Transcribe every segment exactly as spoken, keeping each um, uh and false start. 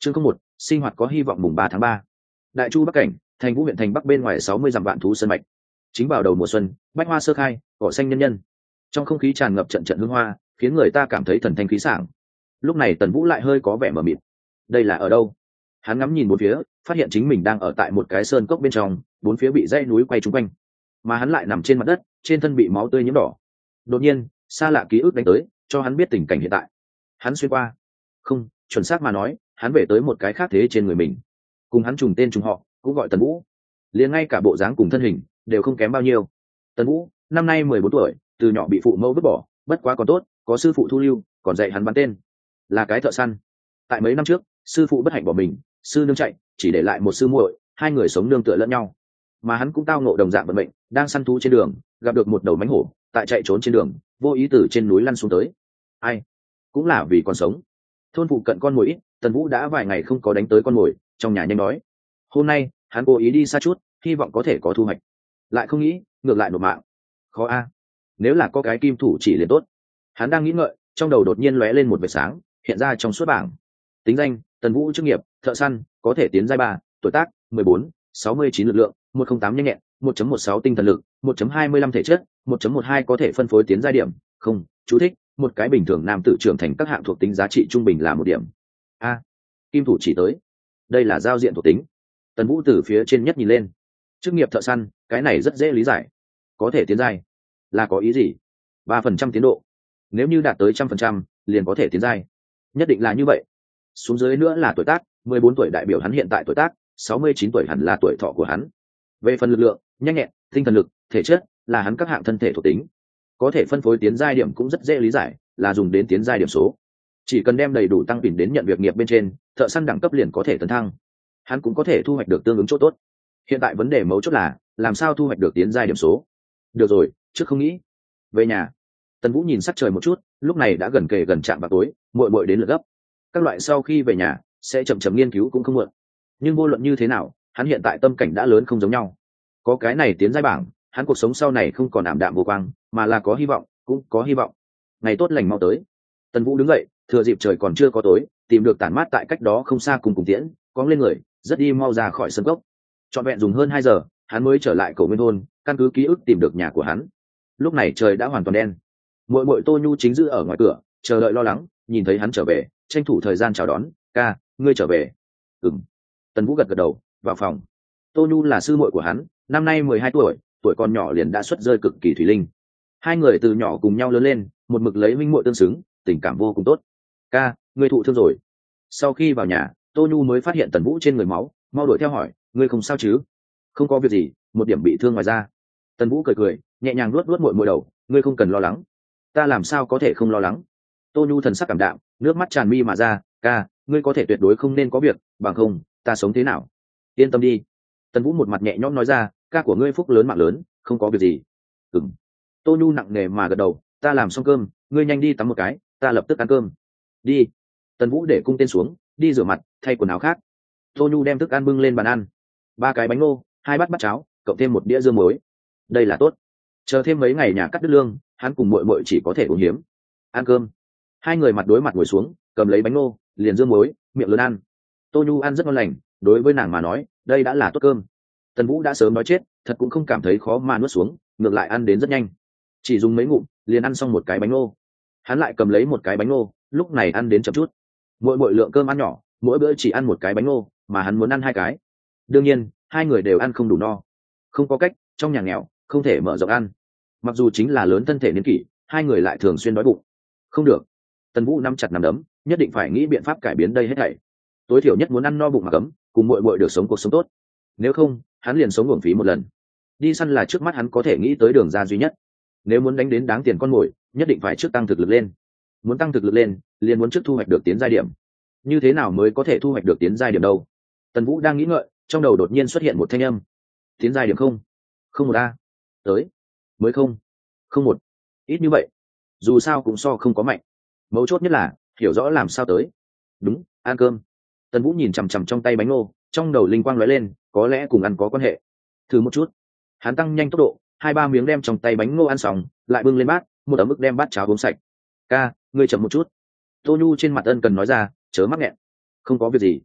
chương không một sinh hoạt có hy vọng mùng ba tháng ba. Đại Chu Bắc cảnh, thành Vũ huyện thành Bắc bên ngoài sáu mươi dặm vạn thú sơn mạch. Chính vào đầu mùa xuân, bách hoa sơ khai, cỏ xanh nhân nhân. Trong không khí tràn ngập trận trận hương hoa, khiến người ta cảm thấy thần thanh khí sảng. Lúc này Tần Vũ lại hơi có vẻ mờ mịt. Đây là ở đâu? Hắn ngắm nhìn bốn phía, phát hiện chính mình đang ở tại một cái sơn cốc bên trong, bốn phía bị dãy núi quay trúng quanh, mà hắn lại nằm trên mặt đất, trên thân bị máu tươi nhiễm đỏ. Đột nhiên, xa lạ ký ức đánh tới, cho hắn biết tình cảnh hiện tại. Hắn xuyên qua, không, chuẩn xác mà nói, hắn về tới một cái khác thế trên người mình. Cùng hắn trùng tên trùng họ, cũng gọi Tần Vũ. Liền ngay cả bộ dáng cùng thân hình đều không kém bao nhiêu. Tần Vũ, năm nay mười bốn tuổi, từ nhỏ bị phụ mẫu vứt bỏ, bất quá còn tốt, có sư phụ thu lưu, còn dạy hắn bắn tên, là cái thợ săn. Tại mấy năm trước, sư phụ bất hạnh bỏ mình, sư nương chạy, chỉ để lại một sư muội, hai người sống nương tựa lẫn nhau. Mà hắn cũng tao ngộ đồng dạng vận mệnh, đang săn thú trên đường, gặp được một đầu mãnh hổ, tại chạy trốn trên đường, vô ý từ trên núi lăn xuống tới. Ai, cũng là vì còn sống. Thôn phụ cận con mồi ít, Tần Vũ đã vài ngày không có đánh tới con mồi, trong nhà nhanh đói. Hôm nay, hắn cố ý đi xa chút, hy vọng có thể có thu hoạch. Lại không nghĩ, ngược lại nộp mạng. Khó a. Nếu là có cái kim thủ chỉ liền tốt. Hắn đang nghĩ ngợi, trong đầu đột nhiên lóe lên một vệt sáng, hiện ra trong suốt bảng. Tính danh: Tần Vũ, chức nghiệp thợ săn, có thể tiến giai ba, tuổi tác mười bốn, sáu mươi chín lực lượng, một không tám nhanh nhẹn, một chấm một sáu tinh thần lực, một chấm hai mươi lăm thể chất, một chấm một hai có thể phân phối tiến giai điểm. Không, chú thích: một cái bình thường nam tử trưởng thành các hạng thuộc tính giá trị trung bình là một điểm. A, kim thủ chỉ tới. Đây là giao diện thuộc tính. Tần Vũ từ phía trên nhất nhìn lên. Chức nghiệp thợ săn, cái này rất dễ lý giải. Có thể tiến giai là có ý gì? Ba phần trăm tiến độ. Nếu như đạt tới trăm phần trăm, liền có thể tiến giai. Nhất định là như vậy. Xuống dưới nữa là tuổi tác, mười bốn tuổi đại biểu hắn hiện tại tuổi tác, sáu mươi chín tuổi hẳn là tuổi thọ của hắn. Về phần lực lượng, nhanh nhẹn, tinh thần lực, thể chất, là hắn các hạng thân thể thuộc tính. Có thể phân phối tiến giai điểm cũng rất dễ lý giải, là dùng đến tiến giai điểm số. Chỉ cần đem đầy đủ tăng tiền đến nhận việc nghiệp bên trên, thợ săn đẳng cấp liền có thể tấn thăng. Hắn cũng có thể thu hoạch được tương ứng chỗ tốt. Hiện tại vấn đề mấu chốt là làm sao thu hoạch được tiến giai điểm số. Được rồi, trước không nghĩ. Về nhà. Tần Vũ nhìn sắc trời một chút, lúc này đã gần kề gần trạm vào tối, muội muội đến lượt gấp. Các loại sau khi về nhà sẽ chậm chậm nghiên cứu cũng không muộn. Nhưng vô luận như thế nào, hắn hiện tại tâm cảnh đã lớn không giống nhau. Có cái này tiến giai bảng, hắn cuộc sống sau này không còn ảm đạm vô quang, mà là có hy vọng, cũng có hy vọng. Ngày tốt lành mau tới. Tần Vũ đứng dậy, thừa dịp trời còn chưa có tối, tìm được tản mát tại cách đó không xa cùng cùng tiễn, cóng lên người, rất đi mau ra khỏi sân cốc. Trọn vẹn dùng hơn hai giờ, hắn mới trở lại cổ nguyên thôn, căn cứ ký ức tìm được nhà của hắn. Lúc này trời đã hoàn toàn đen. Muội muội Tô Nhu chính giữ ở ngoài cửa, chờ đợi lo lắng, nhìn thấy hắn trở về, tranh thủ thời gian chào đón. Ca, ngươi trở về. Ừm. Tần Vũ gật gật đầu, vào phòng. Tô Nhu là sư muội của hắn, năm nay mười hai tuổi, tuổi còn nhỏ liền đã xuất rơi cực kỳ thủy linh. Hai người từ nhỏ cùng nhau lớn lên, một mực lấy minh muội tương xứng, tình cảm vô cùng tốt. Ca, ngươi thụ thương rồi. Sau khi vào nhà, Tô Nhu mới phát hiện Tần Vũ trên người máu, mau đuổi theo hỏi, ngươi không sao chứ? Không có việc gì, một điểm bị thương ngoài ra. Tần Vũ cười cười, nhẹ nhàng luốt luốt muội muội đầu, ngươi không cần lo lắng. Ta làm sao có thể không lo lắng? Tô Nhu thần sắc cảm đạm, nước mắt tràn mi mà ra. Ca, ngươi có thể tuyệt đối không nên có việc, bằng không ta sống thế nào? Yên tâm đi. Tần Vũ một mặt nhẹ nhõm nói ra, ca của ngươi phúc lớn mạng lớn, không có việc gì. Ừm. Tô Nhu nặng nề mà gật đầu, ta làm xong cơm, ngươi nhanh đi tắm một cái, ta lập tức ăn cơm. Đi. Tần Vũ để cung tên xuống, đi rửa mặt, thay quần áo khác. Tô Nhu đem thức ăn bưng lên bàn ăn. Ba cái bánh ngô, hai bát bát cháo, cộng thêm một đĩa dưa muối. Đây là tốt. Chờ thêm mấy ngày nhà cắt đứt lương, hắn cùng muội muội chỉ có thể uống hiếm. Ăn cơm. Hai người mặt đối mặt ngồi xuống, cầm lấy bánh ngô, liền dưa muối, miệng lớn ăn. Tô Nhu ăn rất ngon lành, đối với nàng mà nói, đây đã là tốt cơm. Tần Vũ đã sớm nói chết, thật cũng không cảm thấy khó mà nuốt xuống, ngược lại ăn đến rất nhanh. Chỉ dùng mấy ngụm, liền ăn xong một cái bánh ngô. Hắn lại cầm lấy một cái bánh ngô, lúc này ăn đến chậm chút. Mỗi mỗi lượng cơm ăn nhỏ, mỗi bữa chỉ ăn một cái bánh ngô, mà hắn muốn ăn hai cái. Đương nhiên, hai người đều ăn không đủ no. Không có cách, trong nhà nghèo, không thể mở rộng ăn. Mặc dù chính là lớn thân thể niên kỷ, hai người lại thường xuyên đói bụng. Không được. Tần Vũ nắm chặt nắm đấm, nhất định phải nghĩ biện pháp cải biến đây hết thảy. Tối thiểu nhất muốn ăn no bụng mà cấm, cùng muội muội được sống cuộc sống tốt. Nếu không, hắn liền sống uổng phí một lần. Đi săn là trước mắt hắn có thể nghĩ tới đường ra duy nhất. Nếu muốn đánh đến đáng tiền con mồi, nhất định phải trước tăng thực lực lên. Muốn tăng thực lực lên, liền muốn trước thu hoạch được tiến giai điểm. Như thế nào mới có thể thu hoạch được tiến giai điểm đâu? Tần Vũ đang nghĩ ngợi, trong đầu đột nhiên xuất hiện một thanh âm. Tiến giai điểm không? Không một a. Tới. Mới không? Không một. Ít như vậy. Dù sao cũng so không có mạnh. Mấu chốt nhất là hiểu rõ làm sao tới. Đúng, ăn cơm. Tần Vũ nhìn chằm chằm trong tay bánh ngô, trong đầu linh quang lóe lên, có lẽ cùng ăn có quan hệ. Thử một chút. Hắn tăng nhanh tốc độ, hai ba miếng đem trong tay bánh ngô ăn xong, lại bưng lên bát, một ấm ức đem bát cháo uống sạch. Ca, ngươi chậm một chút. Tô Nhu trên mặt ân cần nói ra, chớ mắc nghẹn. Không có việc gì,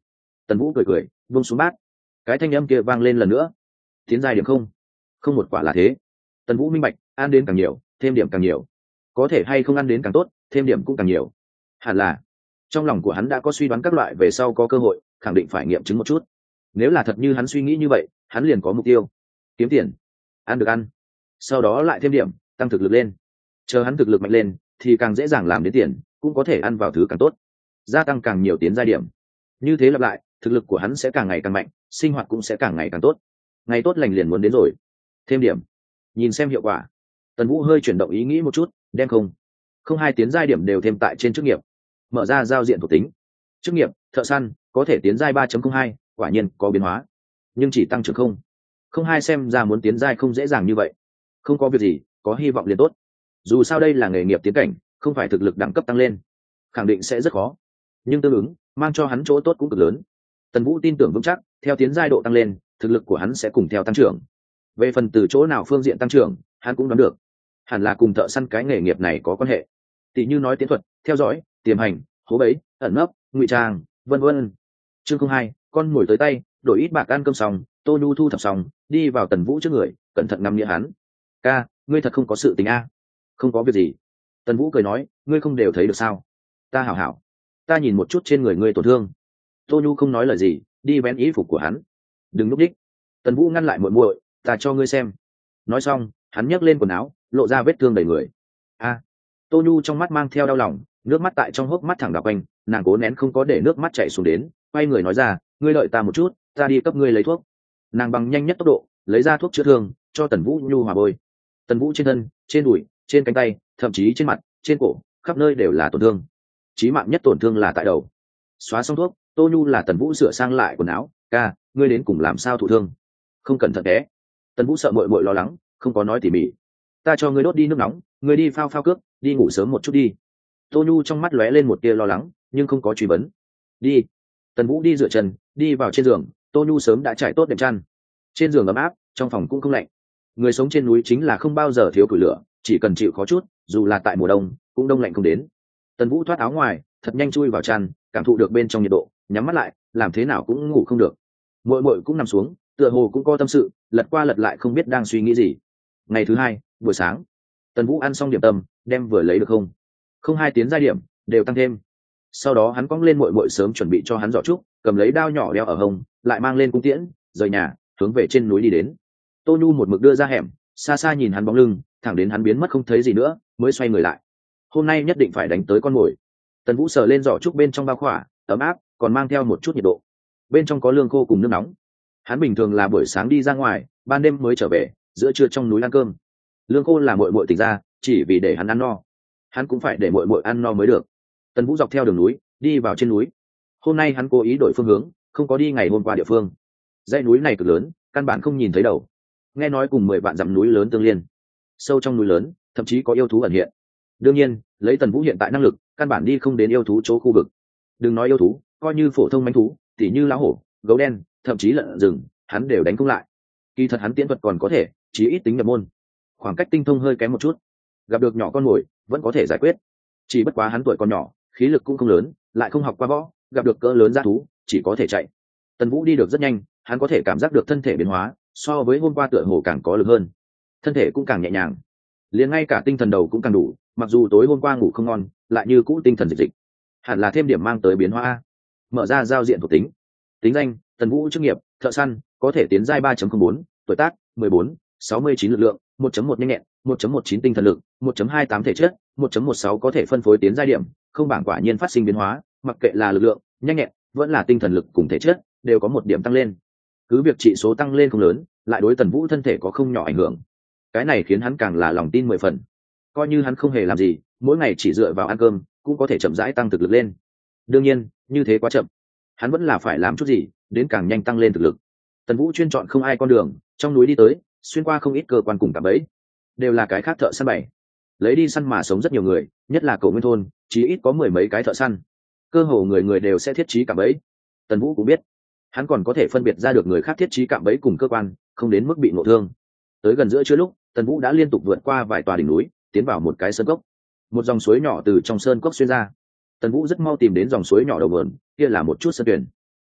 Tần Vũ cười cười buông xuống bát. Cái thanh âm kia vang lên lần nữa. Tiến giai điểm không? Không một quả là thế. Tần Vũ minh bạch, ăn đến càng nhiều thêm điểm càng nhiều, có thể hay không ăn đến càng tốt, thêm điểm cũng càng nhiều. Hẳn là trong lòng của hắn đã có suy đoán các loại về sau có cơ hội khẳng định phải nghiệm chứng một chút. Nếu là thật như hắn suy nghĩ như vậy, hắn liền có mục tiêu: kiếm tiền, ăn được ăn, sau đó lại thêm điểm tăng thực lực lên. Chờ hắn thực lực mạnh lên thì càng dễ dàng làm đến tiền, cũng có thể ăn vào thứ càng tốt, gia tăng càng nhiều tiến giai điểm. Như thế lặp lại, thực lực của hắn sẽ càng ngày càng mạnh, sinh hoạt cũng sẽ càng ngày càng tốt. Ngày tốt lành liền muốn đến rồi. Thêm điểm, nhìn xem hiệu quả. Tần Vũ hơi chuyển động ý nghĩ một chút, đem không không hai tiến giai điểm đều thêm tại trên chức nghiệp. Mở ra giao diện thuộc tính. Chức nghiệp thợ săn có thể tiến giai ba không hai, quả nhiên có biến hóa, nhưng chỉ tăng trưởng không không hai, xem ra muốn tiến giai không dễ dàng như vậy. Không có việc gì, có hy vọng liền tốt. Dù sao đây là nghề nghiệp tiến cảnh, không phải thực lực đẳng cấp tăng lên, khẳng định sẽ rất khó, nhưng tương ứng mang cho hắn chỗ tốt cũng cực lớn. Tần Vũ tin tưởng vững chắc, theo tiến giai độ tăng lên, thực lực của hắn sẽ cùng theo tăng trưởng. Về phần từ chỗ nào phương diện tăng trưởng, hắn cũng đoán được, hẳn là cùng thợ săn cái nghề nghiệp này có quan hệ. Tỷ như nói tiến thuật, theo dõi, tiềm hành, hố bẫy, ẩn nấp, ngụy trang, vân vân. Chương không hai, con mồi tới tay, đổi ít bạc ăn cơm xong, Tô Nhu thu thập xong, đi vào Tần Vũ trước người, cẩn thận ngắm nghĩa hắn. Ca, ngươi thật không có sự tình a? Không có việc gì. Tần Vũ cười nói, ngươi không đều thấy được sao? Ta hảo hảo, ta nhìn một chút trên người ngươi tổn thương. Tô Nhu không nói lời gì, đi vén y phục của hắn. Đừng núp đích. Tần Vũ ngăn lại muội muội, ta cho ngươi xem. Nói xong, hắn nhấc lên quần áo, lộ ra vết thương đầy người. A. Tô Nhu trong mắt mang theo đau lòng, nước mắt tại trong hốc mắt thẳng đảo quanh, nàng cố nén không có để nước mắt chảy xuống đến, quay người nói ra, ngươi đợi ta một chút, ta đi cấp ngươi lấy thuốc. Nàng bằng nhanh nhất tốc độ lấy ra thuốc chữa thương, cho Tần Vũ nhu hòa bôi. Tần Vũ trên thân, trên đùi, trên cánh tay, thậm chí trên mặt, trên cổ, khắp nơi đều là tổn thương. Chí mạng nhất tổn thương là tại đầu. Xóa xong thuốc, Tô Nhu là Tần Vũ sửa sang lại quần áo. Ca, ngươi đến cùng làm sao thụ thương? Không cẩn thận té. Tần Vũ sợ muội muội lo lắng, không có nói tỉ mỉ. Ta cho ngươi đốt đi nước nóng, ngươi đi phao phao cước, đi ngủ sớm một chút đi. Tô Nhu trong mắt lóe lên một tia lo lắng, nhưng không có truy vấn. Đi. Tần Vũ đi dựa chân, đi vào trên giường. Tô Nhu sớm đã trải tốt đệm chăn. Trên giường ấm áp, trong phòng cũng không lạnh. Người sống trên núi chính là không bao giờ thiếu củi lửa, chỉ cần chịu khó chút, dù là tại mùa đông cũng đông lạnh không đến. Tần Vũ thoát áo ngoài, thật nhanh chui vào chăn, cảm thụ được bên trong nhiệt độ, nhắm mắt lại, làm thế nào cũng ngủ không được. Muội muội cũng nằm xuống, tựa hồ cũng có tâm sự, lật qua lật lại không biết đang suy nghĩ gì. Ngày thứ hai, buổi sáng, Tần Vũ ăn xong điểm tâm, đem vừa lấy được không không hai tiến giai điểm đều tăng thêm. Sau đó hắn cong lên muội muội sớm chuẩn bị cho hắn giỏ trúc, cầm lấy đao nhỏ đeo ở hông, lại mang lên cung tiễn, rời nhà, hướng về trên núi đi đến. Tô Nhu một mực đưa ra hẻm, xa xa nhìn hắn bóng lưng, thẳng đến hắn biến mất không thấy gì nữa, mới xoay người lại. Hôm nay nhất định phải đánh tới con mồi. Tần Vũ sờ lên giỏ trúc bên trong bao khỏa, ấm áp, còn mang theo một chút nhiệt độ. Bên trong có lương khô cùng nước nóng. Hắn bình thường là buổi sáng đi ra ngoài, ban đêm mới trở về, giữa trưa trong núi ăn cơm. Lương khô là muội muội tỉnh ra, chỉ vì để hắn ăn no. Hắn cũng phải để muội muội ăn no mới được. Tần Vũ dọc theo đường núi, đi vào trên núi. Hôm nay hắn cố ý đổi phương hướng, không có đi ngày hôm qua địa phương. Dãy núi này cực lớn, căn bản không nhìn thấy đầu. Nghe nói cùng mười vạn dặm núi lớn tương liên. Sâu trong núi lớn, thậm chí có yêu thú ẩn hiện. Đương nhiên, lấy Tần Vũ hiện tại năng lực, căn bản đi không đến yêu thú chỗ khu vực. Đừng nói yêu thú, coi như phổ thông mãnh thú, tỉ như lão hổ, gấu đen, thậm chí lợn rừng, hắn đều đánh không lại. Kỳ thật hắn tiễn thuật còn có thể, chí ít tính nhập môn. Khoảng cách tinh thông hơi kém một chút. Gặp được nhỏ con mồi, vẫn có thể giải quyết. Chỉ bất quá hắn tuổi còn nhỏ, khí lực cũng không lớn, lại không học qua võ, gặp được cỡ lớn dã thú, chỉ có thể chạy. Tần Vũ đi được rất nhanh, hắn có thể cảm giác được thân thể biến hóa, so với hôm qua tựa hồ càng có lực hơn, thân thể cũng càng nhẹ nhàng, liền ngay cả tinh thần đầu cũng càng đủ. Mặc dù tối hôm qua ngủ không ngon, lại như cũ tinh thần dịch dịch, hẳn là thêm điểm mang tới biến hóa. Mở ra giao diện thuộc tính. Tính danh: Tần Vũ. Chức nghiệp: thợ săn, có thể tiến giai ba không bốn. Tuổi tác: mười bốn. sáu mươi chín lực lượng, một một nhanh nhẹn, một một chín tinh thần lực, một hai tám thể chất, một một sáu có thể phân phối tiến giai điểm. Không bảng quả nhiên phát sinh biến hóa, mặc kệ là lực lượng, nhanh nhẹn, vẫn là tinh thần lực cùng thể chất, đều có một điểm tăng lên. Cứ việc trị số tăng lên không lớn, lại đối Tần Vũ thân thể có không nhỏ ảnh hưởng. Cái này khiến hắn càng là lòng tin mười phần. Coi như hắn không hề làm gì, mỗi ngày chỉ dựa vào ăn cơm, cũng có thể chậm rãi tăng thực lực lên. Đương nhiên, như thế quá chậm, hắn vẫn là phải làm chút gì, đến càng nhanh tăng lên thực lực. Tần Vũ chuyên chọn không ai con đường, trong núi đi tới, xuyên qua không ít cơ quan cùng cả bẫy, đều là cái khác thợ săn bày, lấy đi săn mà sống rất nhiều người, nhất là cầu nguyên thôn, chỉ ít có mười mấy cái thợ săn, cơ hồ người người đều sẽ thiết trí cả bẫy. Tần Vũ cũng biết, hắn còn có thể phân biệt ra được người khác thiết trí cạm bẫy cùng cơ quan, không đến mức bị ngộ thương. Tới gần giữa trưa lúc, Tần Vũ đã liên tục vượt qua vài tòa đỉnh núi, tiến vào một cái sơn cốc. Một dòng suối nhỏ từ trong sơn cốc xuyên ra. Tần Vũ rất mau tìm đến dòng suối nhỏ đầu nguồn, kia là một chút sơn tuyển.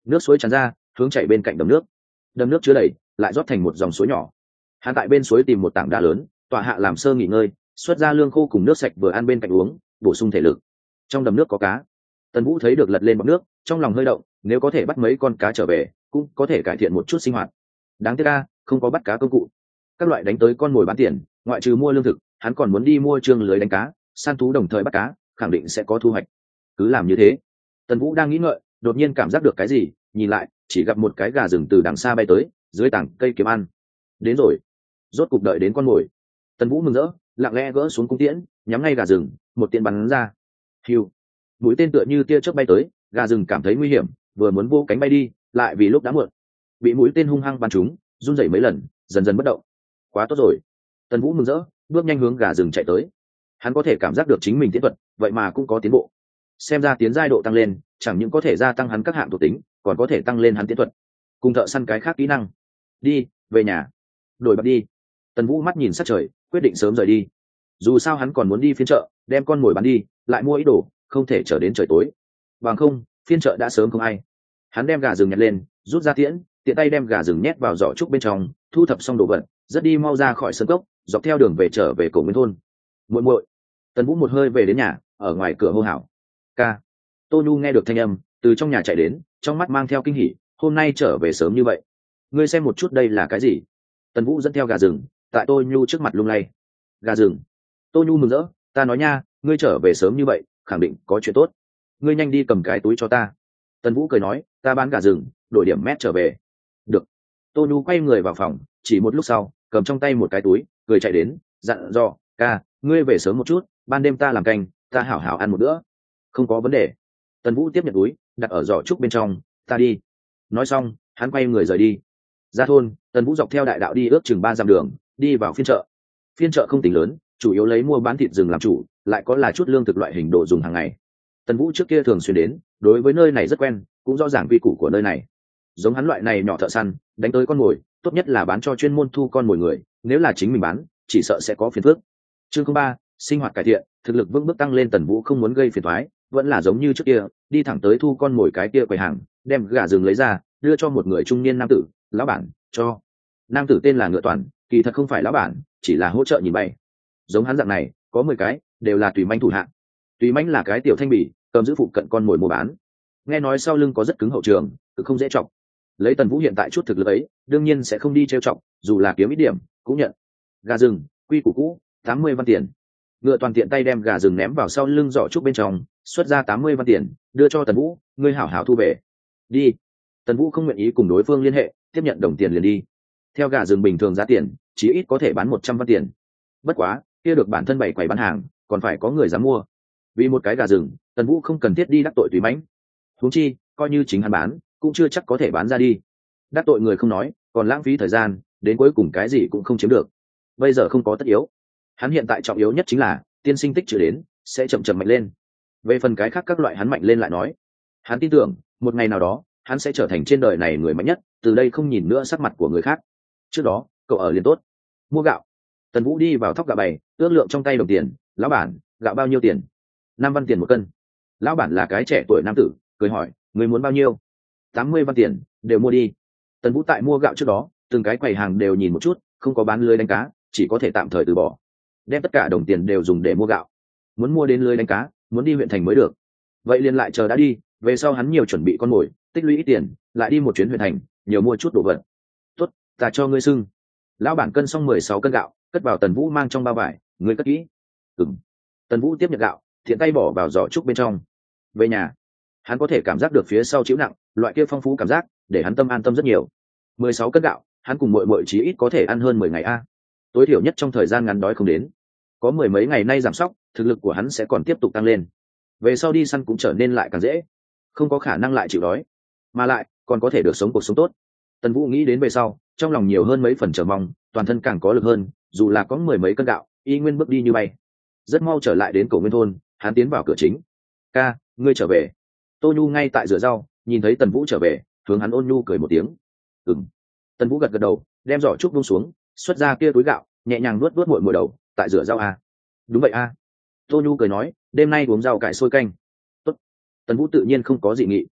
nước suối tràn ra hướng chảy bên cạnh đầm nước. Đầm nước chứa đầy lại rót thành một dòng suối nhỏ. Hắn tại bên suối tìm một tảng đá lớn tọa hạ làm sơ nghỉ ngơi, xuất ra lương khô cùng nước sạch vừa ăn bên cạnh uống, bổ sung thể lực. Trong đầm nước có cá. Tần Vũ thấy được lật lên bọt nước, trong lòng hơi động, nếu có thể bắt mấy con cá trở về cũng có thể cải thiện một chút sinh hoạt. Đáng tiếc a, không có bắt cá công cụ. Các loại đánh tới con mồi bán tiền, ngoại trừ mua lương thực, hắn còn muốn đi mua trương lưới đánh cá, săn thú đồng thời bắt cá, khẳng định sẽ có thu hoạch. Cứ làm như thế. Tần Vũ đang nghĩ ngợi, đột nhiên cảm giác được cái gì, nhìn lại, chỉ gặp một cái gà rừng từ đằng xa bay tới, dưới tảng cây kiếm ăn. Đến rồi. Rốt cục đợi đến con mồi. Tần Vũ mừng rỡ, lặng lẽ gỡ xuống cung tiễn, nhắm ngay gà rừng, một tiễn bắn ra. Hiu. Mũi tên tựa như tia chớp bay tới, gà rừng cảm thấy nguy hiểm, vừa muốn vô cánh bay đi, lại vì lúc đã muộn. Bị mũi tên hung hăng bắn trúng, run rẩy mấy lần, dần dần bất động. Quá tốt rồi. Tần Vũ mừng rỡ, bước nhanh hướng gà rừng chạy tới. Hắn có thể cảm giác được chính mình tiến thuật, vậy mà cũng có tiến bộ. Xem ra tiến giai độ tăng lên, chẳng những có thể gia tăng hắn các hạng thuộc tính, còn có thể tăng lên hắn tiến thuật. Cùng thợ săn cái khác kỹ năng. Đi, về nhà. Đổi bạc đi. Tần Vũ mắt nhìn sát trời, quyết định sớm rời đi. Dù sao hắn còn muốn đi phiên chợ, đem con mồi bán đi, lại mua ít đồ, không thể chờ đến trời tối. Bằng không, phiên chợ đã sớm không ai. Hắn đem gà rừng nhặt lên, rút ra tiễn, tiện tay đem gà rừng nhét vào giỏ trúc bên trong, thu thập xong đồ vật, rất đi mau ra khỏi sân cốc, dọc theo đường về trở về cổ nguyên thôn. Muội muội. Tần Vũ một hơi về đến nhà, ở ngoài cửa hô hào. Ca. Tô Nhu nghe được thanh âm, từ trong nhà chạy đến, trong mắt mang theo kinh hỉ, hôm nay trở về sớm như vậy. Ngươi xem một chút đây là cái gì? Tần Vũ dẫn theo gà rừng, tại Tô Nhu trước mặt lung lay. Gà rừng. Tô Nhu mừng rỡ, ta nói nha, ngươi trở về sớm như vậy, khẳng định có chuyện tốt. Ngươi nhanh đi cầm cái túi cho ta. Tần Vũ cười nói, ta bán gà rừng, đổi điểm mét trở về. Được. Tô Nhu quay người vào phòng, chỉ một lúc sau, cầm trong tay một cái túi, cười chạy đến, dặn dò, ca, ngươi về sớm một chút, ban đêm ta làm canh, ta hảo hảo ăn một bữa. Không có vấn đề. Tần Vũ tiếp nhận túi, đặt ở giỏ trúc bên trong, ta đi. Nói xong, hắn quay người rời đi. Ra thôn, Tần Vũ dọc theo đại đạo đi ước chừng ba dặm đường, đi vào phiên chợ. Phiên chợ không tính lớn, chủ yếu lấy mua bán thịt rừng làm chủ, lại có là chút lương thực loại hình đồ dùng hàng ngày. Tần Vũ trước kia thường xuyên đến, đối với nơi này rất quen, cũng rõ ràng quy củ của nơi này. Giống hắn loại này nhỏ thợ săn, đánh tới con mồi, tốt nhất là bán cho chuyên môn thu con mồi người, nếu là chính mình bán, chỉ sợ sẽ có phiền phức. Chương không ba, sinh hoạt cải thiện, thực lực vững bước tăng lên. Tần Vũ không muốn gây phiền toái, vẫn là giống như trước kia, đi thẳng tới thu con mồi cái kia quầy hàng, đem gà rừng lấy ra, đưa cho một người trung niên nam tử, lão bản, cho. Nam tử tên là Ngựa Toàn, kỳ thật không phải lão bản, chỉ là hỗ trợ nhìn bay. Giống hắn dạng này, có mười cái, đều là tùy manh thủ hạng. Tùy manh là cái tiểu thanh bỉ, cầm giữ phụ cận con mồi mua bán. Nghe nói sau lưng có rất cứng hậu trường, cực không dễ chọc. Lấy Tần Vũ hiện tại chút thực lực ấy, đương nhiên sẽ không đi trêu chọc, dù là kiếm ít điểm, cũng nhận. Gà rừng, quy củ cũ, tám mươi văn tiền. Ngựa Toàn tiện tay đem gà rừng ném vào sau lưng giỏ trúc bên trong, xuất ra tám mươi văn tiền, đưa cho Tần Vũ, ngươi hảo hảo thu về. Đi. Tần Vũ không nguyện ý cùng đối phương liên hệ, tiếp nhận đồng tiền liền đi. Theo gà rừng bình thường giá tiền, chí ít có thể bán một trăm văn tiền. Bất quá, kia được bản thân bày quầy bán hàng, còn phải có người dám mua. Vì một cái gà rừng, Tần Vũ không cần thiết đi đắc tội tùy mãnh. Huống chi, coi như chính hắn bán, cũng chưa chắc có thể bán ra đi. Đắc tội người không nói, còn lãng phí thời gian, đến cuối cùng cái gì cũng không chiếm được. Bây giờ không có tất yếu. Hắn hiện tại trọng yếu nhất chính là tiên sinh tích trữ đến, sẽ chậm chậm mạnh lên. Về phần cái khác các loại hắn mạnh lên lại nói. Hắn tin tưởng, một ngày nào đó, hắn sẽ trở thành trên đời này người mạnh nhất, từ đây không nhìn nữa sắc mặt của người khác. Trước đó, cậu ở liền tốt. Mua gạo. Tần Vũ đi vào thóc gạo bày, ước lượng trong tay đồng tiền, lão bản, gạo bao nhiêu tiền? Năm văn tiền một cân. Lão bản là cái trẻ tuổi nam tử, cười hỏi, người muốn bao nhiêu? Tám mươi văn tiền, đều mua đi. Tần Vũ tại mua gạo trước đó, từng cái quầy hàng đều nhìn một chút, không có bán lưới đánh cá, chỉ có thể tạm thời từ bỏ. Đem tất cả đồng tiền đều dùng để mua gạo. Muốn mua đến lưới đánh cá, muốn đi huyện thành mới được. Vậy liền lại chờ đã đi, về sau hắn nhiều chuẩn bị con mồi, tích lũy ít tiền, lại đi một chuyến huyện thành, nhiều mua chút đồ vật. Tốt, ta cho ngươi xưng. Lão bản cân xong mười sáu cân gạo, cất vào Tần Vũ mang trong bao vải, ngươi cất kỹ. Ừm. Tần Vũ tiếp nhận gạo, thiện tay bỏ vào giỏ trúc bên trong. Về nhà, hắn có thể cảm giác được phía sau chịu nặng, loại kia phong phú cảm giác, để hắn tâm an tâm rất nhiều. mười sáu cân gạo, hắn cùng muội muội chí ít có thể ăn hơn mười ngày a. Tối thiểu nhất trong thời gian ngắn đói không đến. Có mười mấy ngày nay giảm sóc, thực lực của hắn sẽ còn tiếp tục tăng lên. Về sau đi săn cũng trở nên lại càng dễ, không có khả năng lại chịu đói, mà lại còn có thể được sống cuộc sống tốt. Tần Vũ nghĩ đến về sau, trong lòng nhiều hơn mấy phần chờ mong, toàn thân càng có lực hơn, dù là có mười mấy cân gạo, y nguyên bước đi như bay. Rất mau trở lại đến cổ nguyên thôn, hắn tiến vào cửa chính. Ca, ngươi trở về. Tô Nhu ngay tại rửa rau, nhìn thấy Tần Vũ trở về, hướng hắn ôn nhu cười một tiếng. Ừm. Tần Vũ gật gật đầu, đem giỏ trúc buông xuống, xuất ra kia túi gạo, nhẹ nhàng nuốt nuốt muội muội đầu, tại rửa rau à? Đúng vậy a. À. Tô Nhu cười nói, đêm nay uống rau cải sôi canh. Tốt. Tần Vũ tự nhiên không có dị nghị.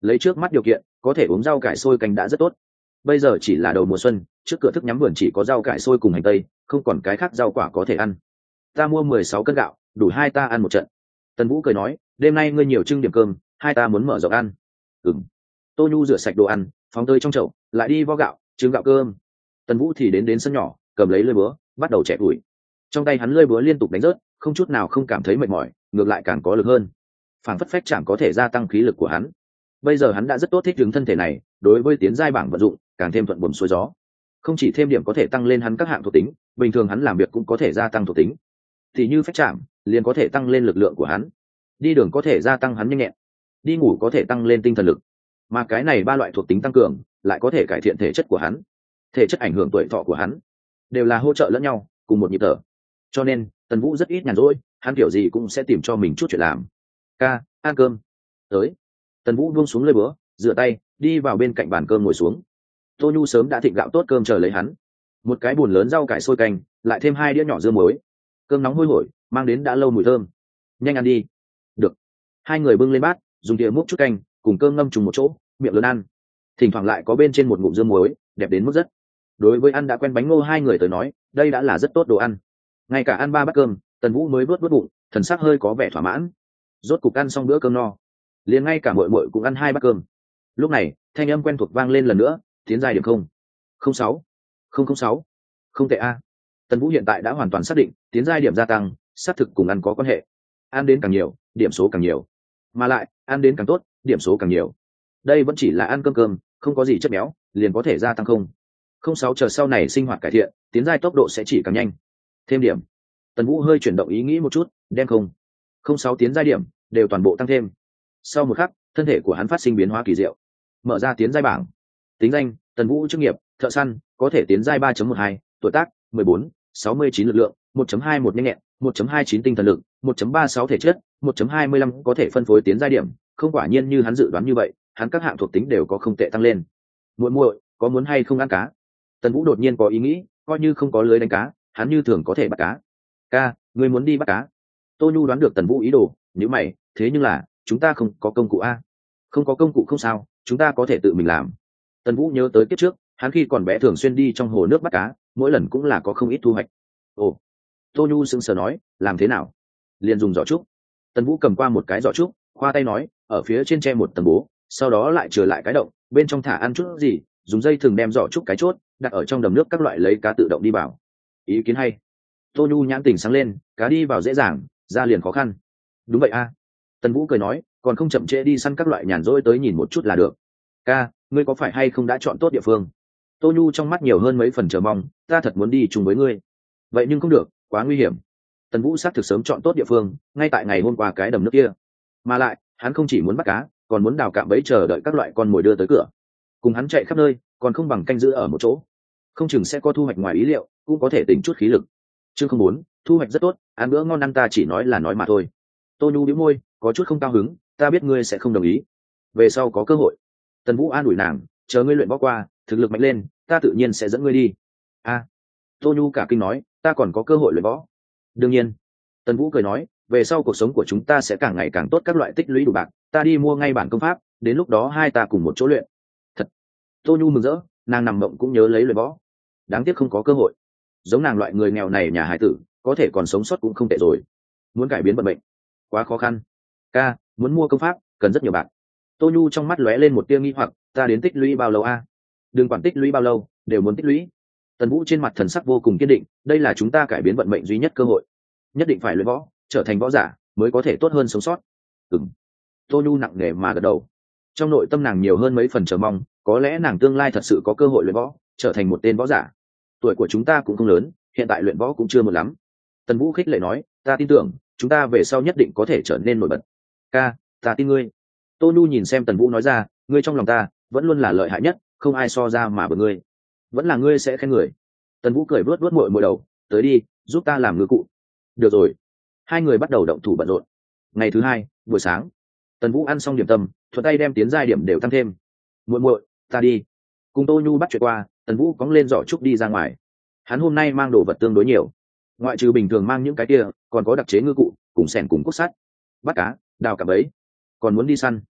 lấy trước mắt điều kiện có thể uống rau cải sôi canh đã rất tốt. Bây giờ chỉ là đầu mùa xuân, trước cửa thức nhắm vườn chỉ có rau cải sôi cùng hành tây, không còn cái khác rau quả có thể ăn. Ta mua mười sáu cân gạo, đủ hai ta ăn một trận. Tần Vũ cười nói, đêm nay ngươi nhiều trưng điểm cơm, hai ta muốn mở rộng ăn. Ừm. Tô Nhu rửa sạch đồ ăn, phóng tơi trong chậu, lại đi vo gạo, trưng gạo cơm. Tần Vũ thì đến đến sân nhỏ, cầm lấy lưỡi búa, bắt đầu chẻ củi. Trong tay hắn lưỡi búa liên tục đánh rớt, không chút nào không cảm thấy mệt mỏi, ngược lại càng có lực hơn. Phảng phất phách chạm có thể gia tăng khí lực của hắn. Bây giờ hắn đã rất tốt thích ứng thân thể này, đối với tiến giai bảng vận dụng càng thêm thuận buồm xuôi gió. Không chỉ thêm điểm có thể tăng lên hắn các hạng thuộc tính, bình thường hắn làm việc cũng có thể gia tăng thuộc tính. Thì như phách chạm, liền có thể tăng lên lực lượng của hắn. Đi đường có thể gia tăng hắn nhanh nhẹn, đi ngủ có thể tăng lên tinh thần lực. Mà cái này ba loại thuộc tính tăng cường lại có thể cải thiện thể chất của hắn. Thể chất ảnh hưởng tuổi thọ của hắn, đều là hỗ trợ lẫn nhau, cùng một nhịp thở. Cho nên Tần Vũ rất ít nhàn rỗi, hắn kiểu gì cũng sẽ tìm cho mình chút chuyện làm. Ca, ăn cơm. Tới. Tần Vũ buông xuống lưỡi búa, rửa tay, đi vào bên cạnh bàn cơm ngồi xuống. Tô Nhu sớm đã thịnh gạo tốt cơm chờ lấy hắn. Một cái bùn lớn rau cải sôi canh, lại thêm hai đĩa nhỏ dưa muối. Cơm nóng hôi hổi, mang đến đã lâu mùi thơm. Nhanh ăn đi. Được. Hai người bưng lên bát, dùng thìa múc chút canh, cùng cơm ngâm trùng một chỗ, miệng lớn ăn. Thỉnh thoảng lại có bên trên một ngụm dưa muối, đẹp đến mức rất. Đối với ăn đã quen bánh ngô hai người tới nói, đây đã là rất tốt đồ ăn. Ngay cả ăn ba bát cơm, Tần Vũ mới vớt vớt bụng, thần sắc hơi có vẻ thỏa mãn. Rốt cục ăn xong bữa cơm no, liền ngay cả muội muội cũng ăn hai bát cơm. Lúc này thanh âm quen thuộc vang lên lần nữa, tiến giai điểm không không sáu không không sáu. Không tệ a. Tần Vũ hiện tại đã hoàn toàn xác định tiến giai điểm gia tăng xác thực cùng ăn có quan hệ. Ăn đến càng nhiều, điểm số càng nhiều, mà lại ăn đến càng tốt, điểm số càng nhiều. Đây vẫn chỉ là ăn cơm cơm, không có gì chất béo, liền có thể gia tăng không không sáu. Chờ sau này sinh hoạt cải thiện, tiến giai tốc độ sẽ chỉ càng nhanh. Thêm điểm. Tần Vũ hơi chuyển động ý nghĩ một chút, đem không không sáu tiến giai điểm đều toàn bộ tăng thêm. Sau một khắc, thân thể của hắn phát sinh biến hóa kỳ diệu. Mở ra tiến giai bảng. Tính danh: Tần Vũ, chức nghiệp thợ săn, có thể tiến giai ba chấm mười hai, tuổi tác mười bốn, sáu mươi chín lực lượng, một chấm hai một nhanh nhẹn, một chấm hai chín tinh thần lực, một chấm ba sáu thể chất, một chấm hai mươi lăm có thể phân phối tiến giai điểm. Không quả nhiên như hắn dự đoán như vậy, hắn các hạng thuộc tính đều có không tệ tăng lên. Muội muội, có muốn hay không ăn cá? Tần Vũ đột nhiên có ý nghĩ, coi như không có lưới đánh cá, hắn như thường có thể bắt cá. Ca, ngươi muốn đi bắt cá? Tô Nhu đoán được Tần Vũ ý đồ, nếu mày, thế nhưng là chúng ta không có công cụ a. Không có công cụ không sao, chúng ta có thể tự mình làm. Tần Vũ nhớ tới kiếp trước, hắn khi còn bé thường xuyên đi trong hồ nước bắt cá, mỗi lần cũng là có không ít thu hoạch. Ồ. Tô Nhu sững sờ nói, làm thế nào? Liền dùng giỏ trúc. Tần Vũ cầm qua một cái giỏ trúc, khoa tay nói, ở phía trên che một tầng bố, sau đó lại chừa lại cái động, bên trong thả ăn chút gì, dùng dây thừng đem giỏ trúc cái chốt, đặt ở trong đầm nước các loại lấy cá tự động đi vào. Ý kiến hay. Tô Nhu nhãn tình sáng lên, cá đi vào dễ dàng, ra liền khó khăn. Đúng vậy a. Tần Vũ cười nói, còn không chậm trễ đi săn các loại nhàn rỗi tới nhìn một chút là được. Ca, ngươi có phải hay không đã chọn tốt địa phương? Tô Nhu trong mắt nhiều hơn mấy phần chờ mong, ta thật muốn đi chung với ngươi. Vậy nhưng không được, quá nguy hiểm. Tần Vũ xác thực sớm chọn tốt địa phương, ngay tại ngày hôm qua cái đầm nước kia. Mà lại, hắn không chỉ muốn bắt cá, còn muốn đào cạm bẫy chờ đợi các loại con mồi đưa tới cửa. Cùng hắn chạy khắp nơi, còn không bằng canh giữ ở một chỗ. Không chừng sẽ có thu hoạch ngoài ý liệu, cũng có thể tỉnh chút khí lực. Chương không bốn, thu hoạch rất tốt, ăn bữa ngon ăn ta chỉ nói là nói mà thôi. Tô Nhu bĩu môi, có chút không cao hứng, ta biết ngươi sẽ không đồng ý. Về sau có cơ hội. Tần Vũ an ủi nàng, chờ ngươi luyện võ qua, thực lực mạnh lên, ta tự nhiên sẽ dẫn ngươi đi. A. À, Tô Nhu cả kinh nói, ta còn có cơ hội luyện võ. Đương nhiên. Tần Vũ cười nói, về sau cuộc sống của chúng ta sẽ càng ngày càng tốt, các loại tích lũy đủ bạc, ta đi mua ngay bản công pháp, đến lúc đó hai ta cùng một chỗ luyện. Thật. Tô Nhu mừng rỡ, nàng nằm mộng cũng nhớ lấy luyện võ. Đáng tiếc không có cơ hội. Giống nàng loại người nghèo này nhà hải tử, có thể còn sống sót cũng không tệ rồi. Muốn cải biến vận mệnh, quá khó khăn. Ca, muốn mua công pháp, cần rất nhiều bạc. Tô Nhu trong mắt lóe lên một tia nghi hoặc, ta đến tích lũy bao lâu a? Đừng quản tích lũy bao lâu, đều muốn tích lũy. Tần Vũ trên mặt thần sắc vô cùng kiên định, đây là chúng ta cải biến vận mệnh duy nhất cơ hội. Nhất định phải luyện võ, trở thành võ giả, mới có thể tốt hơn sống sót. Ừm. Tô Nhu nặng nề mà gật đầu. Trong nội tâm nàng nhiều hơn mấy phần chờ mong, có lẽ nàng tương lai thật sự có cơ hội luyện võ, trở thành một tên võ giả. Tuổi của chúng ta cũng không lớn, hiện tại luyện võ cũng chưa một lắm. Tần Vũ khích lệ nói, ta tin tưởng, chúng ta về sau nhất định có thể trở nên nổi bật. Ca, ta tin ngươi. Tô Nhu nhìn xem Tần Vũ nói ra, ngươi trong lòng ta vẫn luôn là lợi hại nhất, không ai so ra mà bờ ngươi. Vẫn là ngươi sẽ khen người. Tần Vũ cười vuốt vuốt muội muội đầu, tới đi, giúp ta làm ngư cụ. Được rồi. Hai người bắt đầu động thủ bận rộn. Ngày thứ hai, buổi sáng, Tần Vũ ăn xong điểm tâm, thuận tay đem tiến giai điểm đều tăng thêm. Muội muội, ta đi. Cùng Tô Nhu bắt chuyện qua, Tần Vũ cóng lên giỏ trúc đi ra ngoài. Hắn hôm nay mang đồ vật tương đối nhiều, ngoại trừ bình thường mang những cái kia, còn có đặc chế ngư cụ, cùng sẻn cùng cốt sắt. Bắt cá, đào cả bẫy, còn muốn đi săn.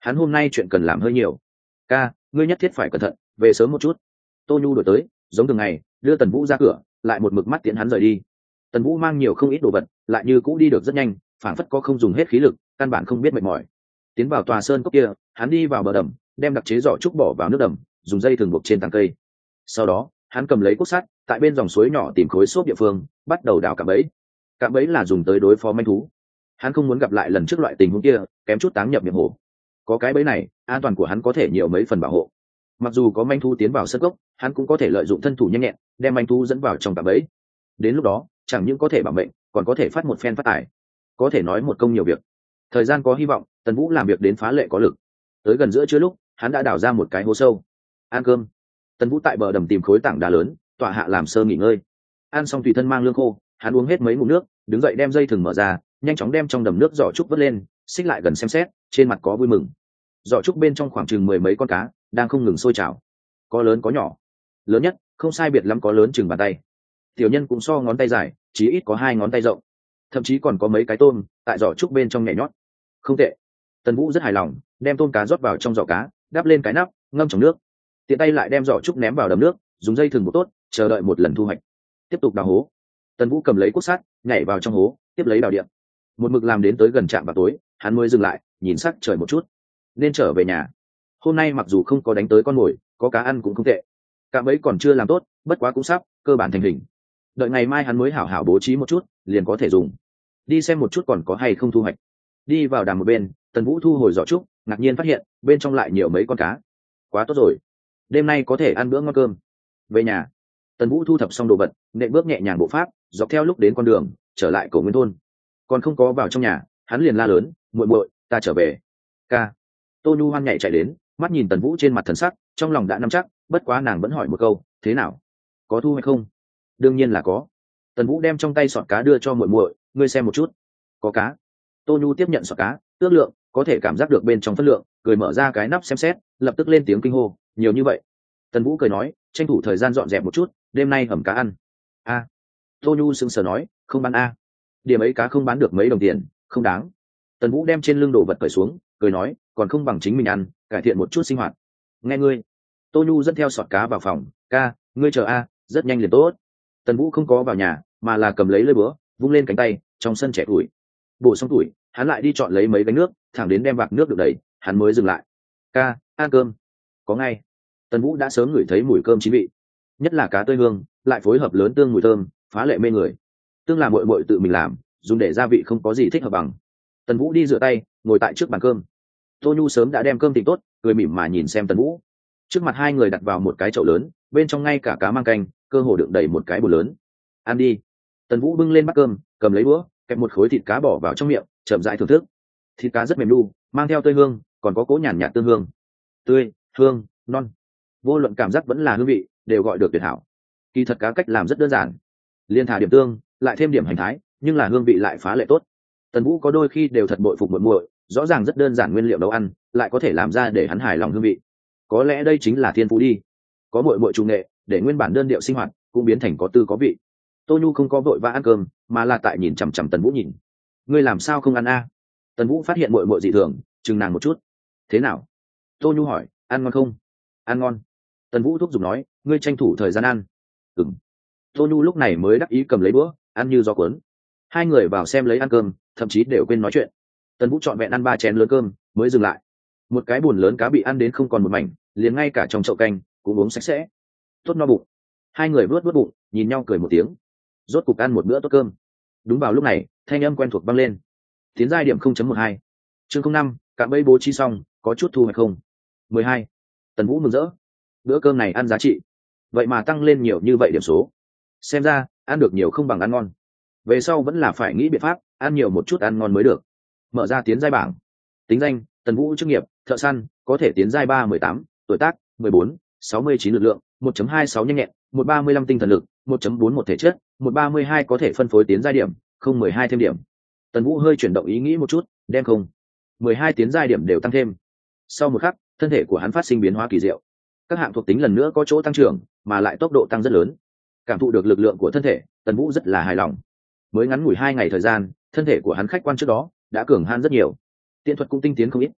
hắn hôm nay chuyện cần làm hơi nhiều. Ca, ngươi nhất thiết phải cẩn thận, về sớm một chút. Tô Nhu đổi tới, giống thường ngày đưa Tần Vũ ra cửa, lại một mực mắt tiễn hắn rời đi. Tần Vũ mang nhiều không ít đồ vật, lại như cũ đi được rất nhanh, phản phất có không dùng hết khí lực, căn bản không biết mệt mỏi. Tiến vào tòa sơn cốc kia, hắn đi vào bờ đầm, đem đặc chế giỏ trúc bỏ vào nước đầm, dùng dây thừng buộc trên tàng cây. Sau đó hắn cầm lấy cuốc sắt, tại bên dòng suối nhỏ tìm khối xốp địa phương, bắt đầu đào cạm bẫy. Cạm bẫy là dùng tới đối phó manh thú. Hắn không muốn gặp lại lần trước loại tình huống kia, kém chút táng nhập miệng hổ. Có cái bẫy này, an toàn của hắn có thể nhiều mấy phần bảo hộ. Mặc dù có manh thú tiến vào sơn cốc, hắn cũng có thể lợi dụng thân thủ nhanh nhẹn, đem manh thú dẫn vào trong cạm bẫy. Đến lúc đó, chẳng những có thể bảo mệnh, còn có thể phát một phen phát tài. Có thể nói một công nhiều việc. Thời gian có hy vọng, Tần Vũ làm việc đến phá lệ có lực. Tới gần giữa trưa lúc, hắn đã đào ra một cái hố sâu. Ăn cơm. Tần Vũ tại bờ đầm tìm khối tảng đá lớn, tọa hạ làm sơ nghỉ ngơi. Ăn xong tùy thân mang lương khô, hắn uống hết mấy ngụm nước, đứng dậy đem dây thừng mở ra, nhanh chóng đem trong đầm nước giỏ trúc vớt lên, xích lại gần xem xét, trên mặt có vui mừng. Giỏ trúc bên trong khoảng chừng mười mấy con cá, đang không ngừng sôi trào. Có lớn có nhỏ. Lớn nhất, không sai biệt lắm có lớn chừng bàn tay. Tiểu nhân cũng so ngón tay dài, chí ít có hai ngón tay rộng. Thậm chí còn có mấy cái tôm tại giỏ trúc bên trong nhảy nhót. Không tệ. Tần Vũ rất hài lòng, đem tôm cá rót vào trong giỏ cá, đắp lên cái nắp, ngâm trong nước. Tiện tay lại đem giỏ trúc ném vào đầm nước, dùng dây thừng buộc tốt, chờ đợi một lần thu hoạch. Tiếp tục đào hố. Tần Vũ cầm lấy cuốc sắt, nhảy vào trong hố, tiếp lấy đào điện. Một mực làm đến tới gần trạm vào tối, hắn mới dừng lại, nhìn sắc trời một chút, nên trở về nhà. Hôm nay mặc dù không có đánh tới con mồi, có cá ăn cũng không tệ. Cạm bẫy còn chưa làm tốt, bất quá cũng sắp cơ bản thành hình. Đợi ngày mai hắn mới hảo hảo bố trí một chút, liền có thể dùng. Đi xem một chút còn có hay không thu hoạch. Đi vào đàm một bên, Tần Vũ thu hồi giỏ trúc, ngạc nhiên phát hiện bên trong lại nhiều mấy con cá. Quá tốt rồi, đêm nay có thể ăn bữa ngon cơm. Về nhà, Tần Vũ thu thập xong đồ vật, nện bước nhẹ nhàng bộ pháp, dọc theo lúc đến con đường trở lại cổ Nguyên thôn. Còn không có vào trong nhà, hắn liền la lớn, muội muội, ta trở về. Ca. Tô Nhu hoan nhảy chạy đến, mắt nhìn Tần Vũ trên mặt thần sắc, trong lòng đã nắm chắc, bất quá nàng vẫn hỏi một câu, thế nào, có thu hay không? Đương nhiên là có. Tần Vũ đem trong tay sọt cá đưa cho muội muội, ngươi xem một chút. Có cá. Tô Nhu tiếp nhận sọt cá, ước lượng, có thể cảm giác được bên trong phân lượng, cười mở ra cái nắp xem xét, lập tức lên tiếng kinh hô, nhiều như vậy. Tần Vũ cười nói, tranh thủ thời gian dọn dẹp một chút, đêm nay hầm cá ăn. A. Tô Nhu sững sờ nói, không bán a. Điểm ấy cá không bán được mấy đồng tiền, không đáng. Tần Vũ đem trên lưng đồ vật cởi xuống, cười nói, còn không bằng chính mình ăn, cải thiện một chút sinh hoạt. Nghe ngươi. Tô Nhu dẫn theo sọt cá vào phòng, ca, ngươi chờ a, rất nhanh liền tốt. Tần Vũ không có vào nhà, mà là cầm lấy lưỡi búa, vung lên cánh tay, trong sân trẻ tuổi. Bổ xong tuổi, hắn lại đi chọn lấy mấy gánh nước, thẳng đến đem vạc nước được đầy, hắn mới dừng lại. Ca, ăn cơm. Có ngay. Tần Vũ đã sớm ngửi thấy mùi cơm chín vị, nhất là cá tươi hương, lại phối hợp lớn tương mùi thơm, phá lệ mê người. Tương là muội muội tự mình làm, dùng để gia vị không có gì thích hợp bằng. Tần Vũ đi rửa tay, ngồi tại trước bàn cơm. Tô Nhu sớm đã đem cơm thịnh tốt, cười mỉm mà nhìn xem Tần Vũ. Trước mặt hai người đặt vào một cái chậu lớn, bên trong ngay cả cá mang canh, cơ hồ đựng đầy một cái bồn lớn. Ăn đi. Tần Vũ bưng lên bát cơm, cầm lấy đũa, kẹp một khối thịt cá bỏ vào trong miệng, chậm rãi thưởng thức. Thịt cá rất mềm nu, mang theo tươi hương, còn có cỗ nhàn nhạt tương hương. Tươi, hương, non. Vô luận cảm giác vẫn là hương vị, đều gọi được tuyệt hảo. Kỳ thật cá cách làm rất đơn giản, liên thả điểm tương, lại thêm điểm hành thái, nhưng là hương vị lại phá lệ tốt. Tần Vũ có đôi khi đều thật bội phục muội muội, rõ ràng rất đơn giản nguyên liệu nấu ăn, lại có thể làm ra để hắn hài lòng hương vị. Có lẽ đây chính là thiên phú đi. Có muội muội chủ nghệ, để nguyên bản đơn điệu sinh hoạt cũng biến thành có tư có vị. Tô Nhu không có vội vã ăn cơm, mà là tại nhìn chằm chằm Tần Vũ nhìn. Ngươi làm sao không ăn a? Tần Vũ phát hiện muội muội dị thường, chừng nàng một chút. Thế nào? Tô Nhu hỏi, ăn ngon không? Ăn ngon. Tần Vũ thúc giục nói, ngươi tranh thủ thời gian ăn. Ừm. Tô Nhu lúc này mới đắc ý cầm lấy bữa, ăn như gió cuốn. Hai người vào xem lấy ăn cơm, thậm chí đều quên nói chuyện. Tần Vũ trọn vẹn ăn ba chén lớn cơm, mới dừng lại. Một cái bùn lớn cá bị ăn đến không còn một mảnh, liền ngay cả trong chậu canh cũng uống sạch sẽ. Tốt no bụng. Hai người vuốt vuốt bụng, nhìn nhau cười một tiếng. Rốt cục ăn một bữa tốt cơm. Đúng vào lúc này, thanh âm quen thuộc vang lên. Tiến giai điểm không chấm mười hai. Chương không năm, cạm bẫy bố trí xong, có chút thu hoạch không? mười hai. Tần Vũ mừng rỡ. Bữa cơm này ăn giá trị, vậy mà tăng lên nhiều như vậy điểm số. Xem ra, ăn được nhiều không bằng ăn ngon. Về sau vẫn là phải nghĩ biện pháp, ăn nhiều một chút ăn ngon mới được. Mở ra tiến giai bảng. Tính danh, Tần Vũ chức nghiệp, thợ săn, có thể tiến giai ba mười tám, tuổi tác, mười bốn, sáu mươi chín lực lượng, một chấm hai sáu nhanh nhẹn, một ba mươi lăm tinh thần lực, một chấm bốn một thể chất, một ba mươi hai có thể phân phối tiến giai điểm, không mười hai thêm điểm. Tần Vũ hơi chuyển động ý nghĩ một chút, đem không mười hai tiến giai điểm đều tăng thêm. Sau một khắc, thân thể của hắn phát sinh biến hóa kỳ diệu. Các hạng thuộc tính lần nữa có chỗ tăng trưởng, mà lại tốc độ tăng rất lớn. Cảm thụ được lực lượng của thân thể, Tần Vũ rất là hài lòng. Mới ngắn ngủi hai ngày thời gian, thân thể của hắn khách quan trước đó đã cường han rất nhiều, tiện thuật cũng tinh tiến không ít.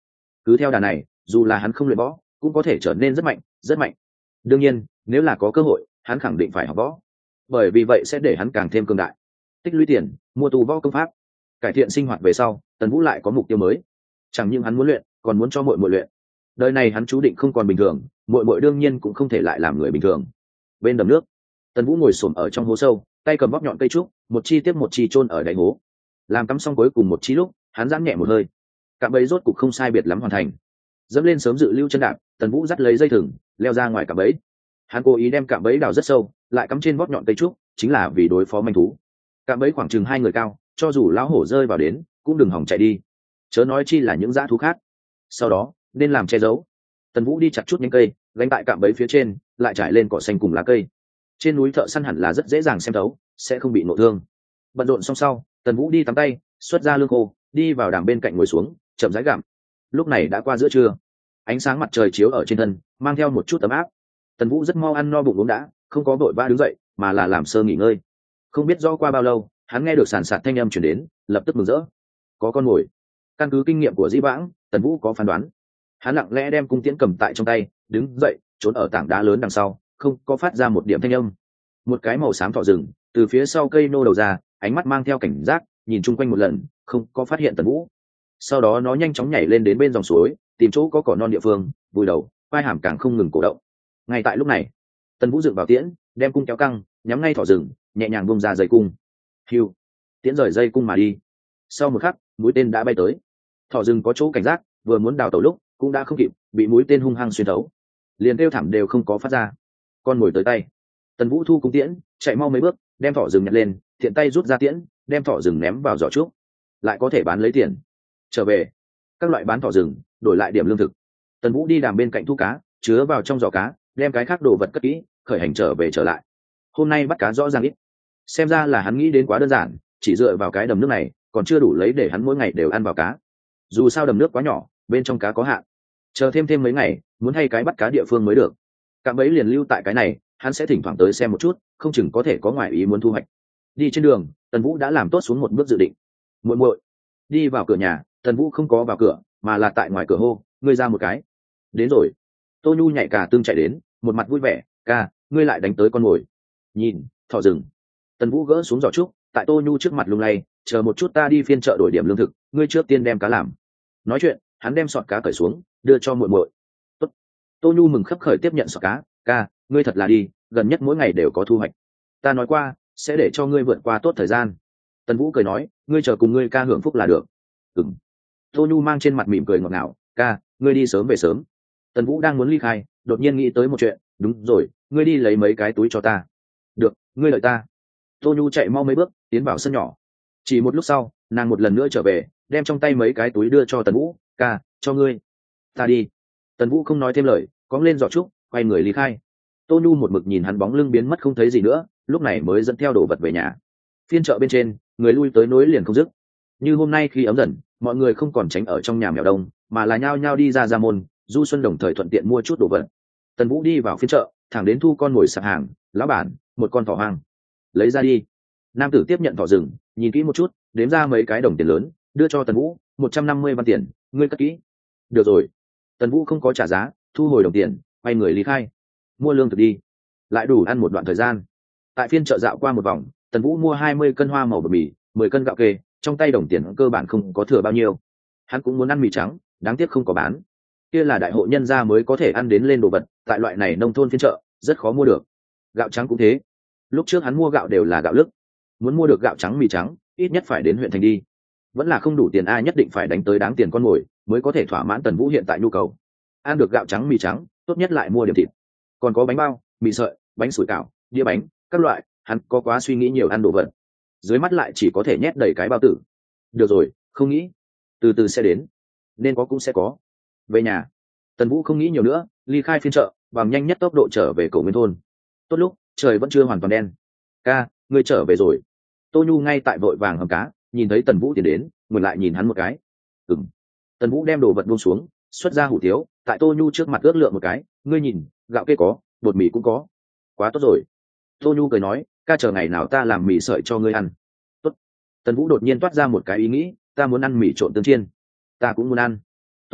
cứ theo đà này dù là hắn không luyện võ cũng có thể trở nên rất mạnh rất mạnh. Đương nhiên nếu là có cơ hội hắn khẳng định phải học võ, bởi vì vậy sẽ để hắn càng thêm cường đại. Tích lũy tiền mua tu võ công pháp, cải thiện sinh hoạt về sau, Tần Vũ lại có mục tiêu mới. Chẳng những hắn muốn luyện còn muốn cho muội muội luyện. Đời này hắn chú định không còn bình thường, muội muội đương nhiên cũng không thể lại làm người bình thường. Bên đầm nước, Tần Vũ ngồi xổm ở trong hố sâu, tay cầm bóc nhọn cây trúc, một chi tiếp một chi chôn ở đáy hố. Làm cắm xong cuối cùng một chi lúc, hắn giãn nhẹ một hơi. Cạm bẫy rốt cục không sai biệt lắm hoàn thành. Dẫm lên sớm dự lưu chân đạp, Tần Vũ dắt lấy dây thừng, leo ra ngoài cạm bẫy. Hắn cố ý đem cạm bẫy đào rất sâu, lại cắm trên bóc nhọn cây trúc, chính là vì đối phó manh thú. Cạm bẫy khoảng chừng hai người cao, cho dù lão hổ rơi vào đến, cũng đừng hòng chạy đi. Chớ nói chi là những dã thú khác. Sau đó, nên làm che giấu. Tần Vũ đi chặt chút nhánh cây, gánh tại cạm bẫy phía trên, lại trải lên cỏ xanh cùng lá cây. Trên núi thợ săn hẳn là rất dễ dàng xem thấu, sẽ không bị nổ thương. Bận rộn xong sau, Tần Vũ đi tắm tay, xuất ra lương khô, đi vào đàm bên cạnh ngồi xuống, chậm rãi gặm. Lúc này đã qua giữa trưa, ánh sáng mặt trời chiếu ở trên thân, mang theo một chút ấm áp. Tần Vũ rất mau ăn no bụng uống đã, không có vội vã đứng dậy, mà là làm sơ nghỉ ngơi. Không biết do qua bao lâu, hắn nghe được sàn sạt thanh âm truyền đến, lập tức mừng rỡ. Có con mồi. Căn cứ kinh nghiệm của Dĩ Vãng, Tần Vũ có phán đoán. Hắn lặng lẽ đem cung tiễn cầm tại trong tay, đứng dậy, trốn ở tảng đá lớn đằng sau, không có phát ra một điểm thanh âm. Một cái màu xám thỏ rừng từ phía sau cây nô đầu ra, ánh mắt mang theo cảnh giác, nhìn chung quanh một lần, không có phát hiện Tần Vũ. Sau đó nó nhanh chóng nhảy lên đến bên dòng suối, tìm chỗ có cỏ non địa phương, vùi đầu, vai hàm càng không ngừng cổ động. Ngay tại lúc này, Tần Vũ dựng vào tiễn, đem cung kéo căng, nhắm ngay thỏ rừng, nhẹ nhàng bung ra dây cung. Hiu, tiễn rời dây cung mà đi. Sau một khắc, mũi tên đã bay tới. Thỏ rừng có chỗ cảnh giác, vừa muốn đào tẩu lúc, cũng đã không kịp, bị mũi tên hung hăng xuyên thấu, liền kêu thảm đều không có phát ra. Con mồi tới tay. Tần Vũ thu cung tiễn, chạy mau mấy bước, đem thỏ rừng nhặt lên, thiện tay rút ra tiễn, đem thỏ rừng ném vào giỏ trúc, lại có thể bán lấy tiền. Trở về, các loại bán thỏ rừng, đổi lại điểm lương thực. Tần Vũ đi đàm bên cạnh thu cá, chứa vào trong giỏ cá, đem cái khác đồ vật cất kỹ, khởi hành trở về trở lại. Hôm nay bắt cá rõ ràng ít, xem ra là hắn nghĩ đến quá đơn giản, chỉ dựa vào cái đầm nước này, còn chưa đủ lấy để hắn mỗi ngày đều ăn vào cá. Dù sao đầm nước quá nhỏ, bên trong cá có hạn, chờ thêm thêm mấy ngày, muốn hay cái bắt cá địa phương mới được. Cạm bẫy liền lưu tại cái này, hắn sẽ thỉnh thoảng tới xem một chút, không chừng có thể có ngoại ý muốn thu hoạch. Đi trên đường, Tần Vũ đã làm tốt xuống một bước dự định. Muội muội. Đi vào cửa nhà, Tần Vũ không có vào cửa, mà là tại ngoài cửa hô, ngươi ra một cái. Đến rồi. Tô Nhu nhảy cả tương chạy đến, một mặt vui vẻ, ca, ngươi lại đánh tới con mồi. Nhìn, thỏ rừng. Tần Vũ gỡ xuống giỏ trúc, tại Tô Nhu trước mặt lung lay, chờ một chút ta đi phiên chợ đổi điểm lương thực, ngươi trước tiên đem cá làm. Nói chuyện, hắn đem sọt cá cởi xuống, đưa cho muội muội. Tốt. Tô Nhu mừng khấp khởi tiếp nhận sọt cá, ca, ngươi thật là đi, gần nhất mỗi ngày đều có thu hoạch. Ta nói qua, sẽ để cho ngươi vượt qua tốt thời gian. Tần Vũ cười nói, ngươi chờ cùng ngươi ca hưởng phúc là được. Ừm. Tô Nhu mang trên mặt mỉm cười ngọt ngào, ca, ngươi đi sớm về sớm. Tần Vũ đang muốn ly khai, đột nhiên nghĩ tới một chuyện, đúng rồi, ngươi đi lấy mấy cái túi cho ta. Được, ngươi đợi ta. Tô Nhu chạy mau mấy bước, tiến vào sân nhỏ. Chỉ một lúc sau, nàng một lần nữa trở về, đem trong tay mấy cái túi đưa cho Tần Vũ, ca, cho ngươi. Ta đi. Tần Vũ không nói thêm lời, cõng lên giỏ trúc, quay người ly khai. Tô Nhu một mực nhìn hắn bóng lưng biến mất không thấy gì nữa, lúc này mới dẫn theo đồ vật về nhà. Phiên chợ bên trên, người lui tới nối liền không dứt. Như hôm nay khi ấm dần, mọi người không còn tránh ở trong nhà mèo đông, mà là nhao nhao đi ra ra môn, du xuân đồng thời thuận tiện mua chút đồ vật. Tần Vũ đi vào phiên chợ, thẳng đến thu con ngồi sạp hàng, lão bản, một con thỏ hoang. Lấy ra đi. Nam tử tiếp nhận thỏ rừng, nhìn kỹ một chút, đếm ra mấy cái đồng tiền lớn, đưa cho Tần Vũ, một trăm năm mươi văn tiền, ngươi cất kỹ. Được rồi. Tần Vũ không có trả giá, thu hồi đồng tiền, quay người lý khai. Mua lương thực đi, lại đủ ăn một đoạn thời gian. Tại phiên chợ dạo qua một vòng, Tần Vũ mua hai mươi cân hoa màu bột mì, mười cân gạo kê, trong tay đồng tiền cơ bản không có thừa bao nhiêu. Hắn cũng muốn ăn mì trắng, đáng tiếc không có bán. Kia là đại hộ nhân gia mới có thể ăn đến lên đồ vật, tại loại này nông thôn phiên chợ rất khó mua được. Gạo trắng cũng thế. Lúc trước hắn mua gạo đều là gạo lứt, muốn mua được gạo trắng mì trắng, ít nhất phải đến huyện thành đi. Vẫn là không đủ tiền, ai nhất định phải đánh tới đáng tiền con mồi mới có thể thỏa mãn Tần Vũ hiện tại nhu cầu. Ăn được gạo trắng mì trắng, tốt nhất lại mua điểm thịt. Còn có bánh bao, mì sợi, bánh sủi cảo, đĩa bánh, các loại, hắn có quá suy nghĩ nhiều ăn đồ vật. Dưới mắt lại chỉ có thể nhét đầy cái bao tử. Được rồi, không nghĩ, từ từ sẽ đến, nên có cũng sẽ có. Về nhà, Tần Vũ không nghĩ nhiều nữa, ly khai phiên chợ, bằng nhanh nhất tốc độ trở về Cổ Nguyên thôn. Tốt lúc, trời vẫn chưa hoàn toàn đen. Ca, ngươi trở về rồi. Tô Nhu ngay tại vội vàng hầm cá, nhìn thấy Tần Vũ tiến đến, ngồi lại nhìn hắn một cái. Ừm. Tần Vũ đem đồ vật buông xuống, xuất ra hủ tiếu, tại Tô Nhu trước mặt ước lượng một cái, ngươi nhìn, gạo kê có, bột mì cũng có. Quá tốt rồi. Tô Nhu cười nói, ca chờ ngày nào ta làm mì sợi cho ngươi ăn. Tốt. Tần Vũ đột nhiên toát ra một cái ý nghĩ, ta muốn ăn mì trộn tương chiên. Ta cũng muốn ăn.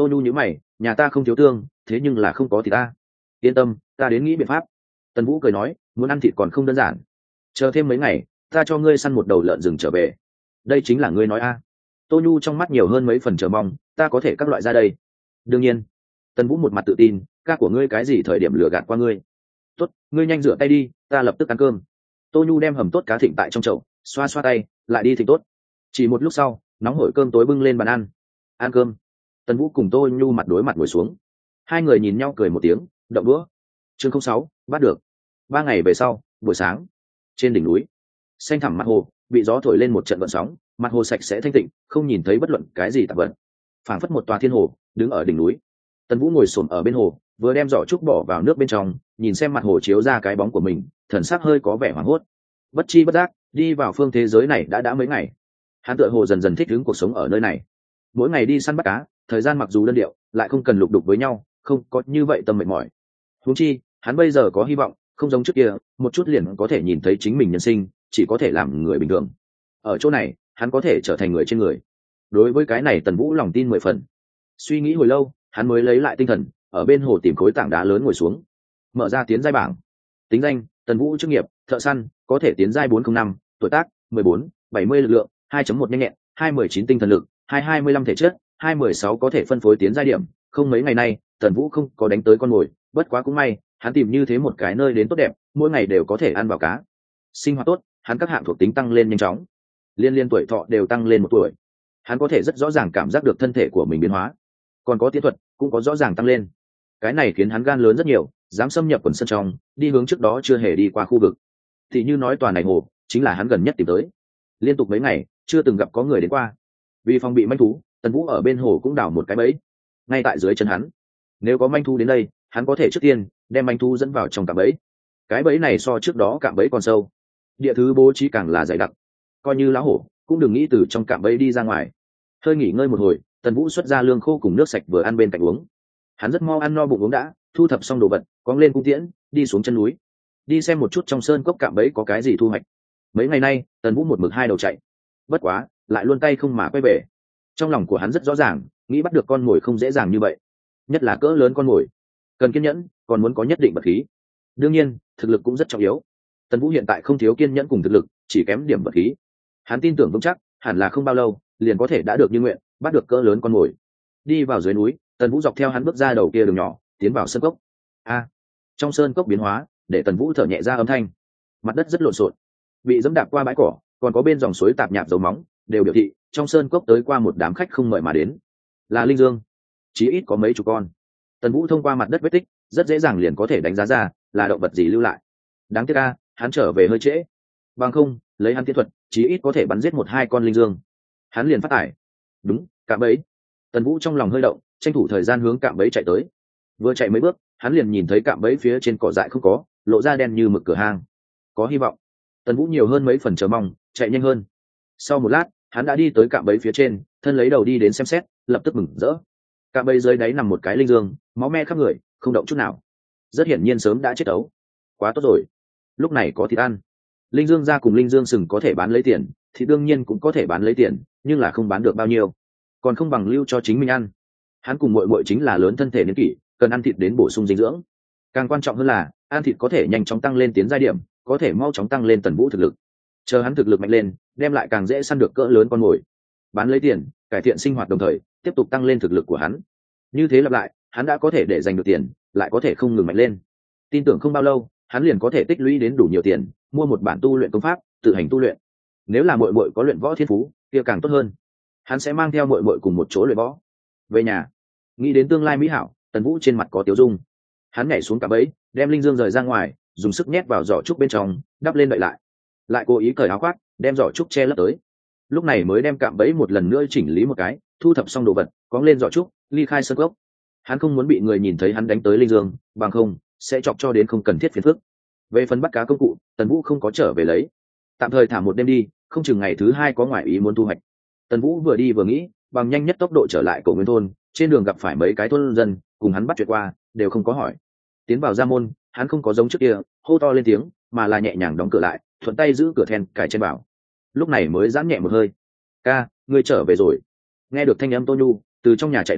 Tô Nhu nhíu mày, nhà ta không thiếu tương, thế nhưng là không có thịt ta. Yên tâm, ta đến nghĩ biện pháp. Tần Vũ cười nói, muốn ăn thịt còn không đơn giản. Chờ thêm mấy ngày, ta cho ngươi săn một đầu lợn rừng trở về. Đây chính là ngươi nói a? Tô Nhu trong mắt nhiều hơn mấy phần chờ mong, ta có thể các loại ra đây. Đương nhiên. Tần Vũ một mặt tự tin, ca của ngươi cái gì thời điểm lừa gạt qua ngươi? Tốt, ngươi nhanh rửa tay đi, ta lập tức ăn cơm. Tô Nhu đem hầm tốt cá thịnh tại trong chậu, xoa xoa tay, lại đi thịnh tốt. Chỉ một lúc sau, nóng hổi cơm tối bưng lên bàn ăn. Ăn cơm. Tần Vũ cùng Tô Nhu mặt đối mặt ngồi xuống. Hai người nhìn nhau cười một tiếng, động đũa. Chương không sáu, bắt được. Ba ngày về sau, buổi sáng, trên đỉnh núi, xanh thẳm mặt hồ bị gió thổi lên một trận gợn sóng, mặt hồ sạch sẽ thanh tịnh, không nhìn thấy bất luận cái gì tạp vật. Phảng phất một tòa thiên hồ đứng ở đỉnh núi. Tần Vũ ngồi xổm ở bên hồ, vừa đem giỏ trúc bỏ vào nước bên trong, nhìn xem mặt hồ chiếu ra cái bóng của mình, thần sắc hơi có vẻ hoảng hốt. Bất chi bất giác, đi vào phương thế giới này đã đã mấy ngày. Hắn tựa hồ dần dần thích ứng cuộc sống ở nơi này. Mỗi ngày đi săn bắt cá, thời gian mặc dù đơn điệu, lại không cần lục đục với nhau, không có như vậy tâm mệt mỏi. Huống chi, hắn bây giờ có hy vọng, không giống trước kia, một chút liền có thể nhìn thấy chính mình nhân sinh, chỉ có thể làm người bình thường. Ở chỗ này, hắn có thể trở thành người trên người. Đối với cái này Tần Vũ lòng tin mười phần. Suy nghĩ hồi lâu, hắn mới lấy lại tinh thần, ở bên hồ tìm khối tảng đá lớn ngồi xuống. Mở ra tiến giai bảng. Tính danh: Tần Vũ, chức nghiệp: thợ săn, có thể tiến giai bốn không năm, tuổi tác: mười bốn, bảy mươi lực lượng, hai chấm một nhanh nhẹn, hai mười chín tinh thần lực, hai hai mươi lăm thể chất, hai mười sáu có thể phân phối tiến giai điểm. Không mấy ngày nay, Tần Vũ không có đánh tới con mồi, bất quá cũng may, hắn tìm như thế một cái nơi đến tốt đẹp, mỗi ngày đều có thể ăn vào cá. Sinh hoạt tốt, hắn các hạng thuộc tính tăng lên nhanh chóng, liên liên tuổi thọ đều tăng lên một tuổi. Hắn có thể rất rõ ràng cảm giác được thân thể của mình biến hóa, còn có tiến thuật cũng có rõ ràng tăng lên. Cái này khiến hắn gan lớn rất nhiều, dám xâm nhập quần sân trong, đi hướng trước đó chưa hề đi qua khu vực. Thì như nói tòa này hồ chính là hắn gần nhất tìm tới. Liên tục mấy ngày chưa từng gặp có người đến qua. Vì phòng bị manh thú, Tần Vũ ở bên hồ cũng đào một cái bẫy ngay tại dưới chân hắn. Nếu có manh thú đến đây, hắn có thể trước tiên đem manh thú dẫn vào trong cạm bẫy. Cái bẫy này so trước đó cạm bẫy còn sâu, địa thứ bố trí càng là dày đặc, coi như lão hổ cũng đừng nghĩ từ trong cạm bẫy đi ra ngoài. Hơi nghỉ ngơi một hồi, Tần Vũ xuất ra lương khô cùng nước sạch vừa ăn bên cạnh uống. Hắn rất mau ăn no bụng uống đã, thu thập xong đồ vật, cóng lên cung tiễn, đi xuống chân núi, đi xem một chút trong sơn cốc cạm bẫy có cái gì thu hoạch. Mấy ngày nay, Tần Vũ một mực hai đầu chạy, bất quá lại luôn tay không mà quay về. Trong lòng của hắn rất rõ ràng, nghĩ bắt được con mồi không dễ dàng như vậy, nhất là cỡ lớn con mồi, cần kiên nhẫn, còn muốn có nhất định vật khí. Đương nhiên, thực lực cũng rất trọng yếu. Tần Vũ hiện tại không thiếu kiên nhẫn cùng thực lực, chỉ kém điểm vật khí. Hắn tin tưởng vững chắc, hẳn là không bao lâu liền có thể đã được như nguyện, bắt được cỡ lớn con mồi. Đi vào dưới núi, Tần Vũ dọc theo hắn bước ra đầu kia đường nhỏ, tiến vào sơn cốc. A, trong sơn cốc biến hóa, để Tần Vũ thở nhẹ ra âm thanh. Mặt đất rất lộn xộn, bị dẫm đạp qua bãi cỏ, còn có bên dòng suối tạp nhạp dấu móng, đều biểu thị trong sơn cốc tới qua một đám khách không mời mà đến. Là linh dương, chí ít có mấy chục con. Tần Vũ thông qua mặt đất vết tích, rất dễ dàng liền có thể đánh giá ra là động vật gì lưu lại. Đáng tiếc a, hắn trở về hơi trễ. Bằng không, lấy hắn tiến thuật, chí ít có thể bắn giết một hai con linh dương. Hắn liền phát tải. Đúng, cạm bẫy. Tần Vũ trong lòng hơi động, tranh thủ thời gian hướng cạm bẫy chạy tới. Vừa chạy mấy bước, hắn liền nhìn thấy cạm bẫy phía trên cỏ dại không có, lộ ra đen như mực cửa hang. Có hy vọng. Tần Vũ nhiều hơn mấy phần chờ mong, chạy nhanh hơn. Sau một lát, hắn đã đi tới cạm bẫy phía trên, thân lấy đầu đi đến xem xét, lập tức mừng rỡ. Cạm bẫy dưới đáy nằm một cái linh dương, máu me khắp người, không động chút nào. Rất hiển nhiên sớm đã chết ấu. Quá tốt rồi, lúc này có thịt ăn. Linh dương da cùng linh dương sừng có thể bán lấy tiền, thì đương nhiên cũng có thể bán lấy tiền, nhưng là không bán được bao nhiêu, còn không bằng lưu cho chính mình ăn. Hắn cùng muội muội chính là lớn thân thể niên kỷ, cần ăn thịt đến bổ sung dinh dưỡng. Càng quan trọng hơn là ăn thịt có thể nhanh chóng tăng lên tiến giai điểm, có thể mau chóng tăng lên Tần Vũ thực lực. Chờ hắn thực lực mạnh lên, đem lại càng dễ săn được cỡ lớn con mồi, bán lấy tiền, cải thiện sinh hoạt, đồng thời tiếp tục tăng lên thực lực của hắn. Như thế lặp lại, hắn đã có thể để giành được tiền, lại có thể không ngừng mạnh lên. Tin tưởng không bao lâu, hắn liền có thể tích lũy đến đủ nhiều tiền, mua một bản tu luyện công pháp, tự hành tu luyện. Nếu là muội muội có luyện võ thiên phú, kia càng tốt hơn. Hắn sẽ mang theo muội muội cùng một chỗ luyện võ. Về nhà, nghĩ đến tương lai mỹ hảo, Tần Vũ trên mặt có tiêu dung. Hắn nhảy xuống cả bẫy, đem linh dương rời ra ngoài, dùng sức nhét vào giỏ trúc bên trong, đắp lên đậy lại. Lại cố ý cởi áo khoác, đem giỏ trúc che lấp tới. Lúc này mới đem cạm bẫy một lần nữa chỉnh lý một cái, thu thập xong đồ vật, cóng lên giỏ trúc, ly khai sơn cốc. Hắn không muốn bị người nhìn thấy hắn đánh tới linh dương, bằng không sẽ chọc cho đến không cần thiết phiền phức. Về phần bắt cá công cụ, Tần Vũ không có trở về lấy, tạm thời thả một đêm đi, không chừng ngày thứ hai có ngoại ý muốn thu hoạch. Tần Vũ vừa đi vừa nghĩ, bằng nhanh nhất tốc độ trở lại cổ nguyên thôn. Trên đường gặp phải mấy cái thôn dân, cùng hắn bắt chuyện qua, đều không có hỏi. Tiến vào gia môn, hắn không có giống trước kia hô to lên tiếng, mà là nhẹ nhàng đóng cửa lại, thuận tay giữ cửa then cài trên vào. Lúc này mới giãn nhẹ một hơi. Ca, ngươi trở về rồi. Nghe được thanh âm Tô Nhu từ trong nhà chạy đến,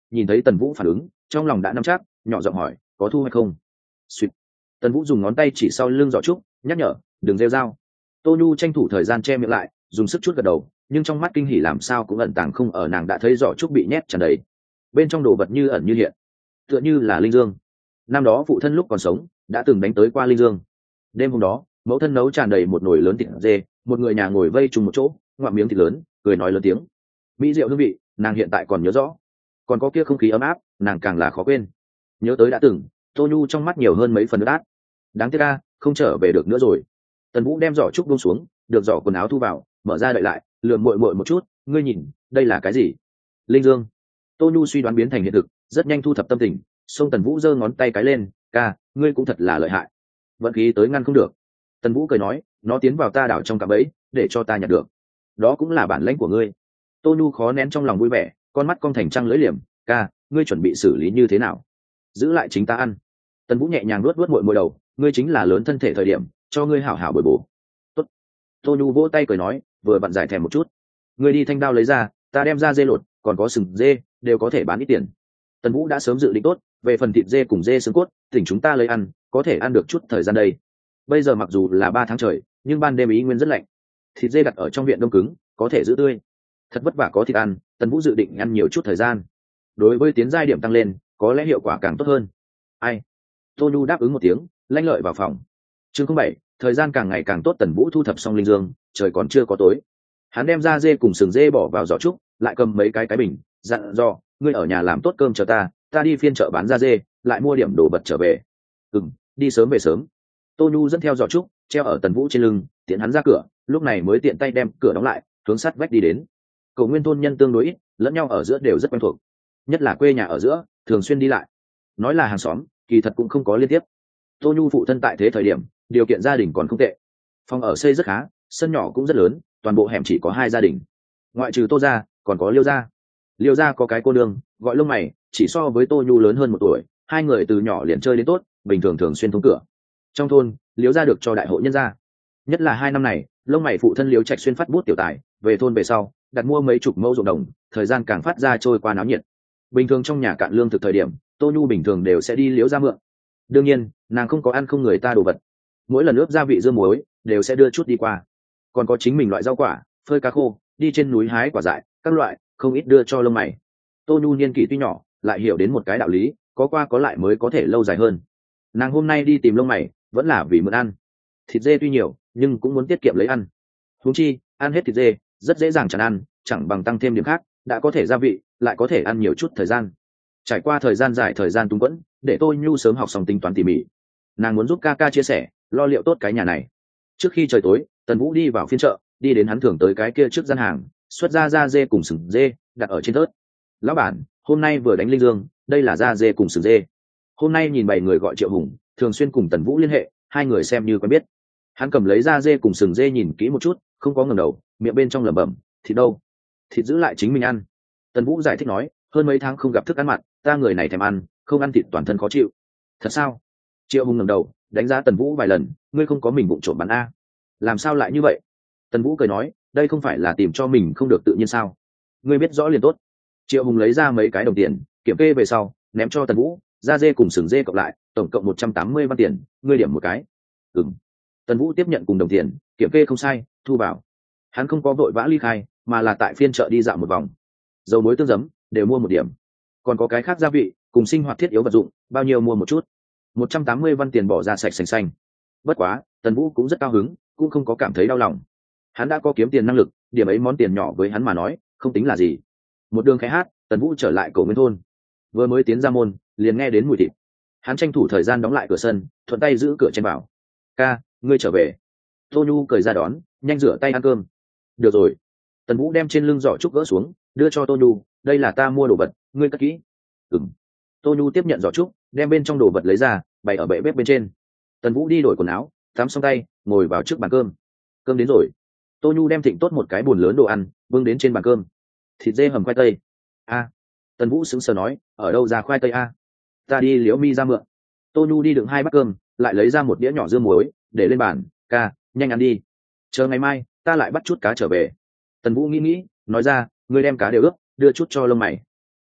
nhìn thấy tần vũ phản ứng trong lòng đã nắm chắc, nhỏ giọng hỏi có thu hay không. Suýt. Tần vũ dùng ngón tay chỉ sau lưng giỏ trúc nhắc nhở đừng rêu dao. Tô nhu tranh thủ thời gian che miệng lại dùng sức chút gật đầu, nhưng trong mắt kinh hỉ làm sao cũng ẩn tàng không ở, nàng đã thấy giỏ trúc bị nhét tràn đầy, bên trong đồ vật như ẩn như hiện, tựa như là linh dương. Năm đó phụ thân lúc còn sống đã từng đánh tới qua linh dương. Đêm hôm đó mẫu thân nấu tràn đầy một nồi lớn thịt dê, một người nhà ngồi vây chung một chỗ ngoạm miếng thịt lớn cười nói lớn tiếng, mỹ diệu hương vị nàng hiện tại còn nhớ rõ, còn có kia không khí ấm áp nàng càng là khó quên. Nhớ tới đã từng, Tô nhu trong mắt nhiều hơn mấy phần nước át. Đáng tiếc ca không trở về được nữa rồi. Tần vũ đem giỏ trúc buông xuống, được giỏ quần áo thu vào, mở ra đậy lại, lườm muội muội một chút, ngươi nhìn đây là cái gì? Linh dương. Tô nhu suy đoán biến thành hiện thực, rất nhanh thu thập tâm tình, xông Tần vũ giơ ngón tay cái lên, ca ngươi cũng thật là lợi hại, vận khí tới ngăn không được. Tần vũ cười nói, nó tiến vào ta đảo trong cạm bẫy để cho ta nhặt được, đó cũng là bản lãnh của ngươi. Tô nhu khó nén trong lòng vui vẻ, con mắt cong thành trăng lưỡi liềm, ca ngươi chuẩn bị xử lý như thế nào? Giữ lại chính ta ăn. Tần vũ nhẹ nhàng luốt luốt muội muội đầu, ngươi chính là lớn thân thể thời điểm cho ngươi hảo hảo bồi bổ. Tốt. Tô nhu vỗ tay cười nói, vừa vặn giải thèm một chút, ngươi đi thanh đao lấy ra, ta đem ra dê lột, còn có sừng dê đều có thể bán ít tiền. Tần vũ đã sớm dự định tốt, về phần thịt dê cùng dê xương cốt tỉnh chúng ta lấy ăn, có thể ăn được chút thời gian đây. Bây giờ mặc dù là ba tháng trời nhưng ban đêm ý nguyên rất lạnh, thịt dê đặt ở trong viện đông cứng có thể giữ tươi, thật vất vả có thịt ăn. Tần vũ dự định ăn nhiều chút thời gian, đối với tiến giai điểm tăng lên có lẽ hiệu quả càng tốt hơn. Ai? Tô nhu đáp ứng một tiếng, lanh lợi vào phòng. Chương không bảy, thời gian càng ngày càng tốt. Tần vũ thu thập xong linh dương, trời còn chưa có tối, hắn đem ra dê cùng sừng dê bỏ vào giỏ trúc, lại cầm mấy cái cái bình dặn dò, ngươi ở nhà làm tốt cơm chờ ta, ta đi phiên chợ bán ra dê lại mua điểm đồ vật trở về. Ừ, đi sớm về sớm. Tô nhu dẫn theo giỏ trúc treo ở Tần vũ trên lưng, tiện hắn ra cửa, lúc này mới tiện tay đem cửa đóng lại, hướng sát vách đi đến. Cầu nguyên thôn nhân tương đối ít, lẫn nhau ở giữa đều rất quen thuộc, nhất là quê nhà ở giữa thường xuyên đi lại, nói là hàng xóm kỳ thật cũng không có liên tiếp. Tô nhu phụ thân tại thế thời điểm điều kiện gia đình còn không tệ, phòng ở xây rất khá, sân nhỏ cũng rất lớn, toàn bộ hẻm chỉ có hai gia đình, ngoại trừ Tô gia còn có Liêu gia. Liêu gia có cái cô nương gọi lông mày, chỉ so với Tô nhu lớn hơn một tuổi, hai người từ nhỏ liền chơi đến tốt, bình thường thường xuyên thông cửa. Trong thôn Liêu gia được cho đại hộ nhân gia, nhất là hai năm này lông mày phụ thân Liêu Trạch xuyên phát bút tiểu tài về thôn về sau, đặt mua mấy chục mẫu ruộng đồng, thời gian càng phát ra trôi qua náo nhiệt. Bình thường trong nhà cạn lương thực thời điểm, Tô nhu bình thường đều sẽ đi Liêu gia mượn. Đương nhiên nàng không có ăn không người ta đồ vật, mỗi lần ướp gia vị dưa muối đều sẽ đưa chút đi qua, còn có chính mình loại rau quả, phơi cá khô, đi trên núi hái quả dại các loại, không ít đưa cho lông mày. Tô nhu niên kỷ tuy nhỏ lại hiểu đến một cái đạo lý, có qua có lại mới có thể lâu dài hơn. Nàng hôm nay đi tìm lông mày vẫn là vì mượn ăn. Thịt dê tuy nhiều nhưng cũng muốn tiết kiệm lấy ăn, huống chi ăn hết thịt dê rất dễ dàng chẳng ăn, chẳng bằng tăng thêm điểm khác, đã có thể gia vị lại có thể ăn nhiều chút thời gian. Trải qua thời gian dài thời gian túng quẫn, để Tô nhu sớm học xong tính toán tỉ mỉ, nàng muốn giúp ca ca chia sẻ lo liệu tốt cái nhà này. Trước khi trời tối Tần vũ đi vào phiên chợ, đi đến hắn thường tới cái kia trước gian hàng, xuất ra da dê cùng sừng dê đặt ở trên thớt. Lão bản, hôm nay vừa đánh linh dương, đây là da dê cùng sừng dê. Hôm nay nhìn bảy người gọi Triệu Hùng, thường xuyên cùng Tần vũ liên hệ, hai người xem như quen biết. Hắn cầm lấy da dê cùng sừng dê nhìn kỹ một chút, không có ngẩng đầu, miệng bên trong lẩm bẩm, thịt đâu? Thịt giữ lại chính mình ăn. Tần vũ giải thích nói, hơn mấy tháng không gặp thức ăn mặn, ta người này thèm ăn, không ăn thịt toàn thân khó chịu. Thật sao? Triệu Hùng ngẩng đầu đánh giá Tần vũ vài lần, ngươi không có mình bụng trộm bắn a? Làm sao lại như vậy? Tần vũ cười nói, đây không phải là tìm cho mình không được tự nhiên sao? Ngươi biết rõ liền tốt. Triệu Hùng lấy ra mấy cái đồng tiền, kiểm kê về sau ném cho Tần vũ, da dê cùng sừng dê cộng lại tổng cộng một trăm tám mươi văn tiền, ngươi điểm một cái. Ừm. Tần vũ tiếp nhận cùng đồng tiền, kiểm kê không sai, thu vào. Hắn không có vội vã ly khai, mà là tại phiên chợ đi dạo một vòng. Dầu muối tương giấm đều mua một điểm, còn có cái khác gia vị cùng sinh hoạt thiết yếu vật dụng bao nhiêu mua một chút. Một trăm tám mươi văn tiền bỏ ra sạch sành xanh. Bất quá Tần vũ cũng rất cao hứng, cũng không có cảm thấy đau lòng. Hắn đã có kiếm tiền năng lực, điểm ấy món tiền nhỏ với hắn mà nói không tính là gì. Một đường khẽ hát, Tần vũ trở lại Cổ Nguyên thôn. Vừa mới tiến ra môn liền nghe đến mùi thịt, hắn tranh thủ thời gian đóng lại cửa sân, thuận tay giữ cửa chen vào. Ca, ngươi trở về. Tô nhu cười ra đón, nhanh rửa tay ăn cơm. Được rồi. Tần vũ đem trên lưng giỏ trúc gỡ xuống, đưa cho Tô nhu, đây là ta mua đồ vật, ngươi cất kỹ. Ừm. Tô nhu tiếp nhận giỏ trúc, đem bên trong đồ vật lấy ra, bày ở bệ bếp bên trên. Tần vũ đi đổi quần áo, tắm xong tay, ngồi vào trước bàn cơm. Cơm đến rồi. Tô nhu đem thịnh tốt một cái bùn lớn đồ ăn bưng đến trên bàn cơm. Thịt dê hầm khoai tây. A. Tần vũ sững sờ nói, ở đâu ra khoai tây a? Ta đi Liễu mi ra mượn. Tô nhu đi đựng hai bát cơm, lại lấy ra một đĩa nhỏ dưa muối để lên bàn. Ca, nhanh ăn đi, chờ ngày mai ta lại bắt chút cá trở về. Tần vũ nghĩ nghĩ nói ra, ngươi đem cá đều ướp, đưa chút cho lông mày.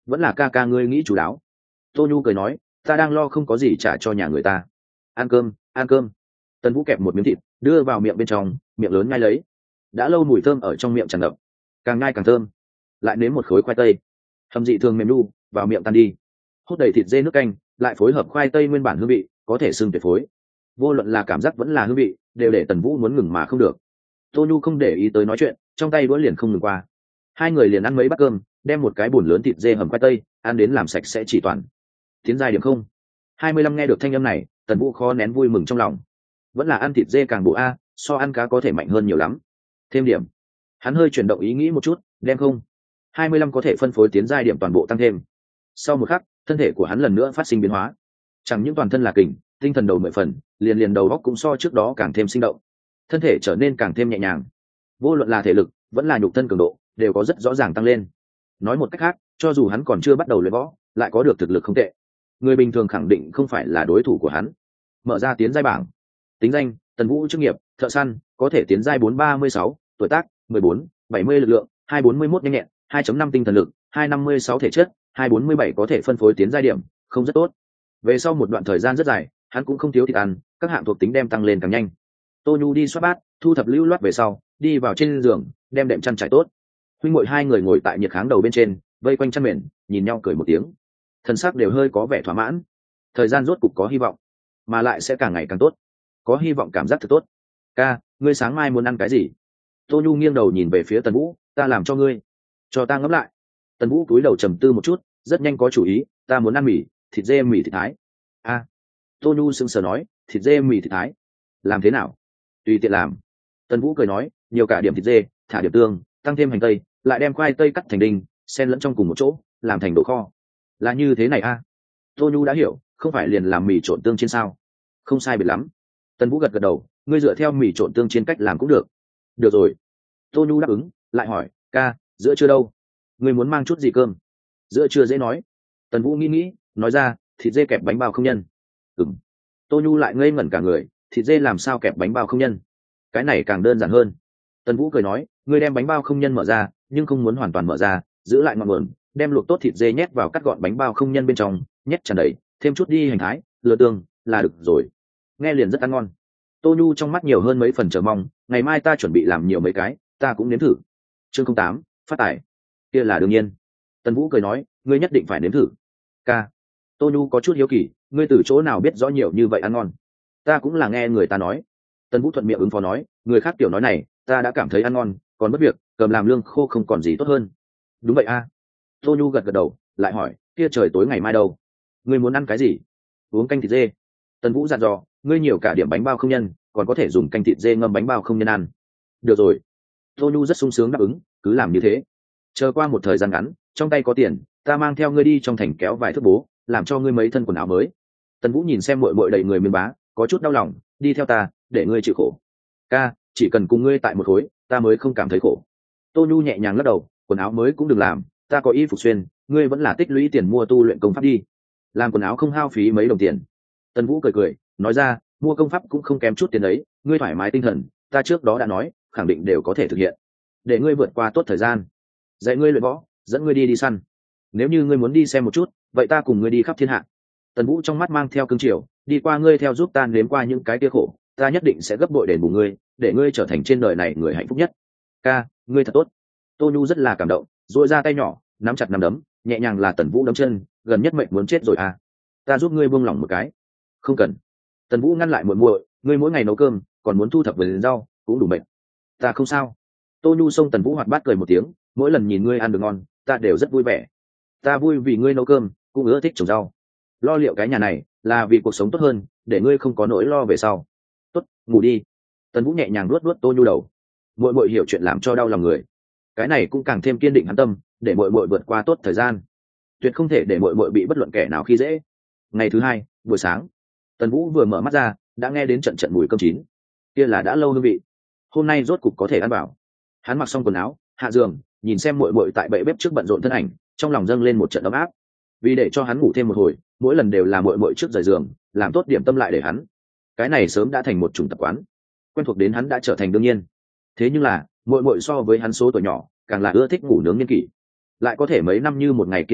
vẫn là ca ca ngươi nghĩ chú đáo. Tô Nhu cười nói, ta đang lo không có gì trả cho nhà người ta. Ăn cơm, ăn cơm. Tần Vũ kẹp một miếng thịt đưa vào miệng bên trong, miệng lớn nhai lấy. Đã lâu mùi thơm ở trong miệng tràn ngập, càng nhai càng thơm. Lại nếm một khối khoai tây, hầm dị thường mềm nu vào miệng tan đi. Hút đầy thịt dê nước canh, lại phối hợp khoai tây nguyên bản hương vị, có thể xưng tuyệt phối. Vô luận là cảm giác vẫn là hương vị, đều để Tần Vũ muốn ngừng mà không được. Tô Nhu không để ý tới nói chuyện, trong tay đũa liền không ngừng qua. Hai người liền ăn mấy bát cơm, đem một cái bồn lớn thịt dê hầm khoai tây ăn đến làm sạch sẽ chỉ toàn. Tiến giai điểm không hai mươi lăm. Nghe được thanh âm này, Tần Vũ khó nén vui mừng trong lòng. Vẫn là ăn thịt dê càng bổ a, so ăn cá có thể mạnh hơn nhiều lắm. Thêm điểm. Hắn hơi chuyển động ý nghĩ một chút, đem không hai mươi lăm có thể phân phối tiến giai điểm toàn bộ tăng thêm. Sau một khắc, thân thể của hắn lần nữa phát sinh biến hóa. Chẳng những toàn thân là kình, tinh thần đầu mười phần, liền liền đầu óc cũng so trước đó càng thêm sinh động. Thân thể trở nên càng thêm nhẹ nhàng. Vô luận là thể lực, vẫn là nhục thân cường độ, đều có rất rõ ràng tăng lên. Nói một cách khác, cho dù hắn còn chưa bắt đầu luyện võ, lại có được thực lực không tệ. Người bình thường khẳng định không phải là đối thủ của hắn. Mở ra tiến giai bảng. Tính danh: Tần Vũ, chức nghiệp thợ săn, có thể tiến giai bốn ba mươi sáu, tuổi tác mười bốn, bảy mươi lực lượng hai bốn mươi mốt, nhanh nhẹn hai năm tinh thần lực hai năm mươi sáu, thể chất hai bốn mươi bảy, có thể phân phối tiến giai điểm không rất tốt. Về sau một đoạn thời gian rất dài, hắn cũng không thiếu thịt ăn, các hạng thuộc tính đem tăng lên càng nhanh. Tô Nhu đi soát bát, thu thập lưu loát về sau, đi vào trên giường, đem đệm chăn trải tốt. Huynh muội hai người ngồi tại nhiệt kháng đầu bên trên, vây quanh chăn mền, nhìn nhau cười một tiếng. Thân xác đều hơi có vẻ thỏa mãn. Thời gian rốt cục có hy vọng, mà lại sẽ càng ngày càng tốt. Có hy vọng cảm giác thật tốt. Ca, ngươi sáng mai muốn ăn cái gì? Tô Nhu nghiêng đầu nhìn về phía Tần Vũ, ta làm cho ngươi. Cho ta ngẫm lại. Tần Vũ cúi đầu trầm tư một chút, rất nhanh có chủ ý, ta muốn ăn mì, thịt dê mì thịt thái. A. À. Tô Nhu sững sờ nói, thịt dê mì thịt thái. Làm thế nào? Tùy tiện làm. Tần Vũ cười nói, nhiều cả điểm thịt dê, thả điểm tương, tăng thêm hành tây, lại đem khoai tây cắt thành đinh, xen lẫn trong cùng một chỗ, làm thành đồ kho. Là như thế này a? À? Tô Nhu đã hiểu, không phải liền làm mì trộn tương trên sao? Không sai biệt lắm. Tần Vũ gật gật đầu, ngươi dựa theo mì trộn tương trên cách làm cũng được. Được rồi. Tô Nhu đáp ứng, lại hỏi, ca, giữa trưa đâu? Ngươi muốn mang chút gì cơm? Giữa trưa dễ nói. Tần Vũ nghĩ nghĩ, nói ra, thịt dê kẹp bánh bao không nhân. Ừm. Tô Nhu lại ngây ngẩn cả người, thịt dê làm sao kẹp bánh bao không nhân? Cái này càng đơn giản hơn. Tần Vũ cười nói, ngươi đem bánh bao không nhân mở ra, nhưng không muốn hoàn toàn mở ra, giữ lại ngọn nguồn, đem luộc tốt thịt dê nhét vào cắt gọn bánh bao không nhân bên trong, nhét tràn đầy, thêm chút đi hành thái, lừa tương, là được rồi. Nghe liền rất ăn ngon. Tô Nhu trong mắt nhiều hơn mấy phần chờ mong, ngày mai ta chuẩn bị làm nhiều mấy cái, ta cũng nếm thử. Chương không tám, phát tài. Kia là đương nhiên. Tần Vũ cười nói, ngươi nhất định phải nếm thử. Ca. Tô Nhu có chút hiếu kỳ, ngươi từ chỗ nào biết rõ nhiều như vậy ăn ngon? Ta cũng là nghe người ta nói. Tần Vũ thuận miệng ứng phó nói, người khác tiểu nói này, ta đã cảm thấy ăn ngon, còn mất việc, cầm làm lương khô không còn gì tốt hơn. Đúng vậy a. À. Tô Nhu gật gật đầu, lại hỏi, kia trời tối ngày mai đâu? Ngươi muốn ăn cái gì? Uống canh thịt dê. Tần Vũ dặn dò, ngươi nhiều cả điểm bánh bao không nhân, còn có thể dùng canh thịt dê ngâm bánh bao không nhân ăn. Được rồi. Tô Nhu rất sung sướng đáp ứng, cứ làm như thế. Chờ qua một thời gian ngắn, trong tay có tiền, ta mang theo ngươi đi trong thành kéo vài thước bố, làm cho ngươi mấy thân quần áo mới. Tần Vũ nhìn xem muội muội đầy người miếng bá, có chút đau lòng, đi theo ta, để ngươi chịu khổ. Ca, chỉ cần cùng ngươi tại một khối, ta mới không cảm thấy khổ. Tô Nhu nhẹ nhàng lắc đầu, quần áo mới cũng đừng làm, ta có y phục xuyên, ngươi vẫn là tích lũy tiền mua tu luyện công pháp đi. Làm quần áo không hao phí mấy đồng tiền. Tần Vũ cười cười, nói ra, mua công pháp cũng không kém chút tiền ấy, ngươi thoải mái tinh thần, ta trước đó đã nói, khẳng định đều có thể thực hiện. Để ngươi vượt qua tốt thời gian, dạy ngươi luyện võ, dẫn ngươi đi đi săn. Nếu như ngươi muốn đi xem một chút, vậy ta cùng ngươi đi khắp thiên hạ. Tần Vũ trong mắt mang theo cương triều, đi qua ngươi theo giúp ta nếm qua những cái kia khổ, ta nhất định sẽ gấp bội đền bù ngươi, để ngươi trở thành trên đời này người hạnh phúc nhất. Ca, ngươi thật tốt. Tô Nhu rất là cảm động, duỗi ra tay nhỏ, nắm chặt nắm đấm, nhẹ nhàng là Tần Vũ đấm chân, gần nhất mệnh muốn chết rồi à. Ta giúp ngươi buông lỏng một cái. Không cần. Tần Vũ ngăn lại muội muội, ngươi mỗi ngày nấu cơm, còn muốn thu thập vườn rau, cũng đủ mệt. Ta không sao. Tô Nhu xông Tần Vũ hoạt bát cười một tiếng, mỗi lần nhìn ngươi ăn được ngon, ta đều rất vui vẻ. Ta vui vì ngươi nấu cơm, cũng ưa thích trồng rau. Lo liệu cái nhà này là vì cuộc sống tốt hơn, để ngươi không có nỗi lo về sau. Tốt, ngủ đi. Tần Vũ nhẹ nhàng luốt luốt Tô Nhu đầu. Muội muội hiểu chuyện làm cho đau lòng người, cái này cũng càng thêm kiên định hắn tâm, để muội muội vượt qua tốt thời gian. Tuyệt không thể để muội muội bị bất luận kẻ nào khi dễ. Ngày thứ hai, buổi sáng, Tần Vũ vừa mở mắt ra, đã nghe đến trận trận mùi cơm chín. Kia là đã lâu hương vị. Hôm nay rốt cục có thể ăn bảo. Hắn mặc xong quần áo, hạ giường, nhìn xem muội muội tại bệ bếp trước bận rộn thân ảnh, trong lòng dâng lên một trận ấm áp. Vì để cho hắn ngủ thêm một hồi, mỗi lần đều là muội muội trước rời giường, làm tốt điểm tâm lại để hắn. Cái này sớm đã thành một chủng tập quán, quen thuộc đến hắn đã trở thành đương nhiên. Thế nhưng là, muội muội so với hắn số tuổi nhỏ, càng là ưa thích ngủ nướng niên kỷ, lại có thể mấy năm như một ngày kiên trì,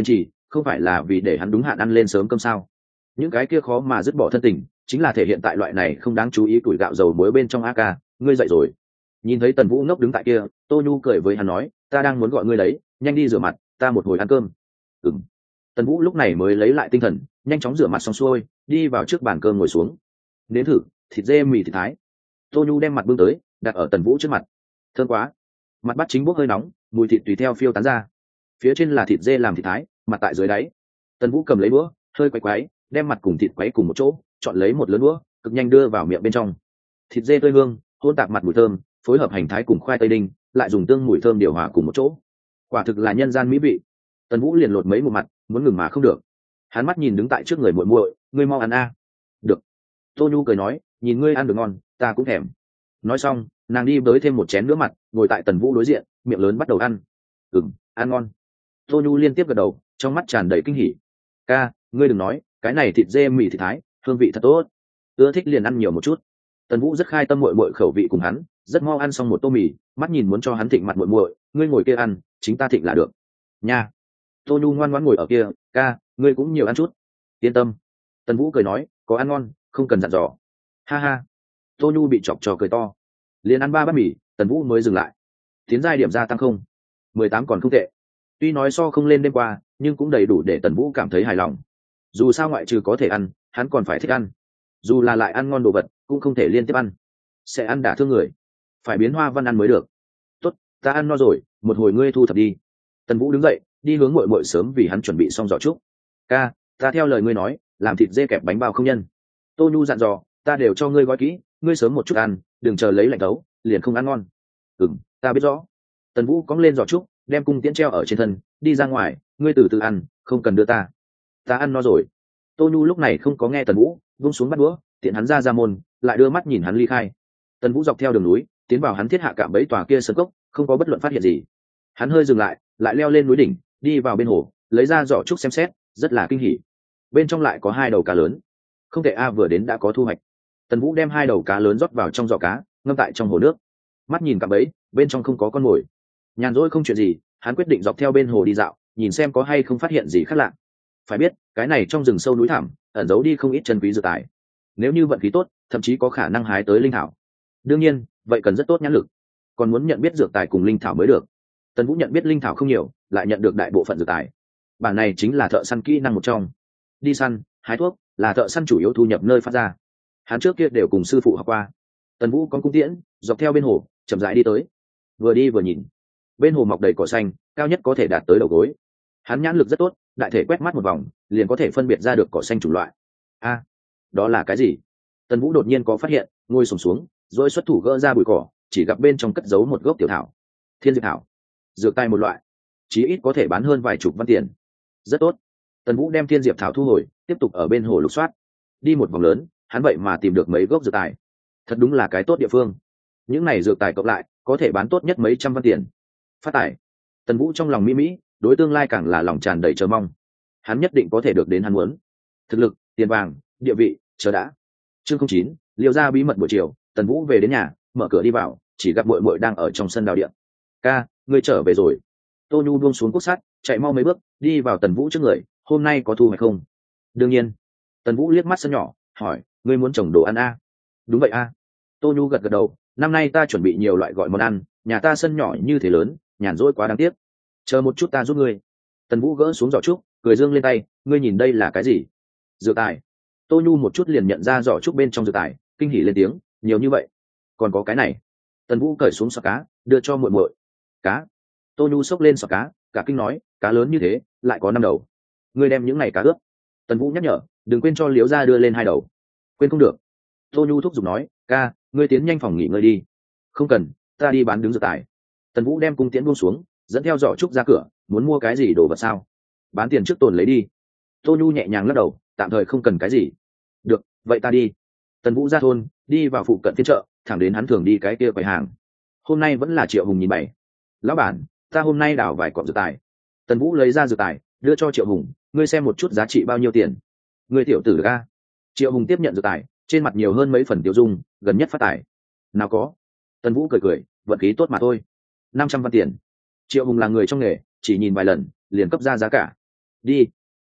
không phải là vì để hắn đúng hạn ăn lên sớm cơm sao? Những cái kia khó mà dứt bỏ thân tình chính là thể hiện tại loại này không đáng chú ý tuổi gạo dầu muối bên trong a ca. Ngươi dậy rồi. Nhìn thấy Tần Vũ ngốc đứng tại kia, Tô Nhu cười với hắn nói, ta đang muốn gọi ngươi đấy, nhanh đi rửa mặt, ta một hồi ăn cơm. Ừm. Tần Vũ lúc này mới lấy lại tinh thần, nhanh chóng rửa mặt xong xuôi, đi vào trước bàn cơm ngồi xuống. Nếm thử thịt dê mì thịt thái. Tô Nhu đem mặt bưng tới, đặt ở Tần Vũ trước mặt. Thơm quá. Mặt bát chính bốc hơi nóng, mùi thịt tùy theo phiêu tán ra. Phía trên là thịt dê làm thịt thái, mặt tại dưới đáy. Tần Vũ cầm lấy đũa, hơi quay quái, đem mặt cùng thịt quấy cùng một chỗ, chọn lấy một lớn đũa, cực nhanh đưa vào miệng bên trong. Thịt dê tươi hương, hỗn tạp mặt mùi thơm, phối hợp hành thái cùng khoai tây đinh, lại dùng tương mùi thơm điều hòa cùng một chỗ. Quả thực là nhân gian mỹ vị. Tần Vũ liền lột mấy một mặt, muốn ngừng mà không được. Hắn mắt nhìn đứng tại trước người muội muội, ngươi mau ăn a. Được. Tô Nhu cười nói, nhìn ngươi ăn được ngon, ta cũng thèm. Nói xong, nàng đi bới thêm một chén nữa mặt, ngồi tại Tần Vũ đối diện, miệng lớn bắt đầu ăn. Ừm, ăn ngon. Tô Nhu liên tiếp gật đầu, trong mắt tràn đầy kinh hỉ. Ca, ngươi đừng nói, cái này thịt dê mì thịt thái, hương vị thật tốt. Ưa thích liền ăn nhiều một chút. Tần Vũ rất khai tâm muội muội khẩu vị cùng hắn, rất mau ăn xong một tô mì, mắt nhìn muốn cho hắn thịnh mặt muội muội, ngươi ngồi kia ăn, chính ta thịnh là được. Nha. Tô Nhu ngoan ngoãn ngồi ở kia, ca, ngươi cũng nhiều ăn chút. Yên tâm. Tần Vũ cười nói, có ăn ngon, không cần dặn dò. Ha ha. Tô Nhu bị chọc trò cười to. Liền ăn ba bát mì, Tần Vũ mới dừng lại. Tiến giai điểm gia tăng không, mười tám còn không tệ. Tuy nói so không lên đêm qua, nhưng cũng đầy đủ để Tần Vũ cảm thấy hài lòng. Dù sao ngoại trừ có thể ăn, hắn còn phải thích ăn. Dù là lại ăn ngon đồ vật, cũng không thể liên tiếp ăn. Sẽ ăn đả thương người. Phải biến hoa văn ăn mới được. Tốt, ta ăn no rồi, một hồi ngươi thu thập đi. Tần Vũ đứng dậy, đi hướng muội muội sớm vì hắn chuẩn bị xong giỏ trúc. Ca, ta theo lời ngươi nói, làm thịt dê kẹp bánh bao không nhân. Tô Nhu dặn dò, ta đều cho ngươi gói kỹ, ngươi sớm một chút ăn, đừng chờ lấy lạnh tấu, liền không ăn ngon. Ừm, ta biết rõ. Tần Vũ cõng lên giỏ trúc, đem cung tiễn treo ở trên thân, đi ra ngoài, ngươi từ từ ăn, không cần đưa ta. Ta ăn no rồi. Tô Nhu lúc này không có nghe Tần Vũ, vung xuống bắt đũa, tiện hắn ra ra môn, lại đưa mắt nhìn hắn ly khai. Tần Vũ dọc theo đường núi, tiến vào hắn thiết hạ cạm bẫy tòa kia sơn cốc, không có bất luận phát hiện gì. Hắn hơi dừng lại, lại leo lên núi đỉnh, đi vào bên hồ, lấy ra giỏ trúc xem xét, rất là kinh hỉ. Bên trong lại có hai đầu cá lớn. Không thể a, vừa đến đã có thu hoạch. Tần Vũ đem hai đầu cá lớn rót vào trong giỏ cá, ngâm tại trong hồ nước. Mắt nhìn cạm bẫy, bên trong không có con mồi. Nhàn rỗi không chuyện gì, hắn quyết định dọc theo bên hồ đi dạo, nhìn xem có hay không phát hiện gì khác lạ. Phải biết, cái này trong rừng sâu núi thẳm, ẩn giấu đi không ít chân quý dược tài. Nếu như vận khí tốt, thậm chí có khả năng hái tới linh thảo. Đương nhiên, vậy cần rất tốt nhãn lực. Còn muốn nhận biết dược tài cùng linh thảo mới được. Tần Vũ nhận biết linh thảo không nhiều, lại nhận được đại bộ phận dược tài. Bản này chính là thợ săn kỹ năng một trong. Đi săn, hái thuốc, là thợ săn chủ yếu thu nhập nơi phát ra. Hắn trước kia đều cùng sư phụ học qua. Tần Vũ có cung tiễn, dọc theo bên hồ, chậm rãi đi tới. Vừa đi vừa nhìn. Bên hồ mọc đầy cỏ xanh, cao nhất có thể đạt tới đầu gối. Hắn nhãn lực rất tốt, đại thể quét mắt một vòng, liền có thể phân biệt ra được cỏ xanh chủng loại. A, đó là cái gì? Tần Vũ đột nhiên có phát hiện, ngồi xổm xuống, rồi xuất thủ gỡ ra bụi cỏ, chỉ gặp bên trong cất giấu một gốc tiểu thảo. Thiên diệp thảo, dược tài một loại, chí ít có thể bán hơn vài chục văn tiền. Rất tốt. Tần Vũ đem thiên diệp thảo thu hồi, tiếp tục ở bên hồ lục soát. Đi một vòng lớn, hắn vậy mà tìm được mấy gốc dược tài. Thật đúng là cái tốt địa phương. Những này dược tài cộng lại, có thể bán tốt nhất mấy trăm văn tiền. Phát tài. Tần Vũ trong lòng mỹ mỹ, đối tương lai càng là lòng tràn đầy chờ mong. Hắn nhất định có thể được đến hắn muốn. Thực lực, tiền vàng, địa vị, chờ đã. Chương không chín, Liêu ra bí mật buổi chiều, Tần Vũ về đến nhà, mở cửa đi vào, chỉ gặp muội muội đang ở trong sân đào điện. Ca, ngươi trở về rồi. Tô Nhu buông xuống cuốc sắt, chạy mau mấy bước, đi vào Tần Vũ trước người, hôm nay có thu hoạch không? Đương nhiên. Tần Vũ liếc mắt sân nhỏ, hỏi, ngươi muốn trồng đồ ăn a? À? Đúng vậy a. À? Tô Nhu gật gật đầu, năm nay ta chuẩn bị nhiều loại gọi món ăn, nhà ta sân nhỏ như thế lớn, nhàn rỗi quá đáng tiếc. Chờ một chút ta giúp ngươi. Tần Vũ gỡ xuống giỏ trúc, cười dương lên tay, ngươi nhìn đây là cái gì? Dược tài. Tô Nhu một chút liền nhận ra giỏ trúc bên trong dược tài, kinh hỉ lên tiếng, nhiều như vậy. Còn có cái này. Tần Vũ cởi xuống sọ cá, đưa cho muội muội. Cá. Tô Nhu xốc lên sọ cá, cả kinh nói, cá lớn như thế, lại có năm đầu. Ngươi đem những này cá ướp. Tần Vũ nhắc nhở, đừng quên cho Liễu gia đưa lên hai đầu. Quên không được. Tô Nhu thúc giục nói, ca, ngươi tiến nhanh phòng nghỉ ngơi đi. Không cần, ta đi bán đứng dược tài. Tần Vũ đem cung tiễn buông xuống, dẫn theo giỏ trúc ra cửa, muốn mua cái gì đồ vật sao? Bán tiền trước tồn lấy đi. Tô Nhu nhẹ nhàng lắc đầu, tạm thời không cần cái gì. Được, vậy ta đi. Tần Vũ ra thôn, đi vào phụ cận phiên chợ, thẳng đến hắn thường đi cái kia quầy hàng. Hôm nay vẫn là Triệu Hùng nhìn bảy. Lão bản, ta hôm nay đào vài cọng dược tài. Tần Vũ lấy ra dược tài, đưa cho Triệu Hùng, ngươi xem một chút giá trị bao nhiêu tiền. Ngươi tiểu tử ga. Triệu Hùng tiếp nhận dược tài, trên mặt nhiều hơn mấy phần tiêu dung, gần nhất phát tài. Nào có. Tần Vũ cười cười, vận khí tốt mà thôi. Năm trăm văn tiền. Triệu Hùng là người trong nghề, chỉ nhìn vài lần, liền cấp ra giá cả. Đi,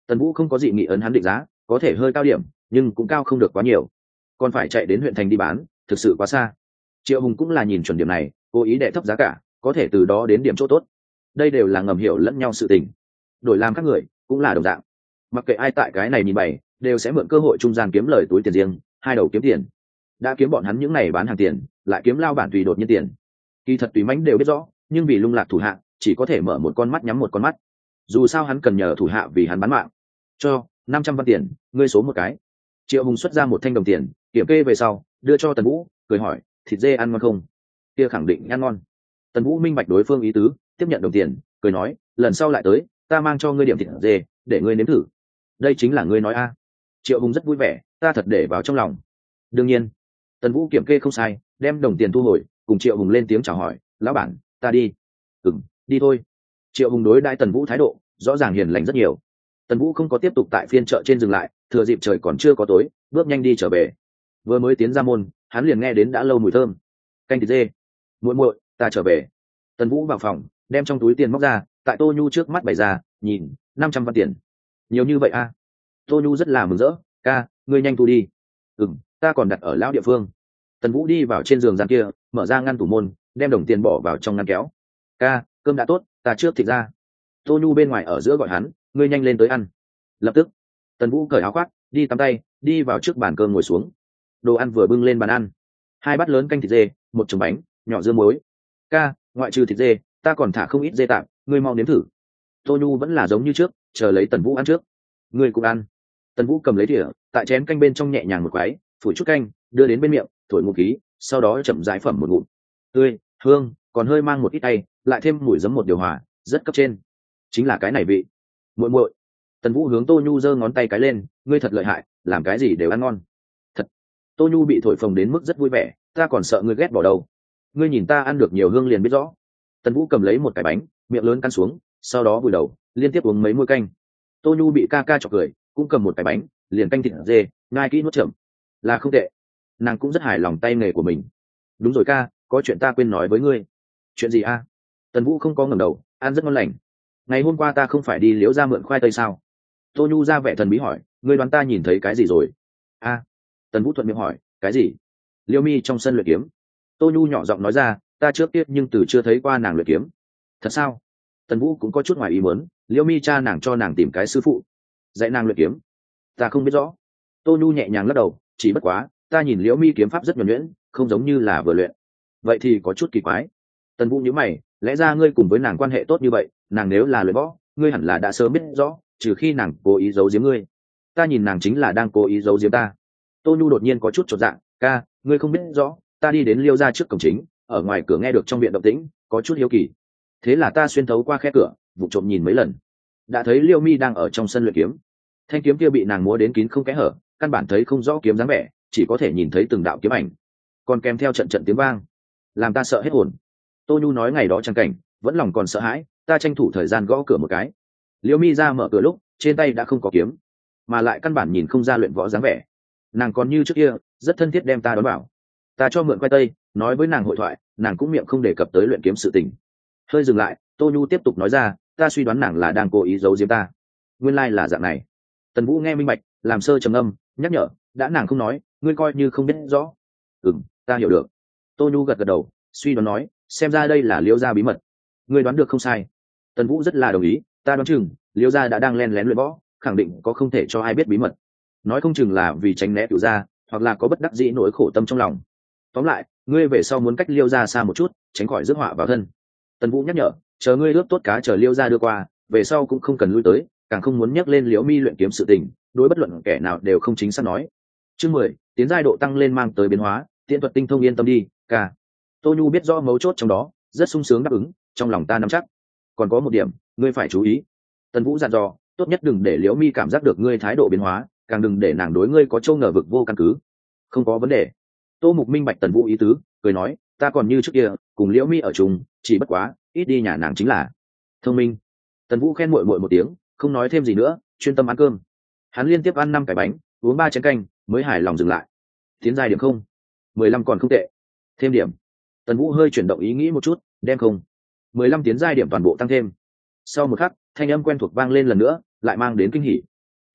Tần Vũ không có dị nghị ấn hắn định giá, có thể hơi cao điểm nhưng cũng cao không được quá nhiều, còn phải chạy đến huyện thành đi bán thực sự quá xa. Triệu Hùng cũng là nhìn chuẩn điểm này, cố ý đệ thấp giá cả, có thể từ đó đến điểm chỗ tốt. Đây đều là ngầm hiểu lẫn nhau sự tình, đổi làm các người cũng là đồng dạng, mặc kệ ai tại cái này nhìn bày đều sẽ mượn cơ hội trung gian kiếm lời túi tiền riêng, hai đầu kiếm tiền. Đã kiếm bọn hắn những này bán hàng tiền, lại kiếm lao bản tùy đột nhiên tiền. Kỳ thật tùy mãnh đều biết rõ, nhưng vì lung lạc thủ hạ, chỉ có thể mở một con mắt nhắm một con mắt. Dù sao hắn cần nhờ thủ hạ vì hắn bán mạng. Cho năm trăm văn tiền, ngươi số một cái. Triệu Hùng xuất ra một thanh đồng tiền, kiểm kê về sau đưa cho Tần Vũ, cười hỏi, thịt dê ăn ngon không? Kia khẳng định ăn ngon. Tần Vũ minh bạch đối phương ý tứ, tiếp nhận đồng tiền, cười nói, lần sau lại tới ta mang cho ngươi điểm thịt dê để ngươi nếm thử. Đây chính là ngươi nói a. Triệu Hùng rất vui vẻ, ta thật để vào trong lòng. Đương nhiên. Tần Vũ kiểm kê không sai, đem đồng tiền thu hồi, cùng Triệu Hùng lên tiếng chào hỏi, lão bản ta đi. Ừm, đi thôi. Triệu Hùng đối đãi Tần Vũ thái độ rõ ràng hiền lành rất nhiều. Tần Vũ không có tiếp tục tại phiên chợ trên dừng lại, thừa dịp trời còn chưa có tối, bước nhanh đi trở về. Vừa mới tiến ra môn, hắn liền nghe đến đã lâu mùi thơm canh thịt dê. Muội muội, ta trở về. Tần Vũ vào phòng, đem trong túi tiền móc ra, tại Tô Nhu trước mắt bày ra, nhìn, năm trăm văn tiền. Nhiều như vậy a? À? Tô Nhu rất là mừng rỡ, ca, ngươi nhanh thu đi. Ừm, ta còn đặt ở lão địa phương. Tần Vũ đi vào trên giường gian kia, mở ra ngăn tủ môn, đem đồng tiền bỏ vào trong ngăn kéo. Ca, cơm đã tốt, ta trước thịt ra. Tô Nhu bên ngoài ở giữa gọi hắn, ngươi nhanh lên tới ăn. Lập tức, Tần Vũ cởi áo khoác, đi tắm tay, đi vào trước bàn cơm ngồi xuống. Đồ ăn vừa bưng lên bàn ăn, hai bát lớn canh thịt dê, một chồng bánh, nhỏ dưa muối. Ca, ngoại trừ thịt dê, ta còn thả không ít dê tạm, ngươi mau nếm thử. Tô Nhu vẫn là giống như trước, chờ lấy Tần Vũ ăn trước. Ngươi cũng ăn. Tần Vũ cầm lấy thìa, tại chén canh bên trong nhẹ nhàng một quái, phủi chút canh, đưa đến bên miệng, thổi một khí, sau đó chậm rãi phẩm một ngụm. Tươi, hương, còn hơi mang một ít tay, lại thêm mùi giấm một điều hòa, rất cấp trên. Chính là cái này vị. Muội muội. Tần Vũ hướng Tô Nhu giơ ngón tay cái lên, ngươi thật lợi hại, làm cái gì đều ăn ngon. Thật. Tô Nhu bị thổi phồng đến mức rất vui vẻ, ta còn sợ ngươi ghét bỏ đâu. Ngươi nhìn ta ăn được nhiều hương liền biết rõ. Tần Vũ cầm lấy một cái bánh, miệng lớn căn xuống, sau đó vùi đầu, liên tiếp uống mấy muôi canh. Tô Nhu bị ca ca chọc cười, cũng cầm một cái bánh, liền canh thịt dê, ngai kỹ nuốt chậm. Là không tệ. Nàng cũng rất hài lòng tay nghề của mình. Đúng rồi ca, có chuyện ta quên nói với ngươi. Chuyện gì a? Tần Vũ không có ngẩng đầu, ăn rất ngon lành. Ngày hôm qua ta không phải đi Liễu gia mượn khoai tây sao? Tô Nhu ra vẻ thần bí hỏi, ngươi đoán ta nhìn thấy cái gì rồi? A. Tần Vũ thuận miệng hỏi, cái gì? Liễu Mi trong sân luyện kiếm. Tô Nhu nhỏ giọng nói ra, ta trước tiết nhưng từ chưa thấy qua nàng luyện kiếm. Thật sao? Tần Vũ cũng có chút ngoài ý muốn, Liễu Mi cha nàng cho nàng tìm cái sư phụ dạy nàng luyện kiếm. Ta không biết rõ. Tô Nhu nhẹ nhàng lắc đầu, chỉ bất quá, ta nhìn Liễu Mi kiếm pháp rất nhuần nhuyễn, không giống như là vừa luyện. Vậy thì có chút kỳ quái. Tần Vũ nhíu mày, lẽ ra ngươi cùng với nàng quan hệ tốt như vậy, nàng nếu là luyện võ, ngươi hẳn là đã sớm biết rõ, trừ khi nàng cố ý giấu giếm ngươi. Ta nhìn nàng chính là đang cố ý giấu giếm ta. Tô Nhu đột nhiên có chút chột dạ, ca, ngươi không biết rõ, ta đi đến Liêu gia trước cổng chính, ở ngoài cửa nghe được trong viện động tĩnh, có chút hiếu kỳ. Thế là ta xuyên thấu qua khe cửa, vụ trộm nhìn mấy lần, đã thấy Liêu Mi đang ở trong sân luyện kiếm. Thanh kiếm kia bị nàng múa đến kín không kẽ hở, căn bản thấy không rõ kiếm dáng vẻ, chỉ có thể nhìn thấy từng đạo kiếm ảnh, còn kèm theo trận trận tiếng vang, làm ta sợ hết hồn. Tô Nhu nói ngày đó trang cảnh, vẫn lòng còn sợ hãi, ta tranh thủ thời gian gõ cửa một cái. Liêu Mi ra mở cửa lúc, trên tay đã không có kiếm, mà lại căn bản nhìn không ra luyện võ dáng vẻ. Nàng còn như trước kia, rất thân thiết đem ta đón bảo. Ta cho mượn khoai tây, nói với nàng hội thoại, nàng cũng miệng không đề cập tới luyện kiếm sự tình. Hơi dừng lại, Tô Nhu tiếp tục nói ra, ta suy đoán nàng là đang cố ý giấu giếm ta. Nguyên lai là dạng này. Tần Vũ nghe minh bạch, làm sơ trầm âm, nhắc nhở, đã nàng không nói, ngươi coi như không biết rõ. Ừm, ta hiểu được. Tô Nhu gật gật đầu, suy đoán nói, xem ra đây là Liễu gia bí mật. Ngươi đoán được không sai. Tần Vũ rất là đồng ý, ta đoán chừng Liễu gia đã đang len lén luyện võ, khẳng định có không thể cho ai biết bí mật. Nói không chừng là vì tránh né Cửu gia, hoặc là có bất đắc dĩ nỗi khổ tâm trong lòng. Tóm lại, ngươi về sau muốn cách Liễu gia xa một chút, tránh khỏi rước họa vào thân. Tần Vũ nhắc nhở, chờ ngươi ướp tốt cá chờ Liễu gia đưa qua, về sau cũng không cần lui tới, càng không muốn nhắc lên Liễu Mi luyện kiếm sự tình, đối bất luận kẻ nào đều không chính xác nói. Chương mười, tiến giai độ tăng lên mang tới biến hóa, tiện thuật tinh thông yên tâm đi, ca. Tô Nhu biết rõ mấu chốt trong đó, rất sung sướng đáp ứng, trong lòng ta nắm chắc. Còn có một điểm, ngươi phải chú ý. Tần Vũ dặn dò, tốt nhất đừng để Liễu Mi cảm giác được ngươi thái độ biến hóa, càng đừng để nàng đối ngươi có châu ngờ vực vô căn cứ. Không có vấn đề. Tô Mục minh bạch Tần Vũ ý tứ, cười nói, ta còn như trước kia, cùng Liễu Mi ở chung, chỉ bất quá, ít đi nhà nàng chính là thông minh. Tần Vũ khen muội muội một tiếng, không nói thêm gì nữa, chuyên tâm ăn cơm. Hắn liên tiếp ăn năm cái bánh, uống ba chén canh, mới hài lòng dừng lại. Tiến giai điểm không? mười lăm còn không tệ. Thêm điểm. Tần Vũ hơi chuyển động ý nghĩ một chút, đem không. mười lăm tiến giai điểm toàn bộ tăng thêm. Sau một khắc, thanh âm quen thuộc vang lên lần nữa, lại mang đến kinh hỉ,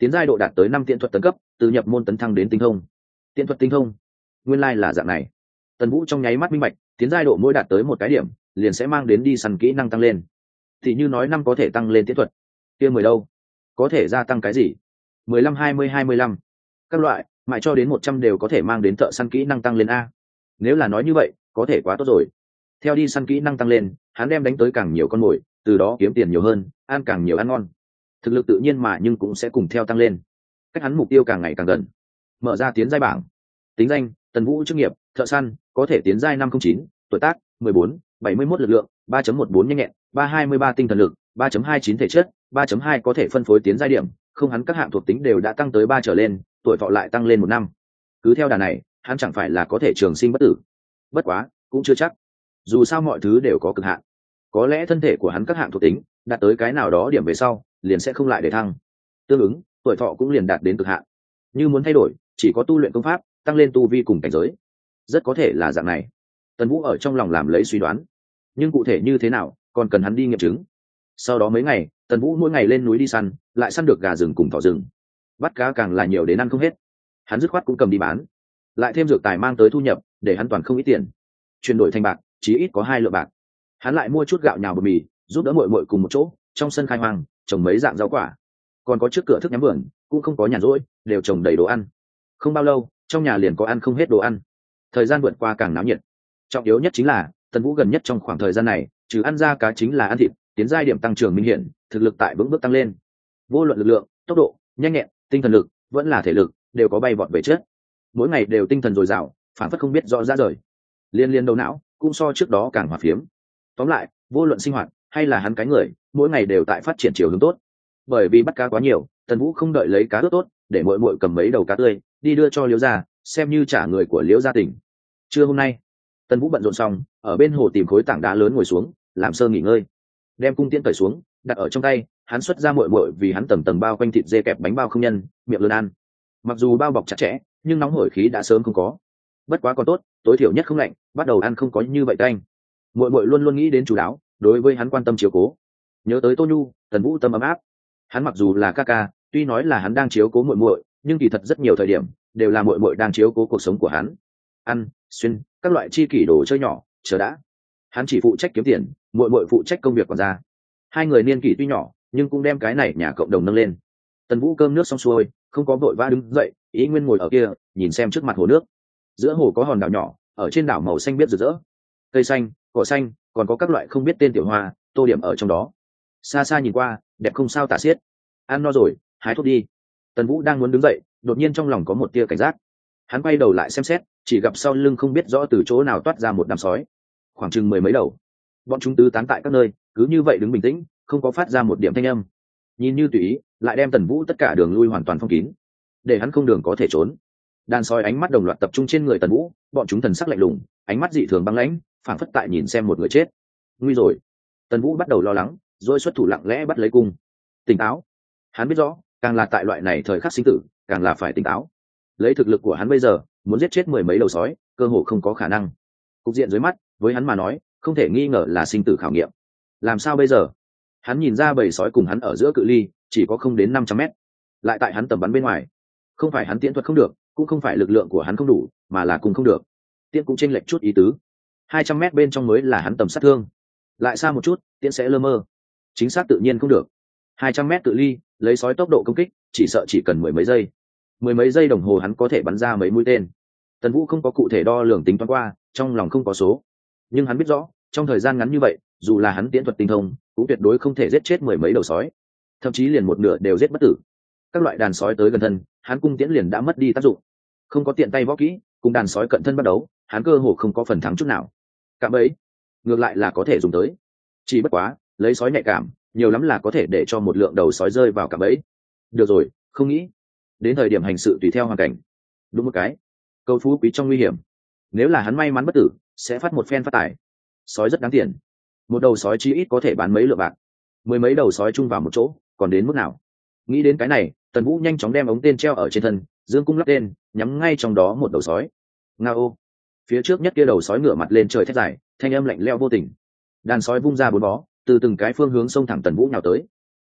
tiến giai độ đạt tới năm tiện thuật tấn cấp, từ nhập môn tấn thăng đến tinh thông. Tiện thuật tinh thông, nguyên lai là dạng này. Tần Vũ trong nháy mắt minh bạch, tiến giai độ mỗi đạt tới một cái điểm liền sẽ mang đến đi săn kỹ năng tăng lên. Thì như nói năm có thể tăng lên tiện thuật, kia mười đâu có thể gia tăng cái gì? Mười lăm, hai mươi, hai mươi lăm, các loại mãi cho đến một trăm đều có thể mang đến thợ săn kỹ năng tăng lên a. Nếu là nói như vậy có thể quá tốt rồi. Theo đi săn kỹ năng tăng lên, hắn đem đánh tới càng nhiều con mồi, từ đó kiếm tiền nhiều hơn, ăn càng nhiều ăn ngon, thực lực tự nhiên mà nhưng cũng sẽ cùng theo tăng lên. Cách hắn mục tiêu càng ngày càng gần. Mở ra tiến giai bảng. Tính danh: Tần Vũ, chức nghiệp thợ săn, có thể tiến giai năm không chín, tuổi tác mười bốn, bảy mươi mốt, lực lượng ba chấm mười bốn, nhanh nhẹn ba hai mươi ba, tinh thần lực ba chấm hai chín, thể chất ba chấm hai, có thể phân phối tiến giai điểm, không hắn các hạng thuộc tính đều đã tăng tới ba trở lên, tuổi thọ lại tăng lên một năm. Cứ theo đà này, hắn chẳng phải là có thể trường sinh bất tử? Bất quá, cũng chưa chắc. Dù sao mọi thứ đều có cực hạn. Có lẽ thân thể của hắn các hạng thuộc tính đạt tới cái nào đó điểm về sau, liền sẽ không lại để thăng. Tương ứng, tuổi thọ cũng liền đạt đến cực hạn. Như muốn thay đổi, chỉ có tu luyện công pháp, tăng lên tu vi cùng cảnh giới. Rất có thể là dạng này. Tần Vũ ở trong lòng làm lấy suy đoán, nhưng cụ thể như thế nào, còn cần hắn đi nghiệm chứng. Sau đó mấy ngày, Tần Vũ mỗi ngày lên núi đi săn, lại săn được gà rừng cùng thỏ rừng, bắt cá càng là nhiều đến ăn không hết. Hắn dứt khoát cũng cầm đi bán, lại thêm dược tài mang tới thu nhập, để hắn toàn không ít tiền. Chuyển đổi thành bạc, chí ít có hai lượng bạc. Hắn lại mua chút gạo nhào bột mì, giúp đỡ muội muội cùng một chỗ trong sân khai hoang trồng mấy dạng rau quả, còn có trước cửa thức nhắm vườn cũng không có nhàn rỗi, đều trồng đầy đồ ăn. Không bao lâu, trong nhà liền có ăn không hết đồ ăn. Thời gian vượt qua càng náo nhiệt. Trọng yếu nhất chính là Tần Vũ gần nhất trong khoảng thời gian này, trừ ăn da cá chính là ăn thịt, tiến giai điểm tăng trưởng minh hiển, thực lực tại vững bước tăng lên. Vô luận lực lượng, tốc độ, nhanh nhẹn, tinh thần lực, vẫn là thể lực, đều có bay vọt về trước. Mỗi ngày đều tinh thần dồi dào, phản phất không biết rõ ra rời. Liên liên đầu não cũng so trước đó càng hòa phiếm. Tóm lại, vô luận sinh hoạt hay là hắn cái người, mỗi ngày đều tại phát triển chiều hướng tốt. Bởi vì bắt cá quá nhiều, Tần Vũ không đợi lấy cá ướt tốt, để muội muội cầm mấy đầu cá tươi đi đưa cho Liễu gia, xem như trả người của Liễu gia tỉnh. Trưa hôm nay, Tần Vũ bận rộn xong, ở bên hồ tìm khối tảng đá lớn ngồi xuống, làm sơ nghỉ ngơi. Đem cung tiễn cởi xuống, đặt ở trong tay, hắn xuất ra muội muội vì hắn tầng tầng bao quanh thịt dê kẹp bánh bao không nhân, miệng lớn ăn. Mặc dù bao bọc chặt chẽ, nhưng nóng hổi khí đã sớm không có. Bất quá còn tốt, tối thiểu nhất không lạnh, bắt đầu ăn không có như vậy tanh. Muội muội luôn luôn nghĩ đến chủ đáo, đối với hắn quan tâm chiếu cố. Nhớ tới Tô Nhu, Tần Vũ tâm ấm áp. Hắn mặc dù là ca ca, tuy nói là hắn đang chiếu cố muội muội, nhưng kỳ thật rất nhiều thời điểm đều là muội muội đang chiếu cố cuộc sống của hắn. Ăn, xuyên, các loại chi kỷ đồ chơi nhỏ, chờ đã. Hắn chỉ phụ trách kiếm tiền, muội muội phụ trách công việc còn ra. Hai người niên kỷ tuy nhỏ, nhưng cũng đem cái này nhà cộng đồng nâng lên. Tần Vũ cơm nước xong xuôi, không có vội vã đứng dậy, ý nguyên ngồi ở kia, nhìn xem trước mặt hồ nước. Giữa hồ có hòn đảo nhỏ, ở trên đảo màu xanh biếc rực rỡ, cây xanh, cỏ xanh, còn có các loại không biết tên tiểu hoa, tô điểm ở trong đó. Xa xa nhìn qua, đẹp không sao tả xiết. Ăn no rồi, hái thuốc đi. Tần Vũ đang muốn đứng dậy, đột nhiên trong lòng có một tia cảnh giác. Hắn quay đầu lại xem xét, chỉ gặp sau lưng không biết rõ từ chỗ nào toát ra một đám sói, khoảng chừng mười mấy đầu. Bọn chúng tứ tán tại các nơi, cứ như vậy đứng bình tĩnh, không có phát ra một điểm thanh âm. Nhìn như tùy ý, lại đem Tần Vũ tất cả đường lui hoàn toàn phong kín, để hắn không đường có thể trốn. Đàn sói ánh mắt đồng loạt tập trung trên người Tần Vũ, bọn chúng thần sắc lạnh lùng, ánh mắt dị thường băng lãnh, phảng phất tại nhìn xem một người chết. Nguy rồi. Tần Vũ bắt đầu lo lắng, rồi xuất thủ lặng lẽ bắt lấy cung. Tỉnh táo. Hắn biết rõ, càng là tại loại này thời khắc sinh tử, càng là phải tỉnh táo. Lấy thực lực của hắn bây giờ, muốn giết chết mười mấy đầu sói, cơ hồ không có khả năng. Cục diện dưới mắt, với hắn mà nói, không thể nghi ngờ là sinh tử khảo nghiệm. Làm sao bây giờ? Hắn nhìn ra bầy sói cùng hắn ở giữa cự ly chỉ có không đến năm trăm mét, lại tại hắn tầm bắn bên ngoài. Không phải hắn tiễn thuật không được, cũng không phải lực lượng của hắn không đủ, mà là cùng không được. Tiễn cũng chênh lệch chút ý tứ. Hai trăm mét bên trong mới là hắn tầm sát thương. Lại xa một chút, tiễn sẽ lơ mơ. Chính xác tự nhiên không được. Hai trăm mét cự ly, lấy sói tốc độ công kích, chỉ sợ chỉ cần mười mấy giây. Mười mấy giây đồng hồ hắn có thể bắn ra mấy mũi tên. Tần Vũ không có cụ thể đo lường tính toán qua, trong lòng không có số. Nhưng hắn biết rõ, trong thời gian ngắn như vậy, dù là hắn tiễn thuật tinh thông, cũng tuyệt đối không thể giết chết mười mấy đầu sói, thậm chí liền một nửa đều giết bất tử. Các loại đàn sói tới gần thân, hắn cung tiễn liền đã mất đi tác dụng. Không có tiện tay võ kỹ, cùng đàn sói cận thân bắt đấu, hắn cơ hồ không có phần thắng chút nào. Cạm bẫy, ngược lại là có thể dùng tới. Chỉ bất quá, lấy sói nhạy cảm, nhiều lắm là có thể để cho một lượng đầu sói rơi vào cạm bẫy. Được rồi, không nghĩ. Đến thời điểm hành sự tùy theo hoàn cảnh. Đúng một cái. Câu phú quý trong nguy hiểm. Nếu là hắn may mắn bất tử, sẽ phát một phen phát tài. Sói rất đáng tiền. Một đầu sói chí ít có thể bán mấy lượng bạc. Mười mấy đầu sói chung vào một chỗ, còn đến mức nào? Nghĩ đến cái này, Tần Vũ nhanh chóng đem ống tên treo ở trên thân, dương cung lắp tên, nhắm ngay trong đó một đầu sói. Ngao! Phía trước nhất kia đầu sói ngửa mặt lên trời thét dài, thanh âm lạnh lẽo vô tình. Đàn sói vung ra bốn bó, từ từng cái phương hướng xông thẳng Tần Vũ nhào tới.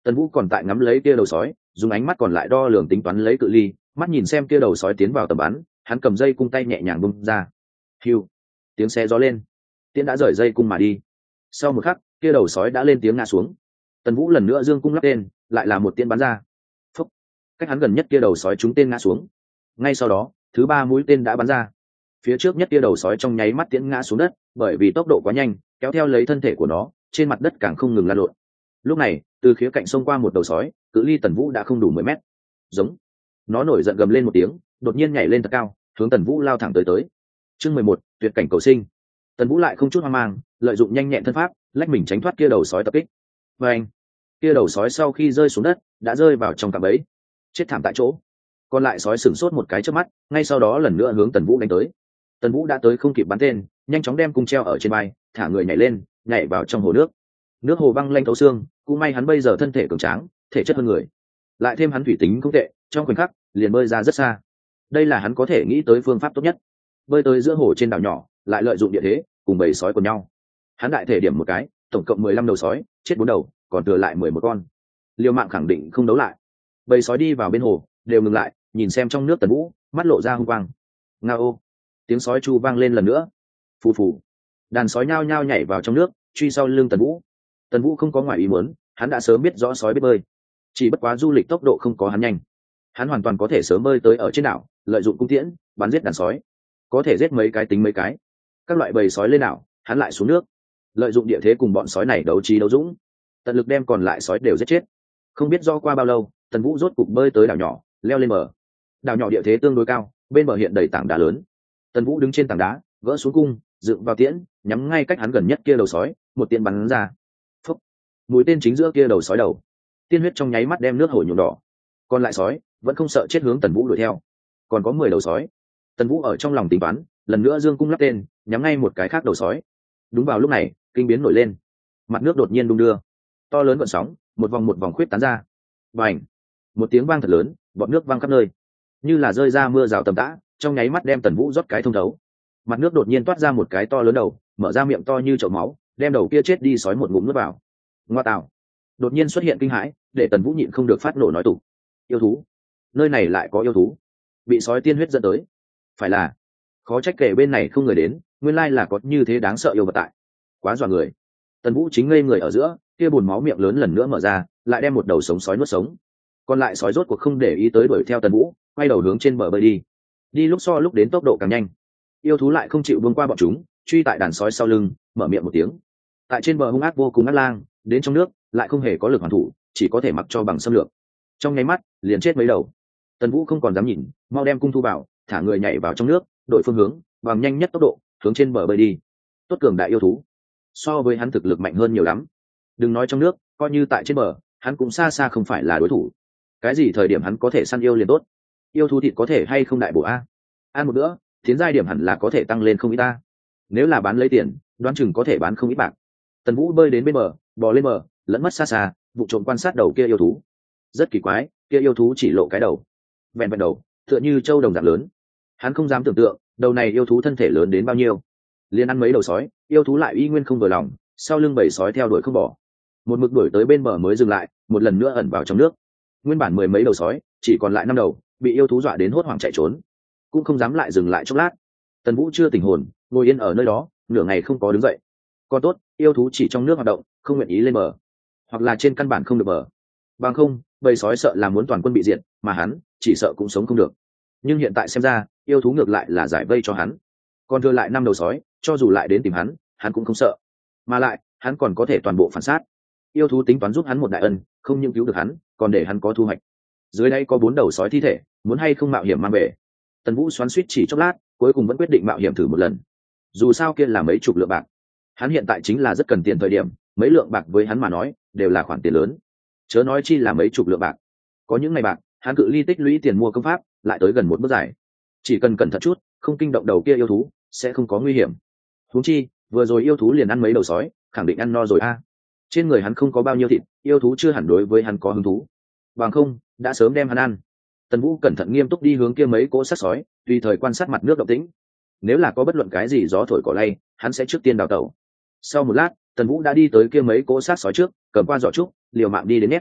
Tần Vũ còn tại ngắm lấy kia đầu sói, dùng ánh mắt còn lại đo lường tính toán lấy cự ly, mắt nhìn xem kia đầu sói tiến vào tầm bắn, hắn cầm dây cung tay nhẹ nhàng bung ra. Hưu, tiếng xe gió lên, tiễn đã rời dây cung mà đi. Sau một khắc, kia đầu sói đã lên tiếng ngã xuống. Tần Vũ lần nữa dương cung lắp tên, lại là một tiễn bắn ra. Phúc, cách hắn gần nhất kia đầu sói trúng tên ngã xuống. Ngay sau đó, thứ ba mũi tên đã bắn ra. Phía trước nhất kia đầu sói trong nháy mắt tiễn ngã xuống đất, bởi vì tốc độ quá nhanh, kéo theo lấy thân thể của nó, trên mặt đất càng không ngừng lăn lộn. Lúc này, từ khía cạnh xông qua một đầu sói, cự ly Tần Vũ đã không đủ mười mét. Giống, nó nổi giận gầm lên một tiếng, đột nhiên nhảy lên thật cao, hướng Tần Vũ lao thẳng tới tới. Chương mười một, tuyệt cảnh cầu sinh. Tần Vũ lại không chút hoang mang, lợi dụng nhanh nhẹn thân pháp, lách mình tránh thoát kia đầu sói tập kích. Và anh, kia đầu sói sau khi rơi xuống đất, đã rơi vào trong cạm bẫy, chết thảm tại chỗ. Còn lại sói sửng sốt một cái trước mắt, ngay sau đó lần nữa hướng Tần Vũ đánh tới. Tần Vũ đã tới không kịp bắn tên, nhanh chóng đem cung treo ở trên vai, thả người nhảy lên, nhảy vào trong hồ nước. Nước hồ băng lanh thấu xương, cũng may hắn bây giờ thân thể cường tráng, thể chất hơn người, lại thêm hắn thủy tính không tệ, trong khoảnh khắc liền bơi ra rất xa. Đây là hắn có thể nghĩ tới phương pháp tốt nhất. Bơi tới giữa hồ trên đảo nhỏ, lại lợi dụng địa thế cùng bầy sói của nhau. Hắn đại thể điểm một cái, tổng cộng mười lăm đầu sói, chết bốn đầu, còn thừa lại mười một con. Liều mạng khẳng định không đấu lại. Bầy sói đi vào bên hồ, đều ngừng lại, nhìn xem trong nước Tần Vũ, mắt lộ ra hung quang. Ngao, tiếng sói chu vang lên lần nữa. Phù phù, đàn sói nhao nhao nhảy vào trong nước, truy sau lưng Tần Vũ. Tần Vũ không có ngoài ý muốn, hắn đã sớm biết rõ sói biết bơi, chỉ bất quá du lịch tốc độ không có hắn nhanh. Hắn hoàn toàn có thể sớm bơi tới ở trên đảo, lợi dụng cung tiễn bắn giết đàn sói, có thể giết mấy cái tính mấy cái. Các loại bầy sói lên đảo, hắn lại xuống nước, lợi dụng địa thế cùng bọn sói này đấu trí đấu dũng, tận lực đem còn lại sói đều giết chết. Không biết do qua bao lâu, Tần Vũ rốt cục bơi tới đảo nhỏ, leo lên bờ. Đảo nhỏ địa thế tương đối cao, bên bờ hiện đầy tảng đá lớn. Tần Vũ đứng trên tảng đá, gỡ xuống cung, dựng vào tiễn, nhắm ngay cách hắn gần nhất kia đầu sói, một tiễn bắn ra. Phúc, mũi tên chính giữa kia đầu sói đầu, tiên huyết trong nháy mắt đem nước hồ nhuộm đỏ. Còn lại sói vẫn không sợ chết hướng Tần Vũ đuổi theo. Còn có mười đầu sói. Tần Vũ ở trong lòng tính toán, lần nữa dương cung lắp tên, nhắm ngay một cái khác đầu sói. Đúng vào lúc này, kinh biến nổi lên, mặt nước đột nhiên đung đưa, to lớn gợn sóng, một vòng một vòng khuyết tán ra. Bành, một tiếng vang thật lớn, bọt nước văng khắp nơi, như là rơi ra mưa rào tầm tã, trong nháy mắt đem Tần Vũ rót cái thông thấu. Mặt nước đột nhiên toát ra một cái to lớn đầu, mở ra miệng to như chậu máu, đem đầu kia chết đi sói một ngụm nuốt vào. Ngoa tạo! Đột nhiên xuất hiện kinh hãi, để Tần Vũ nhịn không được phát nổ nói tục. Yêu thú, nơi này lại có yêu thú, bị sói tiên huyết dẫn tới. Phải là, khó trách kể bên này không người đến, nguyên lai là có như thế đáng sợ yêu vật tại. Quá dọa người. Tần Vũ chính ngây người ở giữa, kia bùn máu miệng lớn lần nữa mở ra, lại đem một đầu sống sói nuốt sống. Còn lại sói rốt cuộc không để ý tới đuổi theo Tần Vũ, quay đầu hướng trên bờ bơi đi. Đi lúc so lúc đến tốc độ càng nhanh. Yêu thú lại không chịu buông qua bọn chúng, truy tại đàn sói sau lưng, mở miệng một tiếng. Tại trên bờ hung ác vô cùng ác lang, đến trong nước lại không hề có lực hoàn thủ, chỉ có thể mặc cho bằng xâm lược. Trong nháy mắt, liền chết mấy đầu. Tần Vũ không còn dám nhìn, mau đem cung thu vào, thả người nhảy vào trong nước, đổi phương hướng, bằng nhanh nhất tốc độ, hướng trên bờ bơi đi. Tốt cường đại yêu thú, so với hắn thực lực mạnh hơn nhiều lắm. Đừng nói trong nước, coi như tại trên bờ, hắn cũng xa xa không phải là đối thủ. Cái gì thời điểm hắn có thể săn yêu liền tốt. Yêu thú thịt có thể hay không đại bổ a? Ăn một bữa, tiến giai điểm hẳn là có thể tăng lên không ít ta. Nếu là bán lấy tiền, đoán chừng có thể bán không ít bạc. Tần Vũ bơi đến bên bờ, bò lên bờ, lẫn mất xa xa, vụ trộm quan sát đầu kia yêu thú. Rất kỳ quái, kia yêu thú chỉ lộ cái đầu, vẹn vẹn đầu, tựa như trâu đồng dạng lớn. Hắn không dám tưởng tượng, đầu này yêu thú thân thể lớn đến bao nhiêu. Liên ăn mấy đầu sói, yêu thú lại y nguyên không vừa lòng, sau lưng bầy sói theo đuổi không bỏ. Một mực đuổi tới bên bờ mới dừng lại, một lần nữa ẩn vào trong nước. Nguyên bản mười mấy đầu sói, chỉ còn lại năm đầu, bị yêu thú dọa đến hốt hoảng chạy trốn, cũng không dám lại dừng lại chốc lát. Tần Vũ chưa tỉnh hồn, ngồi yên ở nơi đó, nửa ngày không có đứng dậy. Còn tốt, yêu thú chỉ trong nước hoạt động, không nguyện ý lên bờ, hoặc là trên căn bản không được bờ. Bằng không, bầy sói sợ là muốn toàn quân bị diệt, mà hắn chỉ sợ cũng sống không được. Nhưng hiện tại xem ra, yêu thú ngược lại là giải vây cho hắn. Còn thừa lại năm đầu sói, cho dù lại đến tìm hắn, hắn cũng không sợ. Mà lại, hắn còn có thể toàn bộ phản sát. Yêu thú tính toán giúp hắn một đại ân, không những cứu được hắn, còn để hắn có thu hoạch. Dưới đây có bốn đầu sói thi thể, muốn hay không mạo hiểm mang về. Tần Vũ xoắn xuýt chỉ chốc lát, cuối cùng vẫn quyết định mạo hiểm thử một lần. Dù sao kia là mấy chục lượng bạc, hắn hiện tại chính là rất cần tiền thời điểm, mấy lượng bạc với hắn mà nói đều là khoản tiền lớn, chớ nói chi là mấy chục lượng bạc. Có những ngày bạc, hắn cự ly tích lũy tiền mua công pháp lại tới gần một bước dài, chỉ cần cẩn thận chút, không kinh động đầu kia yêu thú, sẽ không có nguy hiểm. Huống chi vừa rồi yêu thú liền ăn mấy đầu sói, khẳng định ăn no rồi a. Trên người hắn không có bao nhiêu thịt, yêu thú chưa hẳn đối với hắn có hứng thú, bằng không đã sớm đem hắn ăn. Tần Vũ cẩn thận nghiêm túc đi hướng kia mấy cỗ xác sói, tùy thời quan sát mặt nước động tĩnh. Nếu là có bất luận cái gì gió thổi cỏ lay, hắn sẽ trước tiên đào tẩu. Sau một lát, Tần Vũ đã đi tới kia mấy cỗ xác sói trước, cầm qua giỏ trúc, liều mạng đi đến nét.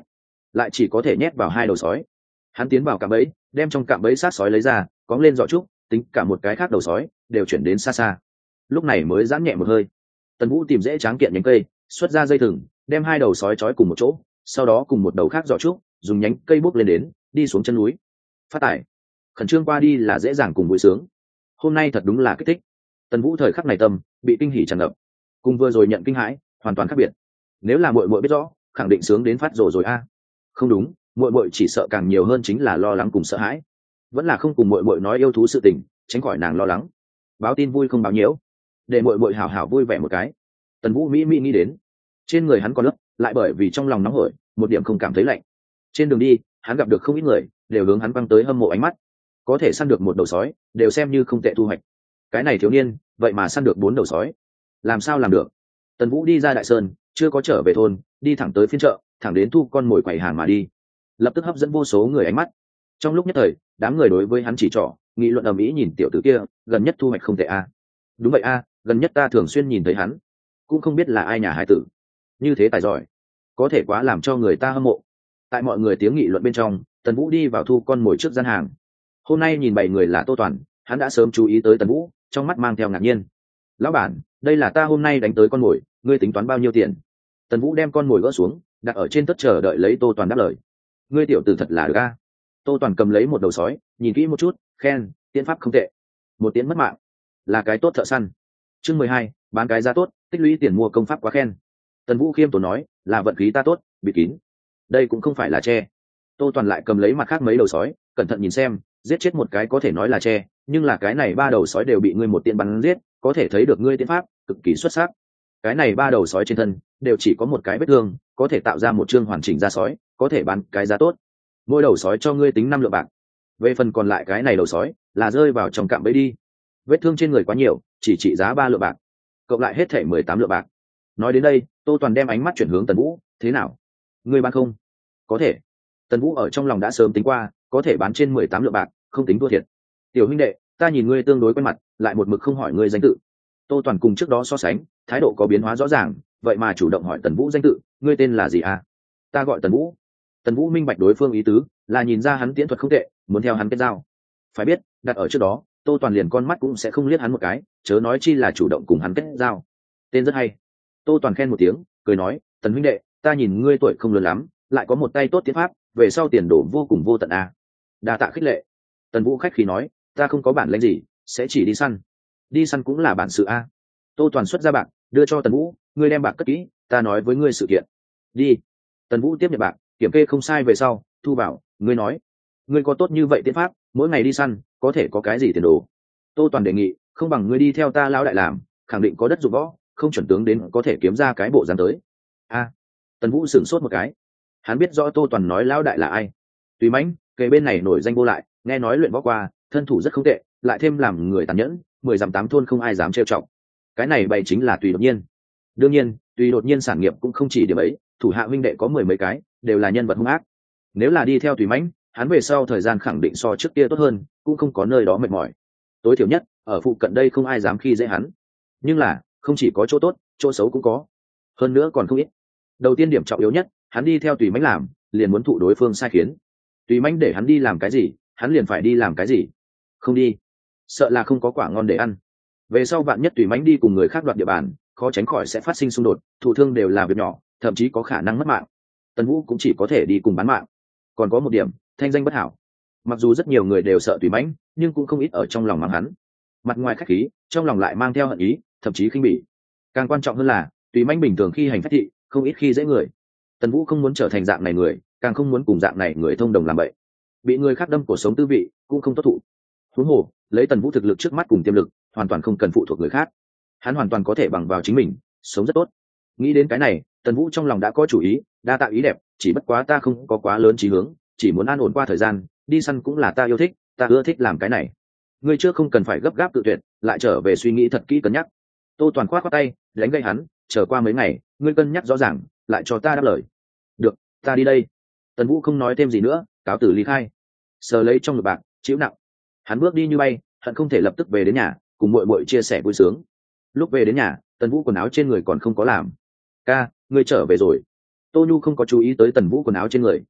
lại chỉ có thể nhét vào hai đầu sói. Hắn tiến vào cạm bẫy, đem trong cạm bẫy sát sói lấy ra, cóng lên giỏ trúc, tính cả một cái khác đầu sói đều chuyển đến xa xa, lúc này mới giãn nhẹ một hơi. Tần Vũ tìm dễ tráng kiện nhánh cây, xuất ra dây thừng, đem hai đầu sói trói cùng một chỗ, sau đó cùng một đầu khác giỏ trúc, dùng nhánh cây bốc lên đến, đi xuống chân núi. Phát tải, khẩn trương qua đi là dễ dàng cùng vui sướng. Hôm nay thật đúng là kích thích. Tần Vũ thời khắc này tâm bị kinh hỉ tràn ngập, cùng vừa rồi nhận kinh hãi hoàn toàn khác biệt. Nếu là muội muội biết rõ, khẳng định sướng đến phát rồ rồi a. Không đúng, muội muội chỉ sợ càng nhiều hơn chính là lo lắng cùng sợ hãi. Vẫn là không cùng muội muội nói yêu thú sự tình, tránh khỏi nàng lo lắng. Báo tin vui không báo nhiễu, để muội muội hảo hảo vui vẻ một cái. Tần Vũ mỹ mỹ nghĩ đến. Trên người hắn có lớp, lại bởi vì trong lòng nóng hổi, một điểm không cảm thấy lạnh. Trên đường đi, hắn gặp được không ít người, đều hướng hắn băng tới hâm mộ ánh mắt. Có thể săn được một đầu sói, đều xem như không tệ thu hoạch. Cái này thiếu niên, vậy mà săn được bốn đầu sói, làm sao làm được? Tần Vũ đi ra Đại Sơn, chưa có trở về thôn, đi thẳng tới phiên chợ, thẳng đến thu con mồi quầy hàng mà đi, lập tức hấp dẫn vô số người ánh mắt. Trong lúc nhất thời, đám người đối với hắn chỉ trỏ, nghị luận ầm ĩ, nhìn tiểu tử kia, gần nhất thu hoạch không tệ a. Đúng vậy a, gần nhất ta thường xuyên nhìn thấy hắn, cũng không biết là ai nhà hải tử, như thế tài giỏi, có thể quá làm cho người ta hâm mộ. Tại mọi người tiếng nghị luận bên trong, Tần Vũ đi vào thu con mồi trước gian hàng. Hôm nay nhìn bảy người là Tô Toàn, hắn đã sớm chú ý tới Tần Vũ, trong mắt mang theo ngạc nhiên. Lão bản, đây là ta hôm nay đánh tới con mồi, ngươi tính toán bao nhiêu tiền? Tần Vũ đem con mồi gỡ xuống, đặt ở trên tất chờ đợi lấy Tô Toàn đáp lời. Ngươi tiểu tử thật là được a. Tô Toàn cầm lấy một đầu sói, nhìn kỹ một chút, khen, tiễn pháp không tệ. Một tiễn mất mạng, là cái tốt thợ săn. Chương mười hai, bán cái giá tốt, tích lũy tiền mua công pháp quá khen. Tần Vũ khiêm tốn nói, là vận khí ta tốt, bị kín. Đây cũng không phải là tre. Tô Toàn lại cầm lấy mặt khác mấy đầu sói, cẩn thận nhìn xem, giết chết một cái có thể nói là tre, nhưng là cái này ba đầu sói đều bị ngươi một tiễn bắn giết, có thể thấy được ngươi tiễn pháp cực kỳ xuất sắc. Cái này ba đầu sói trên thân đều chỉ có một cái vết thương, có thể tạo ra một chương hoàn chỉnh da sói, có thể bán cái giá tốt. Mỗi đầu sói cho ngươi tính năm lượng bạc. Về phần còn lại cái này đầu sói là rơi vào trong cạm bẫy đi. Vết thương trên người quá nhiều, chỉ trị giá ba lượng bạc, cộng lại hết thảy mười tám lượng bạc. Nói đến đây, Tô Toàn đem ánh mắt chuyển hướng Tần Vũ, thế nào? Ngươi bán không? Có thể. Tần Vũ ở trong lòng đã sớm tính qua, có thể bán trên mười tám lượng bạc, không tính thua thiệt. Tiểu huynh đệ, ta nhìn ngươi tương đối quen mặt, lại một mực không hỏi ngươi danh tự. Tô Toàn cùng trước đó so sánh, thái độ có biến hóa rõ ràng, vậy mà chủ động hỏi Tần Vũ danh tự, ngươi tên là gì à? Ta gọi Tần Vũ. Tần Vũ minh bạch đối phương ý tứ, là nhìn ra hắn tiễn thuật không tệ, muốn theo hắn kết giao. Phải biết, đặt ở trước đó, Tô Toàn liền con mắt cũng sẽ không liếc hắn một cái, chớ nói chi là chủ động cùng hắn kết giao. Tên rất hay. Tô Toàn khen một tiếng, cười nói, Tần huynh đệ, ta nhìn ngươi tuổi không lớn lắm, lại có một tay tốt tiến pháp, về sau tiền đồ vô cùng vô tận à. Đa tạ khích lệ. Tần Vũ khách khí nói, ta không có bản lĩnh gì, sẽ chỉ đi săn. Đi săn cũng là bản sự a. Tô Toàn xuất ra bạc, đưa cho Tần Vũ, ngươi đem bạc cất kỹ, ta nói với ngươi sự kiện. Đi. Tần Vũ tiếp nhận bạc, kiểm kê không sai về sau, thu vào, ngươi nói, ngươi có tốt như vậy tiến pháp, mỗi ngày đi săn, có thể có cái gì tiền đồ? Tô Toàn đề nghị, không bằng ngươi đi theo ta lão đại làm, khẳng định có đất dụng võ, không chuẩn tướng đến có thể kiếm ra cái bộ dáng tới. A. Tần Vũ sửng sốt một cái. Hắn biết rõ Tô Toàn nói lão đại là ai. Tùy Mãnh, kề bên này nổi danh vô lại, nghe nói luyện võ qua, thân thủ rất không tệ, lại thêm làm người tàn nhẫn, mười dặm tám thôn không ai dám trêu chọc. Cái này bày chính là Tùy Đột Nhiên. Đương nhiên, Tùy Đột Nhiên sản nghiệp cũng không chỉ điểm ấy, thủ hạ huynh đệ có mười mấy cái, đều là nhân vật hung ác. Nếu là đi theo Tùy Mãnh, hắn về sau thời gian khẳng định so trước kia tốt hơn, cũng không có nơi đó mệt mỏi. Tối thiểu nhất, ở phụ cận đây không ai dám khi dễ hắn. Nhưng là, không chỉ có chỗ tốt, chỗ xấu cũng có. Hơn nữa còn không ít. Đầu tiên điểm trọng yếu nhất, hắn đi theo Tùy Mãnh làm, liền muốn thụ đối phương sai khiến. Tùy Mãnh để hắn đi làm cái gì, hắn liền phải đi làm cái gì. Không đi, sợ là không có quả ngon để ăn. Về sau vạn nhất Tùy Mãnh đi cùng người khác đoạt địa bàn, khó tránh khỏi sẽ phát sinh xung đột, thụ thương đều là việc nhỏ, thậm chí có khả năng mất mạng. Tần Vũ cũng chỉ có thể đi cùng bán mạng. Còn có một điểm, thanh danh bất hảo. Mặc dù rất nhiều người đều sợ Tùy Mãnh, nhưng cũng không ít ở trong lòng mắng hắn. Mặt ngoài khách khí, trong lòng lại mang theo hận ý, thậm chí khinh bỉ. Càng quan trọng hơn là, Tùy Mãnh bình thường khi hành phách thị, không ít khi dễ người. Tần Vũ không muốn trở thành dạng này người, càng không muốn cùng dạng này người thông đồng làm bậy. Bị người khác đâm cổ sống tư vị, cũng không tốt thụ. Huống hồ, lấy Tần Vũ thực lực trước mắt cùng tiềm lực, hoàn toàn không cần phụ thuộc người khác. Hắn hoàn toàn có thể bằng vào chính mình, sống rất tốt. Nghĩ đến cái này, Tần Vũ trong lòng đã có chủ ý, đa tạo ý đẹp, chỉ bất quá ta không có quá lớn chí hướng, chỉ muốn an ổn qua thời gian, đi săn cũng là ta yêu thích, ta ưa thích làm cái này. Ngươi trước không cần phải gấp gáp tự tuyệt, lại trở về suy nghĩ thật kỹ cân nhắc. Tô Toàn khoát khoát tay, đánh gây hắn, chờ qua mấy ngày, ngươi cân nhắc rõ ràng, lại cho ta đáp lời. Được, ta đi đây. Tần Vũ không nói thêm gì nữa, cáo tử ly khai. Sờ lấy trong ngực bạc, chịu nặng. Hắn bước đi như bay, hận không thể lập tức về đến nhà, cùng muội muội chia sẻ vui sướng. Lúc về đến nhà, Tần Vũ quần áo trên người còn không có làm. Ca, ngươi trở về rồi. Tô Nhu không có chú ý tới Tần Vũ quần áo trên người,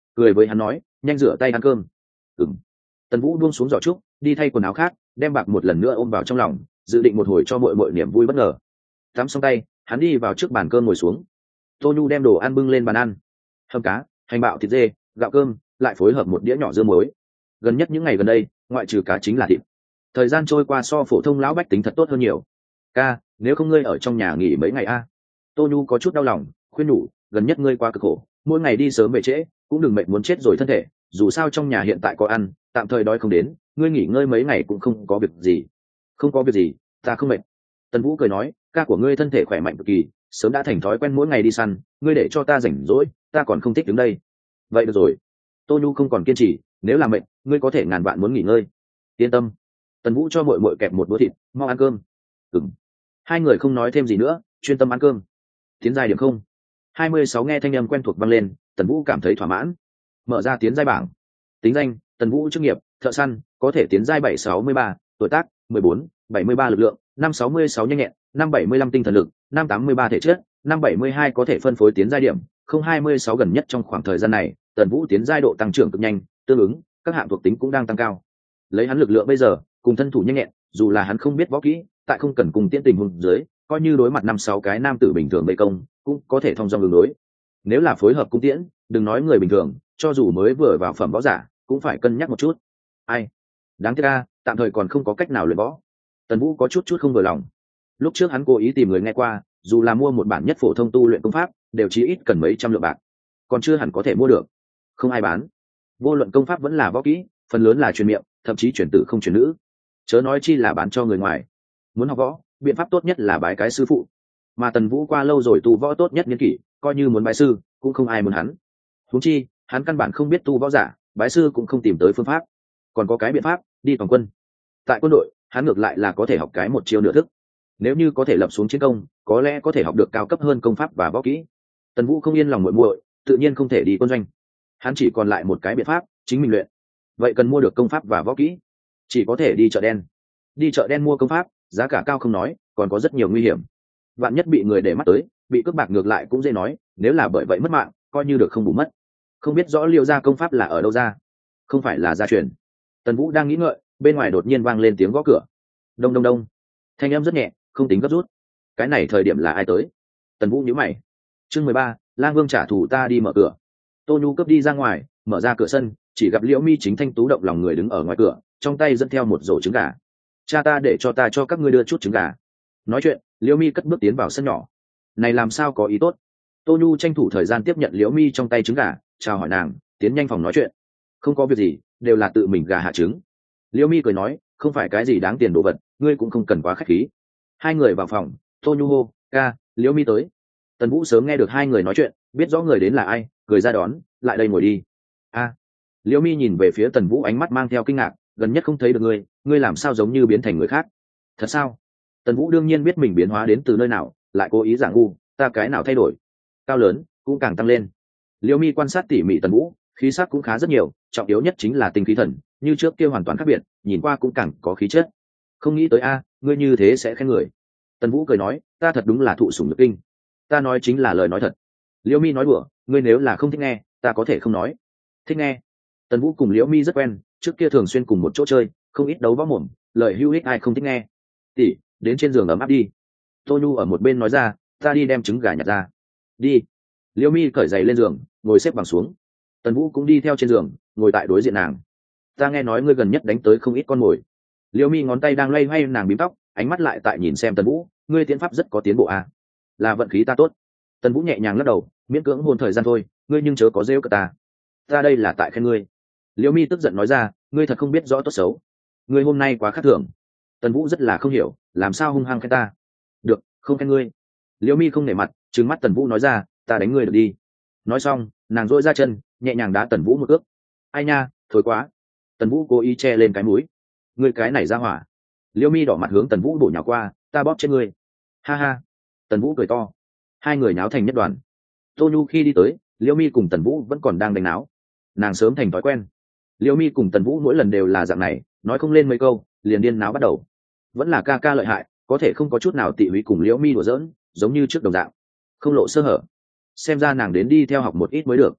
cười với hắn nói nhanh rửa tay ăn cơm. Ừm. Tần Vũ buông xuống giỏ trúc, đi thay quần áo khác, đem bạc một lần nữa ôm vào trong lòng, dự định một hồi cho muội muội niềm vui bất ngờ. Tắm xong tay, hắn đi vào trước bàn cơm ngồi xuống. Tô Nhu đem đồ ăn bưng lên bàn ăn, hầm cá, hành bạo thịt dê, gạo cơm, lại phối hợp một đĩa nhỏ dưa muối. Gần nhất những ngày gần đây, ngoại trừ cá chính là thịt. Thời gian trôi qua so phổ thông lão bách tính thật tốt hơn nhiều. Ca, nếu không ngươi ở trong nhà nghỉ mấy ngày a? Tô Nhu có chút đau lòng, khuyên nhủ, gần nhất ngươi quá cực khổ, mỗi ngày đi sớm về trễ, cũng đừng mệt muốn chết rồi thân thể, dù sao trong nhà hiện tại có ăn, tạm thời đói không đến, ngươi nghỉ ngơi mấy ngày cũng không có việc gì. Không có việc gì, ta không mệt. Tần Vũ cười nói, ca của ngươi thân thể khỏe mạnh cực kỳ, sớm đã thành thói quen mỗi ngày đi săn, ngươi để cho ta rảnh rỗi, ta còn không thích đứng đây. Vậy được rồi. Tô Nhu không còn kiên trì, nếu là mệt, ngươi có thể ngàn vạn muốn nghỉ ngơi. Yên tâm. Tần Vũ cho muội muội kẹp một bữa thịt, mau ăn cơm. Ừm. Hai người không nói thêm gì nữa, chuyên tâm ăn cơm. Tiến giai điểm không. hai mươi sáu nghe thanh âm quen thuộc vang lên, Tần Vũ cảm thấy thỏa mãn. Mở ra tiến giai bảng. Tính danh: Tần Vũ, chức nghiệp thợ săn, có thể tiến giai bảy sáu mươi ba, tuổi tác mười bốn, bảy mươi ba lực lượng, năm sáu mươi sáu nhanh nhẹn, năm bảy mươi lăm tinh thần lực, năm tám mươi ba thể chất, năm bảy mươi hai có thể phân phối tiến giai điểm, không hai mươi sáu gần nhất trong khoảng thời gian này, Tần Vũ tiến giai độ tăng trưởng cực nhanh, tương ứng các hạng thuộc tính cũng đang tăng cao. Lấy hắn lực lượng bây giờ, cùng thân thủ nhanh nhẹn, dù là hắn không biết võ kỹ, tại không cần cùng tiễn tình huống dưới, coi như đối mặt năm sáu cái nam tử bình thường vây công, cũng có thể thông dong đường đối. Nếu là phối hợp cung tiễn, đừng nói người bình thường, cho dù mới vừa vào phẩm võ giả, cũng phải cân nhắc một chút. Ai? Đáng tiếc a, tạm thời còn không có cách nào luyện võ. Tần Vũ có chút chút không vừa lòng. Lúc trước hắn cố ý tìm người nghe qua, dù là mua một bản nhất phổ thông tu luyện công pháp, đều chí ít cần mấy trăm lượng bạc, còn chưa hẳn có thể mua được. Không ai bán. Vô luận công pháp vẫn là võ kỹ, phần lớn là truyền miệng, thậm chí truyền tử không truyền nữ. Chớ nói chi là bán cho người ngoài. Muốn học võ, biện pháp tốt nhất là bái cái sư phụ. Mà Tần Vũ qua lâu rồi tu võ tốt nhất niên kỷ, coi như muốn bái sư, cũng không ai muốn hắn. Huống chi, hắn căn bản không biết tu võ giả, bái sư cũng không tìm tới phương pháp. Còn có cái biện pháp, đi toàn quân. Tại quân đội, hắn ngược lại là có thể học cái một chiêu nửa thức. Nếu như có thể lập xuống chiến công, có lẽ có thể học được cao cấp hơn công pháp và võ kỹ. Tần Vũ không yên lòng muội muội, tự nhiên không thể đi quân doanh. Hắn chỉ còn lại một cái biện pháp, chính mình luyện. Vậy cần mua được công pháp và võ kỹ, chỉ có thể đi chợ đen. Đi chợ đen mua công pháp, giá cả cao không nói, còn có rất nhiều nguy hiểm. Vạn nhất bị người để mắt tới, bị cướp bạc ngược lại cũng dễ nói, nếu là bởi vậy mất mạng, coi như được không bù mất. Không biết rõ Liêu gia công pháp là ở đâu ra, không phải là gia truyền. Tần Vũ đang nghĩ ngợi, bên ngoài đột nhiên vang lên tiếng gõ cửa. Đông đông đông. Thanh âm rất nhẹ, không tính gấp rút. Cái này thời điểm là ai tới? Tần Vũ nhíu mày. Chương mười ba, Lang Vương trả thù, ta đi mở cửa. Tô Nhu cướp đi ra ngoài, mở ra cửa sân, chỉ gặp Liễu Mi chính thanh tú động lòng người đứng ở ngoài cửa, trong tay dẫn theo một rổ trứng gà. Cha ta để cho ta cho các ngươi đưa chút trứng gà. Nói chuyện, Liễu Mi cất bước tiến vào sân nhỏ. Này làm sao có ý tốt? Tô Nhu tranh thủ thời gian tiếp nhận Liễu Mi trong tay trứng gà, chào hỏi nàng, tiến nhanh phòng nói chuyện. Không có việc gì, đều là tự mình gà hạ trứng. Liễu Mi cười nói, không phải cái gì đáng tiền đồ vật, ngươi cũng không cần quá khách khí. Hai người vào phòng, Tô Nhu hô, ca, Liễu Mi tới. Tần Vũ sớm nghe được hai người nói chuyện, biết rõ người đến là ai, cười ra đón, lại đây ngồi đi. A. Liễu Mi nhìn về phía Tần Vũ, ánh mắt mang theo kinh ngạc, gần nhất không thấy được ngươi, ngươi làm sao giống như biến thành người khác? Thật sao? Tần Vũ đương nhiên biết mình biến hóa đến từ nơi nào, lại cố ý giả ngu, ta cái nào thay đổi? Cao lớn, cũng càng tăng lên. Liễu Mi quan sát tỉ mỉ Tần Vũ, khí sắc cũng khá rất nhiều, trọng yếu nhất chính là tinh khí thần, như trước kia hoàn toàn khác biệt, nhìn qua cũng càng có khí chất. Không nghĩ tới a, ngươi như thế sẽ khen người. Tần Vũ cười nói, ta thật đúng là thụ sủng nhược kinh. Ta nói chính là lời nói thật. Liễu Mi nói đùa, ngươi nếu là không thích nghe, ta có thể không nói. Thích nghe. Tần Vũ cùng Liễu Mi rất quen, trước kia thường xuyên cùng một chỗ chơi, không ít đấu võ mồm, lời hữu ích ai không thích nghe. Tỷ, đến trên giường ấm áp đi. Tô Nhu ở một bên nói ra, ta đi đem trứng gà nhặt ra. Đi. Liễu Mi cởi giày lên giường, ngồi xếp bằng xuống. Tần Vũ cũng đi theo trên giường, ngồi tại đối diện nàng. Ta nghe nói ngươi gần nhất đánh tới không ít con mồi. Liễu Mi ngón tay đang loay hoay nàng bím tóc, ánh mắt lại tại nhìn xem Tần Vũ, ngươi tiến pháp rất có tiến bộ à? Là vận khí ta tốt. Tần Vũ nhẹ nhàng lắc đầu, miễn cưỡng hôn thời gian thôi, ngươi nhưng chớ có rêu cả ta. Ta đây là tại khen ngươi. Liễu Mi tức giận nói ra, ngươi thật không biết rõ tốt xấu. Ngươi hôm nay quá khác thường. Tần Vũ rất là không hiểu, làm sao hung hăng khen ta? Được, không khen ngươi. Liễu Mi không nể mặt, trừng mắt Tần Vũ nói ra, ta đánh ngươi được đi. Nói xong, nàng duỗi ra chân, nhẹ nhàng đá Tần Vũ một cước. Ai nha, thối quá. Tần Vũ cố ý che lên cái mũi. Ngươi cái này ra hỏa. Liễu Mi đỏ mặt hướng Tần Vũ bổ nhào qua, ta bóp chết ngươi. Ha ha. Tần Vũ cười to. Hai người náo thành nhất đoàn. Tô Nhu khi đi tới, Liễu Mi cùng Tần Vũ vẫn còn đang đánh náo. Nàng sớm thành thói quen. Liễu Mi cùng Tần Vũ mỗi lần đều là dạng này, nói không lên mấy câu, liền điên náo bắt đầu. Vẫn là ca ca lợi hại, có thể không có chút nào tị húy cùng Liễu Mi đùa giỡn, giống như trước đồng dạng, không lộ sơ hở. Xem ra nàng đến đi theo học một ít mới được.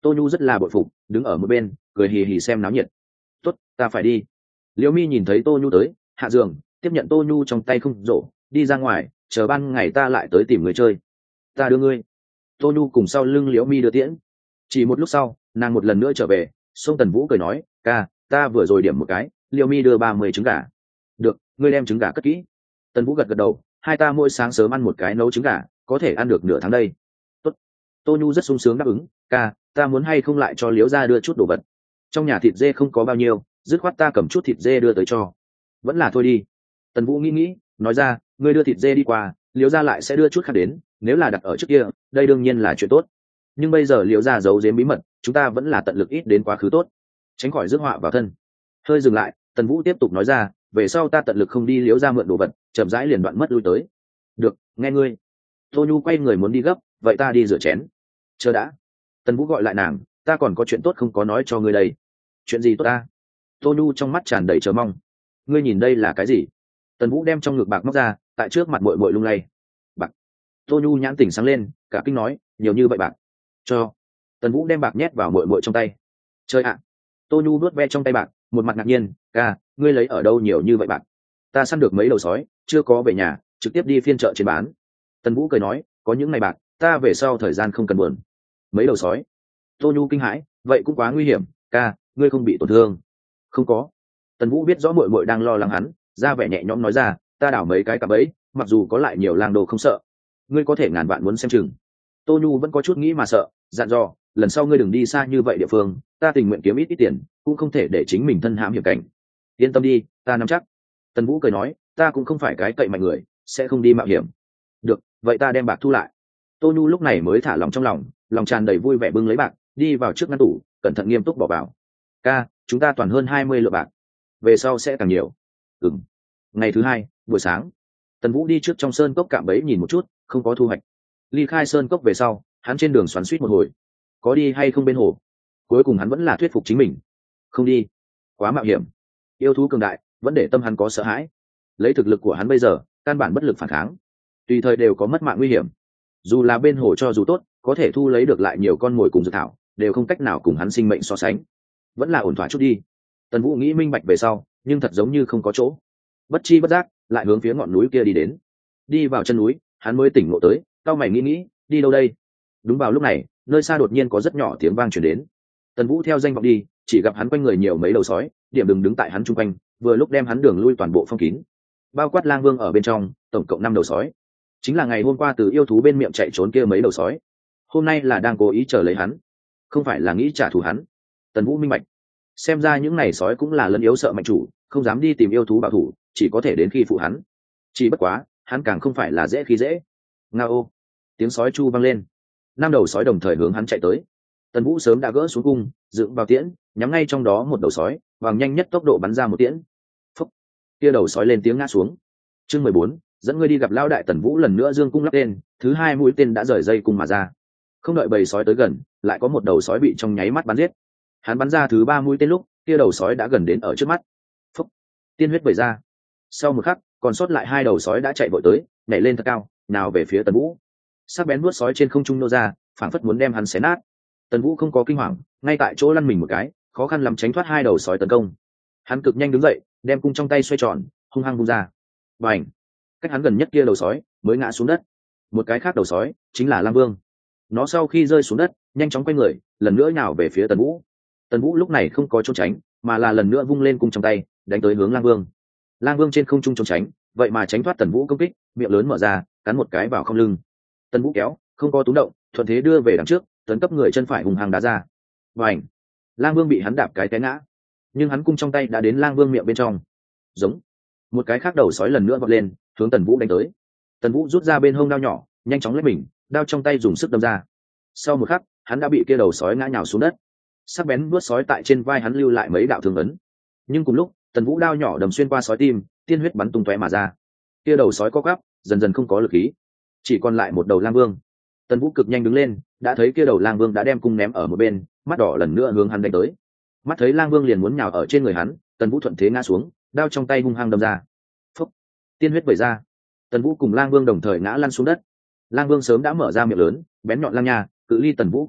Tô Nhu rất là bội phục, đứng ở một bên cười hì hì xem náo nhiệt. Tốt, ta phải đi. Liễu Mi nhìn thấy Tô Nhu tới, hạ giường tiếp nhận Tô Nhu trong tay không rổ, đi ra ngoài, chờ ban ngày ta lại tới tìm người chơi. Ta đưa ngươi. Tô Nhu cùng sau lưng Liễu Mi đưa tiễn. Chỉ một lúc sau, nàng một lần nữa trở về, Song Tần Vũ cười nói, ca, ta vừa rồi điểm một cái, Liễu Mi đưa ba mươi trứng gà. Được, ngươi đem trứng gà cất kỹ. Tần Vũ gật gật đầu, hai ta mỗi sáng sớm ăn một cái nấu trứng gà, có thể ăn được nửa tháng đây. Tốt. Tô Nhu rất sung sướng đáp ứng, ca, ta muốn hay không lại cho Liễu gia đưa chút đồ vật. Trong nhà thịt dê không có bao nhiêu, dứt khoát ta cầm chút thịt dê đưa tới cho. Vẫn là thôi đi. Tần Vũ nghĩ nghĩ, nói ra, ngươi đưa thịt dê đi qua, Liễu gia lại sẽ đưa chút khác đến, nếu là đặt ở trước kia, đây đương nhiên là chuyện tốt. Nhưng bây giờ Liễu gia giấu giếm bí mật, chúng ta vẫn là tận lực ít đến quá khứ tốt, tránh khỏi rước họa vào thân. Hơi dừng lại, Tần Vũ tiếp tục nói ra, về sau ta tận lực không đi Liễu gia mượn đồ vật, chậm rãi liền đoạn mất lui tới. Được, nghe ngươi. Tô Nhu quay người muốn đi gấp, vậy ta đi rửa chén. Chờ đã. Tần Vũ gọi lại nàng, ta còn có chuyện tốt không có nói cho ngươi đây. Chuyện gì tốt ta? Tô Nhu trong mắt tràn đầy chờ mong. Ngươi nhìn đây là cái gì? Tần Vũ đem trong ngực bạc móc ra, tại trước mặt muội muội lung lay. Bạc. Tô Nhu nhãn tỉnh sáng lên, cả kinh nói, nhiều như vậy bạc. Cho. Tần Vũ đem bạc nhét vào muội muội trong tay. Chơi ạ. Tô Nhu nuốt ve trong tay bạc, một mặt ngạc nhiên, ca, ngươi lấy ở đâu nhiều như vậy bạc? Ta săn được mấy đầu sói, chưa có về nhà, trực tiếp đi phiên chợ trên bán. Tần Vũ cười nói, có những ngày bạc, ta về sau thời gian không cần buồn. Mấy đầu sói? Tô Nhu kinh hãi, vậy cũng quá nguy hiểm, ca, ngươi không bị tổn thương? Không có. Tần Vũ biết rõ muội muội đang lo lắng hắn, ra vẻ nhẹ nhõm nói ra, ta đảo mấy cái cặp ấy, mặc dù có lại nhiều lang đồ không sợ, ngươi có thể ngàn vạn muốn xem chừng. Tô Nhu vẫn có chút nghĩ mà sợ, dặn dò, lần sau ngươi đừng đi xa như vậy địa phương, ta tình nguyện kiếm ít ít tiền, cũng không thể để chính mình thân hãm hiểm cảnh. Yên tâm đi, ta nắm chắc. Tần Vũ cười nói, ta cũng không phải cái cậy mạnh người, sẽ không đi mạo hiểm. Được, vậy ta đem bạc thu lại. Tô Nhu lúc này mới thả lòng trong lòng, lòng tràn đầy vui vẻ bưng lấy bạc, đi vào trước ngăn tủ, cẩn thận nghiêm túc bỏ vào. Ca, chúng ta toàn hơn hai mươi lượng bạc, về sau sẽ càng nhiều. Ừm. Ngày thứ hai, buổi sáng, Tần Vũ đi trước trong sơn cốc cạm bẫy nhìn một chút, không có thu hoạch. Ly khai sơn cốc về sau, hắn trên đường xoắn xuýt một hồi, có đi hay không bên hồ. Cuối cùng hắn vẫn là thuyết phục chính mình, không đi, quá mạo hiểm. Yêu thú cường đại, vẫn để tâm hắn có sợ hãi. Lấy thực lực của hắn bây giờ, căn bản bất lực phản kháng, tùy thời đều có mất mạng nguy hiểm. Dù là bên hồ cho dù tốt, có thể thu lấy được lại nhiều con mồi cùng dược thảo, đều không cách nào cùng hắn sinh mệnh so sánh. Vẫn là ổn thỏa chút đi. Tần Vũ nghĩ minh bạch về sau, nhưng thật giống như không có chỗ. Bất chi bất giác, lại hướng phía ngọn núi kia đi đến. Đi vào chân núi, hắn mới tỉnh ngộ tới, cau mày nghĩ nghĩ, đi đâu đây? Đúng vào lúc này, nơi xa đột nhiên có rất nhỏ tiếng vang truyền đến. Tần Vũ theo danh vọng đi, chỉ gặp hắn quanh người nhiều mấy đầu sói, điểm đừng đứng tại hắn chung quanh, vừa lúc đem hắn đường lui toàn bộ phong kín. Bao quát Lang Vương ở bên trong, tổng cộng năm đầu sói. Chính là ngày hôm qua từ yêu thú bên miệng chạy trốn kia mấy đầu sói. Hôm nay là đang cố ý chờ lấy hắn, không phải là nghĩ trả thù hắn. Tần Vũ minh bạch, xem ra những này sói cũng là lân yếu sợ mạnh chủ, không dám đi tìm yêu thú bảo thủ, chỉ có thể đến khi phụ hắn. Chỉ bất quá, hắn càng không phải là dễ khi dễ. Ngao, tiếng sói chu vang lên, năm đầu sói đồng thời hướng hắn chạy tới. Tần Vũ sớm đã gỡ xuống cung, dựng vào tiễn, nhắm ngay trong đó một đầu sói, bằng nhanh nhất tốc độ bắn ra một tiễn. Phúc, kia đầu sói lên tiếng ngã xuống. Chương mười bốn, dẫn ngươi đi gặp lão đại. Tần Vũ lần nữa dương cung lắp tên, thứ hai mũi tên đã rời dây cung mà ra. Không đợi bầy sói tới gần, lại có một đầu sói bị trong nháy mắt bắn giết. Hắn bắn ra thứ ba mũi tên lúc, kia đầu sói đã gần đến ở trước mắt. Phúc, tiên huyết vẩy ra. Sau một khắc, còn sót lại hai đầu sói đã chạy vội tới, nhảy lên thật cao, nào về phía Tần Vũ. Sắc bén vuốt sói trên không trung nô ra, phảng phất muốn đem hắn xé nát. Tần Vũ không có kinh hoàng, ngay tại chỗ lăn mình một cái, khó khăn lắm tránh thoát hai đầu sói tấn công. Hắn cực nhanh đứng dậy, đem cung trong tay xoay tròn, hung hăng vung ra. Bành! Cách hắn gần nhất kia đầu sói mới ngã xuống đất. Một cái khác đầu sói chính là Lang Vương. Nó sau khi rơi xuống đất, nhanh chóng quay người, lần nữa nhào về phía Tần Vũ. Tần Vũ lúc này không có trốn tránh, mà là lần nữa vung lên cung trong tay, đánh tới hướng Lang Vương. Lang Vương trên không trung trốn tránh, vậy mà tránh thoát Tần Vũ công kích, miệng lớn mở ra, cắn một cái vào không lưng. Tần Vũ kéo, không có túng động, thuận thế đưa về đằng trước, tấn cấp người chân phải hùng hăng đá ra. Bành! Lang Vương bị hắn đạp cái té ngã, nhưng hắn cung trong tay đã đến Lang Vương miệng bên trong. Giống! Một cái khác đầu sói lần nữa vọt lên, hướng Tần Vũ đánh tới. Tần Vũ rút ra bên hông đao nhỏ, nhanh chóng lấy mình, đao trong tay dùng sức đâm ra. Sau một khắc, hắn đã bị kia đầu sói ngã nhào xuống đất. Sắc bén vuốt sói tại trên vai hắn lưu lại mấy đạo thương ấn. Nhưng cùng lúc, Tần Vũ đao nhỏ đâm xuyên qua sói tim, tiên huyết bắn tung tóe mà ra. Kia đầu sói co quắp, dần dần không có lực khí, chỉ còn lại một đầu Lang Vương. Tần Vũ cực nhanh đứng lên, đã thấy kia đầu Lang Vương đã đem cung ném ở một bên, mắt đỏ lần nữa hướng hắn đánh tới. Mắt thấy Lang Vương liền muốn nhào ở trên người hắn, Tần Vũ thuận thế ngã xuống, đao trong tay hung hăng đâm ra. Phúc, tiên huyết vẩy ra. Tần Vũ cùng Lang Vương đồng thời ngã lăn xuống đất. Lang Vương sớm đã mở ra miệng lớn, bén nhọn lang nha, cự ly Tần Vũ cổ họng,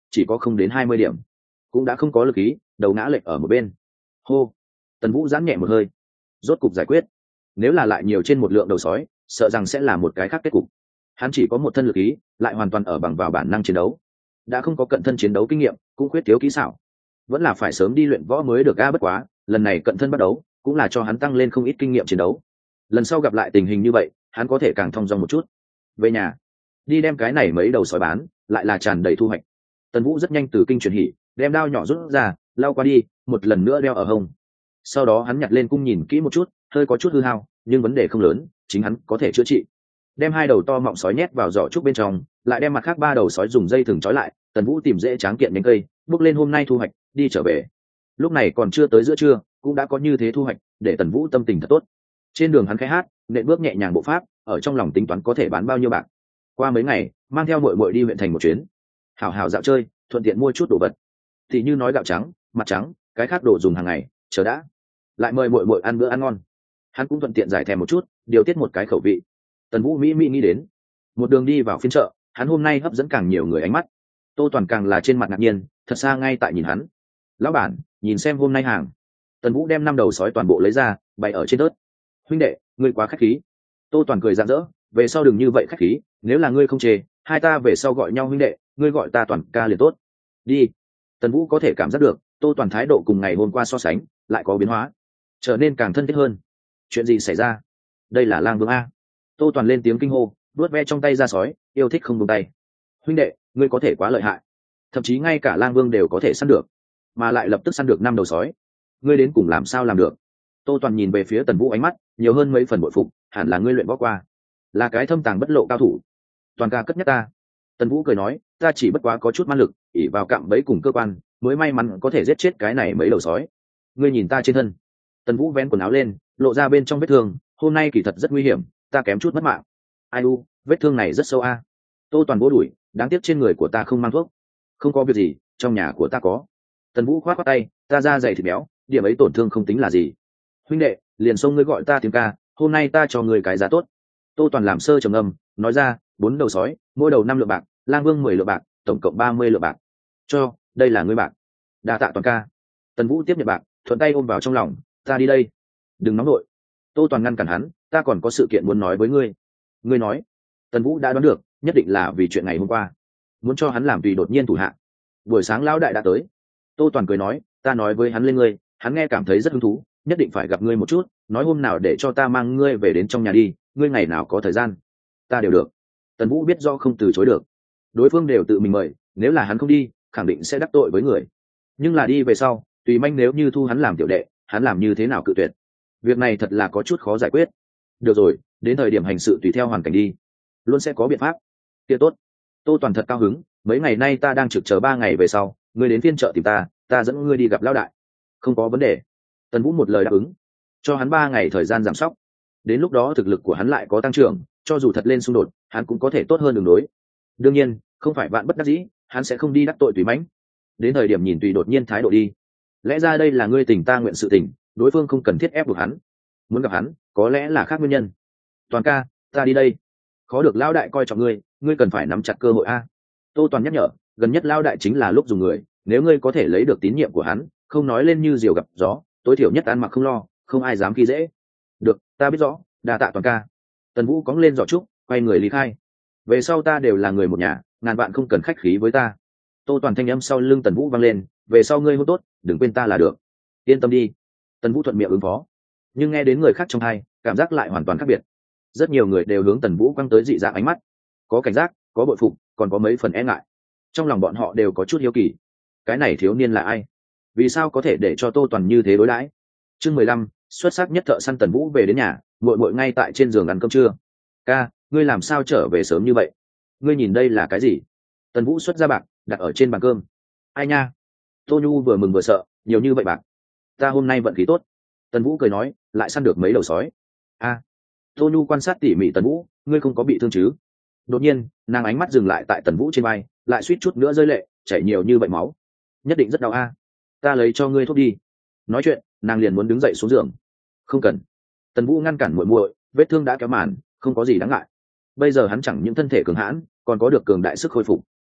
chỉ có không đến hai mươi điểm, cũng đã không có lực khí, đầu ngã lệch ở một bên. Hô. Tần Vũ giãn nhẹ một hơi, rốt cục giải quyết. Nếu là lại nhiều trên một lượng đầu sói, sợ rằng sẽ là một cái khác kết cục. Hắn chỉ có một thân lực khí, lại hoàn toàn ở bằng vào bản năng chiến đấu, đã không có cận thân chiến đấu kinh nghiệm, cũng khuyết thiếu kỹ xảo, vẫn là phải sớm đi luyện võ mới được. A bất quá lần này cận thân bắt đấu cũng là cho hắn tăng lên không ít kinh nghiệm chiến đấu, lần sau gặp lại tình hình như vậy hắn có thể càng thong dong một chút. Về nhà đi đem cái này mấy đầu sói bán, lại là tràn đầy thu hoạch. Tần Vũ rất nhanh từ kinh truyền hỉ đem đao nhỏ rút ra, lao qua đi, một lần nữa đeo ở hông. Sau đó hắn nhặt lên cung nhìn kỹ một chút, hơi có chút hư hao nhưng vấn đề không lớn, chính hắn có thể chữa trị. Đem hai đầu to mọng sói nhét vào giỏ trúc bên trong, lại đem mặt khác ba đầu sói dùng dây thừng trói lại. Tần Vũ tìm dễ tráng kiện nhánh cây, bước lên hôm nay thu hoạch, đi trở về. Lúc này còn chưa tới giữa trưa, cũng đã có như thế thu hoạch, để Tần Vũ tâm tình thật tốt. Trên đường hắn khẽ hát, nện bước nhẹ nhàng bộ pháp, ở trong lòng tính toán có thể bán bao nhiêu bạc. Qua mấy ngày, mang theo muội muội đi huyện thành một chuyến, hảo hảo dạo chơi, thuận tiện mua chút đồ vật, thì như nói gạo trắng, mặt trắng, cái khác đồ dùng hàng ngày, chờ đã. Lại mời muội muội ăn bữa ăn ngon. Hắn cũng thuận tiện giải thèm một chút, điều tiết một cái khẩu vị. Tần Vũ mỹ mỹ nghĩ đến. Một đường đi vào phiên chợ, hắn hôm nay hấp dẫn càng nhiều người ánh mắt. Tô Toàn càng là trên mặt ngạc nhiên, thật xa ngay tại nhìn hắn. Lão bản, nhìn xem hôm nay hàng. Tần Vũ đem năm đầu sói toàn bộ lấy ra, bày ở trên đất. Huynh đệ, ngươi quá khách khí. Tô Toàn cười rạng rỡ, về sau đừng như vậy khách khí, nếu là ngươi không chê, hai ta về sau gọi nhau huynh đệ, ngươi gọi ta Toàn ca liền tốt. Đi. Tần Vũ có thể cảm giác được, Tô Toàn thái độ cùng ngày hôm qua so sánh, lại có biến hóa, trở nên càng thân thiết hơn. Chuyện gì xảy ra? Đây là Lang Vương a. Tô Toàn lên tiếng kinh hô, vuốt ve trong tay ra sói, yêu thích không buông tay. Huynh đệ, ngươi có thể quá lợi hại, thậm chí ngay cả Lang Vương đều có thể săn được, mà lại lập tức săn được năm đầu sói, ngươi đến cùng làm sao làm được? Tô Toàn nhìn về phía Tần Vũ, ánh mắt nhiều hơn mấy phần bội phục, hẳn là ngươi luyện võ qua, là cái thâm tàng bất lộ cao thủ. Toàn ca cất nhắc ta. Tần Vũ cười nói, ta chỉ bất quá có chút man lực, ỷ vào cạm bẫy cùng cơ quan, mới may mắn có thể giết chết cái này mấy đầu sói. Ngươi nhìn ta trên thân. Tần Vũ vén quần áo lên, lộ ra bên trong vết thương, hôm nay kỳ thật rất nguy hiểm, ta kém chút mất mạng. Ai u, vết thương này rất sâu a. Tô Toàn vỗ đuổi, đáng tiếc trên người của ta không mang thuốc. Không có việc gì, trong nhà của ta có. Tần Vũ khoát khoát tay, ta da dày thịt béo, điểm ấy tổn thương không tính là gì. Huynh đệ, liền xông ngươi gọi ta tiếng ca, hôm nay ta cho ngươi cái giá tốt. Tô Toàn làm sơ trầm ngâm, nói ra, bốn đầu sói, mỗi đầu năm lượng bạc, Lang Vương mười lượng bạc, tổng cộng ba mươi lượng bạc. Cho, đây là ngươi bạc. Đa tạ Toàn ca. Tần Vũ tiếp nhận bạc, thuận tay ôm vào trong lòng, ta đi đây. Đừng nóng nội. Tô Toàn ngăn cản hắn, ta còn có sự kiện muốn nói với ngươi. Ngươi nói. Tần Vũ đã đoán được, nhất định là vì chuyện ngày hôm qua, muốn cho hắn làm vì đột nhiên thủ hạ. Buổi sáng lão đại đã tới. Tô Toàn cười nói, ta nói với hắn lên ngươi, hắn nghe cảm thấy rất hứng thú, nhất định phải gặp ngươi một chút, nói hôm nào để cho ta mang ngươi về đến trong nhà đi, ngươi ngày nào có thời gian ta đều được. Tần Vũ biết do không từ chối được, đối phương đều tự mình mời, nếu là hắn không đi khẳng định sẽ đắc tội với người, nhưng là đi về sau tùy manh nếu như thu hắn làm tiểu đệ, hắn làm như thế nào cự tuyệt? Việc này thật là có chút khó giải quyết. Được rồi, đến thời điểm hành sự tùy theo hoàn cảnh đi, luôn sẽ có biện pháp. Kia tốt. Tô Toàn thật cao hứng, mấy ngày nay ta đang trực chờ ba ngày về sau ngươi đến phiên chợ tìm ta, ta dẫn ngươi đi gặp lão đại. Không có vấn đề. Tần Vũ một lời đáp ứng, cho hắn ba ngày thời gian giảm sóc, đến lúc đó thực lực của hắn lại có tăng trưởng, cho dù thật lên xung đột hắn cũng có thể tốt hơn đường đối. Đương nhiên không phải vạn bất đắc dĩ, hắn sẽ không đi đắc tội tùy mãnh, đến thời điểm nhìn tùy đột nhiên thái độ đi. Lẽ ra đây là ngươi tình ta nguyện sự tình, đối phương không cần thiết ép buộc hắn, muốn gặp hắn có lẽ là khác nguyên nhân. Toàn ca, ta đi đây, khó được lão đại coi trọng ngươi, ngươi cần phải nắm chặt cơ hội a. Tô Toàn nhắc nhở, gần nhất lão đại chính là lúc dùng người, nếu ngươi có thể lấy được tín nhiệm của hắn, không nói lên như diều gặp gió, tối thiểu nhất ăn mặc không lo, không ai dám khi dễ. Được, ta biết rõ, đa tạ Toàn ca. Tần Vũ cóng lên giỏ trúc, quay người lý khai. Về sau ta đều là người một nhà, ngàn vạn không cần khách khí với ta. Tô Toàn thanh âm sau lưng Tần Vũ vang lên, về sau ngươi hôn tốt, đừng quên ta là được. Yên tâm đi. Tần Vũ thuận miệng ứng phó, nhưng nghe đến người khác trong hai, cảm giác lại hoàn toàn khác biệt. Rất nhiều người đều hướng Tần Vũ quăng tới dị dạng ánh mắt, có cảnh giác, có bội phục, còn có mấy phần e ngại. Trong lòng bọn họ đều có chút hiếu kỳ, cái này thiếu niên là ai, vì sao có thể để cho Tô Toàn như thế đối đãi. Chương mười lăm, xuất sắc nhất thợ săn. Tần Vũ về đến nhà, muội muội ngay tại trên giường ăn cơm trưa. Ca, ngươi làm sao trở về sớm như vậy? Ngươi nhìn đây là cái gì? Tần Vũ xuất ra bạc, đặt ở trên bàn cơm. Ai nha? Tô Nhu vừa mừng vừa sợ, nhiều như vậy bạc, ta hôm nay vận khí tốt. Tần Vũ cười nói, lại săn được mấy đầu sói. A. Tô Nhu quan sát tỉ mỉ Tần Vũ, ngươi không có bị thương chứ? Đột nhiên nàng ánh mắt dừng lại tại Tần Vũ trên vai, lại suýt chút nữa rơi lệ, chảy nhiều như vậy máu, nhất định rất đau a. Ta lấy cho ngươi thuốc đi. Nói chuyện nàng liền muốn đứng dậy xuống giường. Không cần. Tần Vũ ngăn cản muội muội, vết thương đã kéo màn, không có gì đáng ngại. Bây giờ hắn chẳng những thân thể cường hãn, còn có được cường đại sức khôi phục.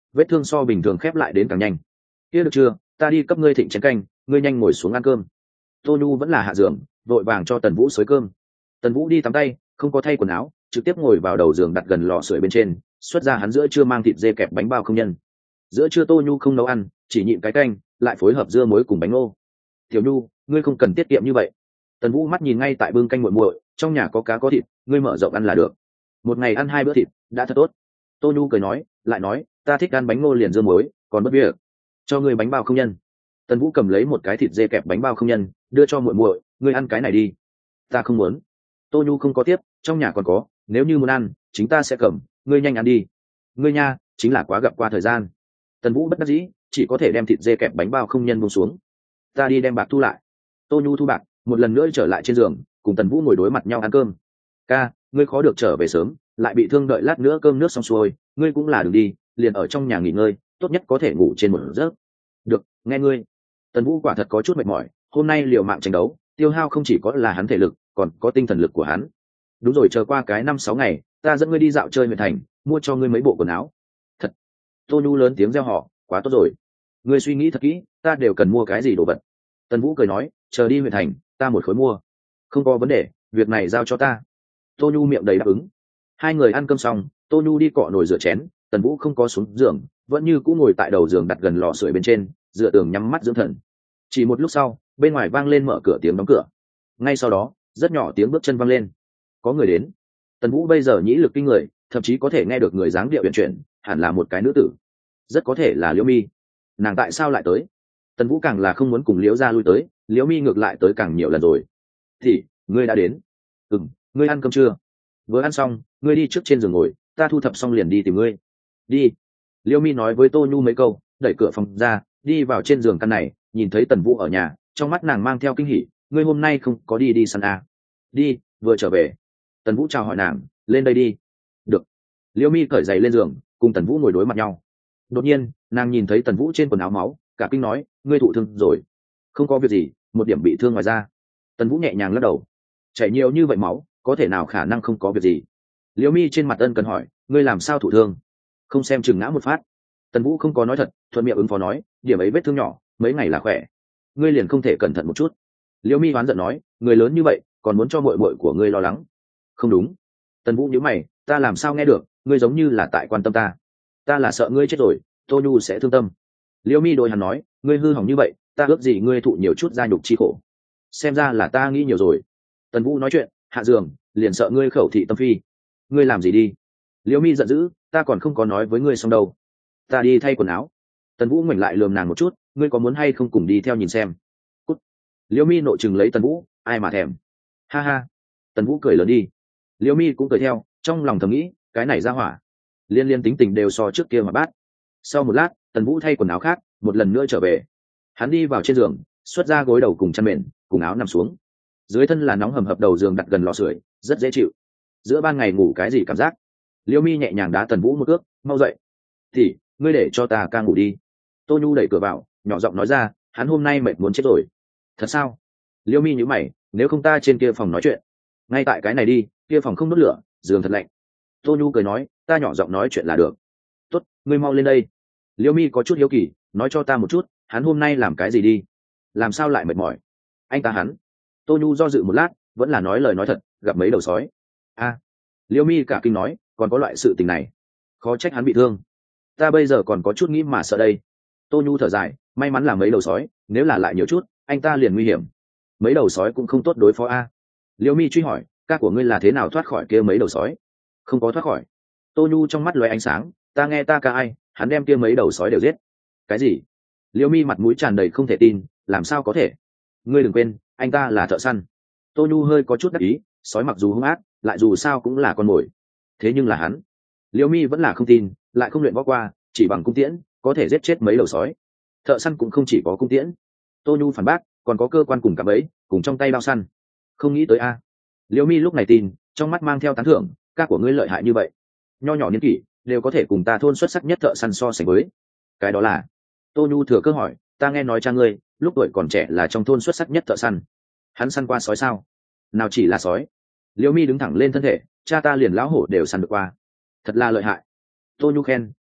vết thương so bình thường khép lại đến càng nhanh. Kia được chưa, ta đi cấp ngươi thịnh chén canh, ngươi nhanh ngồi xuống ăn cơm. Tô Nhu vẫn là hạ giường, vội vàng cho Tần Vũ xới cơm. Tần Vũ đi tắm tay, không có thay quần áo, trực tiếp ngồi vào đầu giường đặt gần lò sưởi bên trên, xuất ra hắn giữa trưa mang thịt dê kẹp bánh bao không nhân. Giữa trưa Tô Nhu không nấu ăn, chỉ nhịn cái canh, lại phối hợp dưa muối cùng bánh ngô. Tiểu Nhu, ngươi không cần tiết kiệm như vậy. Tần Vũ mắt nhìn ngay tại bưng canh muội muội, trong nhà có cá có thịt, ngươi mở rộng ăn là được. Một ngày ăn hai bữa thịt, đã thật tốt. Tô Nhu cười nói, lại nói, ta thích ăn bánh ngô liền dưa muối, còn bất việc. Cho ngươi bánh bao không nhân. Tần Vũ cầm lấy một cái thịt dê kẹp bánh bao không nhân, đưa cho muội muội, ngươi ăn cái này đi. Ta không muốn. Tô Nhu không có tiếp, trong nhà còn có, nếu như muốn ăn, chính ta sẽ cầm, ngươi nhanh ăn đi. Ngươi nha, chính là quá gặp qua thời gian. Tần Vũ bất đắc dĩ, chỉ có thể đem thịt dê kẹp bánh bao không nhân buông xuống. Ta đi đem bạc thu lại. Tô Nhu thu bạc, một lần nữa trở lại trên giường, cùng Tần Vũ ngồi đối mặt nhau ăn cơm. Ca, ngươi khó được trở về sớm, lại bị thương đợi lát nữa cơm nước xong xuôi, ngươi cũng là đừng đi, liền ở trong nhà nghỉ ngơi, tốt nhất có thể ngủ trên một giấc. Được, nghe ngươi. Tần Vũ quả thật có chút mệt mỏi, hôm nay liều mạng tranh đấu, tiêu hao không chỉ có là hắn thể lực, còn có tinh thần lực của hắn. Đúng rồi, chờ qua cái năm sáu ngày, ta dẫn ngươi đi dạo chơi huyện thành, mua cho ngươi mấy bộ quần áo. Thật. Tô Nhu lớn tiếng reo hò, quá tốt rồi. Ngươi suy nghĩ thật kỹ, ta đều cần mua cái gì đồ vật. Tần Vũ cười nói, chờ đi huyện thành, ta một khối mua. Không có vấn đề, việc này giao cho ta. Tô Nhu miệng đầy đáp ứng. Hai người ăn cơm xong, Tô Nhu đi cọ nồi rửa chén, Tần Vũ không có xuống giường, vẫn như cũ ngồi tại đầu giường đặt gần lò sưởi bên trên, dựa tường nhắm mắt dưỡng thần. Chỉ một lúc sau, bên ngoài vang lên mở cửa tiếng đóng cửa. Ngay sau đó, rất nhỏ tiếng bước chân vang lên. Có người đến. Tần Vũ bây giờ nhĩ lực kinh người, thậm chí có thể nghe được người dáng điệu uyển chuyển, hẳn là một cái nữ tử. Rất có thể là Liễu Mi. Nàng tại sao lại tới? Tần Vũ càng là không muốn cùng Liễu gia lui tới, Liễu Mi ngược lại tới càng nhiều lần rồi. Thì, ngươi đã đến. Ừm, ngươi ăn cơm chưa? Vừa ăn xong, ngươi đi trước trên giường ngồi, ta thu thập xong liền đi tìm ngươi. Đi. Liễu Mi nói với Tô Nhu mấy câu, đẩy cửa phòng ra, đi vào trên giường căn này, nhìn thấy Tần Vũ ở nhà, trong mắt nàng mang theo kinh hỉ, ngươi hôm nay không có đi đi săn à? Đi, vừa trở về. Tần Vũ chào hỏi nàng, lên đây đi. Được. Liễu Mi cởi giày lên giường, cùng Tần Vũ ngồi đối mặt nhau. Đột nhiên, nàng nhìn thấy Tần Vũ trên quần áo máu, cả kinh nói, ngươi thụ thương rồi. Không có việc gì, một điểm bị thương ngoài da. Tần Vũ nhẹ nhàng lắc đầu. Chảy nhiều như vậy máu, có thể nào khả năng không có việc gì. Liễu Mi trên mặt ân cần hỏi, ngươi làm sao thụ thương? Không xem chừng ngã một phát. Tần Vũ không có nói thật, thuận miệng ứng phó nói, điểm ấy vết thương nhỏ, mấy ngày là khỏe. Ngươi liền không thể cẩn thận một chút? Liễu Mi oán giận nói, người lớn như vậy, còn muốn cho muội muội của ngươi lo lắng. Không đúng. Tần Vũ nhíu mày, ta làm sao nghe được, ngươi giống như là tại quan tâm ta. Ta là sợ ngươi chết rồi, Tô Nhu sẽ thương tâm. Liễu Mi đôi hắn nói, ngươi hư hỏng như vậy, ta ước gì ngươi thụ nhiều chút gia nhục chi khổ. Xem ra là ta nghĩ nhiều rồi. Tần Vũ nói chuyện, hạ giường, liền sợ ngươi khẩu thị tâm phi. Ngươi làm gì đi? Liễu Mi giận dữ, ta còn không có nói với ngươi xong đâu. Ta đi thay quần áo. Tần Vũ ngoảnh lại lườm nàng một chút, ngươi có muốn hay không cùng đi theo nhìn xem? Cút. Liễu Mi nộ chừng lấy Tần Vũ, ai mà thèm. Ha ha. Tần Vũ cười lớn đi. Liễu Mi cũng cười theo, trong lòng thầm nghĩ, cái này ra hỏa. Liên liên tính tình đều so trước kia mà bát. Sau một lát, Tần Vũ thay quần áo khác, một lần nữa trở về. Hắn đi vào trên giường, xuất ra gối đầu cùng chăn mền, cùng áo nằm xuống. Dưới thân là nóng hầm hập đầu giường đặt gần lò sưởi, rất dễ chịu. Giữa ban ngày ngủ cái gì cảm giác? Liễu Mi nhẹ nhàng đá Tần Vũ một cước, mau dậy. Thì, ngươi để cho ta ca ngủ đi. Tô Nhu đẩy cửa vào, nhỏ giọng nói ra, hắn hôm nay mệt muốn chết rồi. Thật sao? Liễu Mi nhíu mày, nếu không ta trên kia phòng nói chuyện. Ngay tại cái này đi, kia phòng không đốt lửa, giường thật lạnh. Tô Nhu cười nói, ta nhỏ giọng nói chuyện là được. Tốt, ngươi mau lên đây. Liễu Mi có chút hiếu kỳ, nói cho ta một chút, hắn hôm nay làm cái gì đi? Làm sao lại mệt mỏi? Anh ta hắn. Tô Nhu do dự một lát, vẫn là nói lời nói thật, gặp mấy đầu sói. A. À. Liễu Mi cả kinh nói, còn có loại sự tình này. Khó trách hắn bị thương. Ta bây giờ còn có chút nghĩ mà sợ đây. Tô Nhu thở dài, may mắn là mấy đầu sói, nếu là lại nhiều chút, anh ta liền nguy hiểm. Mấy đầu sói cũng không tốt đối phó a. Liễu Mi truy hỏi, ca của ngươi là thế nào thoát khỏi kia mấy đầu sói? Không có thoát khỏi. Tô Nhu trong mắt lóe ánh sáng, ta nghe ta ca ai, hắn đem kia mấy đầu sói đều giết. Cái gì? Liễu Mi mặt mũi tràn đầy không thể tin, làm sao có thể? Ngươi đừng quên, anh ta là thợ săn. Tô Nhu hơi có chút đắc ý, sói mặc dù hung ác, lại dù sao cũng là con mồi. Thế nhưng là hắn. Liễu Mi vẫn là không tin, lại không luyện võ qua, chỉ bằng cung tiễn có thể giết chết mấy đầu sói. Thợ săn cũng không chỉ có cung tiễn. Tô Nhu phản bác, còn có cơ quan cùng cả bẫy, cùng trong tay bao săn. Không nghĩ tới a. À. Liễu Mi lúc này tin, trong mắt mang theo tán thưởng, ca của ngươi lợi hại như vậy, nho nhỏ niên kỷ đều có thể cùng ta thôn xuất sắc nhất thợ săn so sánh với. Cái đó là. Tô Nhu thừa cơ hỏi, ta nghe nói cha ngươi lúc tuổi còn trẻ là trong thôn xuất sắc nhất thợ săn. Hắn săn qua sói sao? Nào chỉ là sói. Liễu Mi đứng thẳng lên thân thể, cha ta liền lão hổ đều săn được qua. Thật là lợi hại. Tô Nhu khen,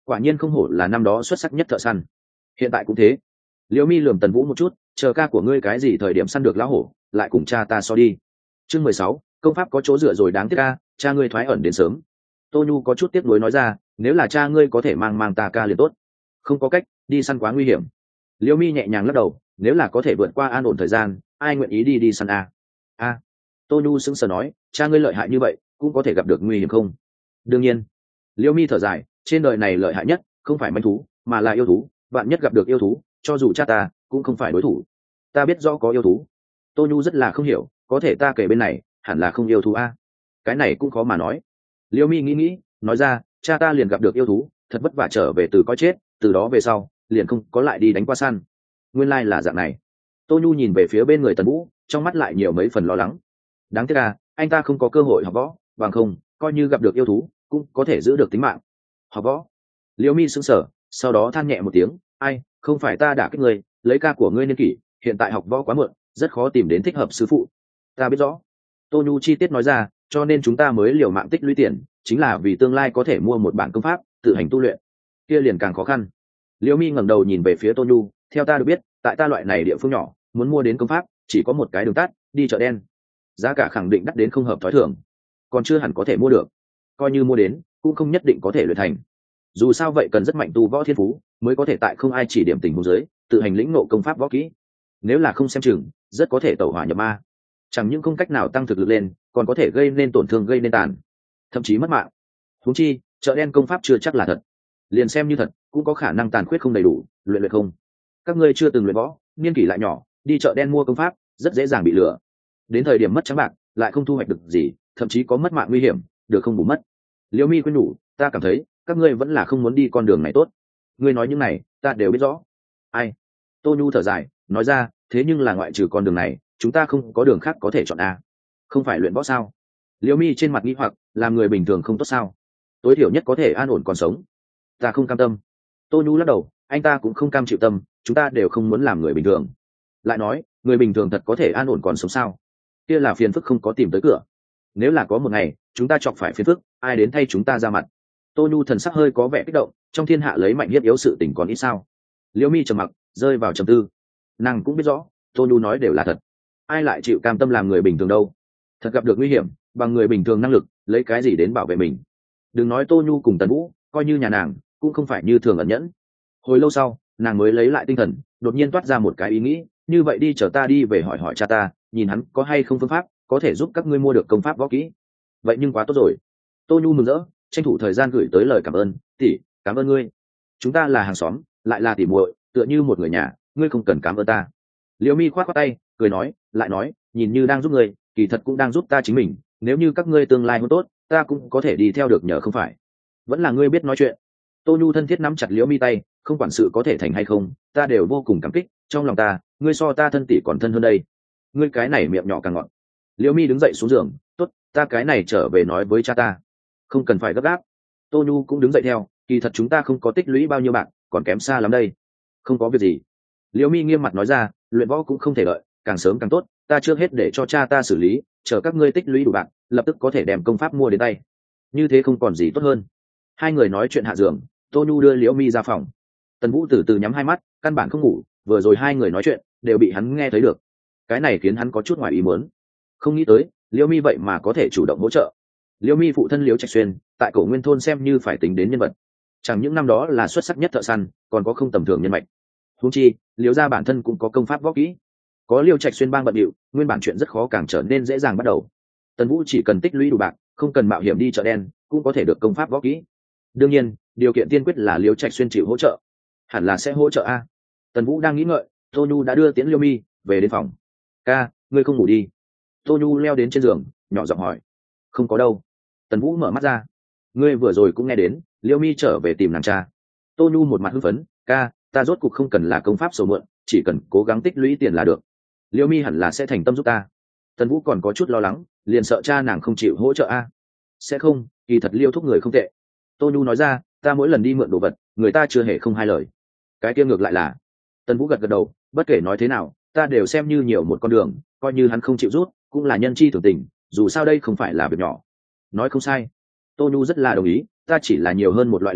quả nhiên không hổ là năm đó xuất sắc nhất thợ săn. Hiện tại cũng thế. Liễu Mi lườm Tần Vũ một chút, chờ ca của ngươi cái gì thời điểm săn được lão hổ, lại cùng cha ta so đi. Chương mười sáu, công pháp có chỗ dựa rồi, đáng tiếc ca, cha ngươi thoái ẩn đến sớm. Tô Nhu có chút tiếc nuối nói ra, nếu là cha ngươi có thể mang mang ta ca liền tốt. Không có cách, đi săn quá nguy hiểm. Liễu Mi nhẹ nhàng lắc đầu, nếu là có thể vượt qua an ổn thời gian, ai nguyện ý đi đi săn a? A. Tô Nhu sững sờ nói, cha ngươi lợi hại như vậy, cũng có thể gặp được nguy hiểm không? Đương nhiên. Liễu Mi thở dài, trên đời này lợi hại nhất không phải manh thú, mà là yêu thú, bạn nhất gặp được yêu thú, cho dù cha ta cũng không phải đối thủ. Ta biết rõ có yêu thú. Tô Nhu rất là không hiểu, có thể ta kể bên này hẳn là không yêu thú a? Cái này cũng khó mà nói. Liễu Mi nghĩ nghĩ, nói ra, cha ta liền gặp được yêu thú, thật vất vả trở về từ coi chết, từ đó về sau liền không có lại đi đánh qua săn. Nguyên lai là dạng này. Tô Nhu nhìn về phía bên người Tần Vũ, trong mắt lại nhiều mấy phần lo lắng. Đáng tiếc à, anh ta không có cơ hội học võ, bằng không coi như gặp được yêu thú cũng có thể giữ được tính mạng. Học võ? Liễu Mi sững sờ, sau đó than nhẹ một tiếng, ai, không phải ta đả kích ngươi, lấy ca của ngươi niên kỷ, hiện tại học võ quá muộn, rất khó tìm đến thích hợp sư phụ. Ta biết rõ. Tô Nhu chi tiết nói ra, cho nên chúng ta mới liều mạng tích lũy tiền, chính là vì tương lai có thể mua một bản công pháp tự hành tu luyện. Kia liền càng khó khăn. Liễu Mi ngẩng đầu nhìn về phía Tô Nhu, theo ta được biết, tại ta loại này địa phương nhỏ, muốn mua đến công pháp chỉ có một cái đường tắt, đi chợ đen. Giá cả khẳng định đắt đến không hợp thói thường, còn chưa hẳn có thể mua được. Coi như mua đến, cũng không nhất định có thể luyện thành. Dù sao vậy cần rất mạnh tu võ thiên phú, mới có thể tại không ai chỉ điểm tình huống dưới, tự hành lĩnh ngộ công pháp võ kỹ. Nếu là không xem chừng, rất có thể tẩu hỏa nhập ma. Chẳng những không cách nào tăng thực lực lên, còn có thể gây nên tổn thương, gây nên tàn, thậm chí mất mạng. Huống chi, chợ đen công pháp chưa chắc là thật. Liền xem như thật, cũng có khả năng tàn khuyết không đầy đủ, luyện luyện không. Các ngươi chưa từng luyện võ, niên kỷ lại nhỏ, đi chợ đen mua công pháp, rất dễ dàng bị lừa. Đến thời điểm mất trắng bạc, lại không thu hoạch được gì, thậm chí có mất mạng nguy hiểm, được không bù mất. Liễu Mi khuyên nhủ, ta cảm thấy các ngươi vẫn là không muốn đi con đường này tốt. Ngươi nói những này, ta đều biết rõ. Ai? Tô Nhu thở dài, nói ra, thế nhưng là ngoại trừ con đường này, chúng ta không có đường khác có thể chọn a. Không phải luyện võ sao? Liễu Mi trên mặt nghi hoặc, làm người bình thường không tốt sao? Tối thiểu nhất có thể an ổn còn sống. Ta không cam tâm. Tô Nhu lắc đầu, anh ta cũng không cam chịu tâm, chúng ta đều không muốn làm người bình thường. Lại nói, người bình thường thật có thể an ổn còn sống sao? Kia là phiền phức không có tìm tới cửa. Nếu là có một ngày chúng ta chọc phải phiền phức, ai đến thay chúng ta ra mặt? Tô Nhu thần sắc hơi có vẻ kích động, trong thiên hạ lấy mạnh hiếp yếu sự tình còn ít sao? Liễu Mi trầm mặc, rơi vào trầm tư. Nàng cũng biết rõ, Tô Nhu nói đều là thật. Ai lại chịu cam tâm làm người bình thường đâu? Thật gặp được nguy hiểm, bằng người bình thường năng lực, lấy cái gì đến bảo vệ mình? Đừng nói Tô Nhu cùng Tần Vũ, coi như nhà nàng cũng không phải như thường ẩn nhẫn. Hồi lâu sau, nàng mới lấy lại tinh thần, đột nhiên toát ra một cái ý nghĩ, như vậy đi, chờ ta đi về hỏi hỏi cha ta, nhìn hắn có hay không phương pháp có thể giúp các ngươi mua được công pháp võ kỹ. Vậy nhưng quá tốt rồi. Tô Nhu mừng rỡ, tranh thủ thời gian gửi tới lời cảm ơn, tỷ, cảm ơn ngươi. Chúng ta là hàng xóm, lại là tỷ muội, tựa như một người nhà, ngươi không cần cảm ơn ta. Liễu Mi khoát khoát tay, cười nói, lại nói, nhìn như đang giúp ngươi, kỳ thật cũng đang giúp ta chính mình, nếu như các ngươi tương lai hôn tốt, ta cũng có thể đi theo được nhờ không phải. Vẫn là ngươi biết nói chuyện. Tô Nhu thân thiết nắm chặt Liễu Mi tay, không quản sự có thể thành hay không, ta đều vô cùng cảm kích, trong lòng ta, ngươi so ta thân tỷ còn thân hơn đây. Ngươi cái này miệng nhỏ càng ngọt. Liễu Mi đứng dậy xuống giường, tốt, ta cái này trở về nói với cha ta. Không cần phải gấp gáp. Tô Nhu cũng đứng dậy theo, kỳ thật chúng ta không có tích lũy bao nhiêu bạc, còn kém xa lắm đây. Không có việc gì. Liễu Mi nghiêm mặt nói ra, luyện võ cũng không thể đợi, càng sớm càng tốt, ta trước hết để cho cha ta xử lý, chờ các ngươi tích lũy đủ bạc, lập tức có thể đem công pháp mua đến tay. Như thế không còn gì tốt hơn. Hai người nói chuyện hạ giường, Tô Nhu đưa Liễu Mi ra phòng. Tần Vũ từ từ nhắm hai mắt, căn bản không ngủ, vừa rồi hai người nói chuyện đều bị hắn nghe thấy được. Cái này khiến hắn có chút ngoài ý muốn, không nghĩ tới Liễu Mi vậy mà có thể chủ động hỗ trợ. Liễu Mi phụ thân Liễu Trạch Xuyên tại Cổ Nguyên thôn xem như phải tính đến nhân vật, chẳng những năm đó là xuất sắc nhất thợ săn, còn có không tầm thường nhân mạch. Huống chi Liễu gia bản thân cũng có công pháp võ kỹ, có Liễu Trạch Xuyên bang bận điệu, nguyên bản chuyện rất khó càng trở nên dễ dàng bắt đầu. Tần Vũ chỉ cần tích lũy đủ bạc, không cần mạo hiểm đi chợ đen, cũng có thể được công pháp võ kỹ. Đương nhiên điều kiện tiên quyết là Liễu Trạch Xuyên chịu hỗ trợ. Hẳn là sẽ hỗ trợ a. Tần Vũ đang nghĩ ngợi, Tô Nhu đã đưa tiễn Liễu Mi về đến phòng. Ca, ngươi không ngủ đi? Tô Nhu leo đến trên giường, nhỏ giọng hỏi. Không có đâu. Tần Vũ mở mắt ra. Ngươi vừa rồi cũng nghe đến, Liễu Mi trở về tìm nàng cha. Tô Nhu một mặt hưng phấn, ca, ta rốt cuộc không cần là công pháp sầu mượn, chỉ cần cố gắng tích lũy tiền là được. Liễu Mi hẳn là sẽ thành tâm giúp ta. Tần Vũ còn có chút lo lắng, liền sợ cha nàng không chịu hỗ trợ a. Sẽ không, kỳ thật Liêu thúc người không tệ. Tô Nhu nói ra, ta mỗi lần đi mượn đồ vật, người ta chưa hề không hai lời. Cái kia ngược lại là. Tần Vũ gật gật đầu, bất kể nói thế nào, ta đều xem như nhiều một con đường, coi như hắn không chịu rút, cũng là nhân chi thường tình, dù sao đây không phải là việc nhỏ. Nói không sai. Tô Nhu rất là đồng ý, ta chỉ là nhiều hơn một loại lựa chọn,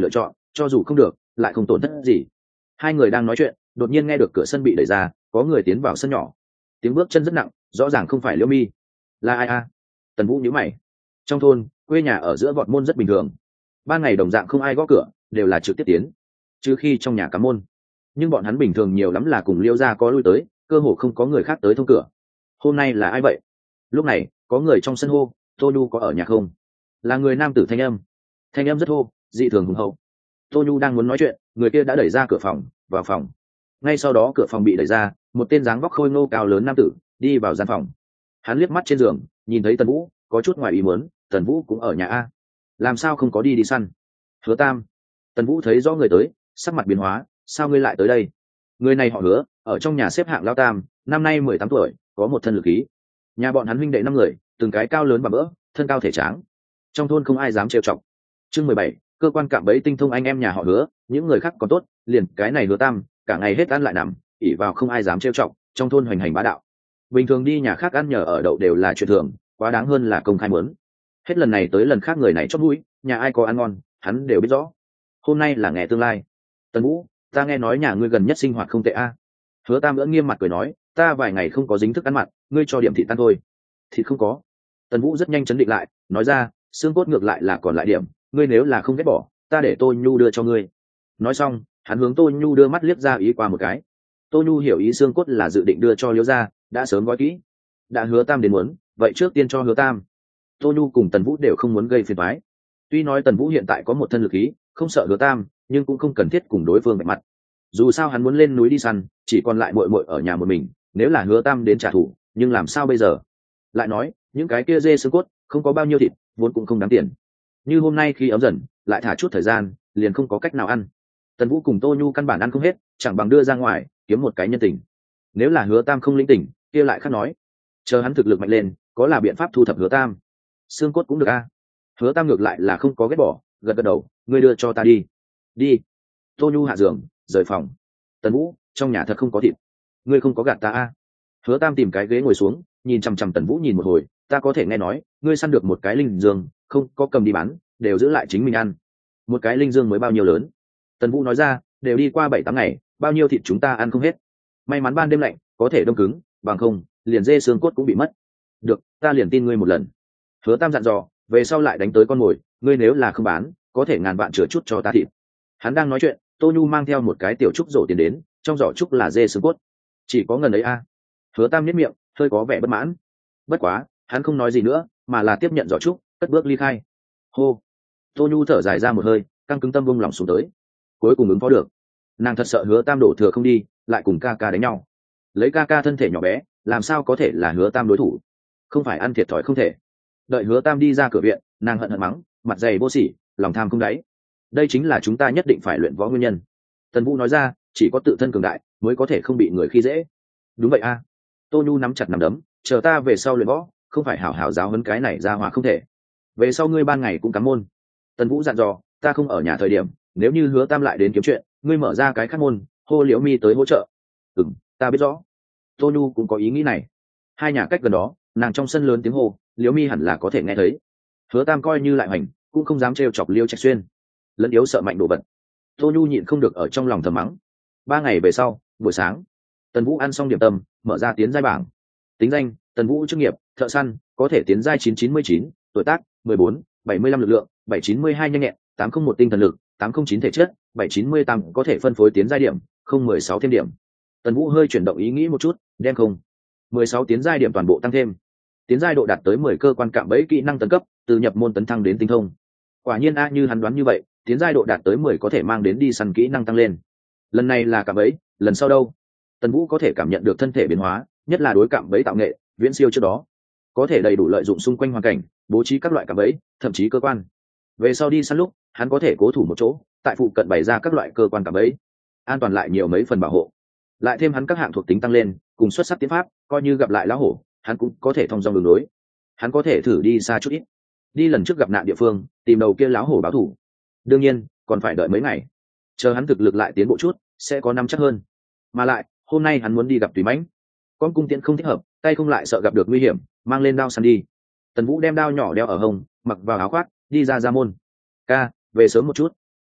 cho dù không được lại không tổn thất gì. Hai người đang nói chuyện, đột nhiên nghe được cửa sân bị đẩy ra, có người tiến vào sân nhỏ. Tiếng bước chân rất nặng, rõ ràng không phải Liễu Mi. Là ai a? Tần Vũ nhíu mày. Trong thôn, quê nhà ở giữa vọt môn rất bình thường. Ban ngày đồng dạng không ai gõ cửa, đều là trực tiếp tiến, trừ khi trong nhà cắm môn. Nhưng bọn hắn bình thường nhiều lắm là cùng Liêu gia có lui tới, cơ hồ không có người khác tới thông cửa. Hôm nay là ai vậy? Lúc này, có người trong sân hô, Tô Nhu có ở nhà không? Là người nam tử thanh âm. Thanh âm rất hô, dị thường hùng hậu. Tô Nhu đang muốn nói chuyện, người kia đã đẩy ra cửa phòng, vào phòng. Ngay sau đó cửa phòng bị đẩy ra, một tên dáng vóc khôi ngô cao lớn nam tử đi vào gian phòng. Hắn liếc mắt trên giường, nhìn thấy Tần Vũ, có chút ngoài ý muốn, Tần Vũ cũng ở nhà a, làm sao không có đi đi săn? Hứa Tam. Tần Vũ thấy rõ người tới, sắc mặt biến hóa, sao ngươi lại tới đây? Người này họ Hứa, ở trong nhà xếp hạng lao tam, năm nay mười tám tuổi, có một thân lực khí. Nhà bọn hắn huynh đệ năm người, từng cái cao lớn và bỡ, thân cao thể tráng. Trong thôn không ai dám trêu chọc. Chương mười bảy, cơ quan cạm bẫy tinh thông anh em nhà họ Hứa, những người khác còn tốt, liền cái này Hứa Tam, cả ngày hết ăn lại nằm, ỉ vào không ai dám trêu chọc, trong thôn hoành hành bá đạo. Bình thường đi nhà khác ăn nhờ ở đậu đều là chuyện thường, quá đáng hơn là công khai muốn. Hết lần này tới lần khác người này chót mũi, nhà ai có ăn ngon, hắn đều biết rõ. Hôm nay là ngày tương lai. Tần Vũ, ta nghe nói nhà ngươi gần nhất sinh hoạt không tệ a. Hứa Tam ưỡn nghiêm mặt cười nói, ta vài ngày không có dính thức ăn mặn, ngươi cho điểm thịt tan thôi. Thịt không có. Tần Vũ rất nhanh chấn định lại, nói ra, xương cốt ngược lại là còn lại điểm, ngươi nếu là không ghét bỏ, ta để Tô Nhu đưa cho ngươi. Nói xong, hắn hướng Tô Nhu đưa mắt liếc ra ý qua một cái. Tô Nhu hiểu ý xương cốt là dự định đưa cho Liễu gia, đã sớm gói kỹ. Đã Hứa Tam đến muốn, vậy trước tiên cho Hứa Tam. Tô Nhu cùng Tần Vũ đều không muốn gây phiền toái. Tuy nói Tần Vũ hiện tại có một thân lực khí, không sợ Hứa Tam, nhưng cũng không cần thiết cùng đối phương vạch mặt. Dù sao hắn muốn lên núi đi săn, chỉ còn lại muội muội ở nhà một mình, nếu là Hứa Tam đến trả thù, nhưng làm sao bây giờ? Lại nói, những cái kia dê xương cốt, không có bao nhiêu thịt, vốn cũng không đáng tiền. Như hôm nay khi ấm dần, lại thả chút thời gian, liền không có cách nào ăn. Tần Vũ cùng Tô Nhu căn bản ăn không hết, chẳng bằng đưa ra ngoài, kiếm một cái nhân tình. Nếu là Hứa Tam không linh tỉnh, kia lại khác nói. Chờ hắn thực lực mạnh lên, có là biện pháp thu thập Hứa Tam. Xương cốt cũng được a. Hứa Tam ngược lại là không có ghét bỏ, gật gật đầu, ngươi đưa cho ta đi. Đi. Tô Nhu hạ giường, rời phòng. Tần Vũ, trong nhà thật không có thịt, ngươi không có gạt ta a. Hứa Tam tìm cái ghế ngồi xuống, nhìn chằm chằm Tần Vũ nhìn một hồi, ta có thể nghe nói, ngươi săn được một cái linh dương, không có cầm đi bán, đều giữ lại chính mình ăn. Một cái linh dương mới bao nhiêu lớn? Tần Vũ nói ra, đều đi qua bảy tám ngày, bao nhiêu thịt chúng ta ăn không hết. May mắn ban đêm lạnh, có thể đông cứng, bằng không, liền dê xương cốt cũng bị mất. Được, ta liền tin ngươi một lần. Hứa Tam dặn dò, về sau lại đánh tới con mồi, ngươi nếu là không bán, có thể ngàn vạn chừa chút cho ta thịt. Hắn đang nói chuyện, Tô Nhu mang theo một cái tiểu trúc rổ tiền đến, trong giỏ trúc là dê xương cốt. Chỉ có ngần ấy a. Hứa Tam nhếch miệng, hơi có vẻ bất mãn. Bất quá, hắn không nói gì nữa, mà là tiếp nhận giỏ trúc, cất bước ly khai. Hô. Tô Nhu thở dài ra một hơi, căng cứng tâm vung lòng xuống tới. Cuối cùng ứng phó được. Nàng thật sợ Hứa Tam đổ thừa không đi, lại cùng ca ca đánh nhau. Lấy ca ca thân thể nhỏ bé, làm sao có thể là Hứa Tam đối thủ? Không phải ăn thiệt thòi không thể. Đợi Hứa Tam đi ra cửa viện, nàng hận hận mắng, mặt dày vô sỉ, lòng tham không đáy. Đây chính là chúng ta nhất định phải luyện võ nguyên nhân. Tần Vũ nói ra, chỉ có tự thân cường đại mới có thể không bị người khi dễ. Đúng vậy a. Tô Nhu nắm chặt nắm đấm, chờ ta về sau luyện võ, không phải hảo hảo giáo huấn cái này ra hỏa không thể. Về sau ngươi ban ngày cũng cắm môn. Tần Vũ dặn dò, ta không ở nhà thời điểm, nếu như Hứa Tam lại đến kiếm chuyện, ngươi mở ra cái khác môn, hô Liễu Mi tới hỗ trợ. Ừm, ta biết rõ. Tô Nhu cũng có ý nghĩ này. Hai nhà cách gần đó, nàng trong sân lớn tiếng hô, Liễu Mi hẳn là có thể nghe thấy. Hứa Tam coi như lại hoành, cũng không dám trêu chọc Liêu Trạch Xuyên. Lẫn yếu sợ mạnh đồ vật. Tô Nhu nhịn không được ở trong lòng thầm mắng. Ba ngày về sau, buổi sáng, Tần Vũ ăn xong điểm tâm, mở ra tiến giai bảng. Tính danh, Tần Vũ chức nghiệp, thợ săn, có thể tiến giai chín chín mươi chín, tuổi tác, mười bốn, bảy mươi lăm lực lượng, bảy chín mươi hai nhanh nhẹn, tám không một tinh thần lực, tám không chín thể chất, bảy chín mươi tám có thể phân phối tiến giai điểm, không mười sáu thêm điểm. Tần Vũ hơi chuyển động ý nghĩ một chút, đem không mười sáu tiến giai điểm toàn bộ tăng thêm. Tiến giai độ đạt tới mười cơ quan cạm bẫy kỹ năng tấn cấp, từ nhập môn tấn thăng đến tinh thông. Quả nhiên a như hắn đoán như vậy, tiến giai độ đạt tới mười có thể mang đến đi săn kỹ năng tăng lên. Lần này là cạm bẫy, lần sau đâu? Tần Vũ có thể cảm nhận được thân thể biến hóa, nhất là đối cạm bẫy tạo nghệ, viễn siêu trước đó. Có thể đầy đủ lợi dụng xung quanh hoàn cảnh, bố trí các loại cạm bẫy, thậm chí cơ quan. Về sau đi săn lúc, hắn có thể cố thủ một chỗ, tại phụ cận bày ra các loại cơ quan cạm bẫy, an toàn lại nhiều mấy phần bảo hộ. Lại thêm hắn các hạng thuộc tính tăng lên, cùng xuất sắc tiến pháp, coi như gặp lại lão hổ, hắn cũng có thể thông dong đường đối. Hắn có thể thử đi xa chút ít, đi lần trước gặp nạn địa phương, tìm đầu kia lão hổ báo thủ. Đương nhiên, còn phải đợi mấy ngày, chờ hắn thực lực lại tiến bộ chút, sẽ có năm chắc hơn. Mà lại, hôm nay hắn muốn đi gặp Tùy Mãnh, con cung tiễn không thích hợp, tay không lại sợ gặp được nguy hiểm, mang lên đao săn đi. Tần Vũ đem đao nhỏ đeo ở hông, mặc vào áo khoác, đi ra ra môn. Ca, về sớm một chút.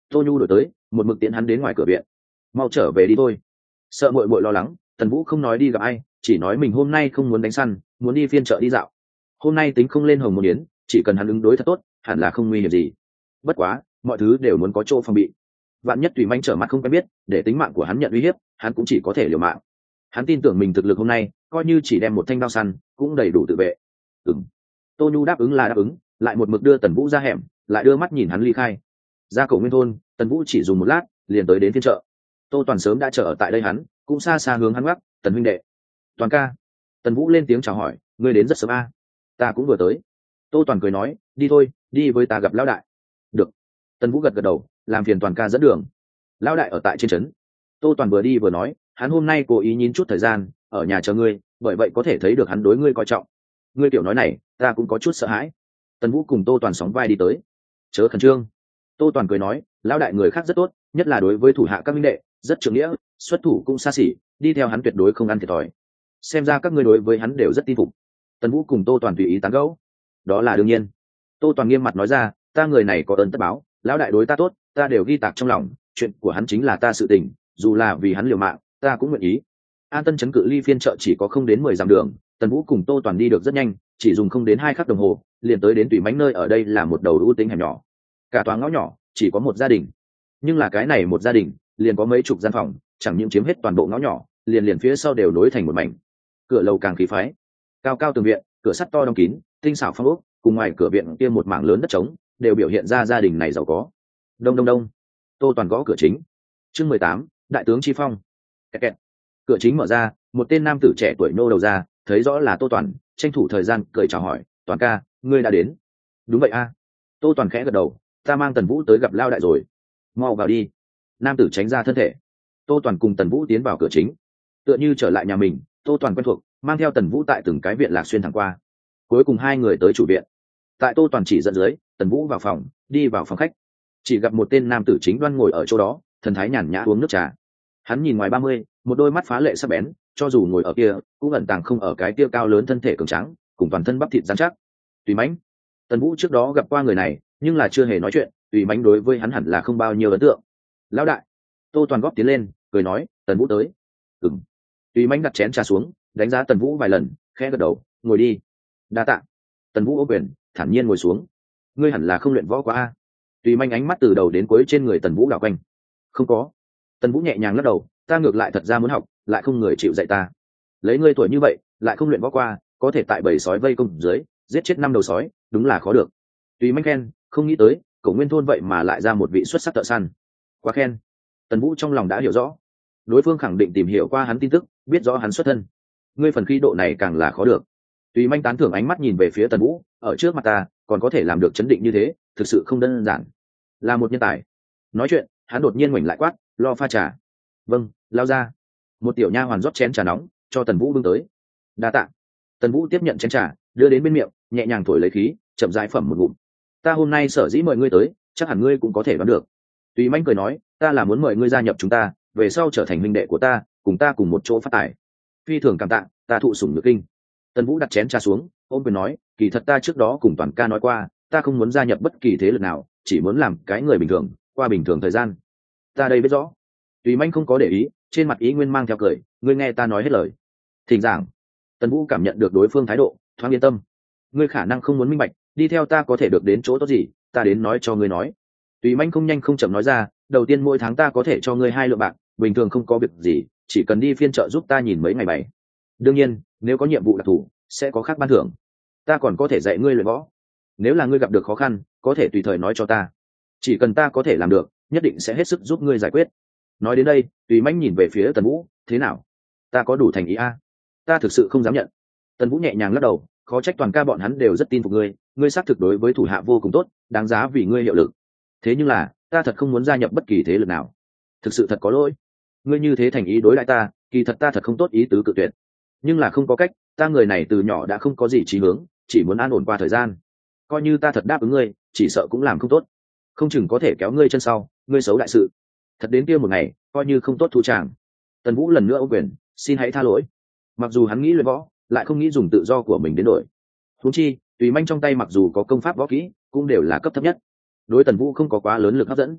Tô Nhu đổi tới, một mực tiễn hắn đến ngoài cửa viện. Mau trở về đi thôi. Sợ muội muội lo lắng, Tần Vũ không nói đi gặp ai, chỉ nói mình hôm nay không muốn đánh săn, muốn đi phiên chợ đi dạo. Hôm nay tính không lên Hồng Môn Yến, chỉ cần hắn ứng đối thật tốt, hẳn là không nguy hiểm gì. Bất quá, mọi thứ đều muốn có chỗ phòng bị. Vạn nhất Tùy Manh trở mặt không quen biết, để tính mạng của hắn nhận uy hiếp, hắn cũng chỉ có thể liều mạng. Hắn tin tưởng mình thực lực hôm nay, coi như chỉ đem một thanh đao săn, cũng đầy đủ tự vệ. Ừm. Tô Nhu đáp ứng là đáp ứng, lại một mực đưa Tần Vũ ra hẻm, lại đưa mắt nhìn hắn ly khai. Ra Cổ Nguyên thôn, Tần Vũ chỉ dùng một lát, liền tới đến phiên chợ. Tô Toàn sớm đã chờ ở tại đây, hắn cũng xa xa hướng hắn gác, "Tần huynh đệ." "Toàn ca." Tần Vũ lên tiếng chào hỏi, "Ngươi đến rất sớm a." "Ta cũng vừa tới." Tô Toàn cười nói, "Đi thôi, đi với ta gặp lão đại." "Được." Tần Vũ gật gật đầu, làm phiền Toàn ca dẫn đường. Lão đại ở tại trên trấn. Tô Toàn vừa đi vừa nói, hắn hôm nay cố ý nhín chút thời gian ở nhà chờ ngươi, bởi vậy có thể thấy được hắn đối ngươi coi trọng. Ngươi tiểu nói này, ta cũng có chút sợ hãi. Tần Vũ cùng Tô Toàn sóng vai đi tới. "Chớ khẩn trương." Tô Toàn cười nói, lão đại người khác rất tốt, nhất là đối với thủ hạ các minh đệ rất trưởng nghĩa, xuất thủ cũng xa xỉ, đi theo hắn tuyệt đối không ăn thiệt thòi. Xem ra các ngươi đối với hắn đều rất tin phục. Tần Vũ cùng Tô Toàn tùy ý tán gẫu. "Đó là đương nhiên." Tô Toàn nghiêm mặt nói ra, "Ta người này có ơn tất báo, lão đại đối ta tốt, ta đều ghi tạc trong lòng, chuyện của hắn chính là ta sự tình, dù là vì hắn liều mạng, ta cũng nguyện ý." An Tân trấn cự ly phiên chợ chỉ có không đến mười dặm đường, Tần Vũ cùng Tô Toàn đi được rất nhanh, chỉ dùng không đến hai khắc đồng hồ, liền tới đến Tùy Mánh nơi ở. Đây là một đầu ưu tính hẻm nhỏ, cả toán ngõ nhỏ chỉ có một gia đình, nhưng là cái này một gia đình liền có mấy chục gian phòng, chẳng những chiếm hết toàn bộ ngõ nhỏ, liền liền phía sau đều nối thành một mảnh. Cửa lầu càng khí phái, cao cao tường viện, cửa sắt to đóng kín, tinh xảo phong ốc, cùng ngoài cửa viện kia một mảng lớn đất trống, đều biểu hiện ra gia đình này giàu có. Đông đông đông. Tô Toàn gõ cửa chính. Chương mười tám, đại tướng chi phong. Kẹt kẹt. Cửa chính mở ra, một tên nam tử trẻ tuổi nô đầu ra, thấy rõ là Tô Toàn, tranh thủ thời gian cười chào hỏi, "Toàn ca, ngươi đã đến." "Đúng vậy a." Tô Toàn khẽ gật đầu, "Ta mang Tần Vũ tới gặp lao đại rồi." "Mau vào đi." Nam tử tránh ra thân thể. Tô Toàn cùng Tần Vũ tiến vào cửa chính. Tựa như trở lại nhà mình, Tô Toàn quen thuộc, mang theo Tần Vũ tại từng cái viện lạc xuyên thẳng qua. Cuối cùng hai người tới chủ viện. Tại Tô Toàn chỉ dẫn dưới, Tần Vũ vào phòng, đi vào phòng khách. Chỉ gặp một tên nam tử chính đoan ngồi ở chỗ đó, thần thái nhàn nhã uống nước trà. Hắn nhìn ngoài ba mươi, một đôi mắt phá lệ sắc bén, cho dù ngồi ở kia, cũng ẩn tàng không ở cái kia cao lớn thân thể cường tráng, cùng toàn thân bắp thịt rắn chắc. Tùy Mánh. Tần Vũ trước đó gặp qua người này, nhưng là chưa hề nói chuyện, Tùy Mánh đối với hắn hẳn là không bao nhiêu ấn tượng. "Lão đại." Tô Toàn góp tiến lên, cười nói, "Tần Vũ tới." "Ừm." Tùy Mánh đặt chén trà xuống, đánh giá Tần Vũ vài lần, khẽ gật đầu, "Ngồi đi." "Đa tạ." Tần Vũ ôm quyền, thản nhiên ngồi xuống. "Ngươi hẳn là không luyện võ quá a?" Tùy Manh ánh mắt từ đầu đến cuối trên người Tần Vũ đảo quanh. "Không có." Tần Vũ nhẹ nhàng lắc đầu, "Ta ngược lại thật ra muốn học, lại không người chịu dạy ta. Lấy ngươi tuổi như vậy, lại không luyện võ qua, có thể tại bầy sói vây công dưới giết chết năm đầu sói, đúng là khó được." Tùy Manh khen, không nghĩ tới Cổ Nguyên thôn vậy mà lại ra một vị xuất sắc thợ săn. Quá khen. Tần Vũ trong lòng đã hiểu rõ, đối phương khẳng định tìm hiểu qua hắn tin tức, biết rõ hắn xuất thân. Ngươi phần khí độ này càng là khó được. Tùy Manh tán thưởng ánh mắt nhìn về phía Tần Vũ, ở trước mặt ta còn có thể làm được chấn định như thế, thực sự không đơn giản, là một nhân tài. Nói chuyện, hắn đột nhiên ngoảnh lại quát, "Lo pha trà." "Vâng, lao ra." Một tiểu nha hoàn rót chén trà nóng cho Tần Vũ bưng tới. "Đa tạ." Tần Vũ tiếp nhận chén trà, đưa đến bên miệng, nhẹ nhàng thổi lấy khí, chậm rãi phẩm một ngụm. "Ta hôm nay sở dĩ mời ngươi tới, chắc hẳn ngươi cũng có thể đoán được." Tùy Manh cười nói, "Ta là muốn mời ngươi gia nhập chúng ta, về sau trở thành huynh đệ của ta, cùng ta cùng một chỗ phát tài." "Phi thường cảm tạ, ta thụ sủng nhược kinh." Tần Vũ đặt chén trà xuống, ôm quyền nói, "Kỳ thật ta trước đó cùng Toàn ca nói qua, ta không muốn gia nhập bất kỳ thế lực nào, chỉ muốn làm cái người bình thường, qua bình thường thời gian." "Ta đây biết rõ." Tùy Manh không có để ý, trên mặt ý nguyên mang theo cười, "Ngươi nghe ta nói hết lời." Thỉnh giảng. Tần Vũ cảm nhận được đối phương thái độ, thoáng yên tâm. "Ngươi khả năng không muốn minh bạch, đi theo ta có thể được đến chỗ tốt gì, ta đến nói cho ngươi nói." Tùy Manh không nhanh không chậm nói ra, "Đầu tiên mỗi tháng ta có thể cho ngươi hai lượng bạc, bình thường không có việc gì, chỉ cần đi phiên chợ giúp ta nhìn mấy ngày bảy. Đương nhiên, nếu có nhiệm vụ đặc thù, sẽ có khác ban thưởng. Ta còn có thể dạy ngươi luyện võ. Nếu là ngươi gặp được khó khăn, có thể tùy thời nói cho ta. Chỉ cần ta có thể làm được, nhất định sẽ hết sức giúp ngươi giải quyết." Nói đến đây, Tùy Manh nhìn về phía Tần Vũ, "Thế nào? Ta có đủ thành ý a?" "Ta thực sự không dám nhận." Tần Vũ nhẹ nhàng lắc đầu, "Khó trách Toàn ca bọn hắn đều rất tin phục ngươi, ngươi xác thực đối với thủ hạ vô cùng tốt, đáng giá vì ngươi hiệu lực. Thế nhưng là, ta thật không muốn gia nhập bất kỳ thế lực nào. Thực sự thật có lỗi. Ngươi như thế thành ý đối lại ta, kỳ thật ta thật không tốt ý tứ cự tuyệt. Nhưng là không có cách, ta người này từ nhỏ đã không có gì chí hướng, chỉ muốn an ổn qua thời gian. Coi như ta thật đáp ứng ngươi, chỉ sợ cũng làm không tốt, không chừng có thể kéo ngươi chân sau, ngươi xấu đại sự. Thật đến kia một ngày, coi như không tốt thu tràng." Tần Vũ lần nữa ôm quyền, "Xin hãy tha lỗi." Mặc dù hắn nghĩ luyện võ, lại không nghĩ dùng tự do của mình đến đổi. Huống chi, Tùy Manh trong tay mặc dù có công pháp võ kỹ, cũng đều là cấp thấp nhất, đối Tần Vũ không có quá lớn lực hấp dẫn.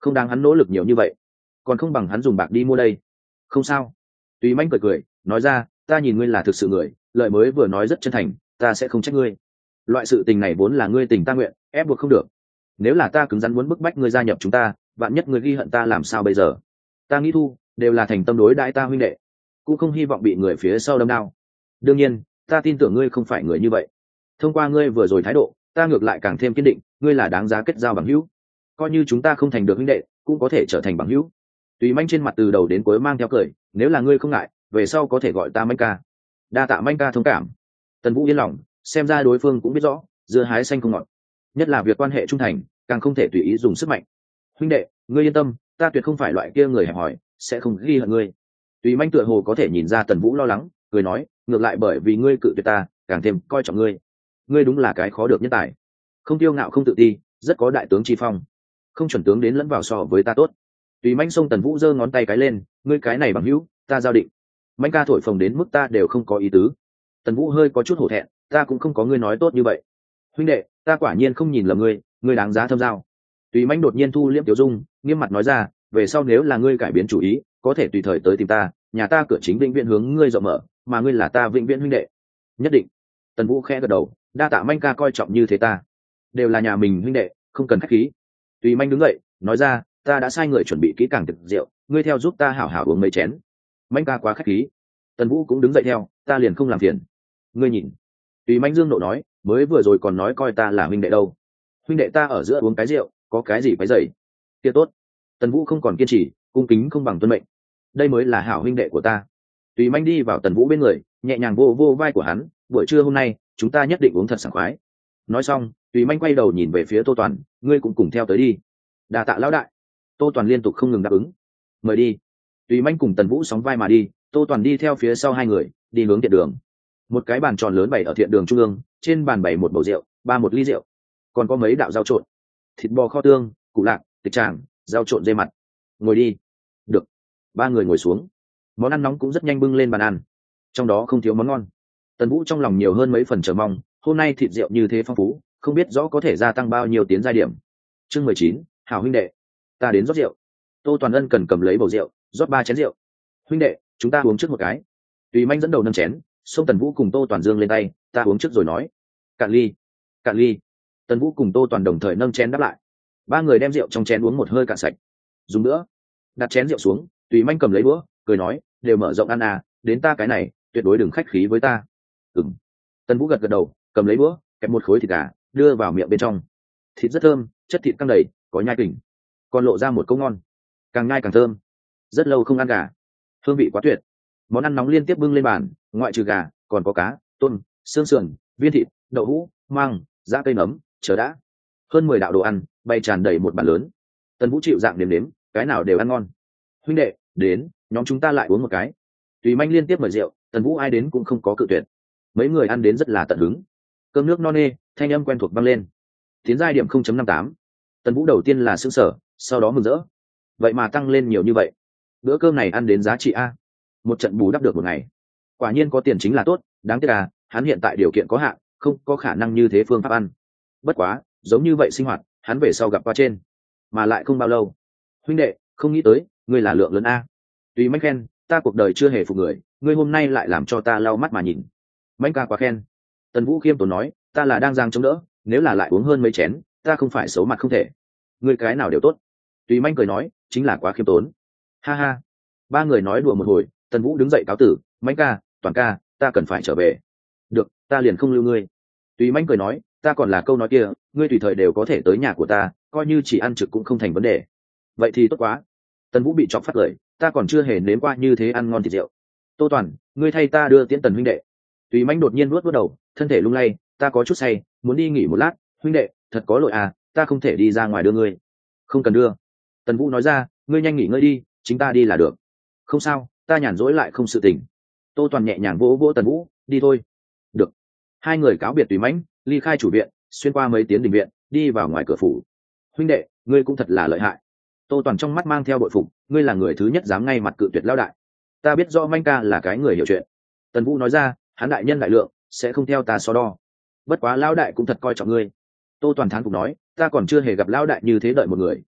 không đáng hắn nỗ lực nhiều như vậy, còn không bằng hắn dùng bạc đi mua đây. Không sao. Tùy Manh cười cười nói ra, ta nhìn ngươi là thực sự người, lời mới vừa nói rất chân thành, ta sẽ không trách ngươi. Loại sự tình này vốn là ngươi tình ta nguyện, ép buộc không được. Nếu là ta cứng rắn muốn bức bách ngươi gia nhập chúng ta, vạn nhất ngươi ghi hận ta làm sao bây giờ? Ta nghĩ thu đều là thành tâm đối đãi ta huynh đệ, cũng không hy vọng bị người phía sau đâm đao. Đương nhiên ta tin tưởng ngươi không phải người như vậy, thông qua ngươi vừa rồi thái độ, ta ngược lại càng thêm kiên định ngươi là đáng giá kết giao bằng hữu. Coi như chúng ta không thành được huynh đệ, cũng có thể trở thành bằng hữu. Tùy Manh trên mặt từ đầu đến cuối mang theo cười, nếu là ngươi không ngại, về sau có thể gọi ta Manh ca. Đa tạ Manh ca thông cảm. Tần Vũ yên lòng, xem ra đối phương cũng biết rõ dưa hái xanh không ngọt, nhất là việc quan hệ trung thành càng không thể tùy ý dùng sức mạnh. Huynh đệ, ngươi yên tâm, ta tuyệt không phải loại kia người hẹp hòi, sẽ không ghi hận ngươi. Tùy Manh tựa hồ có thể nhìn ra Tần Vũ lo lắng, cười nói, ngược lại bởi vì ngươi cự tuyệt ta, càng thêm coi trọng ngươi. Ngươi đúng là cái khó được nhân tài, không tiêu ngạo không tự ti, rất có đại tướng chi phong, không chuẩn tướng đến lẫn vào so với ta tốt. Tùy Manh xông Tần Vũ giơ ngón tay cái lên, ngươi cái này bằng hữu, ta giao định. Manh ca thổi phồng đến mức ta đều không có ý tứ. Tần Vũ hơi có chút hổ thẹn, ta cũng không có ngươi nói tốt như vậy. Huynh đệ, ta quả nhiên không nhìn lầm ngươi, ngươi đáng giá thâm giao. Tùy Manh đột nhiên thu liễm tiểu dung, nghiêm mặt nói ra, về sau nếu là ngươi cải biến chủ ý, có thể tùy thời tới tìm ta, nhà ta cửa chính vĩnh viễn hướng ngươi rộng mở, mà ngươi là ta vĩnh viễn huynh đệ. Nhất định. Tần Vũ khẽ gật đầu, đa tạ Manh ca coi trọng như thế ta, đều là nhà mình huynh đệ, không cần khách khí. Tùy Manh đứng dậy nói ra, ta đã sai người chuẩn bị kỹ càng thực rượu, ngươi theo giúp ta hảo hảo uống mấy chén. Manh ca quá khách khí. Tần Vũ cũng đứng dậy theo, ta liền không làm phiền. Ngươi nhìn. Tùy Manh dương nộ nói, mới vừa rồi còn nói coi ta là huynh đệ đâu. Huynh đệ ta ở giữa uống cái rượu, có cái gì phải dậy? Kia tốt. Tần Vũ không còn kiên trì, cung kính không bằng tuân mệnh. Đây mới là hảo huynh đệ của ta. Tùy Manh đi vào Tần Vũ bên người, nhẹ nhàng vô vô vai của hắn, buổi trưa hôm nay chúng ta nhất định uống thật sảng khoái. Nói xong, Tùy Manh quay đầu nhìn về phía Tô Toàn, ngươi cũng cùng theo tới đi. Đà tạ lão đại. Tô Toàn liên tục không ngừng đáp ứng. Mời đi. Tùy Manh cùng Tần Vũ sóng vai mà đi, Tô Toàn đi theo phía sau hai người, đi hướng thiện đường. Một cái bàn tròn lớn bày ở thiện đường trung ương, trên bàn bày một bầu rượu, ba một ly rượu, còn có mấy đạo rau trộn, thịt bò kho tương, củ lạc, tịch tràng, rau trộn dê mặt. Ngồi đi. Được. Ba người ngồi xuống. Món ăn nóng cũng rất nhanh bưng lên bàn ăn, trong đó không thiếu món ngon. Tần Vũ trong lòng nhiều hơn mấy phần chờ mong, hôm nay thịt rượu như thế phong phú, không biết rõ có thể gia tăng bao nhiêu tiến giai điểm. Chương mười chín, hảo huynh đệ, ta đến rót rượu. Tô Toàn Ân cần cầm lấy bầu rượu, rót ba chén rượu. Huynh đệ, chúng ta uống trước một cái. Tùy Manh dẫn đầu nâng chén, xông Tần Vũ cùng Tô Toàn dương lên tay, ta uống trước rồi nói. Cạn ly. Cạn ly. Tần Vũ cùng Tô Toàn đồng thời nâng chén đáp lại. Ba người đem rượu trong chén uống một hơi cạn sạch. Dùng nữa. Đặt chén rượu xuống, Tùy Manh cầm lấy đũa, cười nói, đều mở rộng ăn à, đến ta cái này, tuyệt đối đừng khách khí với ta. Ừm. Tần Vũ gật gật đầu, cầm lấy đũa, kẹp một khối thịt gà, đưa vào miệng bên trong. Thịt rất thơm, chất thịt căng đầy, có nhai kình, còn lộ ra một câu ngon, càng nhai càng thơm. Rất lâu không ăn gà, hương vị quá tuyệt. Món ăn nóng liên tiếp bưng lên bàn, ngoại trừ gà, còn có cá, tôm, xương sườn, viên thịt, đậu hũ, măng, giá cây nấm, chờ đã. Hơn mười đạo đồ ăn, bay tràn đầy một bàn lớn. Tần Vũ chịu dạng nếm nếm, cái nào đều ăn ngon. Huynh đệ, đến, nhóm chúng ta lại uống một cái. Tùy Manh liên tiếp mời rượu, Tần Vũ ai đến cũng không có cự tuyệt. Mấy người ăn đến rất là tận hứng. Cơm nước no nê, thanh âm quen thuộc vang lên. Tiến giai điểm không chấm năm tám. Tần Vũ đầu tiên là sững sờ, sau đó mừng rỡ. Vậy mà tăng lên nhiều như vậy. Bữa cơm này ăn đến giá trị a. Một trận bù đắp được một ngày. Quả nhiên có tiền chính là tốt, đáng tiếc à, hắn hiện tại điều kiện có hạn, không có khả năng như thế phương pháp ăn. Bất quá, giống như vậy sinh hoạt, hắn về sau gặp qua trên, mà lại không bao lâu. Huynh đệ, không nghĩ tới, ngươi là lượng lớn a. Tùy Manh khen, ta cuộc đời chưa hề phục người, ngươi hôm nay lại làm cho ta lau mắt mà nhìn. Manh ca quá khen. Tần Vũ khiêm tốn nói, ta là đang giang chống đỡ, nếu là lại uống hơn mấy chén, ta không phải xấu mặt không thể. Ngươi cái nào đều tốt. Tùy Manh cười nói, chính là quá khiêm tốn. Ha ha. Ba người nói đùa một hồi, Tần Vũ đứng dậy cáo tử, Manh ca, Toàn ca, ta cần phải trở về. Được, ta liền không lưu ngươi. Tùy Manh cười nói, ta còn là câu nói kia, ngươi tùy thời đều có thể tới nhà của ta, coi như chỉ ăn trực cũng không thành vấn đề. Vậy thì tốt quá. Tần Vũ bị chọc phát lời, ta còn chưa hề nếm qua như thế ăn ngon thịt rượu. Tô Toàn, ngươi thay ta đưa tiễn Tần huynh đệ. Tùy Manh đột nhiên nuốt nuốt đầu, thân thể lung lay, ta có chút say, muốn đi nghỉ một lát, huynh đệ, thật có lỗi à, ta không thể đi ra ngoài đưa ngươi. Không cần đưa. Tần Vũ nói ra, ngươi nhanh nghỉ ngơi đi, chính ta đi là được. Không sao, ta nhàn rỗi lại không sự tình. Tô Toàn nhẹ nhàng vỗ vỗ Tần Vũ, đi thôi. Được. Hai người cáo biệt Tùy Manh, ly khai chủ viện, xuyên qua mấy tiến đình viện, đi vào ngoài cửa phủ. Huynh đệ, ngươi cũng thật là lợi hại. Tô Toàn trong mắt mang theo bội phục, ngươi là người thứ nhất dám ngay mặt cự tuyệt lão đại. Ta biết rõ Manh ca là cái người hiểu chuyện. Tần Vũ nói ra, hắn đại nhân đại lượng, sẽ không theo ta so đo. Bất quá lão đại cũng thật coi trọng ngươi. Tô Toàn thán phục nói, ta còn chưa hề gặp lão đại như thế đợi một người,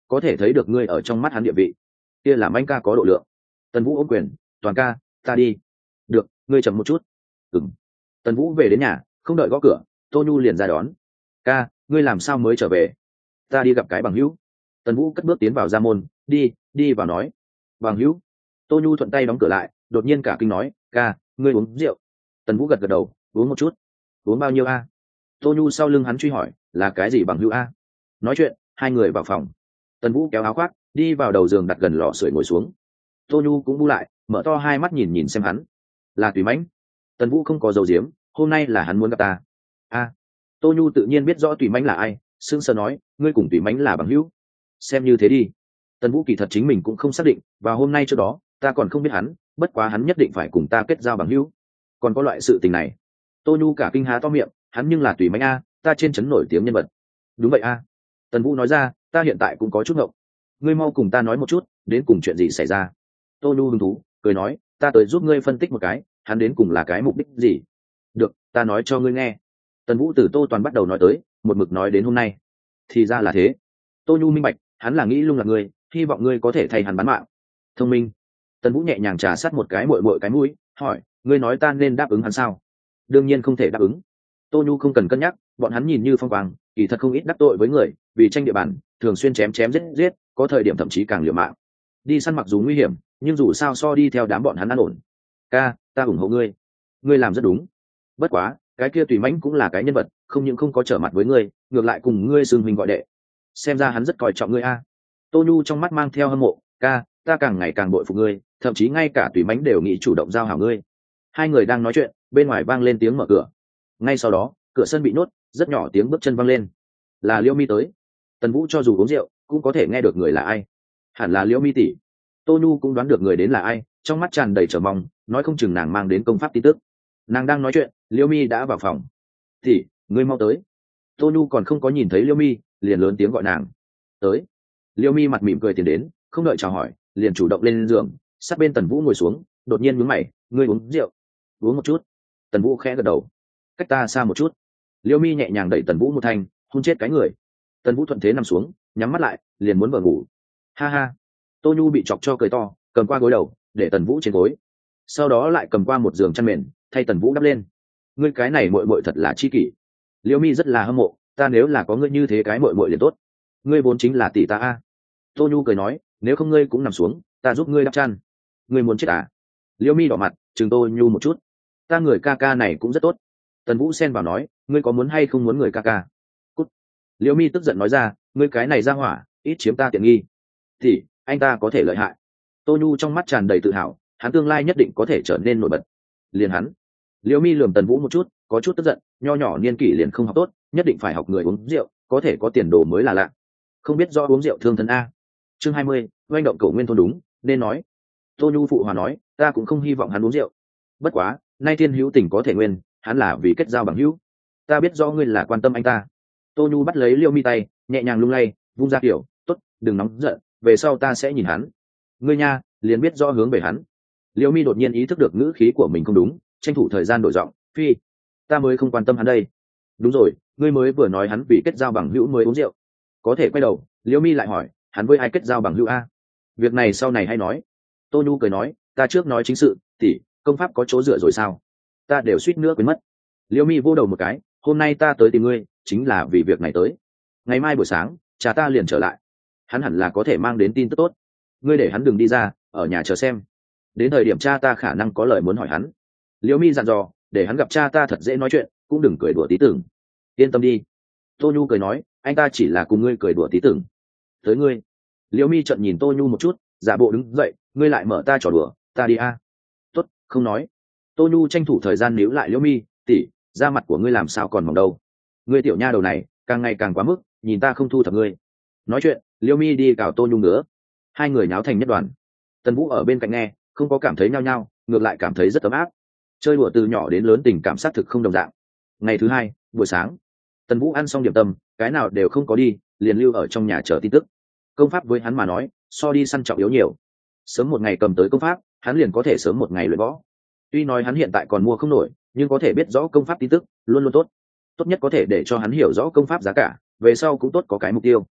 có thể thấy được ngươi ở trong mắt hắn địa vị. Kia làm anh ca có độ lượng. Tần Vũ ôm quyền, toàn ca, ta đi. Được, ngươi chậm một chút. Ừm. Tần Vũ về đến nhà, không đợi gõ cửa, Tô Nhu liền ra đón. Ca, ngươi làm sao mới trở về? Ta đi gặp cái bằng hữu. Tần Vũ cất bước tiến vào ra môn, đi, đi vào nói. Bằng hữu. Tô Nhu thuận tay đóng cửa lại, đột nhiên cả kinh nói, ca, ngươi uống rượu. Tần Vũ gật gật đầu, uống một chút. Uống bao nhiêu a? Tô Nhu sau lưng hắn truy hỏi, là cái gì bằng hữu a? Nói chuyện, hai người vào phòng. Tần Vũ kéo áo khoác, đi vào đầu giường đặt gần lò sưởi ngồi xuống. Tô Nhu cũng bu lại, mở to hai mắt nhìn nhìn xem hắn. Là Tùy Mãnh. Tần Vũ không có dầu diếm, hôm nay là hắn muốn gặp ta. A. Tô Nhu tự nhiên biết rõ Tùy Mãnh là ai, sững sờ nói, ngươi cùng Tùy Mãnh là bằng hữu. Xem như thế đi. Tần Vũ kỳ thật chính mình cũng không xác định, và hôm nay trước đó, ta còn không biết hắn, bất quá hắn nhất định phải cùng ta kết giao bằng hữu. Còn có loại sự tình này. Tô Nhu cả kinh há to miệng, hắn nhưng là Tùy Mãnh a, ta trên trấn nổi tiếng nhân vật. Đúng vậy a. Tần Vũ nói ra, ta hiện tại cũng có chút ngộng. Ngươi mau cùng ta nói một chút, đến cùng chuyện gì xảy ra. Tô Nhu hứng thú, cười nói, ta tới giúp ngươi phân tích một cái, hắn đến cùng là cái mục đích gì. Được, ta nói cho ngươi nghe. Tần Vũ từ Tô Toàn bắt đầu nói tới, một mực nói đến hôm nay. Thì ra là thế. Tô Nhu minh bạch, hắn là nghĩ lung là ngươi, hy vọng ngươi có thể thay hắn bán mạng. Thông minh. Tần Vũ nhẹ nhàng trà sát một cái muội muội cái mũi, hỏi, ngươi nói ta nên đáp ứng hắn sao? Đương nhiên không thể đáp ứng. Tô Nhu không cần cân nhắc, bọn hắn nhìn như phong quang, kỳ thật không ít đắc tội với người, vì tranh địa bàn, thường xuyên chém chém giết giết, có thời điểm thậm chí càng liều mạng. Đi săn mặc dù nguy hiểm, nhưng dù sao so đi theo đám bọn hắn an ổn. Ca, ta ủng hộ ngươi. Ngươi làm rất đúng. Bất quá, cái kia Tùy Mãnh cũng là cái nhân vật, không những không có trở mặt với ngươi, ngược lại cùng ngươi xưng mình gọi đệ. Xem ra hắn rất coi trọng ngươi a. Tô Nhu trong mắt mang theo hâm mộ, ca, ta càng ngày càng bội phục ngươi, thậm chí ngay cả Tùy Mãnh đều nghĩ chủ động giao hảo ngươi. Hai người đang nói chuyện, bên ngoài vang lên tiếng mở cửa. Ngay sau đó, cửa sân bị nhốt, rất nhỏ tiếng bước chân vang lên. Là Liễu Mi tới. Tần Vũ cho dù uống rượu, cũng có thể nghe được người là ai. Hẳn là Liễu Mi tỷ. Tô Nhu cũng đoán được người đến là ai, trong mắt tràn đầy chờ mong, nói không chừng nàng mang đến công pháp tin tức. Nàng đang nói chuyện, Liễu Mi đã vào phòng. "Tỷ, ngươi mau tới." Tô Nhu còn không có nhìn thấy Liễu Mi, liền lớn tiếng gọi nàng. "Tới." Liễu Mi mặt mỉm cười tiến đến, không đợi chào hỏi, liền chủ động lên giường, sát bên Tần Vũ ngồi xuống, đột nhiên nhướng mày, "Ngươi uống rượu?" "Uống một chút." Tần Vũ khẽ gật đầu. "Cách ta xa một chút." Liễu Mi nhẹ nhàng đẩy Tần Vũ một thanh, hôn chết cái người. Tần Vũ thuận thế nằm xuống, nhắm mắt lại, liền muốn vờ ngủ. Ha ha. Tô Nhu bị chọc cho cười to, cầm qua gối đầu, để Tần Vũ trên gối. Sau đó lại cầm qua một giường chăn mền, thay Tần Vũ đắp lên. Ngươi cái này muội muội thật là chi kỷ. Liễu Mi rất là hâm mộ, ta nếu là có ngươi như thế cái muội muội liền tốt. Ngươi vốn chính là tỷ ta a. Tô Nhu cười nói, nếu không ngươi cũng nằm xuống, ta giúp ngươi đắp chăn. Ngươi muốn chết à? Liễu Mi đỏ mặt, trừng Tô Nhu một chút. Ta người ca ca này cũng rất tốt. Tần Vũ xen vào nói, ngươi có muốn hay không muốn người ca ca? Cút. Liễu Mi tức giận nói ra, ngươi cái này ra hỏa, ít chiếm ta tiện nghi. Thì anh ta có thể lợi hại. Tô Nhu trong mắt tràn đầy tự hào, hắn tương lai nhất định có thể trở nên nổi bật. Liền hắn. Liễu Mi lườm Tần Vũ một chút, có chút tức giận, nho nhỏ niên kỷ liền không học tốt, nhất định phải học người uống rượu, có thể có tiền đồ mới là lạ. Không biết do uống rượu thương thân a. Chương hai mươi, oanh động cổ nguyên thôn đúng, nên nói. Tô Nhu phụ hòa nói, ta cũng không hy vọng hắn uống rượu. Bất quá, nay thiên hữu tình có thể nguyên, hắn là vì kết giao bằng hữu. Ta biết do ngươi là quan tâm anh ta. Tô Nhu bắt lấy Liễu Mi tay, nhẹ nhàng lung lay, vung ra kiểu, tốt, đừng nóng giận, về sau ta sẽ nhìn hắn. Ngươi nha, liền biết rõ hướng về hắn. Liễu Mi đột nhiên ý thức được ngữ khí của mình không đúng, tranh thủ thời gian đổi giọng, phi, ta mới không quan tâm hắn đây. Đúng rồi, ngươi mới vừa nói hắn vì kết giao bằng hữu mới uống rượu. Có thể quay đầu, Liễu Mi lại hỏi, hắn với ai kết giao bằng hữu a? Việc này sau này hay nói. Tô Nhu cười nói, ta trước nói chính sự, tỷ, công pháp có chỗ dựa rồi sao? Ta đều suýt nữa quên mất. Liễu Mi vô đầu một cái, hôm nay ta tới tìm ngươi, chính là vì việc này tới. Ngày mai buổi sáng, cha ta liền trở lại. Hắn hẳn là có thể mang đến tin tức tốt. Ngươi để hắn đừng đi ra, ở nhà chờ xem. Đến thời điểm cha ta khả năng có lời muốn hỏi hắn. Liễu Mi dặn dò, để hắn gặp cha ta thật dễ nói chuyện, cũng đừng cười đùa tí tưởng. Yên tâm đi. Tô Nhu cười nói, anh ta chỉ là cùng ngươi cười đùa tí tưởng. Tới ngươi. Liễu Mi trợn nhìn Tô Nhu một chút, giả bộ đứng dậy, ngươi lại mở ta trò đùa, ta đi a. Tốt, không nói. Tô Nhu tranh thủ thời gian níu lại Liễu Mi, tỷ, da mặt của ngươi làm sao còn mỏng đâu? Ngươi tiểu nha đầu này, càng ngày càng quá mức, nhìn ta không thu thập ngươi. Nói chuyện, Liễu Mi đi cào Tô Nhu nữa. Hai người náo thành nhất đoàn. Tần Vũ ở bên cạnh nghe, không có cảm thấy nhao nhao, ngược lại cảm thấy rất ấm áp. Chơi đùa từ nhỏ đến lớn tình cảm xác thực không đồng dạng. Ngày thứ hai, buổi sáng, Tần Vũ ăn xong điểm tâm, cái nào đều không có đi, liền lưu ở trong nhà chờ tin tức. Công pháp với hắn mà nói, so đi săn trọng yếu nhiều. Sớm một ngày cầm tới công pháp, hắn liền có thể sớm một ngày luyện võ. Tuy nói hắn hiện tại còn mua không nổi, nhưng có thể biết rõ công pháp tin tức, luôn luôn tốt. Tốt nhất có thể để cho hắn hiểu rõ công pháp giá cả, về sau cũng tốt có cái mục tiêu.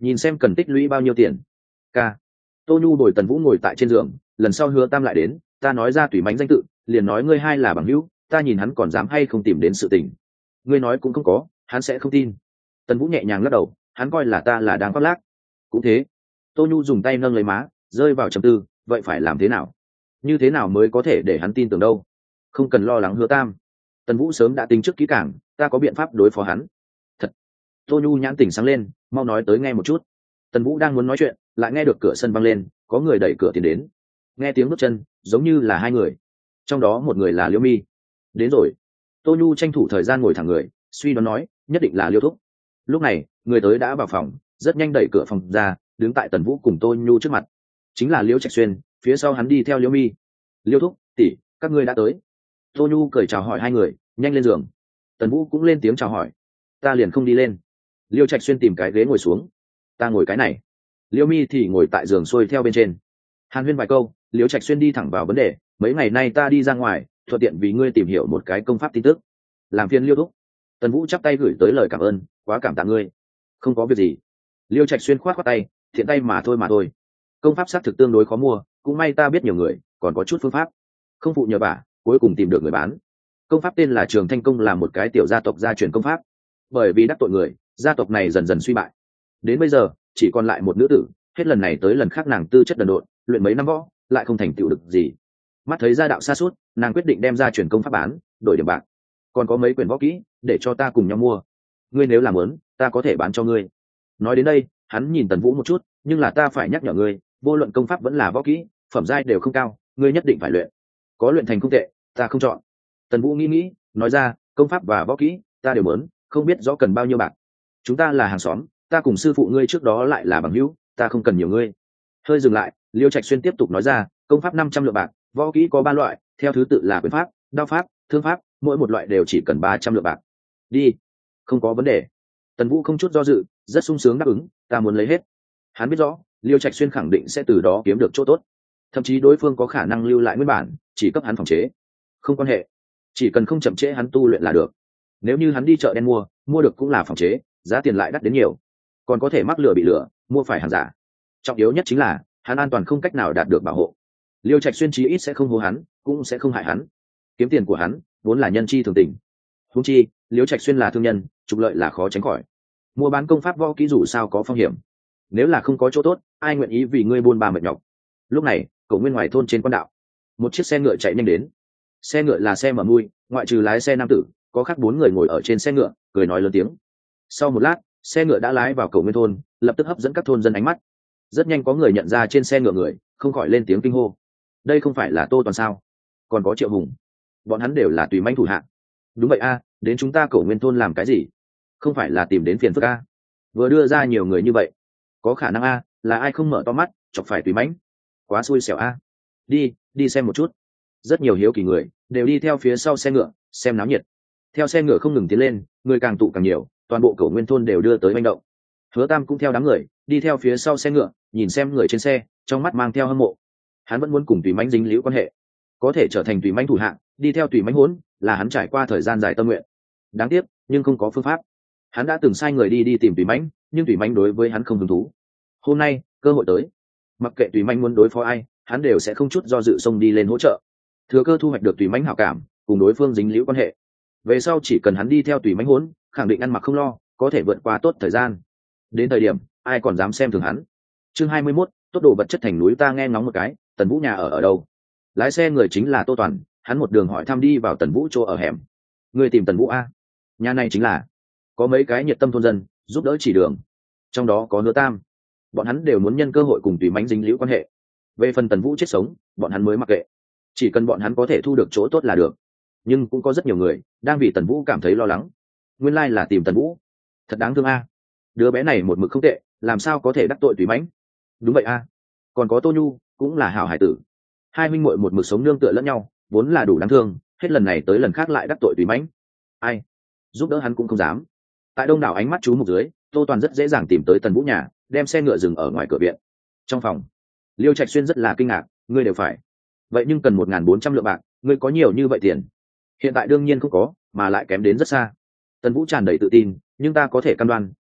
nhìn xem cần tích lũy bao nhiêu tiền. K. Tô Nhu đổi Tần Vũ ngồi tại trên giường, lần sau Hứa Tam lại đến, ta nói ra tùy mánh danh tự, liền nói ngươi hai là bằng hữu, ta nhìn hắn còn dám hay không tìm đến sự tình. Ngươi nói cũng không có, hắn sẽ không tin. Tần Vũ nhẹ nhàng lắc đầu, hắn coi là ta là đang khoác lác. Cũng thế. Tô Nhu dùng tay nâng lấy má, rơi vào trầm tư, vậy phải làm thế nào? Như thế nào mới có thể để hắn tin tưởng đâu? Không cần lo lắng Hứa Tam. Tần Vũ sớm đã tính trước kỹ càng, ta có biện pháp đối phó hắn. Thật. Tô Nhu nhãn tỉnh sáng lên, mau nói tới nghe một chút. Tần Vũ đang muốn nói chuyện, lại nghe được cửa sân văng lên, có người đẩy cửa tiến đến. Nghe tiếng bước chân, giống như là hai người. Trong đó một người là Liễu Mi. Đến rồi. Tô Nhu tranh thủ thời gian ngồi thẳng người, suy đoán nói, nhất định là Liêu Thúc. Lúc này, người tới đã vào phòng, rất nhanh đẩy cửa phòng ra, đứng tại Tần Vũ cùng Tô Nhu trước mặt. Chính là Liễu Trạch Xuyên, phía sau hắn đi theo Liễu Mi. Liêu Thúc, tỷ, các ngươi đã tới. Tô Nhu cười chào hỏi hai người, nhanh lên giường. Tần Vũ cũng lên tiếng chào hỏi. Ta liền không đi lên. Liêu Trạch Xuyên tìm cái ghế ngồi xuống. Ta ngồi cái này. Liễu Mi thì ngồi tại giường xuôi theo bên trên. Hàn huyên vài câu, Liễu Trạch Xuyên đi thẳng vào vấn đề. Mấy ngày nay ta đi ra ngoài, thuận tiện vì ngươi tìm hiểu một cái công pháp tin tức. Làm phiền Liêu Thúc. Tần Vũ chắp tay gửi tới lời cảm ơn, quá cảm tạ ngươi. Không có việc gì. Liêu Trạch Xuyên khoát khoát tay, thiện tay mà thôi mà thôi. Công pháp xác thực tương đối khó mua, cũng may ta biết nhiều người, còn có chút phương pháp. Không phụ nhờ vả, cuối cùng tìm được người bán. Công pháp tên là Trường Thanh Công, là một cái tiểu gia tộc gia truyền công pháp. Bởi vì đắc tội người, gia tộc này dần dần suy bại. Đến bây giờ, chỉ còn lại một nữ tử, hết lần này tới lần khác nàng tư chất đần độn, luyện mấy năm võ, lại không thành tựu được gì. Mắt thấy gia đạo xa suốt, nàng quyết định đem ra truyền công pháp bán, đổi điểm bạc. Còn có mấy quyển võ kỹ, để cho ta cùng nhau mua. Ngươi nếu làm muốn, ta có thể bán cho ngươi. Nói đến đây, hắn nhìn Tần Vũ một chút, nhưng là ta phải nhắc nhở ngươi, vô luận công pháp vẫn là võ kỹ, phẩm giai đều không cao, ngươi nhất định phải luyện. Có luyện thành không tệ, ta không chọn. Tần Vũ nghĩ nghĩ, nói ra, công pháp và võ kỹ, ta đều muốn, không biết rõ cần bao nhiêu bạc. Chúng ta là hàng xóm, ta cùng sư phụ ngươi trước đó lại là bằng hữu, ta không cần nhiều ngươi. Hơi dừng lại, Liêu Trạch Xuyên tiếp tục nói ra, công pháp năm trăm lượng bạc, võ kỹ có ba loại, theo thứ tự là quyền pháp, đao pháp, thương pháp, mỗi một loại đều chỉ cần ba trăm lượng bạc. Đi. Không có vấn đề. Tần Vũ không chút do dự, rất sung sướng đáp ứng, ta muốn lấy hết. Hắn biết rõ, Liêu Trạch Xuyên khẳng định sẽ từ đó kiếm được chỗ tốt. Thậm chí đối phương có khả năng lưu lại nguyên bản, chỉ cấp hắn phòng chế. Không quan hệ, chỉ cần không chậm trễ hắn tu luyện là được. Nếu như hắn đi chợ đen mua, mua được cũng là phòng chế, giá tiền lại đắt đến nhiều. Còn có thể mắc lừa bị lừa, mua phải hàng giả. Trọng yếu nhất chính là, hắn an toàn không cách nào đạt được bảo hộ. Liêu Trạch Xuyên chí ít sẽ không hố hắn, cũng sẽ không hại hắn. Kiếm tiền của hắn vốn là nhân chi thường tình. Huống chi, Liêu Trạch Xuyên là thương nhân, trục lợi là khó tránh khỏi. Mua bán công pháp võ kỹ dù sao có phong hiểm. Nếu là không có chỗ tốt, ai nguyện ý vì ngươi buôn ba mệt nhọc. Lúc này, cậu nguyên ngoài thôn trên quan đạo, một chiếc xe ngựa chạy nhanh đến. Xe ngựa là xe mở mui, ngoại trừ lái xe nam tử, có khác bốn người ngồi ở trên xe ngựa, cười nói lớn tiếng. Sau một lát, xe ngựa đã lái vào cầu nguyên thôn, lập tức hấp dẫn các thôn dân ánh mắt. Rất nhanh có người nhận ra trên xe ngựa người, không khỏi lên tiếng kinh hô. Đây không phải là Tô Toàn sao? Còn có Triệu Hùng, bọn hắn đều là tùy manh thủ hạ. Đúng vậy a, đến chúng ta cầu nguyên thôn làm cái gì? Không phải là tìm đến phiền phức a? Vừa đưa ra nhiều người như vậy, có khả năng a, là ai không mở to mắt, chọc phải tùy mãnh. Quá xui xẻo a. Đi, đi xem một chút. Rất nhiều hiếu kỳ người đều đi theo phía sau xe ngựa, xem náo nhiệt. Theo xe ngựa không ngừng tiến lên, người càng tụ càng nhiều, toàn bộ cầu nguyên thôn đều đưa tới manh động. Hứa Tam cũng theo đám người, đi theo phía sau xe ngựa, nhìn xem người trên xe, trong mắt mang theo hâm mộ. Hắn vẫn muốn cùng tùy mãnh dính liễu quan hệ, có thể trở thành tùy mãnh thủ hạng, đi theo tùy mãnh hỗn, là hắn trải qua thời gian dài tâm nguyện. Đáng tiếc, nhưng không có phương pháp. Hắn đã từng sai người đi đi tìm tùy mãnh, nhưng tùy mãnh đối với hắn không hứng thú. Hôm nay, cơ hội tới. Mặc kệ tùy mãnh muốn đối phó ai, hắn đều sẽ không chút do dự xông đi lên hỗ trợ. Thừa cơ thu hoạch được tùy mãnh hảo cảm, cùng đối phương dính liễu quan hệ. Về sau chỉ cần hắn đi theo tùy mãnh hỗn, khẳng định ăn mặc không lo, có thể vượt qua tốt thời gian. Đến thời điểm, ai còn dám xem thường hắn. Chương hai mươi mốt, tốt đồ vật chất thành núi. Ta nghe ngóng một cái, Tần Vũ nhà ở ở đâu? Lái xe người chính là Tô Toàn, hắn một đường hỏi thăm đi vào Tần Vũ chỗ ở hẻm. Người tìm Tần Vũ a? Nhà này chính là. Có mấy cái nhiệt tâm thôn dân giúp đỡ chỉ đường, trong đó có Hứa Tam. Bọn hắn đều muốn nhân cơ hội cùng tùy mãnh dính liễu quan hệ. Về phần Tần Vũ chết sống, bọn hắn mới mặc kệ, chỉ cần bọn hắn có thể thu được chỗ tốt là được. Nhưng cũng có rất nhiều người đang vì Tần Vũ cảm thấy lo lắng. Nguyên lai là tìm Tần Vũ, thật đáng thương a. Đứa bé này một mực không tệ, làm sao có thể đắc tội tùy mãnh? Đúng vậy a. Còn có Tô Nhu, cũng là hảo hải tử. Hai huynh muội một mực sống nương tựa lẫn nhau, vốn là đủ đáng thương, hết lần này tới lần khác lại đắc tội tùy mãnh. Ai giúp đỡ hắn cũng không dám. Tại đông đảo ánh mắt chú mục dưới, Tô Toàn rất dễ dàng tìm tới Tần Vũ nhà, đem xe ngựa dừng ở ngoài cửa viện. Trong phòng, Liêu Trạch Xuyên rất là kinh ngạc, ngươi đều phải. Vậy nhưng cần một nghìn bốn trăm lượng bạc, ngươi có nhiều như vậy tiền? Hiện tại đương nhiên không có, mà lại kém đến rất xa. Tần Vũ tràn đầy tự tin, nhưng ta có thể cam đoan,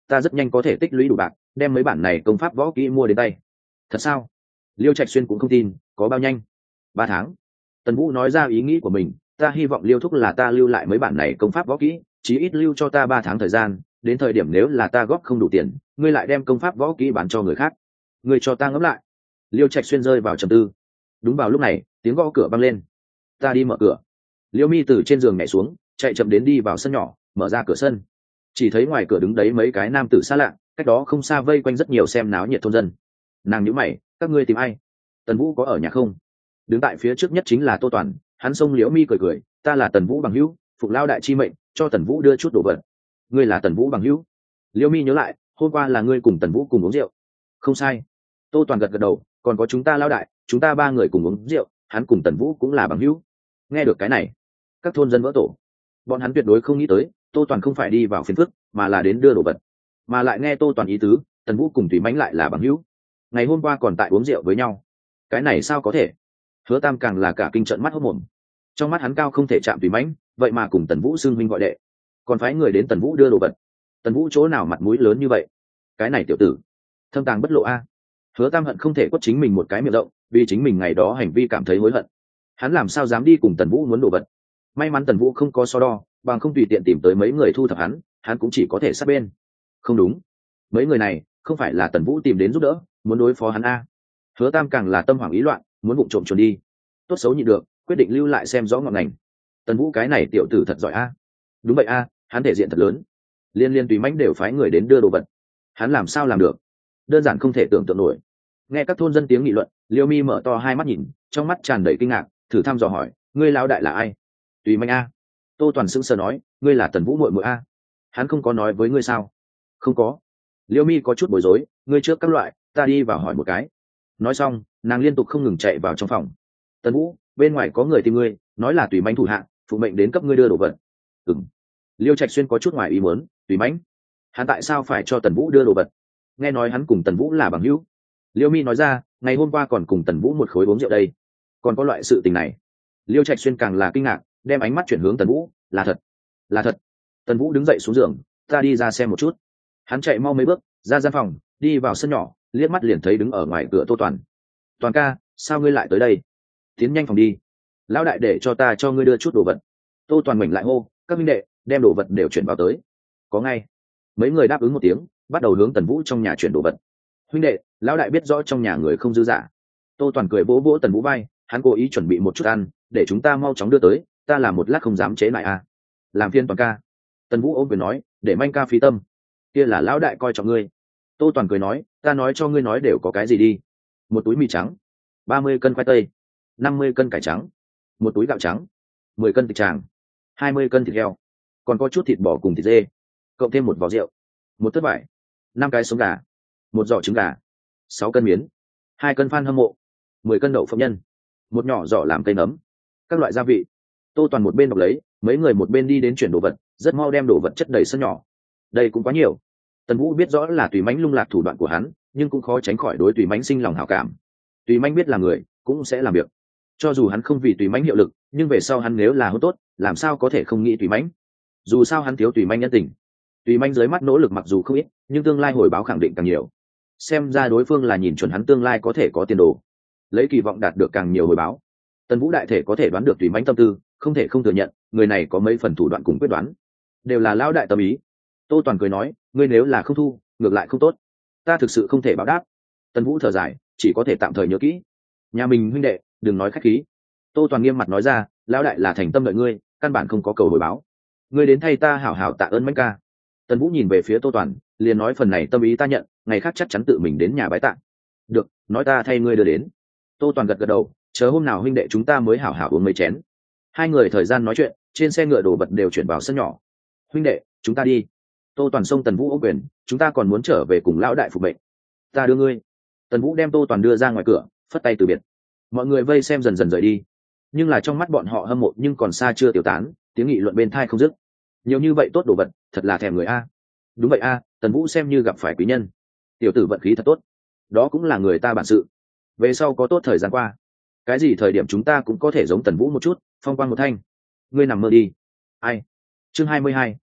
ta rất nhanh có thể tích lũy đủ bạc đem mấy bản này công pháp võ kỹ mua đến tay. Thật sao? Liêu Trạch Xuyên cũng không tin, có bao nhanh? Ba tháng. Tần Vũ nói ra ý nghĩ của mình, ta hy vọng Liêu thúc là ta lưu lại mấy bản này công pháp võ kỹ, chí ít lưu cho ta ba tháng thời gian, đến thời điểm nếu là ta góp không đủ tiền, ngươi lại đem công pháp võ kỹ bán cho người khác. Ngươi cho ta ngẫm lại. Liêu Trạch Xuyên rơi vào trầm tư. Đúng vào lúc này, tiếng gõ cửa vang lên. Ta đi mở cửa. Liêu Mi từ trên giường nhảy xuống, chạy chậm đến đi vào sân nhỏ, mở ra cửa sân. Chỉ thấy ngoài cửa đứng đấy mấy cái nam tử xa lạ, cách đó không xa vây quanh rất nhiều xem náo nhiệt thôn dân. Nàng nhíu mày, các ngươi tìm ai? Tần Vũ có ở nhà không? Đứng tại phía trước nhất chính là Tô Toàn, hắn xông Liễu Mi cười cười, ta là Tần Vũ bằng hữu, phục lao đại chi mệnh, cho Tần Vũ đưa chút đồ vật. Ngươi là Tần Vũ bằng hữu? Liễu Mi nhớ lại, hôm qua là ngươi cùng Tần Vũ cùng uống rượu. Không sai. Tô Toàn gật gật đầu, còn có chúng ta lao đại, chúng ta ba người cùng uống rượu, hắn cùng Tần Vũ cũng là bằng hữu. Nghe được cái này, các thôn dân vỡ tổ. Bọn hắn tuyệt đối không nghĩ tới, Tô Toàn không phải đi vào phiền phức, mà là đến đưa đồ vật. Mà lại nghe Tô Toàn ý tứ, Tần Vũ cùng Thủy Mãnh lại là bằng hữu. Ngày hôm qua còn tại uống rượu với nhau. Cái này sao có thể? Hứa Tam càng là cả kinh trận mắt hốt mồm. Trong mắt hắn cao không thể chạm Thủy Mãnh, vậy mà cùng Tần Vũ xưng huynh gọi đệ, còn phái người đến Tần Vũ đưa đồ vật. Tần Vũ chỗ nào mặt mũi lớn như vậy? Cái này tiểu tử, thâm tàng bất lộ a. Hứa Tam hận không thể quất chính mình một cái miệng rộng, vì chính mình ngày đó hành vi cảm thấy hối hận. Hắn làm sao dám đi cùng Tần Vũ muốn đồ vật? May mắn Tần Vũ không có so đo, bằng không tùy tiện tìm tới mấy người thu thập hắn, hắn cũng chỉ có thể sát bên. Không đúng, mấy người này không phải là Tần Vũ tìm đến giúp đỡ, muốn đối phó hắn a. Hứa Tam càng là tâm hoảng ý loạn, muốn vụng trộm chuồn đi. Tốt xấu nhịn được, quyết định lưu lại xem rõ ngọn ngành. Tần Vũ cái này tiểu tử thật giỏi a. Đúng vậy a, hắn thể diện thật lớn. Liên liên tùy mãnh đều phái người đến đưa đồ vật. Hắn làm sao làm được? Đơn giản không thể tưởng tượng nổi. Nghe các thôn dân tiếng nghị luận, Liêu Mi mở to hai mắt nhìn, trong mắt tràn đầy kinh ngạc, thử thăm dò hỏi, ngươi lão đại là ai? Tùy Mãnh a. Tô Toàn sững sờ nói, ngươi là Tần Vũ muội muội a. Hắn không có nói với ngươi sao? Không có. Liêu Mi có chút bối rối, ngươi trước các loại, ta đi vào hỏi một cái. Nói xong, nàng liên tục không ngừng chạy vào trong phòng. Tần Vũ, bên ngoài có người tìm ngươi, nói là Tùy Mãnh thủ hạ, phụ mệnh đến cấp ngươi đưa đồ vật. Ừm. Liêu Trạch Xuyên có chút ngoài ý muốn, Tùy Mãnh, hắn tại sao phải cho Tần Vũ đưa đồ vật? Nghe nói hắn cùng Tần Vũ là bằng hữu. Liêu Mi nói ra, ngày hôm qua còn cùng Tần Vũ một khối uống rượu đây. Còn có loại sự tình này? Liêu Trạch Xuyên càng là kinh ngạc, đem ánh mắt chuyển hướng Tần Vũ, là thật, là thật. Tần Vũ đứng dậy xuống giường, ta đi ra xem một chút. Hắn chạy mau mấy bước ra gian phòng, đi vào sân nhỏ, liếc mắt liền thấy đứng ở ngoài cửa Tô Toàn. Toàn ca, sao ngươi lại tới đây? Tiến nhanh phòng đi, lão đại để cho ta cho ngươi đưa chút đồ vật. Tô Toàn mảnh lại hô, các minh đệ, đem đồ vật đều chuyển vào tới. Có ngay. Mấy người đáp ứng một tiếng, bắt đầu hướng Tần Vũ trong nhà chuyển đồ vật. Huynh đệ, lão đại biết rõ trong nhà người không dư dả. Tô Toàn cười vỗ vỗ Tần Vũ vai, hắn cố ý chuẩn bị một chút ăn, để chúng ta mau chóng đưa tới, ta làm một lát không dám chế lại à. Làm phiên Toàn ca. Tần Vũ ôm quyền nói, để manh ca phí tâm. Kia là lão đại coi trọng ngươi. Tô Toàn cười nói, ta nói cho ngươi nói đều có cái gì đi. Một túi mì trắng, ba mươi cân khoai tây, năm mươi cân cải trắng, một túi gạo trắng, mười cân thịt tràng, hai mươi cân thịt heo, còn có chút thịt bò cùng thịt dê, cộng thêm một vò rượu, một thất vải, năm cái sống gà, một giỏ trứng gà, sáu cân miến, hai cân phan hâm mộ, mười cân đậu phộng nhân, một nhỏ giỏ làm cây nấm, các loại gia vị. Tô Toàn một bên đọc lấy, mấy người một bên đi đến chuyển đồ vật, rất mau đem đồ vật chất đầy sân nhỏ. Đây cũng quá nhiều. Tần Vũ biết rõ là Tùy Mãnh lung lạc thủ đoạn của hắn, nhưng cũng khó tránh khỏi đối Tùy Mãnh sinh lòng hảo cảm. Tùy Mãnh biết là người, cũng sẽ làm việc. Cho dù hắn không vì Tùy Mãnh hiệu lực, nhưng về sau hắn nếu là hôn tốt, làm sao có thể không nghĩ Tùy Mãnh? Dù sao hắn thiếu Tùy Mãnh nhân tình. Tùy Mãnh dưới mắt nỗ lực mặc dù không ít, nhưng tương lai hồi báo khẳng định càng nhiều. Xem ra đối phương là nhìn chuẩn hắn tương lai có thể có tiền đồ, lấy kỳ vọng đạt được càng nhiều hồi báo. Tần Vũ đại thể có thể đoán được Tùy Mãnh tâm tư, không thể không thừa nhận, người này có mấy phần thủ đoạn cùng quyết đoán, đều là lão đại tâm ý. Tô Toàn cười nói, ngươi nếu là không thu, ngược lại không tốt. Ta thực sự không thể báo đáp. Tần Vũ thở dài, chỉ có thể tạm thời nhớ kỹ. Nhà mình huynh đệ, đừng nói khách khí. Tô Toàn nghiêm mặt nói ra, lão đại là thành tâm đợi ngươi, căn bản không có cầu hồi báo. Ngươi đến thay ta hảo hảo tạ ơn Mãnh ca. Tần Vũ nhìn về phía Tô Toàn, liền nói phần này tâm ý ta nhận, ngày khác chắc chắn tự mình đến nhà bái tạ. Được, nói ta thay ngươi đưa đến. Tô Toàn gật gật đầu, chờ hôm nào huynh đệ chúng ta mới hảo hảo uống mấy chén. Hai người thời gian nói chuyện, trên xe ngựa đồ vật đều chuyển vào sân nhỏ. Huynh đệ, chúng ta đi. Tô Toàn xông Tần Vũ ôm quyền, chúng ta còn muốn trở về cùng lão đại phục mệnh. Ta đưa ngươi. Tần Vũ đem Tô Toàn đưa ra ngoài cửa, phất tay từ biệt. Mọi người vây xem dần dần rời đi, nhưng là trong mắt bọn họ hâm mộ nhưng còn xa chưa tiêu tán, tiếng nghị luận bên tai không dứt. Nhiều như vậy tốt đồ vật, thật là thèm người a. Đúng vậy a, Tần Vũ xem như gặp phải quý nhân. Tiểu tử vận khí thật tốt, đó cũng là người ta bản sự. Về sau có tốt thời gian qua, cái gì thời điểm chúng ta cũng có thể giống Tần Vũ một chút, phong quang một thanh. Ngươi nằm mơ đi. Ai? Chương hai mươi hai,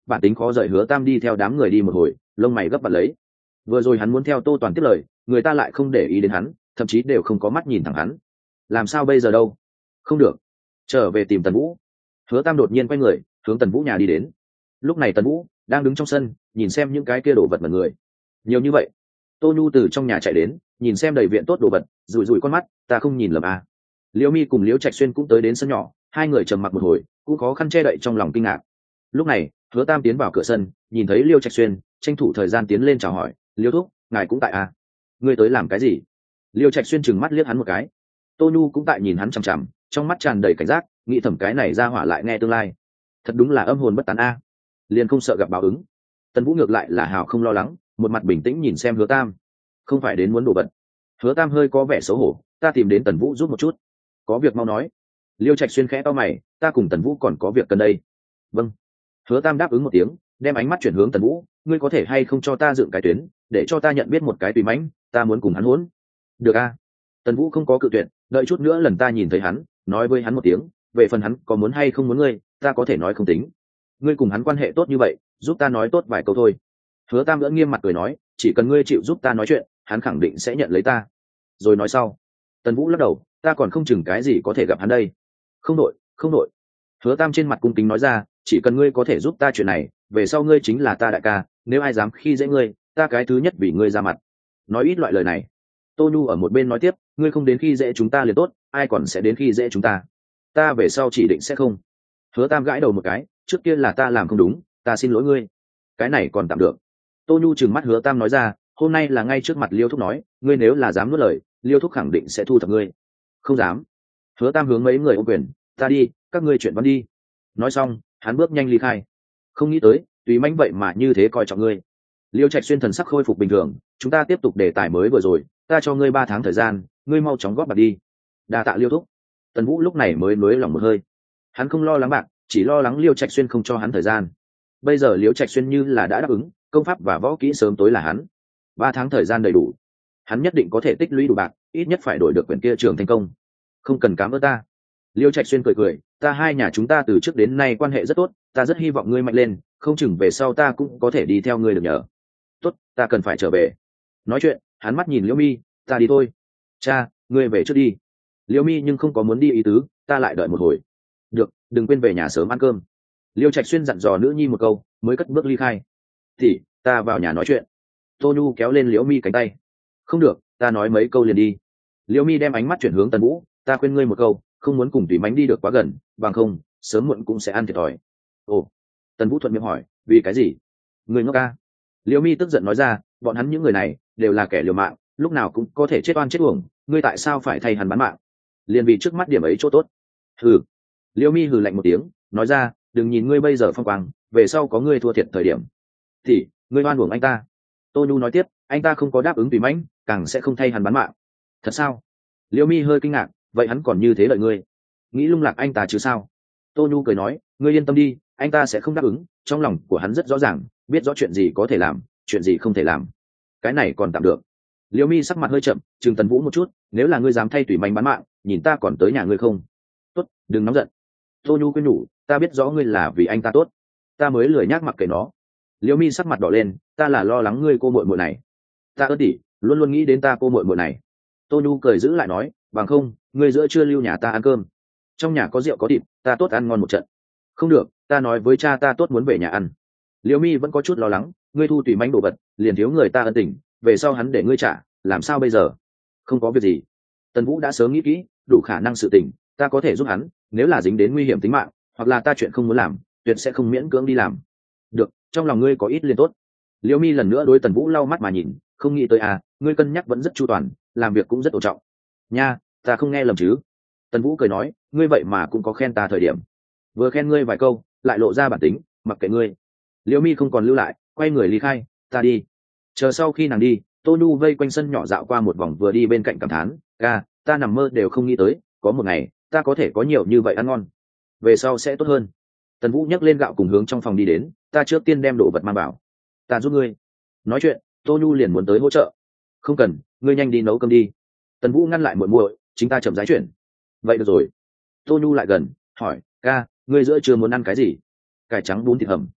bản tính khó rời Hứa Tam đi theo đám người đi một hồi, lông mày gấp vặt lấy. Vừa rồi hắn muốn theo Tô Toàn tiếp lời, người ta lại không để ý đến hắn, thậm chí đều không có mắt nhìn thẳng hắn. Làm sao bây giờ đâu? Không được, trở về tìm Tần Vũ. Hứa Tam đột nhiên quay người hướng Tần Vũ nhà đi đến. Lúc này Tần Vũ đang đứng trong sân, nhìn xem những cái kia đồ vật mật người nhiều như vậy. Tô Nhu từ trong nhà chạy đến, nhìn xem đầy viện tốt đồ vật, rủi rủi con mắt, ta không nhìn lầm à. Liễu Mi cùng Liễu Trạch Xuyên cũng tới đến sân nhỏ, hai người trầm mặc một hồi, cũng khó khăn che đậy trong lòng kinh ngạc. Lúc này Hứa Tam tiến vào cửa sân, nhìn thấy Liễu Trạch Xuyên, tranh thủ thời gian tiến lên chào hỏi, Liễu thúc, ngài cũng tại à? Ngươi tới làm cái gì? Liễu Trạch Xuyên trừng mắt liếc hắn một cái. Tô Nhu cũng tại nhìn hắn chằm chằm, trong mắt tràn đầy cảnh giác, nghĩ thầm cái này ra hỏa lại nghe tương lai, thật đúng là âm hồn bất tán a. À. Liền không sợ gặp báo ứng. Tần Vũ ngược lại là hào không lo lắng, một mặt bình tĩnh nhìn xem Hứa Tam. Không phải đến muốn đồ vật. Hứa Tam hơi có vẻ xấu hổ, ta tìm đến Tần Vũ giúp một chút. Có việc mau nói. Liêu Trạch Xuyên khẽ to mày, ta cùng Tần Vũ còn có việc cần đây. Vâng. Hứa Tam đáp ứng một tiếng, đem ánh mắt chuyển hướng Tần Vũ, ngươi có thể hay không cho ta dựng cái tuyến, để cho ta nhận biết một cái tùy mãnh, ta muốn cùng hắn hỗn. Được a. À? Tần Vũ không có cự tuyệt, đợi chút nữa lần ta nhìn thấy hắn, nói với hắn một tiếng, về phần hắn có muốn hay không muốn ngươi, ta có thể nói không tính. Ngươi cùng hắn quan hệ tốt như vậy, giúp ta nói tốt vài câu thôi. Hứa Tam vẫn nghiêm mặt cười nói, chỉ cần ngươi chịu giúp ta nói chuyện, hắn khẳng định sẽ nhận lấy ta. Rồi nói sau. Tần Vũ lắc đầu, ta còn không chừng cái gì có thể gặp hắn đây. Không đội, không đội. Hứa Tam trên mặt cung kính nói ra, chỉ cần ngươi có thể giúp ta chuyện này, về sau ngươi chính là ta đại ca, nếu ai dám khi dễ ngươi, ta cái thứ nhất vì ngươi ra mặt. Nói ít loại lời này. Tô Nhu ở một bên nói tiếp, ngươi không đến khi dễ chúng ta liền tốt, ai còn sẽ đến khi dễ chúng ta. Ta về sau chỉ định sẽ không. Hứa Tam gãi đầu một cái, trước kia là ta làm không đúng, ta xin lỗi ngươi. Cái này còn tạm được. Tô Nhu trừng mắt Hứa Tam nói ra, hôm nay là ngay trước mặt Liêu thúc nói, ngươi nếu là dám nuốt lời, Liêu thúc khẳng định sẽ thu thập ngươi. Không dám. Hứa Tam hướng mấy người ôm quyền, ta đi, các ngươi chuyện văn đi. Nói xong, hắn bước nhanh ly khai. Không nghĩ tới, tùy mãnh vậy mà như thế coi trọng ngươi. Liêu Trạch Xuyên thần sắc khôi phục bình thường, chúng ta tiếp tục đề tài mới vừa rồi, ta cho ngươi ba tháng thời gian, ngươi mau chóng góp bạc đi. Đa tạ Liêu thúc. Tần Vũ lúc này mới nới lòng một hơi. Hắn không lo lắng bạc, chỉ lo lắng Liêu Trạch Xuyên không cho hắn thời gian. Bây giờ Liêu Trạch Xuyên như là đã đáp ứng, công pháp và võ kỹ sớm tối là hắn. Ba tháng thời gian đầy đủ, hắn nhất định có thể tích lũy đủ bạc, ít nhất phải đổi được quyển kia trường thành công. Không cần cảm ơn ta. Liêu Trạch Xuyên cười cười, ta hai nhà chúng ta từ trước đến nay quan hệ rất tốt, ta rất hy vọng ngươi mạnh lên, không chừng về sau ta cũng có thể đi theo ngươi được nhờ. Tốt, ta cần phải trở về. Nói chuyện, hắn mắt nhìn Liễu Mi, ta đi thôi. Cha, ngươi về trước đi. Liễu Mi nhưng không có muốn đi ý tứ, ta lại đợi một hồi. Được, đừng quên về nhà sớm ăn cơm. Liêu Trạch Xuyên dặn dò nữ nhi một câu, mới cất bước ly khai. Thì, ta vào nhà nói chuyện. Tô Nhu kéo lên Liễu Mi cánh tay. Không được, ta nói mấy câu liền đi. Liễu Mi đem ánh mắt chuyển hướng Tần Vũ, ta khuyên ngươi một câu, không muốn cùng Tùy Mánh đi được quá gần, bằng không, sớm muộn cũng sẽ ăn thiệt thòi. Ồ. Tần Vũ thuận miệng hỏi, vì cái gì? Người ngốc ca. Liễu Mi tức giận nói ra, bọn hắn những người này đều là kẻ liều mạng, lúc nào cũng có thể chết oan chết uổng, ngươi tại sao phải thay hắn bán mạng? Liền vì trước mắt điểm ấy chỗ tốt. Hừ. Liễu Mi hừ lạnh một tiếng, nói ra, đừng nhìn ngươi bây giờ phong quang, về sau có ngươi thua thiệt thời điểm. Thì, ngươi oan uổng anh ta. Tô Nhu nói tiếp, anh ta không có đáp ứng Tùy Mãnh, càng sẽ không thay hắn bán mạng. Thật sao? Liễu Mi hơi kinh ngạc, vậy hắn còn như thế lợi ngươi, nghĩ lung lạc anh ta chứ sao? Tô Nhu cười nói, ngươi yên tâm đi, anh ta sẽ không đáp ứng, trong lòng của hắn rất rõ ràng, biết rõ chuyện gì có thể làm, chuyện gì không thể làm. Cái này còn tạm được. Liễu Mi sắc mặt hơi chậm, chừng Tần Vũ một chút, nếu là ngươi dám thay Tùy Mãnh bán mạng, nhìn ta còn tới nhà ngươi không? Tốt, đừng nóng giận. Tô Nhu khuyên nhủ, ta biết rõ ngươi là vì anh ta tốt, ta mới lười nhác mặc kệ nó. Liễu Mi sắc mặt đỏ lên, ta là lo lắng ngươi cô muội muội này. Ta ơn tỉ, luôn luôn nghĩ đến ta cô muội muội này. Tô Nhu cười giữ lại nói, bằng không, ngươi giữa trưa lưu nhà ta ăn cơm. Trong nhà có rượu có thịt, ta tốt ăn ngon một trận. Không được, ta nói với cha ta tốt muốn về nhà ăn. Liễu Mi vẫn có chút lo lắng, ngươi thu Tùy Mãnh đồ vật, liền thiếu người ta ân tình, về sau hắn để ngươi trả, làm sao bây giờ? Không có việc gì. Tần Vũ đã sớm nghĩ kỹ, đủ khả năng sự tình, ta có thể giúp hắn, nếu là dính đến nguy hiểm tính mạng, hoặc là ta chuyện không muốn làm, tuyệt sẽ không miễn cưỡng đi làm. Được, trong lòng ngươi có ít liền tốt. Liễu Mi lần nữa đối Tần Vũ lau mắt mà nhìn, không nghĩ tới à, ngươi cân nhắc vẫn rất chu toàn, làm việc cũng rất tổ trọng. Nha, ta không nghe lầm chứ? Tần Vũ cười nói, ngươi vậy mà cũng có khen ta thời điểm. Vừa khen ngươi vài câu, lại lộ ra bản tính, mặc kệ ngươi. Liễu Mi không còn lưu lại, quay người ly khai, ta đi. Chờ sau khi nàng đi, Tô Nhu vây quanh sân nhỏ dạo qua một vòng, vừa đi bên cạnh cảm thán, ca, ta nằm mơ đều không nghĩ tới, có một ngày ta có thể có nhiều như vậy ăn ngon, về sau sẽ tốt hơn. Tần Vũ nhấc lên gạo cùng hướng trong phòng đi đến, ta trước tiên đem đồ vật mang vào, ta giúp ngươi. Nói chuyện, Tô Nhu liền muốn tới hỗ trợ. Không cần, ngươi nhanh đi nấu cơm đi. Tần Vũ ngăn lại muội muội, chính ta chậm rãi chuyển. Vậy được rồi. Tô Nhu lại gần, hỏi, ca, ngươi giữa trưa muốn ăn cái gì? Cải trắng bún thịt hầm. Tần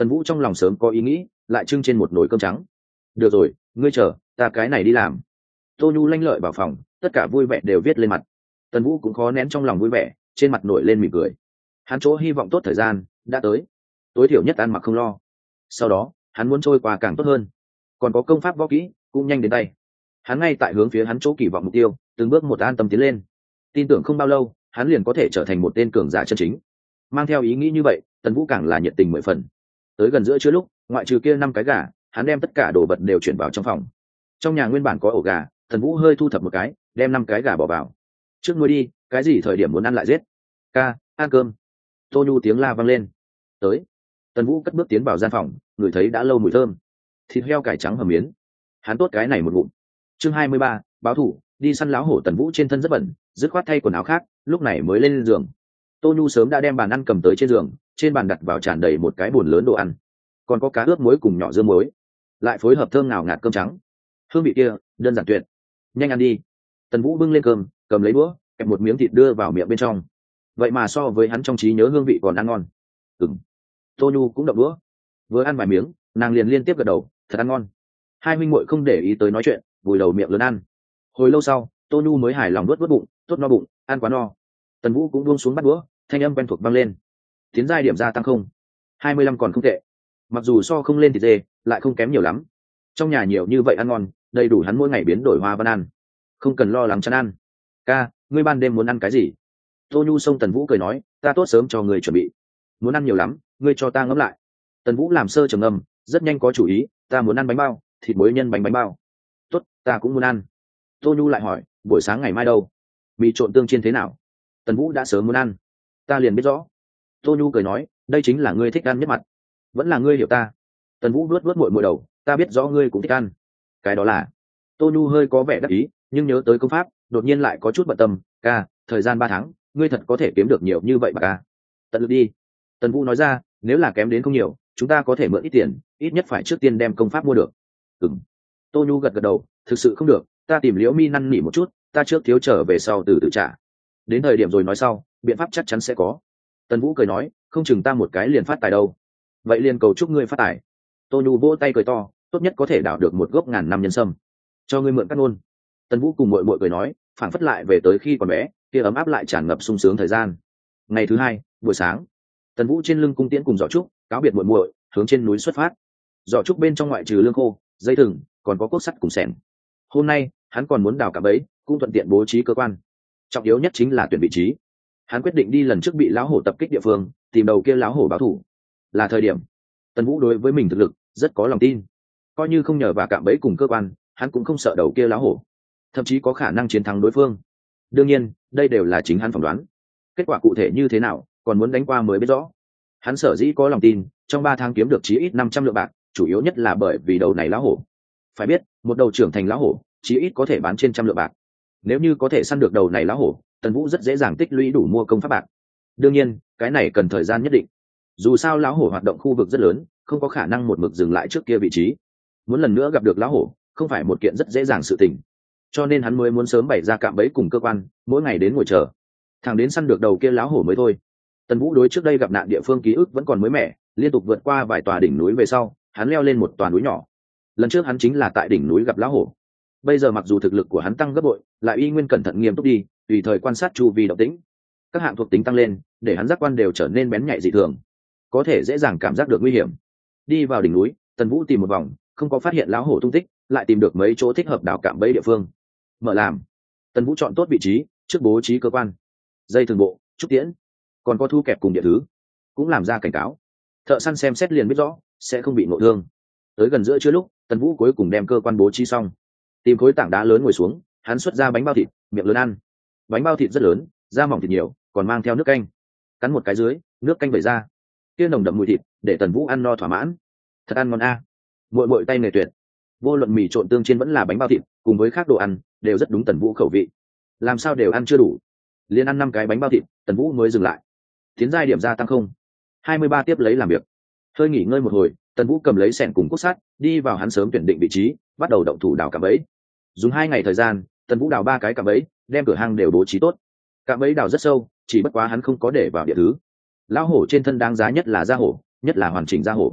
Tần Vũ trong lòng sớm có ý nghĩ, lại trưng trên một nồi cơm trắng. Được rồi, ngươi chờ, ta cái này đi làm. Tô Nhu lanh lợi vào phòng, tất cả vui vẻ đều viết lên mặt. Tần Vũ cũng khó nén trong lòng vui vẻ, trên mặt nổi lên mỉm cười. Hắn chỗ hy vọng tốt thời gian đã tới, tối thiểu nhất ăn mặc không lo. Sau đó hắn muốn trôi qua càng tốt hơn, còn có công pháp võ kỹ cũng nhanh đến tay. Hắn ngay tại hướng phía hắn chỗ kỳ vọng mục tiêu, từng bước một an tâm tiến lên. Tin tưởng không bao lâu hắn liền có thể trở thành một tên cường giả chân chính. Mang theo ý nghĩ như vậy, Tần Vũ càng là nhiệt tình mười phần. Tới gần giữa trưa lúc, ngoại trừ kia năm cái gà, hắn đem tất cả đồ vật đều chuyển vào trong phòng. Trong nhà nguyên bản có ổ gà, Tần Vũ hơi thu thập một cái, đem năm cái gà bỏ vào. Trước nuôi đi, cái gì thời điểm muốn ăn lại giết. Ca, ăn cơm. Tô Nhu tiếng la vang lên. Tới. Tần Vũ cất bước tiến vào gian phòng, ngửi thấy đã lâu mùi thơm. Thịt heo cải trắng hầm miến. Hắn tốt cái này một ngụm. Chương hai mươi ba, báo thủ. Đi săn láo hổ. Tần Vũ trên thân rất bẩn, dứt khoát thay quần áo khác, lúc này mới lên giường. Tô Nhu sớm đã đem bàn ăn cầm tới trên giường, trên bàn đặt vào tràn đầy một cái bồn lớn đồ ăn, còn có cá ướp muối cùng nhỏ dưa muối, lại phối hợp thơm ngào ngạt cơm trắng. Hương vị kia đơn giản tuyệt. Nhanh ăn đi. Tần Vũ bưng lên cơm, cầm lấy đũa, kẹp một miếng thịt đưa vào miệng bên trong. Vậy mà so với hắn trong trí nhớ hương vị còn ăn ngon. Ừm. Tô Nhu cũng động đũa, vừa ăn vài miếng, nàng liền liên tiếp gật đầu, thật ăn ngon. Hai huynh muội không để ý tới nói chuyện, vùi đầu miệng lớn ăn. Hồi lâu sau, Tô Nhu mới hài lòng nuốt nuốt bụng, tốt no bụng, ăn quá no. Tần Vũ cũng buông xuống bắt đũa, thanh âm quen thuộc vang lên. Tiến giai điểm gia tăng không, hai mươi lăm còn không tệ. Mặc dù so không lên thịt dê, lại không kém nhiều lắm. Trong nhà nhiều như vậy ăn ngon, đầy đủ hắn mỗi ngày biến đổi hoa văn ăn, không cần lo lắng chán ăn. Ca, ngươi ban đêm muốn ăn cái gì? Tô Nhu xông Tần Vũ cười nói, ta tốt sớm cho người chuẩn bị. Muốn ăn nhiều lắm, ngươi cho ta ngẫm lại. Tần Vũ làm sơ trầm ngâm, rất nhanh có chủ ý, ta muốn ăn bánh bao, thịt muối nhân bánh bánh bao. Tốt, ta cũng muốn ăn. Tô Nhu lại hỏi, buổi sáng ngày mai đâu? Mì trộn tương chiên thế nào? Tần Vũ đã sớm muốn ăn. Ta liền biết rõ. Tô Nhu cười nói, đây chính là ngươi thích ăn nhất mặt. Vẫn là ngươi hiểu ta. Tần Vũ vuốt vuốt muội muội đầu, ta biết rõ ngươi cũng thích ăn. Cái đó là. Tô Nhu hơi có vẻ đắc ý, nhưng nhớ tới công pháp, đột nhiên lại có chút bận tâm. Ca, thời gian ba tháng, ngươi thật có thể kiếm được nhiều như vậy mà ca. Tận lực đi. Tần Vũ nói ra, nếu là kém đến không nhiều, chúng ta có thể mượn ít tiền, ít nhất phải trước tiên đem công pháp mua được. Ừm. Tô Nhu gật gật đầu, thực sự không được, ta tìm Liễu Mi năn nỉ một chút, ta trước thiếu trở về sau từ từ trả. Đến thời điểm rồi nói sau, biện pháp chắc chắn sẽ có. Tần Vũ cười nói, không chừng ta một cái liền phát tài đâu. Vậy liền cầu chúc ngươi phát tài. Tô Nhu vỗ tay cười to, tốt nhất có thể đào được một gốc ngàn năm nhân sâm, cho ngươi mượn cắt ngôn. Tần Vũ cùng muội muội cười nói, phảng phất lại về tới khi còn bé, kia ấm áp lại tràn ngập sung sướng thời gian. Ngày thứ hai, buổi sáng, Tần Vũ trên lưng cung tiễn cùng Giỏ Trúc, cáo biệt muội muội, hướng trên núi xuất phát. Giỏ Trúc bên trong ngoại trừ lương khô, dây thừng, còn có cốt sắt cùng xẻng. Hôm nay, hắn còn muốn đào cả bẫy, cũng thuận tiện bố trí cơ quan. Trọng yếu nhất chính là tuyển vị trí. Hắn quyết định đi lần trước bị lão hổ tập kích địa phương, tìm đầu kia lão hổ báo thù. Là thời điểm. Tần Vũ đối với mình thực lực rất có lòng tin, coi như không nhờ vào cạm bẫy cùng cơ quan, hắn cũng không sợ đầu kia lão hổ, thậm chí có khả năng chiến thắng đối phương. Đương nhiên, đây đều là chính hắn phỏng đoán. Kết quả cụ thể như thế nào, còn muốn đánh qua mới biết rõ. Hắn sở dĩ có lòng tin, trong ba tháng kiếm được chí ít năm trăm lượng bạc, chủ yếu nhất là bởi vì đầu này lão hổ. Phải biết, một đầu trưởng thành lão hổ, chí ít có thể bán trên trăm lượng bạc. Nếu như có thể săn được đầu này lão hổ, Tần Vũ rất dễ dàng tích lũy đủ mua công pháp bạc. Đương nhiên, cái này cần thời gian nhất định. Dù sao lão hổ hoạt động khu vực rất lớn, không có khả năng một mực dừng lại trước kia vị trí. Muốn lần nữa gặp được lão hổ, không phải một kiện rất dễ dàng sự tình. Cho nên hắn mới muốn sớm bày ra cạm bẫy cùng cơ quan, mỗi ngày đến ngồi chờ, thẳng đến săn được đầu kia lão hổ mới thôi. Tần Vũ đối trước đây gặp nạn địa phương ký ức vẫn còn mới mẻ, liên tục vượt qua vài tòa đỉnh núi về sau, hắn leo lên một tòa núi nhỏ. Lần trước hắn chính là tại đỉnh núi gặp lão hổ. Bây giờ mặc dù thực lực của hắn tăng gấp bội, lại y nguyên cẩn thận nghiêm túc đi, tùy thời quan sát chu vi động tĩnh. Các hạng thuộc tính tăng lên, để hắn giác quan đều trở nên bén nhạy dị thường, có thể dễ dàng cảm giác được nguy hiểm. Đi vào đỉnh núi, Tần Vũ tìm một vòng, không có phát hiện lão hổ tung tích, lại tìm được mấy chỗ thích hợp đào cạm bẫy địa phương. Mở làm. Tần Vũ chọn tốt vị trí, trước bố trí cơ quan, dây thường bộ, trúc tiễn, còn có thu kẹp cùng địa thứ, cũng làm ra cảnh cáo. Thợ săn xem xét liền biết rõ, sẽ không bị ngộ thương. Tới gần giữa trưa lúc, Tần Vũ cuối cùng đem cơ quan bố trí xong, tìm khối tảng đá lớn ngồi xuống, hắn xuất ra bánh bao thịt, miệng lớn ăn. Bánh bao thịt rất lớn, da mỏng thịt nhiều, còn mang theo nước canh. Cắn một cái dưới, nước canh vẩy ra, kia nồng đậm mùi thịt, để Tần Vũ ăn no thỏa mãn. Thật ăn ngon a. Muội muội tay nghề tuyệt. Vô luận mì trộn tương chiên vẫn là bánh bao thịt, cùng với khác đồ ăn, đều rất đúng Tần Vũ khẩu vị. Làm sao đều ăn chưa đủ, liền ăn năm cái bánh bao thịt, Tần Vũ mới dừng lại. Tiến giai điểm gia tăng không, hai mươi ba tiếp lấy làm việc. Hơi nghỉ ngơi một hồi, Tần Vũ cầm lấy xẻng cùng cốt sắt, đi vào hắn sớm tuyển định vị trí, bắt đầu động thủ đào cạm bẫy. Dùng hai ngày thời gian, Tần Vũ đào ba cái cạm bẫy, đem cửa hang đều bố trí tốt. Cạm bẫy đào rất sâu, chỉ bất quá hắn không có để vào địa thứ. Lão hổ trên thân đáng giá nhất là da hổ, nhất là hoàn chỉnh da hổ.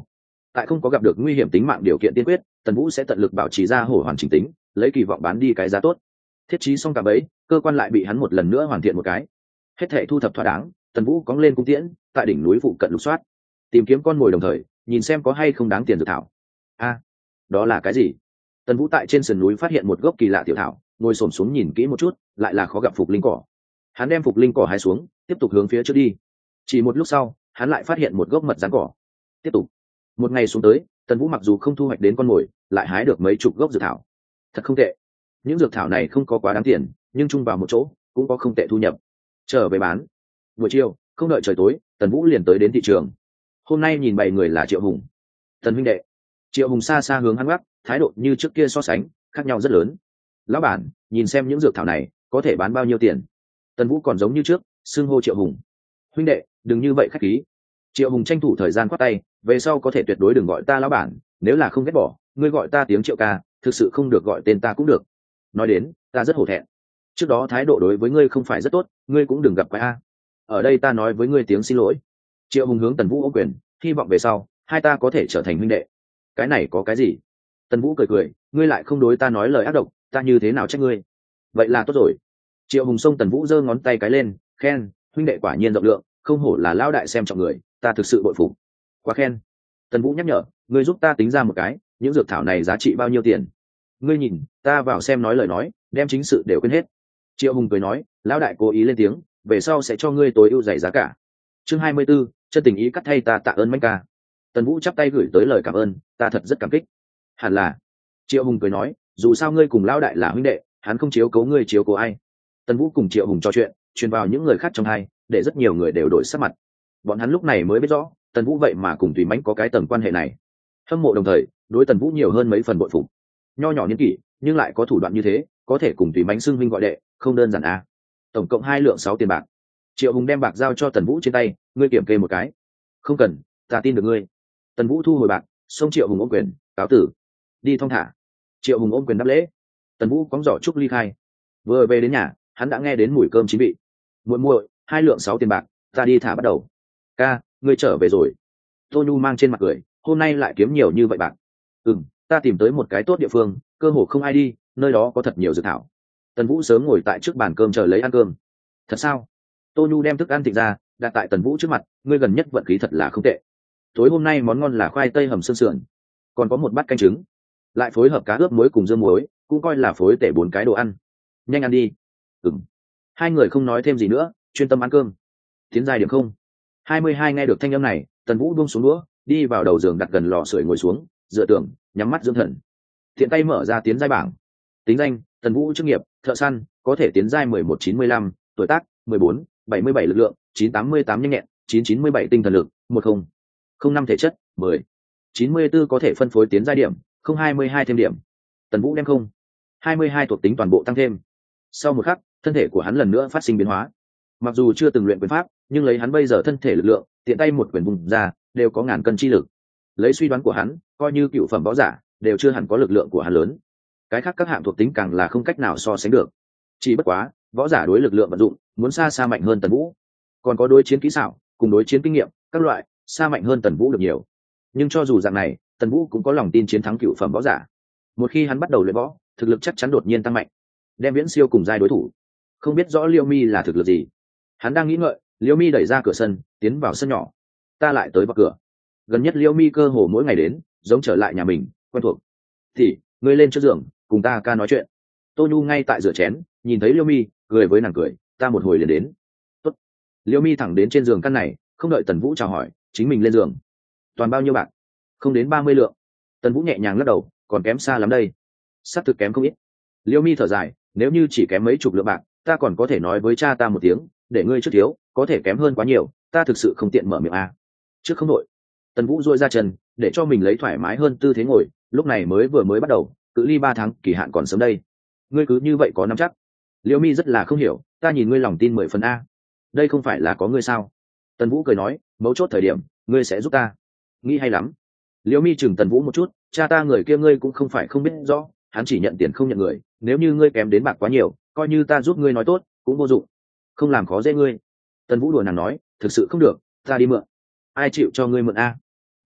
tại không có gặp được nguy hiểm tính mạng điều kiện tiên quyết, Tần Vũ sẽ tận lực bảo trì ra hổ hoàn chỉnh tính, lấy kỳ vọng bán đi cái giá tốt. Thiết trí xong cả bẫy, cơ quan lại bị hắn một lần nữa hoàn thiện một cái. Hết thảy thu thập thỏa đáng, Tần Vũ cóng lên cung tiễn, tại đỉnh núi phụ cận lục soát, tìm kiếm con mồi đồng thời, nhìn xem có hay không đáng tiền dược thảo. A, đó là cái gì? Tần Vũ tại trên sườn núi phát hiện một gốc kỳ lạ tiểu thảo, ngồi xổm xuống nhìn kỹ một chút, lại là khó gặp phục linh cỏ. Hắn đem phục linh cỏ hái xuống, tiếp tục hướng phía trước đi. Chỉ một lúc sau, hắn lại phát hiện một gốc mật rắn cỏ. Tiếp tục. Một ngày xuống tới, Tần Vũ mặc dù không thu hoạch đến con mồi, lại hái được mấy chục gốc dược thảo. Thật không tệ. Những dược thảo này không có quá đáng tiền, nhưng chung vào một chỗ cũng có không tệ thu nhập. Trở về bán. Buổi chiều, không đợi trời tối, Tần Vũ liền tới đến thị trường. Hôm nay nhìn bảy người là Triệu Hùng. Tần huynh đệ. Triệu Hùng xa xa hướng hắn gác, thái độ như trước kia so sánh, khác nhau rất lớn. Lão bản, nhìn xem những dược thảo này có thể bán bao nhiêu tiền. Tần Vũ còn giống như trước, xưng hô Triệu Hùng. Huynh đệ, đừng như vậy khách khí. Triệu Hùng tranh thủ thời gian quát tay, về sau có thể tuyệt đối đừng gọi ta lão bản, nếu là không ghét bỏ, ngươi gọi ta tiếng Triệu ca, thực sự không được gọi tên ta cũng được. Nói đến, ta rất hổ thẹn. Trước đó thái độ đối với ngươi không phải rất tốt, ngươi cũng đừng gặp quái a. Ở đây ta nói với ngươi tiếng xin lỗi. Triệu Hùng hướng Tần Vũ ôm quyền, hy vọng về sau hai ta có thể trở thành huynh đệ. Cái này có cái gì? Tần Vũ cười cười, ngươi lại không đối ta nói lời ác độc, ta như thế nào trách ngươi? Vậy là tốt rồi. Triệu Hùng xông Tần Vũ giơ ngón tay cái lên, khen, huynh đệ quả nhiên rộng lượng, không hổ là lão đại xem trọng người, ta thực sự bội phục. Quá khen. Tần Vũ nhắc nhở, ngươi giúp ta tính ra một cái, những dược thảo này giá trị bao nhiêu tiền? Ngươi nhìn, ta vào xem nói lời nói, đem chính sự đều quên hết. Triệu Hùng cười nói, lão đại cố ý lên tiếng, về sau sẽ cho ngươi tối ưu dày giá cả. Chương hai mươi 24, chân tình ý cắt thay ta tạ ơn Mạnh ca. Tần Vũ chắp tay gửi tới lời cảm ơn, ta thật rất cảm kích. Hẳn là. Triệu Hùng cười nói, dù sao ngươi cùng lão đại là huynh đệ, hắn không chiếu cố ngươi chiếu cố ai. Tần Vũ cùng Triệu Hùng trò chuyện, truyền vào những người khác trong hai, để rất nhiều người đều đổi sắc mặt. Bọn hắn lúc này mới biết rõ, Tần Vũ vậy mà cùng Tùy Mãnh có cái tầng quan hệ này. Hâm mộ đồng thời, đối Tần Vũ nhiều hơn mấy phần bội phục. Nho nhỏ niên kỷ, nhưng lại có thủ đoạn như thế, có thể cùng Tùy Mãnh xưng huynh gọi đệ, không đơn giản a. Tổng cộng hai lượng sáu tiền bạc. Triệu Hùng đem bạc giao cho Tần Vũ trên tay, ngươi kiểm kê một cái. Không cần, ta tin được ngươi. Tần Vũ thu hồi bạc, xông Triệu Hùng ôm quyền, cáo tử. Đi thong thả. Triệu Hùng ôm quyền đáp lễ. Tần Vũ cóng giỏ trúc ly khai. Vừa về đến nhà, hắn đã nghe đến mùi cơm chín vị. Muội muội, hai lượng sáu tiền bạc, ta đi thả bắt đầu. Ca, ngươi trở về rồi. Tô Nhu mang trên mặt cười, hôm nay lại kiếm nhiều như vậy bạc. Ừm, ta tìm tới một cái tốt địa phương, cơ hồ không ai đi, nơi đó có thật nhiều dược thảo. Tần Vũ sớm ngồi tại trước bàn cơm chờ lấy ăn cơm. Thật sao? Tô Nhu đem thức ăn thịt ra, đặt tại Tần Vũ trước mặt, ngươi gần nhất vận khí thật là không tệ. Tối hôm nay món ngon là khoai tây hầm xương sườn, còn có một bát canh trứng, lại phối hợp cá ướp muối cùng dương muối, cũng coi là phối tể bốn cái đồ ăn. Nhanh ăn đi. Ừm. Hai người không nói thêm gì nữa, chuyên tâm ăn cơm. Tiến giai điểm không. hai mươi hai nghe được thanh âm này, Tần Vũ buông xuống đũa, đi vào đầu giường đặt gần lò sưởi ngồi xuống, dựa tường, nhắm mắt dưỡng thần. Thiện tay mở ra tiến giai bảng. Tính danh: Tần Vũ, chức nghiệp thợ săn, có thể tiến giai mười một chín mươi lăm, tuổi tác mười bốn, bảy mươi bảy lực lượng, chín tám mươi tám nhanh nhẹn, chín chín mươi bảy tinh thần lực, một không không năm thể chất, mười chín mươi 94 có thể phân phối tiến giai điểm, không hai mươi hai thêm điểm. Tần Vũ đem không hai mươi hai thuộc tính toàn bộ tăng thêm. Sau một khắc, thân thể của hắn lần nữa phát sinh biến hóa. Mặc dù chưa từng luyện quyền pháp, nhưng lấy hắn bây giờ thân thể lực lượng, tiện tay một quyền vùng ra đều có ngàn cân chi lực. Lấy suy đoán của hắn, coi như cựu phẩm võ giả đều chưa hẳn có lực lượng của hắn lớn. Cái khác các hạng thuộc tính càng là không cách nào so sánh được. Chỉ bất quá, võ giả đối lực lượng vận dụng muốn xa xa mạnh hơn Tần Vũ. Còn có đối chiến kỹ xảo, cùng đối chiến kinh nghiệm, các loại xa mạnh hơn Tần Vũ được nhiều. Nhưng cho dù dạng này, Tần Vũ cũng có lòng tin chiến thắng cựu phẩm võ giả. Một khi hắn bắt đầu luyện võ, thực lực chắc chắn đột nhiên tăng mạnh, đem viễn siêu cùng giai đối thủ. Không biết rõ Liêu Mi là thực lực gì. Hắn đang nghĩ ngợi, Liêu Mi đẩy ra cửa sân, tiến vào sân nhỏ. Ta lại tới vào cửa. Gần nhất Liêu Mi cơ hồ mỗi ngày đến, giống trở lại nhà mình, quen thuộc. Thì, ngươi lên trước giường, cùng ta ca nói chuyện. Tô Nhu ngay tại rửa chén, nhìn thấy Liêu Mi, cười với nàng cười, ta một hồi liền đến. Tốt. Liêu Mi thẳng đến trên giường căn này, không đợi Tần Vũ chào hỏi, chính mình lên giường. Toàn bao nhiêu bạc? Không đến ba mươi lượng. Tần Vũ nhẹ nhàng lắc đầu, còn kém xa lắm đây. Sắp thực kém không ít. Liêu Mi thở dài, nếu như chỉ kém mấy chục lượng bạc, ta còn có thể nói với cha ta một tiếng, để ngươi trước thiếu, có thể kém hơn quá nhiều, ta thực sự không tiện mở miệng a. Trước không đội. Tần Vũ duỗi ra chân, để cho mình lấy thoải mái hơn tư thế ngồi, lúc này mới vừa mới bắt đầu, cự ly ba tháng, kỳ hạn còn sớm đây. Ngươi cứ như vậy có nắm chắc? Liêu Mi rất là không hiểu, ta nhìn ngươi lòng tin mười phần a. Đây không phải là có ngươi sao? Tần Vũ cười nói, mấu chốt thời điểm, ngươi sẽ giúp ta. Nghĩ hay lắm. Liêu Mi chừng Tần Vũ một chút, cha ta người kia ngươi cũng không phải không biết rõ, hắn chỉ nhận tiền không nhận người, nếu như ngươi kém đến bạc quá nhiều, coi như ta giúp ngươi nói tốt, cũng vô dụng. Không làm khó dễ ngươi. Tần Vũ đùa nàng nói, thực sự không được, ta đi mượn. Ai chịu cho ngươi mượn a?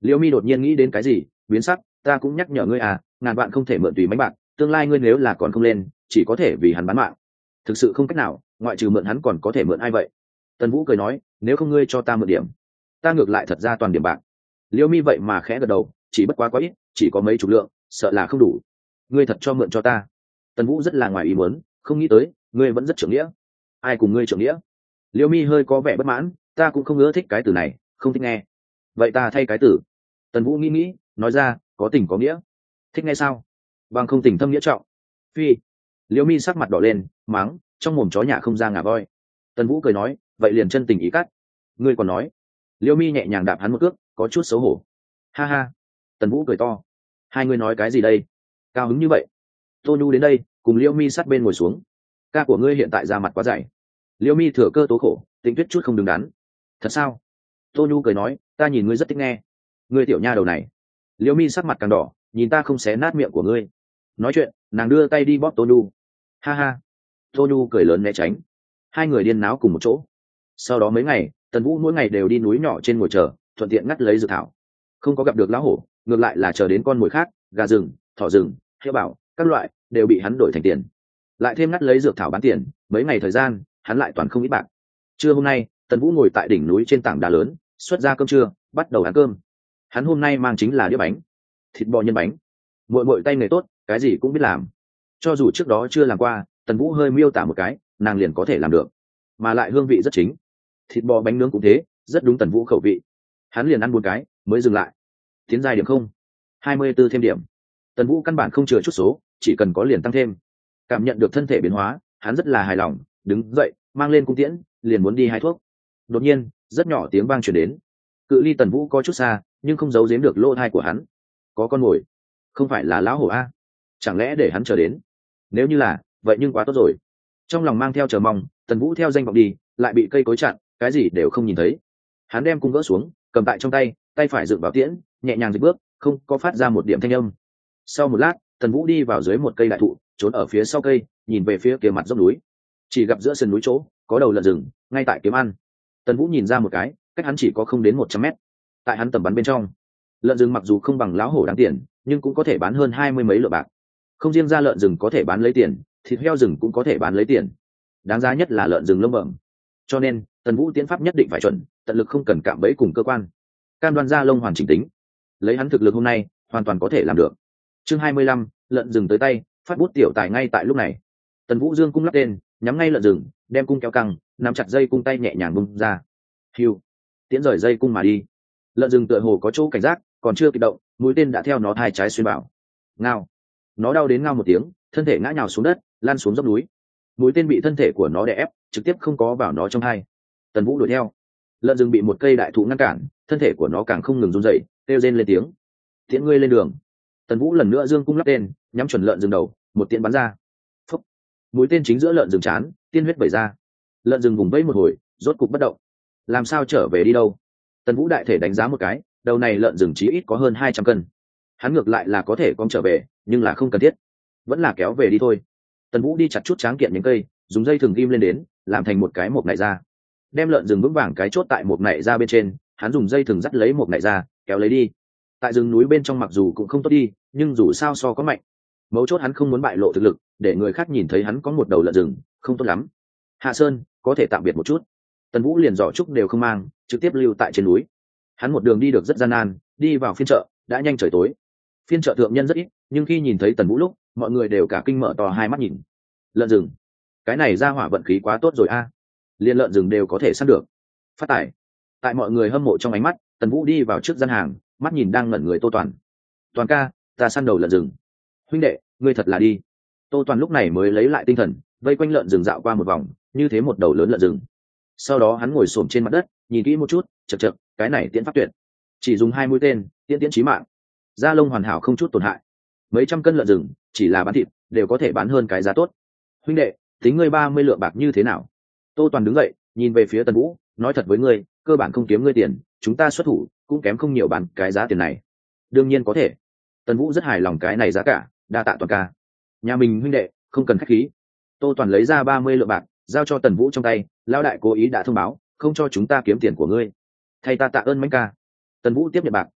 Liễu Mi đột nhiên nghĩ đến cái gì, biến sắc. Ta cũng nhắc nhở ngươi à, ngàn vạn không thể mượn tùy mánh bạc, tương lai ngươi nếu là còn không lên, chỉ có thể vì hắn bán mạng. Thực sự không cách nào, ngoại trừ mượn hắn còn có thể mượn ai vậy? Tần Vũ cười nói, nếu không ngươi cho ta mượn điểm, ta ngược lại thật ra toàn điểm bạc. Liễu Mi vậy mà khẽ gật đầu, chỉ bất quá quá ít, chỉ có mấy chục lượng, sợ là không đủ. Ngươi thật cho mượn cho ta? Tần Vũ rất là ngoài ý muốn, không nghĩ tới ngươi vẫn rất trưởng nghĩa. Ai cùng ngươi trưởng nghĩa? Liễu Mi hơi có vẻ bất mãn, ta cũng không ưa thích cái từ này, không thích nghe. Vậy ta thay cái từ. Tần Vũ nghĩ nghĩ, nói ra, có tình có nghĩa. Thích nghe sao? Bằng không tình thâm nghĩa trọng. Phi. Liễu Mi sắc mặt đỏ lên, mắng, trong mồm chó nhà không ra ngà voi. Tần Vũ cười nói, vậy liền chân tình ý cắt. Ngươi còn nói. Liễu Mi nhẹ nhàng đạp hắn một cước, có chút xấu hổ. Ha ha. Tần Vũ cười to. Hai ngươi nói cái gì đây? Cao hứng như vậy. Tô Nhu đến đây, cùng Liễu Mi sát bên ngồi xuống. Ca của ngươi hiện tại ra mặt quá dày. Liễu Mi thừa cơ tố khổ, Tĩnh Tuyết chút không đứng đắn. Thật sao? Tô Nhu cười nói, ta nhìn ngươi rất thích nghe. Ngươi tiểu nha đầu này. Liễu Mi sắc mặt càng đỏ, nhìn ta không xé nát miệng của ngươi. Nói chuyện, nàng đưa tay đi bóp Tô Nhu. Ha ha. Tô Nhu cười lớn né tránh. Hai người điên náo cùng một chỗ. Sau đó mấy ngày, Tần Vũ mỗi ngày đều đi núi nhỏ trên ngồi chờ, thuận tiện ngắt lấy dược thảo. Không có gặp được lão hổ, ngược lại là chờ đến con mồi khác, gà rừng, thỏ rừng, heo bảo, các loại đều bị hắn đổi thành tiền. Lại thêm ngắt lấy dược thảo bán tiền, mấy ngày thời gian, hắn lại toàn không ít bạc. Trưa hôm nay, Tần Vũ ngồi tại đỉnh núi trên tảng đá lớn, xuất ra cơm trưa, bắt đầu ăn cơm. Hắn hôm nay mang chính là đĩa bánh, thịt bò nhân bánh. Muội muội tay nghề tốt, cái gì cũng biết làm. Cho dù trước đó chưa làm qua, Tần Vũ hơi miêu tả một cái, nàng liền có thể làm được, mà lại hương vị rất chính. Thịt bò bánh nướng cũng thế, rất đúng Tần Vũ khẩu vị. Hắn liền ăn bốn cái, mới dừng lại. Tiến giai điểm không, hai mươi b ố thêm điểm. Tần Vũ căn bản không chừa chút số, chỉ cần có liền tăng thêm. Cảm nhận được thân thể biến hóa, hắn rất là hài lòng, đứng dậy, mang lên cung tiễn, liền muốn đi hái thuốc. Đột nhiên, rất nhỏ tiếng vang truyền đến. Cự ly Tần Vũ có chút xa, nhưng không giấu giếm được lỗ tai của hắn. Có con mồi, không phải là lão hổ a? Chẳng lẽ để hắn chờ đến? Nếu như là, vậy nhưng quá tốt rồi. Trong lòng mang theo chờ mong, Tần Vũ theo danh vọng đi, lại bị cây cối chặn, cái gì đều không nhìn thấy. Hắn đem cung gỡ xuống, cầm tại trong tay, tay phải dựng vào tiễn, nhẹ nhàng dịch bước, không có phát ra một điểm thanh âm. Sau một lát, Tần Vũ đi vào dưới một cây đại thụ, trốn ở phía sau cây, nhìn về phía kia mặt dốc núi. Chỉ gặp giữa sườn núi chỗ có đầu lợn rừng ngay tại kiếm ăn. Tần Vũ nhìn ra một cái, cách hắn chỉ có không đến một trăm mét. Tại hắn tầm bắn bên trong, lợn rừng mặc dù không bằng lão hổ đáng tiền, nhưng cũng có thể bán hơn hai mươi mấy lượng bạc. Không riêng ra lợn rừng có thể bán lấy tiền, thịt heo rừng cũng có thể bán lấy tiền. Đáng giá nhất là lợn rừng lông bẩm. Cho nên, Tần Vũ tiến pháp nhất định phải chuẩn, tận lực không cần cạm bẫy cùng cơ quan. Cam đoan ra lông hoàn chỉnh tính. Lấy hắn thực lực hôm nay, hoàn toàn có thể làm được. Chương hai mươi lăm, lợn rừng tới tay, phát bút tiểu tài ngay tại lúc này. Tần Vũ dương cung lắp tên, nhắm ngay lợn rừng, đem cung kéo căng, nắm chặt dây cung tay nhẹ nhàng bung ra. Hiu, tiến rời dây cung mà đi. Lợn rừng tựa hồ có chỗ cảnh giác, còn chưa kịp động, mũi tên đã theo nó hai trái xuyên vào. Ngao, nó đau đến ngao một tiếng, thân thể ngã nhào xuống đất, lăn xuống dốc núi. Mũi tên bị thân thể của nó đè ép, trực tiếp không có vào nó trong hai. Tần Vũ đuổi theo. Lợn rừng bị một cây đại thụ ngăn cản, thân thể của nó càng không ngừng run rẩy, kêu rên lên tiếng. Tiễn ngươi lên đường. Tần Vũ lần nữa dương cung lắp tên, nhắm chuẩn lợn rừng đầu, một tiễn bắn ra. Phốc. Mũi tên chính giữa lợn rừng chán, tiên huyết vẩy ra. Lợn rừng vùng vẫy một hồi, rốt cục bất động. Làm sao trở về đi đâu? Tần Vũ đại thể đánh giá một cái, đầu này lợn rừng chí ít có hơn hai trăm cân. Hắn ngược lại là có thể con trở về, nhưng là không cần thiết, vẫn là kéo về đi thôi. Tần Vũ đi chặt chút tráng kiện những cây, dùng dây thừng ghim lên đến, làm thành một cái mộc nại ra. Đem lợn rừng vững vàng cái chốt tại mộc nại ra bên trên, hắn dùng dây thừng dắt lấy mộc nại ra, kéo lấy đi. Tại rừng núi bên trong mặc dù cũng không tốt đi, nhưng dù sao so có mạnh. Mấu chốt hắn không muốn bại lộ thực lực, để người khác nhìn thấy hắn có một đầu lợn rừng, không tốt lắm. Hạ Sơn, có thể tạm biệt một chút. Tần Vũ liền giỏ trúc đều không mang, trực tiếp lưu tại trên núi. Hắn một đường đi được rất gian nan, đi vào phiên chợ, đã nhanh trời tối. Phiên chợ thượng nhân rất ít, nhưng khi nhìn thấy Tần Vũ lúc, mọi người đều cả kinh mở to hai mắt nhìn. Lợn rừng, cái này ra hỏa vận khí quá tốt rồi a, liên lợn rừng đều có thể săn được. Phát tải. Tại mọi người hâm mộ trong ánh mắt, Tần Vũ đi vào trước gian hàng, mắt nhìn đang ngẩn người Tô Toàn. Toàn ca, ta săn đầu lợn rừng. Huynh đệ, ngươi thật là đi. Tô Toàn lúc này mới lấy lại tinh thần, vây quanh lợn rừng dạo qua một vòng, như thế một đầu lớn lợn rừng. Sau đó hắn ngồi xổm trên mặt đất, nhìn kỹ một chút, chậc chậc, cái này tiễn pháp tuyệt, chỉ dùng hai mũi tên, tiễn tiễn chí mạng, da lông hoàn hảo không chút tổn hại. Mấy trăm cân lợn rừng, chỉ là bán thịt, đều có thể bán hơn cái giá tốt. Huynh đệ, tính ngươi ba mươi lượng bạc như thế nào? Tô Toàn đứng dậy, nhìn về phía Tần Vũ, nói thật với ngươi, cơ bản không kiếm ngươi tiền, chúng ta xuất thủ cũng kém không nhiều bán cái giá tiền này. Đương nhiên có thể. Tần Vũ rất hài lòng cái này giá cả, đa tạ Toàn ca. Nhà mình huynh đệ, không cần khách khí. Tô Toàn lấy ra ba mươi lượng bạc, giao cho Tần Vũ trong tay, lão đại cố ý đã thông báo, không cho chúng ta kiếm tiền của ngươi. Thay ta tạ ơn Mãnh ca. Tần Vũ tiếp nhận bạc,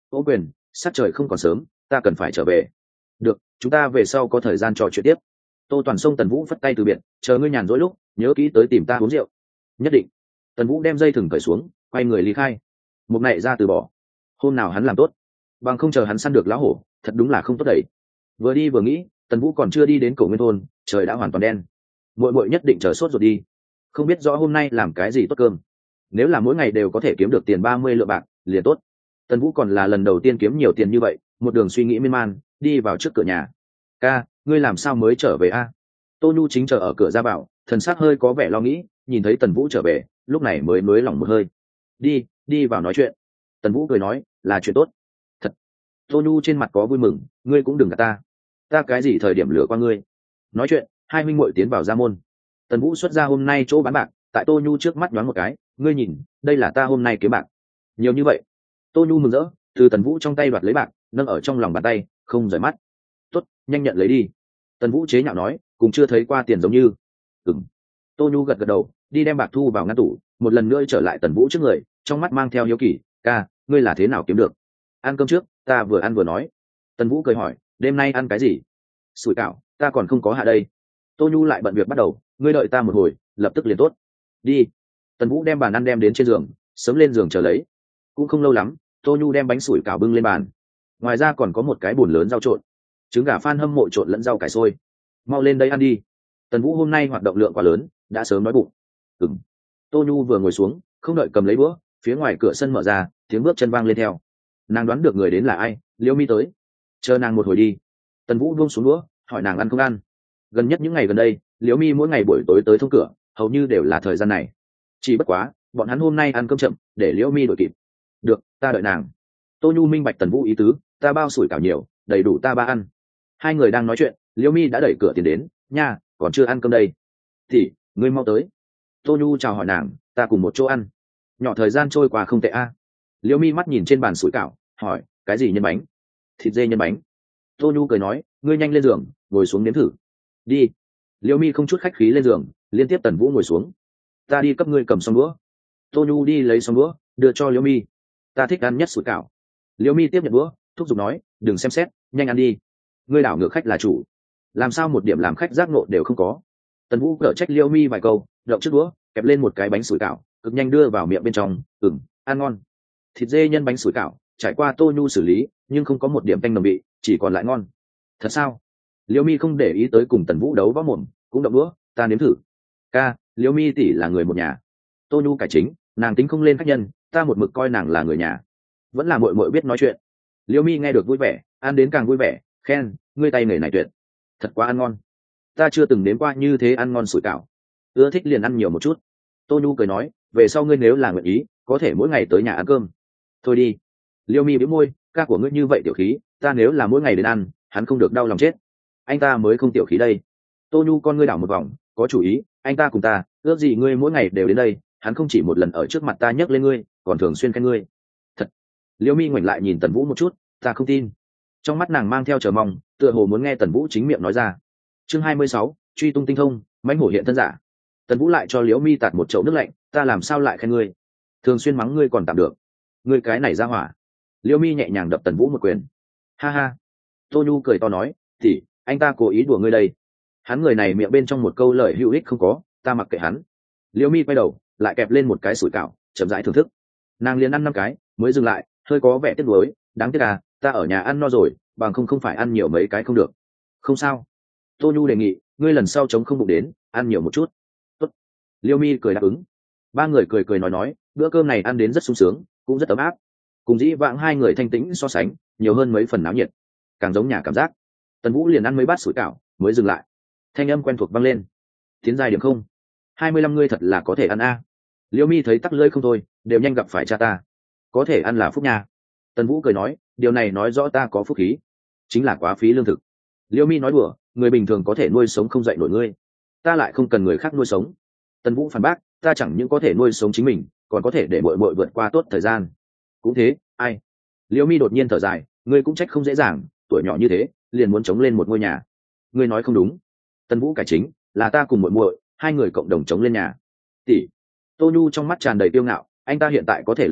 ô quyền, sắc trời không còn sớm, ta cần phải trở về. Được, chúng ta về sau có thời gian trò chuyện tiếp. Tô Toàn xông Tần Vũ phất tay từ biệt, chờ ngươi nhàn rỗi lúc nhớ kỹ tới tìm ta uống rượu. Nhất định. Tần Vũ đem dây thừng cởi xuống, quay người ly khai. Một ngày ra từ bỏ. Hôm nào hắn làm tốt, bằng không chờ hắn săn được lão hổ, thật đúng là không tốt đẩy. Vừa đi vừa nghĩ, Tần Vũ còn chưa đi đến cổ nguyên thôn, trời đã hoàn toàn đen. Muội muội nhất định chờ sốt ruột đi, không biết rõ hôm nay làm cái gì tốt cơm. Nếu là mỗi ngày đều có thể kiếm được tiền ba mươi lượng bạc, liền tốt. Tần Vũ còn là lần đầu tiên kiếm nhiều tiền như vậy, một đường suy nghĩ miên man, đi vào trước cửa nhà. Ca, ngươi làm sao mới trở về a? Tô Nhu chính chờ ở cửa ra vào, thần sắc hơi có vẻ lo nghĩ, nhìn thấy Tần Vũ trở về, lúc này mới nới lỏng một hơi. Đi, đi vào nói chuyện. Tần Vũ cười nói, là chuyện tốt. Thật. Tô Nhu trên mặt có vui mừng, ngươi cũng đừng gạt ta. Ta cái gì thời điểm lừa qua ngươi? Nói chuyện, hai huynh muội tiến vào gia môn. Tần Vũ xuất ra hôm nay chỗ bán bạc, tại Tô Nhu trước mắt nhoáng một cái, ngươi nhìn, đây là ta hôm nay kiếm bạc. Nhiều như vậy. Tô Nhu mừng rỡ, từ Tần Vũ trong tay đoạt lấy bạc, nâng ở trong lòng bàn tay, không rời mắt. Tốt, nhanh nhận lấy đi. Tần Vũ chế nhạo nói, cũng chưa thấy qua tiền giống như. Ừm. Tô Nhu gật gật đầu, đi đem bạc thu vào ngăn tủ, một lần nữa trở lại Tần Vũ trước người, trong mắt mang theo hiếu kỳ, ca, ngươi là thế nào kiếm được? Ăn cơm trước, ta vừa ăn vừa nói. Tần Vũ cười hỏi, đêm nay ăn cái gì? Sủi cảo, ta còn không có hạ đây. Tô Nhu lại bận việc bắt đầu, ngươi đợi ta một hồi, lập tức liền tốt. Đi. Tần Vũ đem bàn ăn đem đến trên giường, sớm lên giường chờ lấy. Cũng không lâu lắm, Tô Nhu đem bánh sủi cảo bưng lên bàn. Ngoài ra còn có một cái bùn lớn rau trộn, trứng gà phan hâm mộ trộn lẫn rau cải sôi. Mau lên đây ăn đi. Tần Vũ hôm nay hoạt động lượng quá lớn, đã sớm đói bụng. Ừm. Tô Nhu vừa ngồi xuống, không đợi cầm lấy bữa, phía ngoài cửa sân mở ra, tiếng bước chân vang lên theo. Nàng đoán được người đến là ai, Liễu Mi tới. Chờ nàng một hồi đi. Tần Vũ buông xuống đũa, hỏi nàng ăn không ăn. Gần nhất những ngày gần đây, Liễu Mi mỗi ngày buổi tối tới thông cửa, hầu như đều là thời gian này. Chỉ bất quá, bọn hắn hôm nay ăn cơm chậm, để Liễu Mi đuổi kịp. Được, ta đợi nàng. Tô Nhu minh bạch Tần Vũ ý tứ, ta bao sủi cảo nhiều, đầy đủ ta ba ăn. Hai người đang nói chuyện, Liễu Mi đã đẩy cửa tiến đến, nha, còn chưa ăn cơm đây. Thì, ngươi mau tới. Tô Nhu chào hỏi nàng, ta cùng một chỗ ăn. Nhỏ thời gian trôi qua không tệ a. Liễu Mi mắt nhìn trên bàn sủi cảo, hỏi, cái gì nhân bánh? Thịt dê nhân bánh. Tô Nhu cười nói, ngươi nhanh lên giường, ngồi xuống nếm thử. Đi. Liễu Mi không chút khách khí lên giường, liên tiếp Tần Vũ ngồi xuống. Ta đi cấp ngươi cầm xong đũa. Tô Nhu đi lấy xong đũa, đưa cho Liễu Mi. Ta thích ăn nhất sủi cảo. Liễu Mi tiếp nhận đũa, thúc giục nói, đừng xem xét, nhanh ăn đi. Ngươi đảo ngược khách là chủ, làm sao một điểm làm khách giác ngộ đều không có. Tần Vũ cở trách Liễu Mi vài câu, động chiếc đũa, kẹp lên một cái bánh sủi cảo, cực nhanh đưa vào miệng bên trong. Ừm, ăn ngon. Thịt dê nhân bánh sủi cảo, trải qua Tô Nhu xử lý, nhưng không có một điểm tanh nồng vị, chỉ còn lại ngon. Thật sao? Liễu Mi không để ý tới cùng Tần Vũ đấu võ mồm, cũng động đũa, ta nếm thử. Ca, Liễu Mi tỷ là người một nhà. Tô Nhu cải chính, nàng tính không lên khách nhân, ta một mực coi nàng là người nhà. Vẫn là muội muội biết nói chuyện. Liễu Mi nghe được vui vẻ, ăn đến càng vui vẻ, khen, ngươi tay nghề này tuyệt, thật quá ăn ngon. Ta chưa từng nếm qua như thế ăn ngon sủi cảo, ưa thích liền ăn nhiều một chút. Tô Nhu cười nói, về sau ngươi nếu là nguyện ý, có thể mỗi ngày tới nhà ăn cơm. Thôi đi. Liễu Mi bĩu môi, ca của ngươi như vậy tiểu khí, ta nếu là mỗi ngày đến ăn, hắn không được đau lòng chết. Anh ta mới không tiểu khí đây. Tô Nhu con ngươi đảo một vòng, có chủ ý, anh ta cùng ta, ước gì ngươi mỗi ngày đều đến đây, hắn không chỉ một lần ở trước mặt ta nhắc lên ngươi, còn thường xuyên khen ngươi. Thật. Liễu Mi ngoảnh lại nhìn Tần Vũ một chút, ta không tin. Trong mắt nàng mang theo chờ mong, tựa hồ muốn nghe Tần Vũ chính miệng nói ra. Chương hai mươi sáu, truy tung tinh thông, mãnh hổ hiện thân giả. Tần Vũ lại cho Liễu Mi tạt một chậu nước lạnh, ta làm sao lại khen ngươi? Thường xuyên mắng ngươi còn tạm được, ngươi cái này ra hỏa. Liễu Mi nhẹ nhàng đập Tần Vũ một quyền. Ha ha. Tô Nhu cười to nói, thì anh ta cố ý đùa ngươi đây. Hắn người này miệng bên trong một câu lời hữu ích không có, ta mặc kệ hắn. Liễu Mi quay đầu, lại kẹp lên một cái sủi cảo, chậm rãi thưởng thức. Nàng liền ăn năm cái, mới dừng lại, hơi có vẻ tiếc nuối, đáng tiếc à, ta ở nhà ăn no rồi, bằng không không phải ăn nhiều mấy cái không được. Không sao. Tô Nhu đề nghị, ngươi lần sau chống không bụng đến, ăn nhiều một chút. Tốt. Liễu Mi cười đáp ứng. Ba người cười cười nói nói, bữa cơm này ăn đến rất sung sướng, cũng rất ấm áp. Cùng dĩ vãng hai người thanh tĩnh so sánh, nhiều hơn mấy phần náo nhiệt, càng giống nhà cảm giác. Tần Vũ liền ăn mấy bát sủi cảo, mới dừng lại. Thanh âm quen thuộc vang lên. Tiến dài điểm không? hai mươi lăm ngươi thật là có thể ăn a. Liễu Mi thấy tắc lưỡi không thôi, đều nhanh gặp phải cha ta. Có thể ăn là phúc nha. Tần Vũ cười nói, điều này nói rõ ta có phúc khí, chính là quá phí lương thực. Liễu Mi nói đùa, người bình thường có thể nuôi sống không dậy nổi ngươi, ta lại không cần người khác nuôi sống. Tần Vũ phản bác, ta chẳng những có thể nuôi sống chính mình, còn có thể để muội muội vượt qua tốt thời gian. Cũng thế, ai? Liễu Mi đột nhiên thở dài, ngươi cũng trách không dễ dàng, tuổi nhỏ như thế, liền muốn chống lên một ngôi nhà. Ngươi nói không đúng. Tần Vũ cải chính, là ta cùng muội muội, hai người cộng đồng chống lên nhà. Tỷ. Tô Nhu trong mắt tràn đầy kiêu ngạo, anh ta hiện tại có thể lợi hại,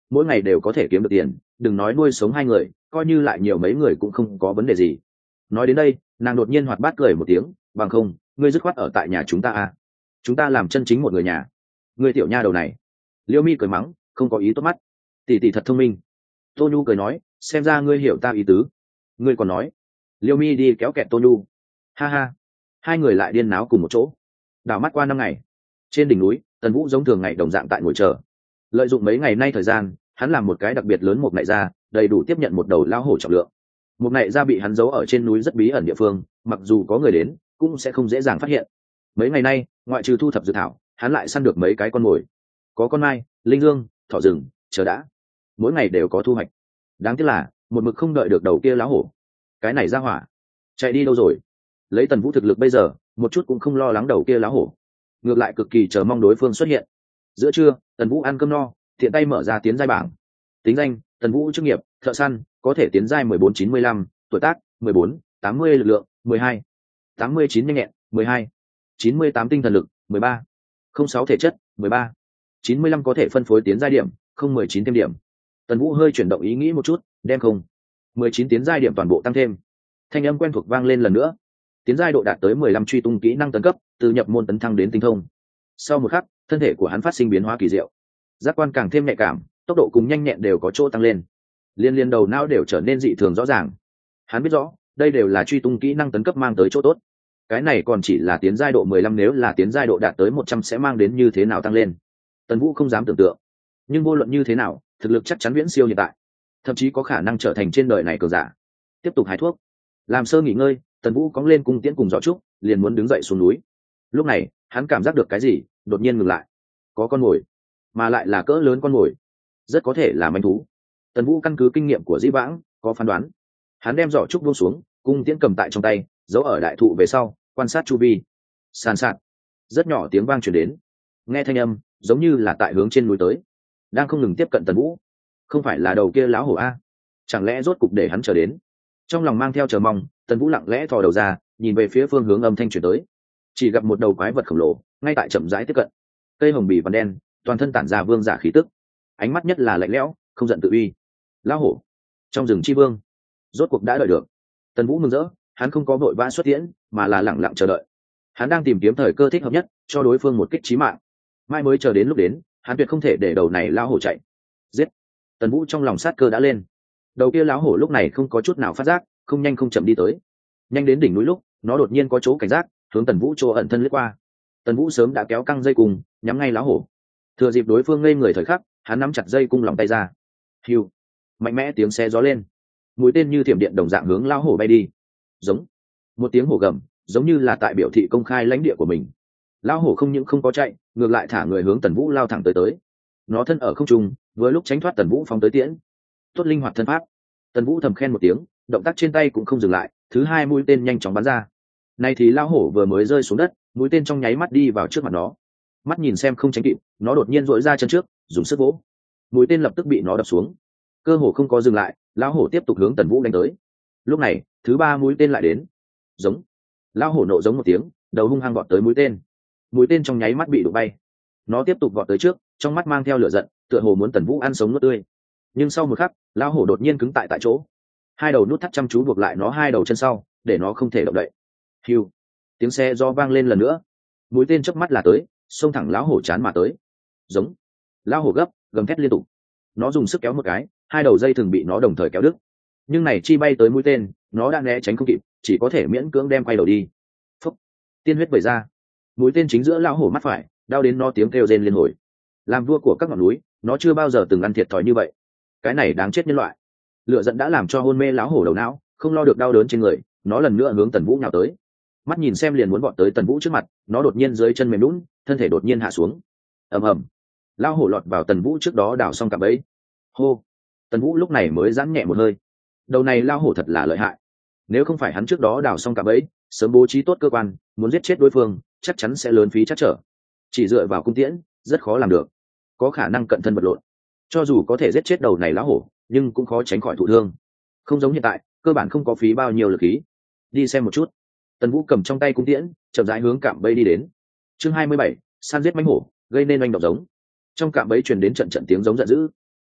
mỗi ngày đều có thể kiếm được tiền, đừng nói nuôi sống hai người, coi như lại nhiều mấy người cũng không có vấn đề gì. Nói đến đây, nàng đột nhiên hoạt bát cười một tiếng, bằng không ngươi dứt khoát ở tại nhà chúng ta à? Chúng ta làm chân chính một người nhà. Ngươi tiểu nha đầu này. Liêu Mi cười mắng, không có ý tốt mắt. Tỷ tỷ thật thông minh. Tô Nhu cười nói, xem ra ngươi hiểu ta ý tứ. Ngươi còn nói. Liêu Mi đi kéo kẹt Tô Nhu. Ha ha. Hai người lại điên náo cùng một chỗ. Đảo mắt qua năm ngày. Trên đỉnh núi, Tần Vũ giống thường ngày đồng dạng tại ngồi chờ. Lợi dụng mấy ngày nay thời gian, hắn làm một cái đặc biệt lớn một nại ra, đầy đủ tiếp nhận một đầu lao hổ trọng lượng. Một nại ra bị hắn giấu ở trên núi rất bí ẩn địa phương, mặc dù có người đến, cũng sẽ không dễ dàng phát hiện. Mấy ngày nay, ngoại trừ thu thập dược thảo, hắn lại săn được mấy cái con mồi. Có con mai, linh dương, thỏ rừng, chờ đã. Mỗi ngày đều có thu hoạch. Đáng tiếc là, một mực không đợi được đầu kia lão hổ. Cái này ra hỏa, chạy đi đâu rồi? Lấy Tần Vũ thực lực bây giờ, một chút cũng không lo lắng đầu kia lão hổ, ngược lại cực kỳ chờ mong đối phương xuất hiện. Giữa trưa, Tần Vũ ăn cơm no, tiện tay mở ra tiến giai bảng. Tính danh: Tần Vũ, chức nghiệp thợ săn, có thể tiến giai mười bốn chín mươi lăm, tuổi tác mười bốn, tám mươi lực lượng mười hai, tám mươi chín nhanh nhẹn mười hai, chín mươi tám tinh thần lực mười ba, không sáu thể chất mười ba, chín mươi lăm có thể phân phối tiến giai điểm, không mười chín thêm điểm. Tần Vũ hơi chuyển động ý nghĩ một chút, đem không mười chín tiến giai điểm toàn bộ tăng thêm. Thanh âm quen thuộc vang lên lần nữa. Tiến giai độ đạt tới mười lăm, truy tung kỹ năng tấn cấp, từ nhập môn tấn thăng đến tinh thông. Sau một khắc, thân thể của hắn phát sinh biến hóa kỳ diệu, giác quan càng thêm nhạy cảm, tốc độ cùng nhanh nhẹn đều có chỗ tăng lên, liên liên đầu não đều trở nên dị thường rõ ràng. Hắn biết rõ, đây đều là truy tung kỹ năng tấn cấp mang tới chỗ tốt. Cái này còn chỉ là tiến giai độ mười lăm, nếu là tiến giai độ đạt tới một trăm sẽ mang đến như thế nào tăng lên, Tần Vũ không dám tưởng tượng. Nhưng vô luận như thế nào, thực lực chắc chắn viễn siêu hiện tại, thậm chí có khả năng trở thành trên đời này cường giả. Tiếp tục hái thuốc, làm sơ nghỉ ngơi, Tần Vũ cóng lên cung tiễn cùng giỏ trúc, liền muốn đứng dậy xuống núi. Lúc này, hắn cảm giác được cái gì, đột nhiên ngừng lại. Có con mồi, mà lại là cỡ lớn con mồi, rất có thể là manh thú. Tần Vũ căn cứ kinh nghiệm của dĩ vãng, có phán đoán. Hắn đem giỏ trúc buông xuống, cung tiễn cầm tại trong tay, giấu ở đại thụ về sau, quan sát chu vi. Sàn sạt, rất nhỏ tiếng vang truyền đến. Nghe thanh âm, giống như là tại hướng trên núi tới, đang không ngừng tiếp cận Tần Vũ. Không phải là đầu kia lão hổ a? Chẳng lẽ rốt cục để hắn chờ đến? Trong lòng mang theo chờ mong, Tần Vũ lặng lẽ thò đầu ra, nhìn về phía phương hướng âm thanh truyền tới. Chỉ gặp một đầu quái vật khổng lồ, ngay tại chậm rãi tiếp cận. Cây hồng bì vằn đen, toàn thân tản ra vương giả khí tức, ánh mắt nhất là lạnh lẽo, không giận tự uy. Lão hổ, trong rừng chi vương, rốt cuộc đã đợi được. Tần Vũ mừng rỡ, hắn không có vội vã xuất tiễn, mà là lặng lặng chờ đợi. Hắn đang tìm kiếm thời cơ thích hợp nhất, cho đối phương một kích chí mạng. Mai mới chờ đến lúc đến, hắn tuyệt không thể để đầu này lão hổ chạy. Giết! Tần Vũ trong lòng sát cơ đã lên. Đầu kia lão hổ lúc này không có chút nào phát giác, không nhanh không chậm đi tới. Nhanh đến đỉnh núi lúc, nó đột nhiên có chỗ cảnh giác, hướng Tần Vũ chỗ ẩn thân lướt qua. Tần Vũ sớm đã kéo căng dây cùng, nhắm ngay lão hổ. Thừa dịp đối phương ngây người thời khắc, hắn nắm chặt dây cung lòng tay ra. Hiu! Mạnh mẽ tiếng xe gió lên. Mũi tên như thiểm điện đồng dạng hướng lão hổ bay đi. Giống! Một tiếng hổ gầm, giống như là tại biểu thị công khai lãnh địa của mình. Lão hổ không những không có chạy, ngược lại thả người hướng Tần Vũ lao thẳng tới tới. Nó thân ở không trung, vừa lúc tránh thoát Tần Vũ phóng tới tiễn. Tốt linh hoạt thân pháp. Tần Vũ thầm khen một tiếng, động tác trên tay cũng không dừng lại, thứ hai mũi tên nhanh chóng bắn ra. Này thì lão hổ vừa mới rơi xuống đất, mũi tên trong nháy mắt đi vào trước mặt nó. Mắt nhìn xem không tránh kịp, nó đột nhiên duỗi ra chân trước, dùng sức vỗ. Mũi tên lập tức bị nó đập xuống. Cơ hồ không có dừng lại, lão hổ tiếp tục hướng Tần Vũ đánh tới. Lúc này, thứ ba mũi tên lại đến. Giống. Lão hổ nộ giống một tiếng, đầu hung hăng vọt tới mũi tên. Mũi tên trong nháy mắt bị đụng bay. Nó tiếp tục vọt tới trước, trong mắt mang theo lửa giận, tựa hồ muốn Tần Vũ ăn sống nuốt tươi. Nhưng sau một khắc, lão hổ đột nhiên cứng tại tại chỗ. Hai đầu nút thắt chăm chú buộc lại nó hai đầu chân sau, để nó không thể động đậy. Hiu, tiếng xe do vang lên lần nữa. Mũi tên chớp mắt là tới, xông thẳng lão hổ chán mà tới. Giống. Lão hổ gấp, gầm thét liên tục. Nó dùng sức kéo một cái, hai đầu dây thường bị nó đồng thời kéo đứt. Nhưng này chi bay tới mũi tên, nó đã né tránh không kịp, chỉ có thể miễn cưỡng đem quay đầu đi. Phúc, tiên huyết vẩy ra. Mũi tên chính giữa lão hổ mắt phải, đau đến nó tiếng kêu rên liên hồi. Làm vua của các ngọn núi, nó chưa bao giờ từng ăn thiệt thòi như vậy. Cái này đáng chết nhân loại. Lửa giận đã làm cho hôn mê lão hổ đầu não, không lo được đau đớn trên người, nó lần nữa hướng Tần Vũ nhào tới. Mắt nhìn xem liền muốn vọt tới Tần Vũ trước mặt, nó đột nhiên dưới chân mềm lún, thân thể đột nhiên hạ xuống. Ầm ầm. Lão hổ lọt vào Tần Vũ trước đó đào xong cả bẫy. Hô. Tần Vũ lúc này mới giãn nhẹ một hơi. Đầu này lão hổ thật là lợi hại. Nếu không phải hắn trước đó đào xong cả bẫy, sớm bố trí tốt cơ quan, muốn giết chết đối phương, chắc chắn sẽ lớn phí chắc trở. Chỉ dựa vào cung tiễn, rất khó làm được. Có khả năng cận thân vật lộn. Cho dù có thể giết chết đầu này lão hổ, nhưng cũng khó tránh khỏi thụ thương. Không giống hiện tại, cơ bản không có phí bao nhiêu lực khí. Đi xem một chút. Tần Vũ cầm trong tay cung tiễn, chậm rãi hướng cạm bẫy đi đến. Chương hai mươi bảy, săn giết mãnh hổ, gây nên oanh động giống. Trong cạm bẫy truyền đến trận trận tiếng giống giận dữ.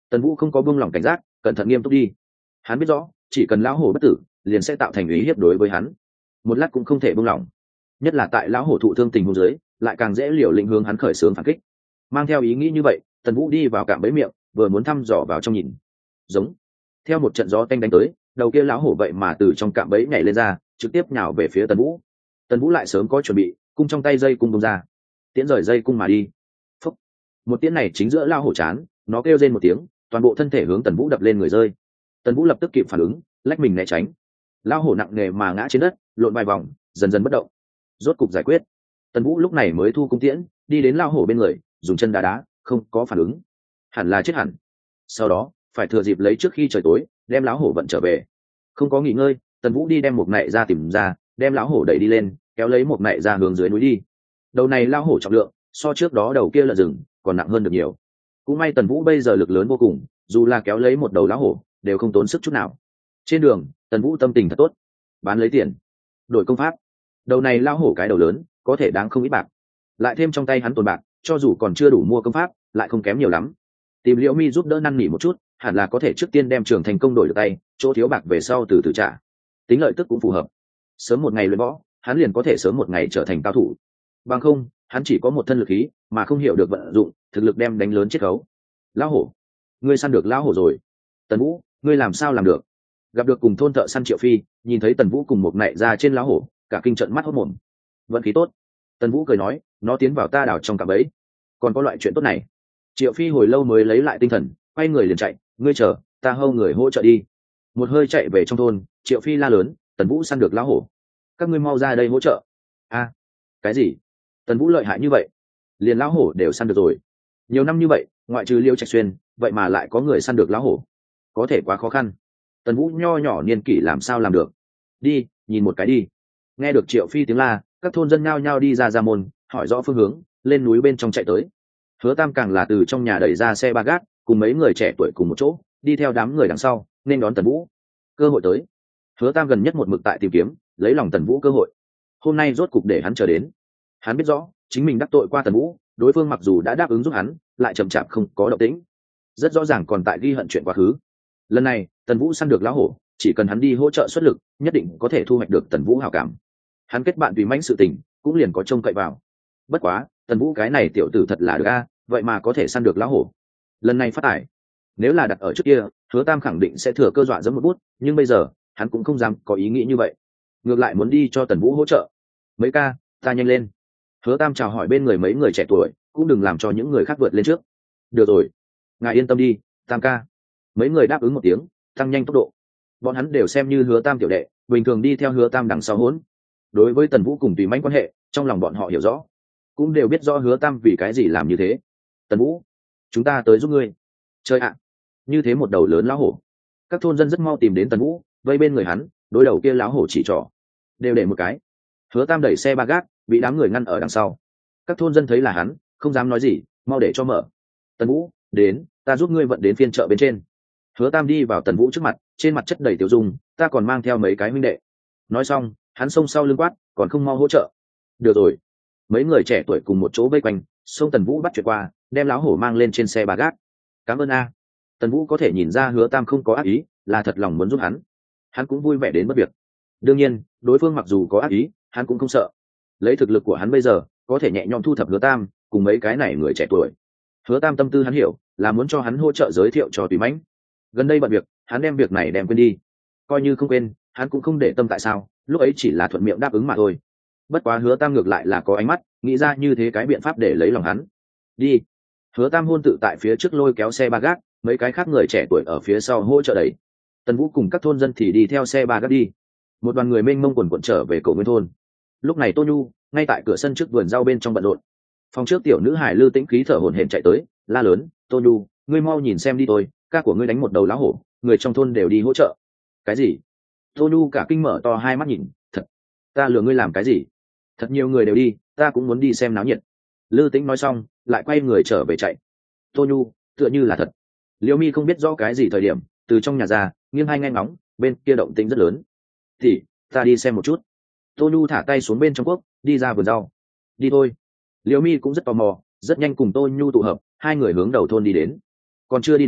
Tần Vũ không có buông lỏng cảnh giác, cẩn thận nghiêm túc đi. Hắn biết rõ chỉ cần lão hổ bất tử liền sẽ tạo thành ý hiếp đối với hắn, một lát cũng không thể buông lỏng, nhất là tại lão hổ thụ thương tình huống dưới lại càng dễ liều lĩnh hướng hắn khởi xướng phản kích. Mang theo ý nghĩ như vậy, Tần Vũ đi vào cạm bẫy miệng, vừa muốn thăm dò vào trong nhìn. Giống. Theo một trận gió tanh đánh tới, đầu kia lão hổ vậy mà từ trong cạm bẫy nhảy lên ra, trực tiếp nhào về phía Tần Vũ. Tần Vũ lại sớm có chuẩn bị, cung trong tay dây cung bung ra, tiễn rời dây cung mà đi. Phúc. Một tiễn này chính giữa lão hổ chán, nó kêu rên một tiếng, toàn bộ thân thể hướng Tần Vũ đập lên người rơi. Tần Vũ lập tức kịp phản ứng, lách mình né tránh. Lão hổ nặng nề mà ngã trên đất, lộn vài vòng, dần dần bất động. Rốt cục giải quyết. Tần Vũ lúc này mới thu cung tiễn, đi đến lão hổ bên người, dùng chân đá đá, không có phản ứng, hẳn là chết hẳn. Sau đó phải thừa dịp lấy trước khi trời tối, đem lão hổ vận trở về. Không có nghỉ ngơi, Tần Vũ đi đem một nại ra tìm ra, đem lão hổ đẩy đi lên, kéo lấy một nại ra hướng dưới núi đi. Đầu này lão hổ trọng lượng so trước đó đầu kia lợn rừng còn nặng hơn được nhiều. Cũng may Tần Vũ bây giờ lực lớn vô cùng, dù là kéo lấy một đầu lão hổ đều không tốn sức chút nào. Trên đường Tần Vũ tâm tình thật tốt, bán lấy tiền đổi công pháp. Đầu này lão hổ cái đầu lớn có thể đáng không ít bạc, lại thêm trong tay hắn tồn bạc, cho dù còn chưa đủ mua công pháp lại không kém nhiều lắm. Tìm Liễu Mi giúp đỡ năn nỉ một chút, hẳn là có thể trước tiên đem Trường Thành công đổi được tay, chỗ thiếu bạc về sau từ từ trả. Tính lợi tức cũng phù hợp, sớm một ngày luyện võ hắn liền có thể sớm một ngày trở thành cao thủ. Bằng không hắn chỉ có một thân lực khí mà không hiểu được vận dụng, thực lực đem đánh lớn chiết khấu. Lão hổ, ngươi săn được lão hổ rồi? Tần Vũ, ngươi làm sao làm được? Gặp được cùng thôn thợ săn Triệu Phi, nhìn thấy Tần Vũ cùng một nại ra trên lão hổ, cả kinh trận mắt hốt mồm. Vận khí tốt. Tần Vũ cười nói, nó tiến vào ta đảo trong cạm bẫy, còn có loại chuyện tốt này. Triệu Phi hồi lâu mới lấy lại tinh thần, quay người liền chạy. Ngươi chờ, ta hâu người hỗ trợ đi. Một hơi chạy về trong thôn, Triệu Phi la lớn, Tần Vũ săn được lão hổ, các ngươi mau ra đây hỗ trợ. A, cái gì? Tần Vũ lợi hại như vậy, liền lão hổ đều săn được rồi? Nhiều năm như vậy, ngoại trừ Liêu Trạch Xuyên, vậy mà lại có người săn được lão hổ, có thể quá khó khăn. Tần Vũ nho nhỏ niên kỷ làm sao làm được? Đi, nhìn một cái đi. Nghe được Triệu Phi tiếng la, các thôn dân nhao nhao đi ra ra môn, hỏi rõ phương hướng, lên núi bên trong chạy tới. Hứa Tam càng là từ trong nhà đẩy ra xe ba gác, cùng mấy người trẻ tuổi cùng một chỗ, đi theo đám người đằng sau, nên đón Tần Vũ. Cơ hội tới. Hứa Tam gần nhất một mực tại tìm kiếm, lấy lòng Tần Vũ cơ hội. Hôm nay rốt cục để hắn chờ đến. Hắn biết rõ, chính mình đắc tội qua Tần Vũ, đối phương mặc dù đã đáp ứng giúp hắn, lại chậm chạp không có động tĩnh. Rất rõ ràng còn tại ghi hận chuyện quá khứ. Lần này, Tần Vũ săn được lão hổ, chỉ cần hắn đi hỗ trợ xuất lực, nhất định có thể thu hoạch được Tần Vũ hảo cảm. Hắn kết bạn tùy mãnh sự tình, cũng liền có trông cậy vào. Bất quá, Tần Vũ cái này tiểu tử thật là được a, vậy mà có thể săn được lão hổ. Lần này phát tài. Nếu là đặt ở trước kia, Hứa Tam khẳng định sẽ thừa cơ dọa dẫm một bút, nhưng bây giờ, hắn cũng không dám có ý nghĩ như vậy. Ngược lại muốn đi cho Tần Vũ hỗ trợ. Mấy ca, ta nhanh lên. Hứa Tam chào hỏi bên người mấy người trẻ tuổi, cũng đừng làm cho những người khác vượt lên trước. Được rồi, ngài yên tâm đi, Tam ca. Mấy người đáp ứng một tiếng, tăng nhanh tốc độ. Bọn hắn đều xem như Hứa Tam tiểu đệ, bình thường đi theo Hứa Tam đằng sau hỗn. Đối với Tần Vũ cùng tùy mãnh quan hệ, trong lòng bọn họ hiểu rõ, cũng đều biết rõ Hứa Tam vì cái gì làm như thế. Tần Vũ, chúng ta tới giúp ngươi. Chơi ạ, như thế một đầu lớn lão hổ. Các thôn dân rất mau tìm đến Tần Vũ, vây bên người hắn, đối đầu kia lão hổ chỉ trỏ, đều để một cái. Hứa Tam đẩy xe ba gác, bị đám người ngăn ở đằng sau. Các thôn dân thấy là hắn, không dám nói gì, mau để cho mở. Tần Vũ, đến, ta giúp ngươi vận đến phiên chợ bên trên. Hứa Tam đi vào Tần Vũ trước mặt, trên mặt chất đầy tiêu dung, ta còn mang theo mấy cái huynh đệ. Nói xong, hắn xông sau lưng quát, còn không mau hỗ trợ. Được rồi. Mấy người trẻ tuổi cùng một chỗ vây quanh, xông Tần Vũ bắt chuyện qua, đem lão hổ mang lên trên xe ba gác. Cảm ơn a. Tần Vũ có thể nhìn ra Hứa Tam không có ác ý, là thật lòng muốn giúp hắn. Hắn cũng vui vẻ đến mất việc. Đương nhiên, đối phương mặc dù có ác ý, hắn cũng không sợ. Lấy thực lực của hắn bây giờ, có thể nhẹ nhõm thu thập Hứa Tam cùng mấy cái này người trẻ tuổi. Hứa Tam tâm tư hắn hiểu, là muốn cho hắn hỗ trợ giới thiệu cho Tùy Mãnh. Gần đây bận việc, hắn đem việc này đem quên đi. Coi như không quên, hắn cũng không để tâm tại sao, lúc ấy chỉ là thuận miệng đáp ứng mà thôi. Bất quá Hứa Tam ngược lại là có ánh mắt, nghĩ ra như thế cái biện pháp để lấy lòng hắn. Đi. Hứa Tam hôn tự tại phía trước lôi kéo xe ba gác, mấy cái khác người trẻ tuổi ở phía sau hỗ trợ đẩy. Tần Vũ cùng các thôn dân thì đi theo xe ba gác đi. Một đoàn người mênh mông quần quần trở về cổ nguyên thôn. Lúc này Tô Nhu ngay tại cửa sân trước vườn rau bên trong bận rộn. Phòng trước tiểu nữ hải Lư Tĩnh khí thở hổn hển chạy tới, la lớn, Tô Nhu, ngươi mau nhìn xem đi tôi, ca của ngươi đánh một đầu lá hổ, người trong thôn đều đi hỗ trợ. Cái gì? Tô Nhu cả kinh mở to hai mắt nhìn, thật, ta lừa ngươi làm cái gì? Thật nhiều người đều đi, ta cũng muốn đi xem náo nhiệt. Lư Tĩnh nói xong, lại quay người trở về chạy. Tô Nhu, tựa như là thật. Liễu Mi không biết rõ cái gì thời điểm, từ trong nhà ra, nghiêng hai nghe ngóng, bên kia động tĩnh rất lớn. Thì, ta đi xem một chút. Tô Nhu thả tay xuống bên trong cuốc, đi ra vườn rau. Đi thôi. Liễu Mi cũng rất tò mò, rất nhanh cùng Tô Nhu tụ hợp, hai người hướng đầu thôn đi đến. Còn chưa đi đến,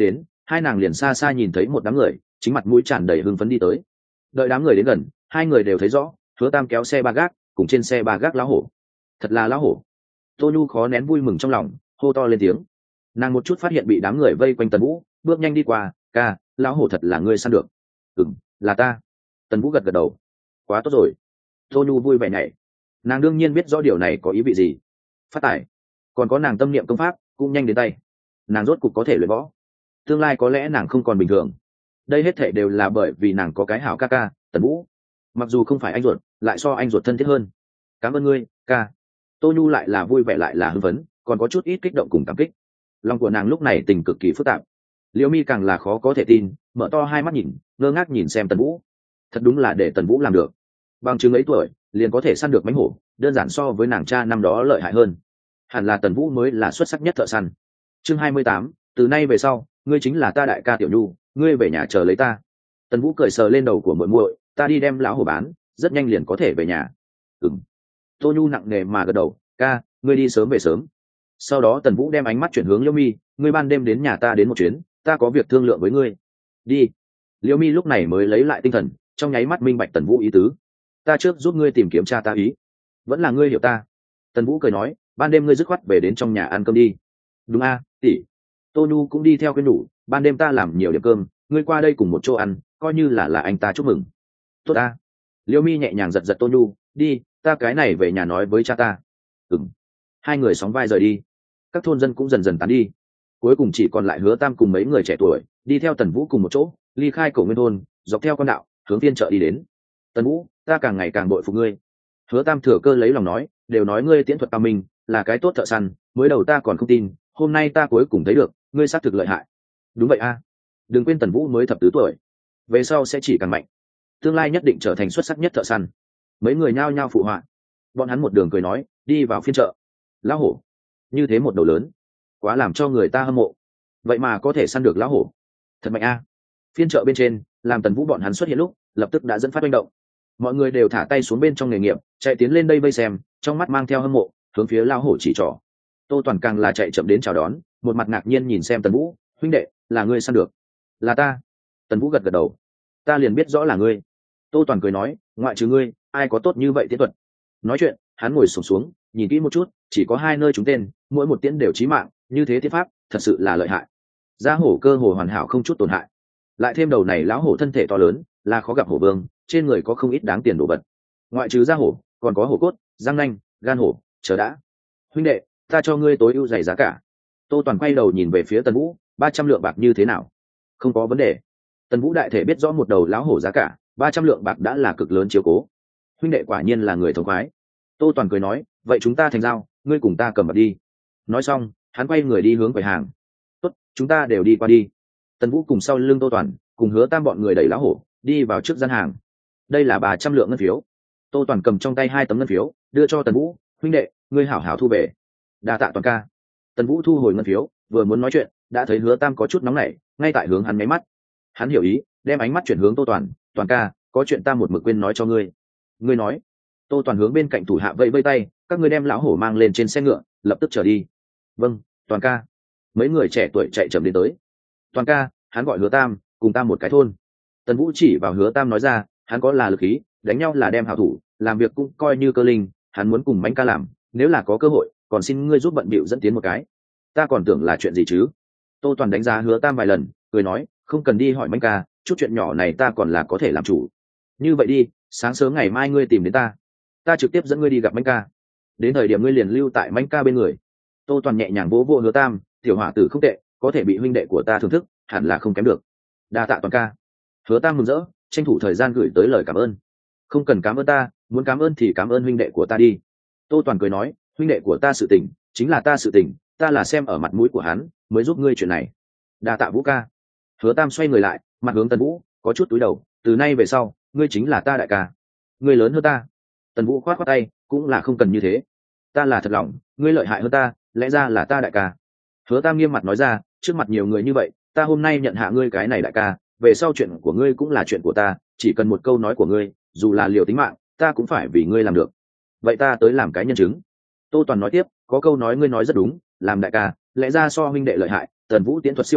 hai nàng liền xa xa nhìn thấy một đám người chính mặt mũi tràn đầy hưng phấn đi tới. Đợi đám người đến gần, hai người đều thấy rõ Hứa Tam kéo xe ba gác cùng trên xe ba gác lão hổ. Thật là lão hổ. Tô Nhu khó nén vui mừng trong lòng, hô to lên tiếng. Nàng một chút phát hiện bị đám người vây quanh Tần Vũ, bước nhanh đi qua. Ca, lão hổ thật là ngươi săn được. Ừm, là ta. Tần Vũ gật gật đầu. Quá tốt rồi. Tô Nhu vui vẻ nhảy. Nàng đương nhiên biết rõ điều này có ý vị gì. Phát tài. Còn có nàng tâm niệm công pháp cũng nhanh đến tay. Nàng rốt cục có thể luyện võ. Tương lai có lẽ nàng không còn bình thường. Đây hết thể đều là bởi vì nàng có cái hảo ca ca Tần Vũ. Mặc dù không phải anh ruột, lại so anh ruột thân thiết hơn. Cảm ơn ngươi, ca. Tô Nhu lại là vui vẻ lại là hưng phấn, còn có chút ít kích động cùng cảm kích. Lòng của nàng lúc này tình cực kỳ phức tạp. Liễu Mi càng là khó có thể tin, mở to hai mắt nhìn, ngơ ngác nhìn xem Tần Vũ. Thật đúng là để Tần Vũ làm được. Bằng chứng ấy tuổi, liền có thể săn được mãnh hổ, đơn giản so với nàng cha năm đó lợi hại hơn. Hẳn là Tần Vũ mới là xuất sắc nhất thợ săn. Chương hai mươi tám, từ nay về sau, ngươi chính là ta đại ca Tiểu Nhu, ngươi về nhà chờ lấy ta. Tần Vũ cười sờ lên đầu của muội muội, ta đi đem lão hổ bán, rất nhanh liền có thể về nhà. Ừm. Tô Nhu nặng nề mà gật đầu, ca, ngươi đi sớm về sớm. Sau đó Tần Vũ đem ánh mắt chuyển hướng Liễu Mi, ngươi ban đêm đến nhà ta đến một chuyến, ta có việc thương lượng với ngươi. Đi. Liễu Mi lúc này mới lấy lại tinh thần, trong nháy mắt minh bạch Tần Vũ ý tứ. Ta trước giúp ngươi tìm kiếm cha ta ý. Vẫn là ngươi hiểu ta. Tần Vũ cười nói, ban đêm ngươi dứt khoát về đến trong nhà ăn cơm đi. Đúng a, tỷ. Tô Nhu cũng đi theo khuyên nhủ, ban đêm ta làm nhiều điểm cơm, ngươi qua đây cùng một chỗ ăn, coi như là là anh ta chúc mừng. Tốt a. Liễu Mi nhẹ nhàng giật giật Tô Nhu, đi, ta cái này về nhà nói với cha ta. Ừm. Hai người sóng vai rời đi. Các thôn dân cũng dần dần tán đi. Cuối cùng chỉ còn lại Hứa Tam cùng mấy người trẻ tuổi đi theo Tần Vũ cùng một chỗ ly khai Cổ Nguyên thôn, dọc theo con đạo hướng phiên chợ đi đến. Tần Vũ, ta càng ngày càng bội phục ngươi. Hứa Tam thừa cơ lấy lòng nói, đều nói ngươi tiễn thuật cao minh, là cái tốt thợ săn, mới đầu ta còn không tin, hôm nay ta cuối cùng thấy được, ngươi xác thực lợi hại. Đúng vậy a. Đừng quên Tần Vũ mới thập tứ tuổi, về sau sẽ chỉ càng mạnh, tương lai nhất định trở thành xuất sắc nhất thợ săn. Mấy người nhao nhao phụ họa. Bọn hắn một đường cười nói, đi vào phiên chợ. Lão hổ, như thế một đầu lớn, quá làm cho người ta hâm mộ. Vậy mà có thể săn được lão hổ, thật mạnh a. Phiên chợ bên trên, làm Tần Vũ bọn hắn xuất hiện lúc, lập tức đã dẫn phát manh động. Mọi người đều thả tay xuống bên trong nghề nghiệp, chạy tiến lên đây vây xem, trong mắt mang theo hâm mộ, hướng phía lão hổ chỉ trỏ. Tô Toàn càng là chạy chậm đến chào đón, một mặt ngạc nhiên nhìn xem Tần Vũ, huynh đệ, là ngươi săn được? Là ta. Tần Vũ gật gật đầu. Ta liền biết rõ là ngươi. Tô Toàn cười nói, ngoại trừ ngươi, ai có tốt như vậy tiễn thuật? Nói chuyện, hắn ngồi xổm xuống, nhìn kỹ một chút, chỉ có hai nơi trúng tên, mỗi một tiễn đều chí mạng, như thế tiễn pháp, thật sự là lợi hại. Giá hổ cơ hồ hoàn hảo không chút tổn hại. Lại thêm đầu này lão hổ thân thể to lớn, là khó gặp hổ vương, trên người có không ít đáng tiền đồ vật. Ngoại trừ da hổ, còn có hổ cốt, răng nanh, gan hổ, chờ đã. Huynh đệ, ta cho ngươi tối ưu dày giá cả. Tô Toàn quay đầu nhìn về phía Tần Vũ, ba trăm lượng bạc như thế nào? Không có vấn đề. Tần Vũ đại thể biết rõ một đầu lão hổ giá cả, ba trăm lượng bạc đã là cực lớn chiếu cố. Huynh đệ quả nhiên là người thống khoái. Tô Toàn cười nói, vậy chúng ta thành giao, ngươi cùng ta cầm bạc đi. Nói xong, hắn quay người đi hướng quầy hàng. Tốt, chúng ta đều đi qua đi. Tần Vũ cùng sau lưng Tô Toàn, cùng Hứa Tam bọn người đẩy lão hổ đi vào trước gian hàng. Đây là ba trăm lượng ngân phiếu. Tô Toàn cầm trong tay hai tấm ngân phiếu, đưa cho Tần Vũ, huynh đệ, ngươi hảo hảo thu về. Đa tạ Toàn ca. Tần Vũ thu hồi ngân phiếu, vừa muốn nói chuyện, đã thấy Hứa Tam có chút nóng nảy, ngay tại hướng hắn nháy mắt. Hắn hiểu ý, đem ánh mắt chuyển hướng Tô Toàn, Toàn ca, có chuyện ta một mực quên nói cho ngươi. Ngươi nói. Tô Toàn hướng bên cạnh thủ hạ vẫy vẫy tay, các ngươi đem lão hổ mang lên trên xe ngựa, lập tức trở đi. Vâng, Toàn ca. Mấy người trẻ tuổi chạy chậm đến tới. Toàn ca, hắn gọi Hứa Tam, cùng ta một cái thôn. Tần Vũ chỉ vào Hứa Tam nói ra, hắn có là lực khí, đánh nhau là đem hảo thủ, làm việc cũng coi như cơ linh, hắn muốn cùng Mánh ca làm, nếu là có cơ hội, còn xin ngươi giúp bận bịu dẫn tiến một cái. Ta còn tưởng là chuyện gì chứ? Tô Toàn đánh giá Hứa Tam vài lần, cười nói, không cần đi hỏi Mánh ca, chút chuyện nhỏ này ta còn là có thể làm chủ. Như vậy đi, sáng sớm ngày mai ngươi tìm đến ta, ta trực tiếp dẫn ngươi đi gặp Mánh ca. Đến thời điểm ngươi liền lưu tại Mánh ca bên người. Tô Toàn nhẹ nhàng vỗ vỗ Hứa Tam, tiểu hỏa tử không tệ, có thể bị huynh đệ của ta thưởng thức, hẳn là không kém được. Đa tạ Toàn ca. Hứa Tam mừng rỡ, tranh thủ thời gian gửi tới lời cảm ơn. Không cần cảm ơn ta, muốn cảm ơn thì cảm ơn huynh đệ của ta đi. Tô Toàn cười nói, huynh đệ của ta sự tình chính là ta sự tình, ta là xem ở mặt mũi của hắn mới giúp ngươi chuyện này. Đa tạ Vũ ca. Hứa Tam xoay người lại, mặt hướng Tần Vũ, có chút túi đầu, từ nay về sau, ngươi chính là ta đại ca. Ngươi lớn hơn ta. Tần Vũ khoát khoát tay, cũng là không cần như thế. Ta là thật lòng, ngươi lợi hại hơn ta, lẽ ra là ta đại ca. Hứa Tam nghiêm mặt nói ra, trước mặt nhiều người như vậy, ta hôm nay nhận hạ ngươi cái này đại ca, về sau chuyện của ngươi cũng là chuyện của ta, chỉ cần một câu nói của ngươi, dù là liều tính mạng, ta cũng phải vì ngươi làm được. Vậy ta tới làm cái nhân chứng. Tô Toàn nói tiếp, có câu nói ngươi nói rất đúng, làm đại ca, lẽ ra so huynh đệ lợi hại, Tần Vũ tiễn thuật siêu quần,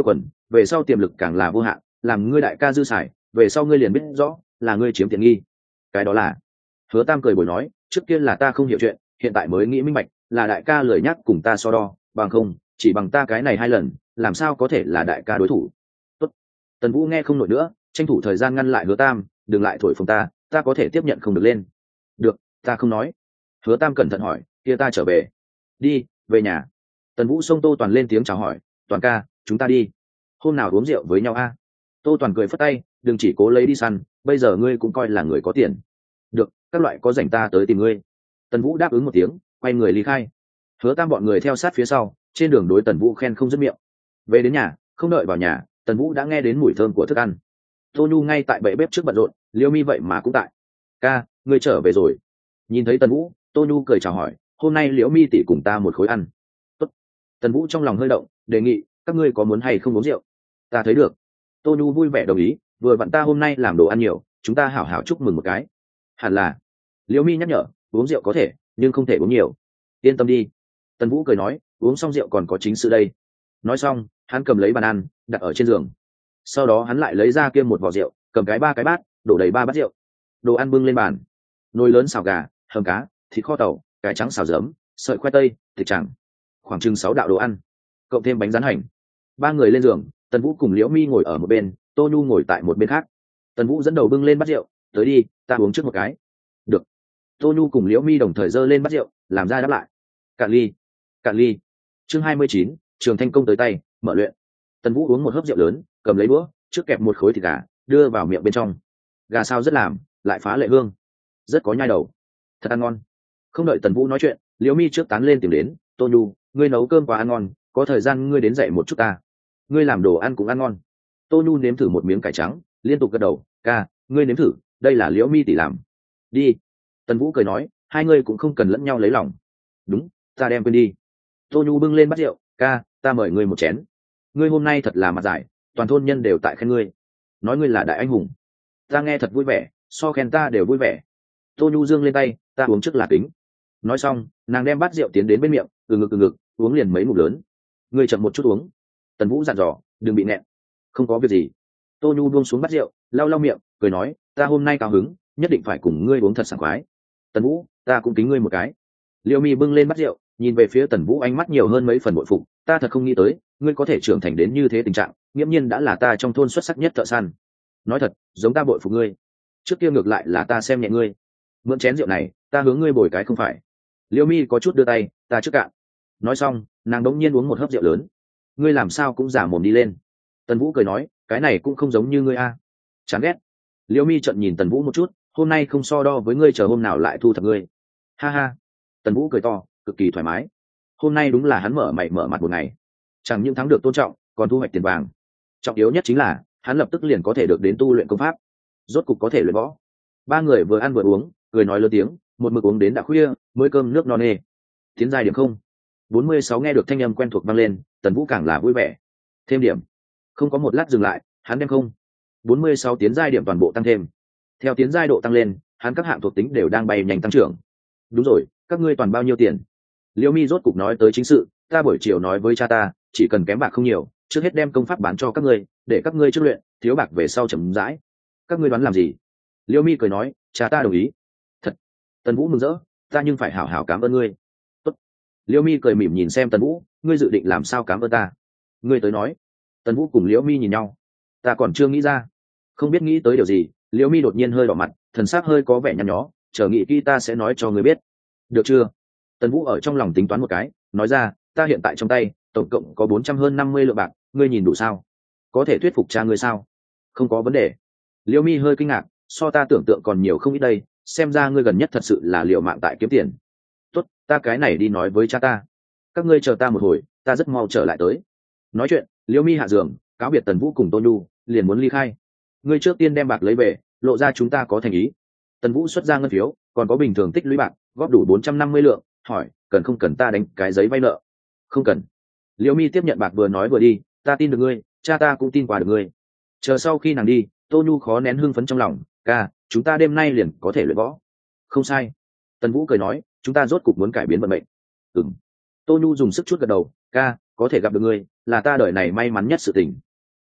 về sau tiềm lực càng là vô hạn, làm ngươi đại ca dư xài, về sau ngươi liền biết rõ là ngươi chiếm tiện nghi. Cái đó là. Hứa Tam cười bồi nói, trước kia là ta không hiểu chuyện, hiện tại mới nghĩ minh bạch, là đại ca lười nhắc cùng ta so đo, bằng không chỉ bằng ta cái này hai lần, làm sao có thể là đại ca đối thủ. Tốt. Tần Vũ nghe không nổi nữa, tranh thủ thời gian ngăn lại Hứa Tam, đừng lại thổi phồng ta, ta có thể tiếp nhận không được lên. Được, ta không nói. Hứa Tam cẩn thận hỏi, kia ta trở về. Đi, về nhà. Tần Vũ xông Tô Toàn lên tiếng chào hỏi, Toàn ca, chúng ta đi. Hôm nào uống rượu với nhau a? Tô Toàn cười phất tay, đừng chỉ cố lấy đi săn, bây giờ ngươi cũng coi là người có tiền. Được, các loại có rảnh ta tới tìm ngươi. Tần Vũ đáp ứng một tiếng, quay người ly khai. Hứa Tam bọn người theo sát phía sau, trên đường đối Tần Vũ khen không dứt miệng. Về đến nhà, không đợi vào nhà, Tần Vũ đã nghe đến mùi thơm của thức ăn. Tô Nhu ngay tại bệ bếp trước bận rộn, Liêu Mi vậy mà cũng tại. Ca, ngươi trở về rồi. Nhìn thấy Tần Vũ, Tô Nhu cười chào hỏi, hôm nay Liễu Mi tỷ cùng ta một khối ăn. Tốt. Tần Vũ trong lòng hơi động, đề nghị, các ngươi có muốn hay không uống rượu? Ta thấy được. Tô Nhu vui vẻ đồng ý, vừa vặn ta hôm nay làm đồ ăn nhiều, chúng ta hảo hảo chúc mừng một cái. Hẳn là. Liễu Mi nhắc nhở, uống rượu có thể, nhưng không thể uống nhiều. Yên tâm đi. Tần Vũ cười nói, uống xong rượu còn có chính sự đây. Nói xong, hắn cầm lấy bàn ăn, đặt ở trên giường. Sau đó hắn lại lấy ra kia một vò rượu, cầm cái ba cái bát, đổ đầy ba bát rượu. Đồ ăn bưng lên bàn. Nồi lớn xào gà, hầm cá, thịt kho tàu, cải trắng xào giấm, sợi khoai tây, thịt chẳng. Khoảng chừng sáu đạo đồ ăn, cộng thêm bánh rán hành. Ba người lên giường, Tần Vũ cùng Liễu Mi ngồi ở một bên, Tô Nhu ngồi tại một bên khác. Tần Vũ dẫn đầu bưng lên bát rượu, tới đi, ta uống trước một cái. Được. Tô Nhu cùng Liễu Mi đồng thời giơ lên bát rượu, làm ra đáp lại. Cạn ly. Cạn ly. Chương hai mươi chín, Trường Thanh công tới tay, mở luyện. Tần Vũ uống một hớp rượu lớn, cầm lấy đũa, trước kẹp một khối thịt gà, đưa vào miệng bên trong. Gà sao rất làm, lại phá lệ hương, rất có nhai đầu, thật ăn ngon. Không đợi Tần Vũ nói chuyện, Liễu Mi trước tán lên tìm đến, Tô Nhu, ngươi nấu cơm quá ăn ngon, có thời gian ngươi đến dạy một chút ta. Ngươi làm đồ ăn cũng ăn ngon. Tô Nhu nếm thử một miếng cải trắng, liên tục gật đầu, ca, ngươi nếm thử, đây là Liễu Mi tỷ làm. Đi. Tần Vũ cười nói, hai ngươi cũng không cần lẫn nhau lấy lòng. Đúng, ta đem quên đi. Tô Nhu bưng lên bát rượu, ca, ta mời ngươi một chén. Ngươi hôm nay thật là mặt giải, toàn thôn nhân đều tại khen ngươi, nói ngươi là đại anh hùng. Ta nghe thật vui vẻ, so khen ta đều vui vẻ. Tô Nhu giương lên tay, ta uống trước là kính. Nói xong, nàng đem bát rượu tiến đến bên miệng, từ ngực từ ngực, uống liền mấy ngụm lớn. Ngươi chậm một chút uống. Tần Vũ dặn dò, đừng bị nẹn. Không có việc gì. Tô Nhu buông xuống bát rượu, lau lau miệng, cười nói, ta hôm nay cao hứng, nhất định phải cùng ngươi uống thật sảng khoái. Tần Vũ, ta cũng kính ngươi một cái. Liêu Mi bưng lên bát rượu, nhìn về phía Tần Vũ ánh mắt nhiều hơn mấy phần bội phục, ta thật không nghĩ tới, ngươi có thể trưởng thành đến như thế tình trạng, nghiễm nhiên đã là ta trong thôn xuất sắc nhất thợ săn. Nói thật, giống ta bội phục ngươi. Trước kia ngược lại là ta xem nhẹ ngươi. Mượn chén rượu này, ta hướng ngươi bồi cái không phải. Liêu Mi có chút đưa tay, ta trước cạn. Nói xong, nàng đống nhiên uống một hớp rượu lớn. Ngươi làm sao cũng giả mồm đi lên. Tần Vũ cười nói, cái này cũng không giống như ngươi a. Chán ghét. Liêu Mi trợn nhìn Tần Vũ một chút, hôm nay không so đo với ngươi, chờ hôm nào lại thu thập ngươi. Ha ha. Tần Vũ cười to, cực kỳ thoải mái. Hôm nay đúng là hắn mở mày mở mặt một ngày, chẳng những thắng được tôn trọng, còn thu hoạch tiền vàng. Trọng yếu nhất chính là hắn lập tức liền có thể được đến tu luyện công pháp, rốt cục có thể luyện võ. Ba người vừa ăn vừa uống, cười nói lớn tiếng, một mực uống đến đã khuya mới cơm nước no nê. Tiến giai điểm không bốn mươi sáu nghe được thanh âm quen thuộc vang lên, Tần Vũ càng là vui vẻ. Thêm điểm. Không có một lát dừng lại, hắn đem không bốn mươi sáu tiến giai điểm toàn bộ tăng thêm. Theo tiến giai độ tăng lên, hắn các hạng thuộc tính đều đang bay nhanh tăng trưởng. Đúng rồi, các ngươi toàn bao nhiêu tiền? Liêu Mi rốt cục nói tới chính sự, ta buổi chiều nói với cha ta, chỉ cần kém bạc không nhiều, trước hết đem công pháp bán cho các ngươi, để các ngươi trước luyện, thiếu bạc về sau chậm rãi. Các ngươi đoán làm gì? Liêu Mi cười nói, cha ta đồng ý. Thật. Tần Vũ mừng rỡ, ta nhưng phải hảo hảo cảm ơn ngươi. Tốt. Liêu Mi cười mỉm nhìn xem Tần Vũ, ngươi dự định làm sao cảm ơn ta? Ngươi tới nói. Tần Vũ cùng Liêu Mi nhìn nhau. Ta còn chưa nghĩ ra. Không biết nghĩ tới điều gì, Liêu Mi đột nhiên hơi đỏ mặt, thần sắc hơi có vẻ nhăn nhó, chờ nghĩ kỹ ta sẽ nói cho ngươi biết. Được chưa? Tần Vũ ở trong lòng tính toán một cái, nói ra, ta hiện tại trong tay tổng cộng có bốn trăm hơn năm mươi lượng bạc, ngươi nhìn đủ sao? Có thể thuyết phục cha ngươi sao? Không có vấn đề. Liêu Mi hơi kinh ngạc, so ta tưởng tượng còn nhiều không ít đây, xem ra ngươi gần nhất thật sự là liều mạng tại kiếm tiền. Tốt, ta cái này đi nói với cha ta. Các ngươi chờ ta một hồi, ta rất mau trở lại tới. Nói chuyện, Liêu Mi hạ giường, cáo biệt Tần Vũ cùng Tô Nhu, liền muốn ly khai. Ngươi trước tiên đem bạc lấy về, lộ ra chúng ta có thành ý. Tần Vũ xuất ra ngân phiếu, còn có bình thường tích lũy bạc, góp đủ bốn trăm năm mươi lượng, hỏi, cần không cần ta đánh cái giấy vay nợ? Không cần. Liễu Mi tiếp nhận bạc vừa nói vừa đi, ta tin được ngươi, cha ta cũng tin qua được ngươi. Chờ sau khi nàng đi, Tô Nhu khó nén hưng phấn trong lòng, ca, chúng ta đêm nay liền có thể luyện võ. Không sai. Tần Vũ cười nói, chúng ta rốt cục muốn cải biến vận mệnh. Ừm. Tô Nhu dùng sức chút gật đầu, ca, có thể gặp được ngươi, là ta đời này may mắn nhất sự tình.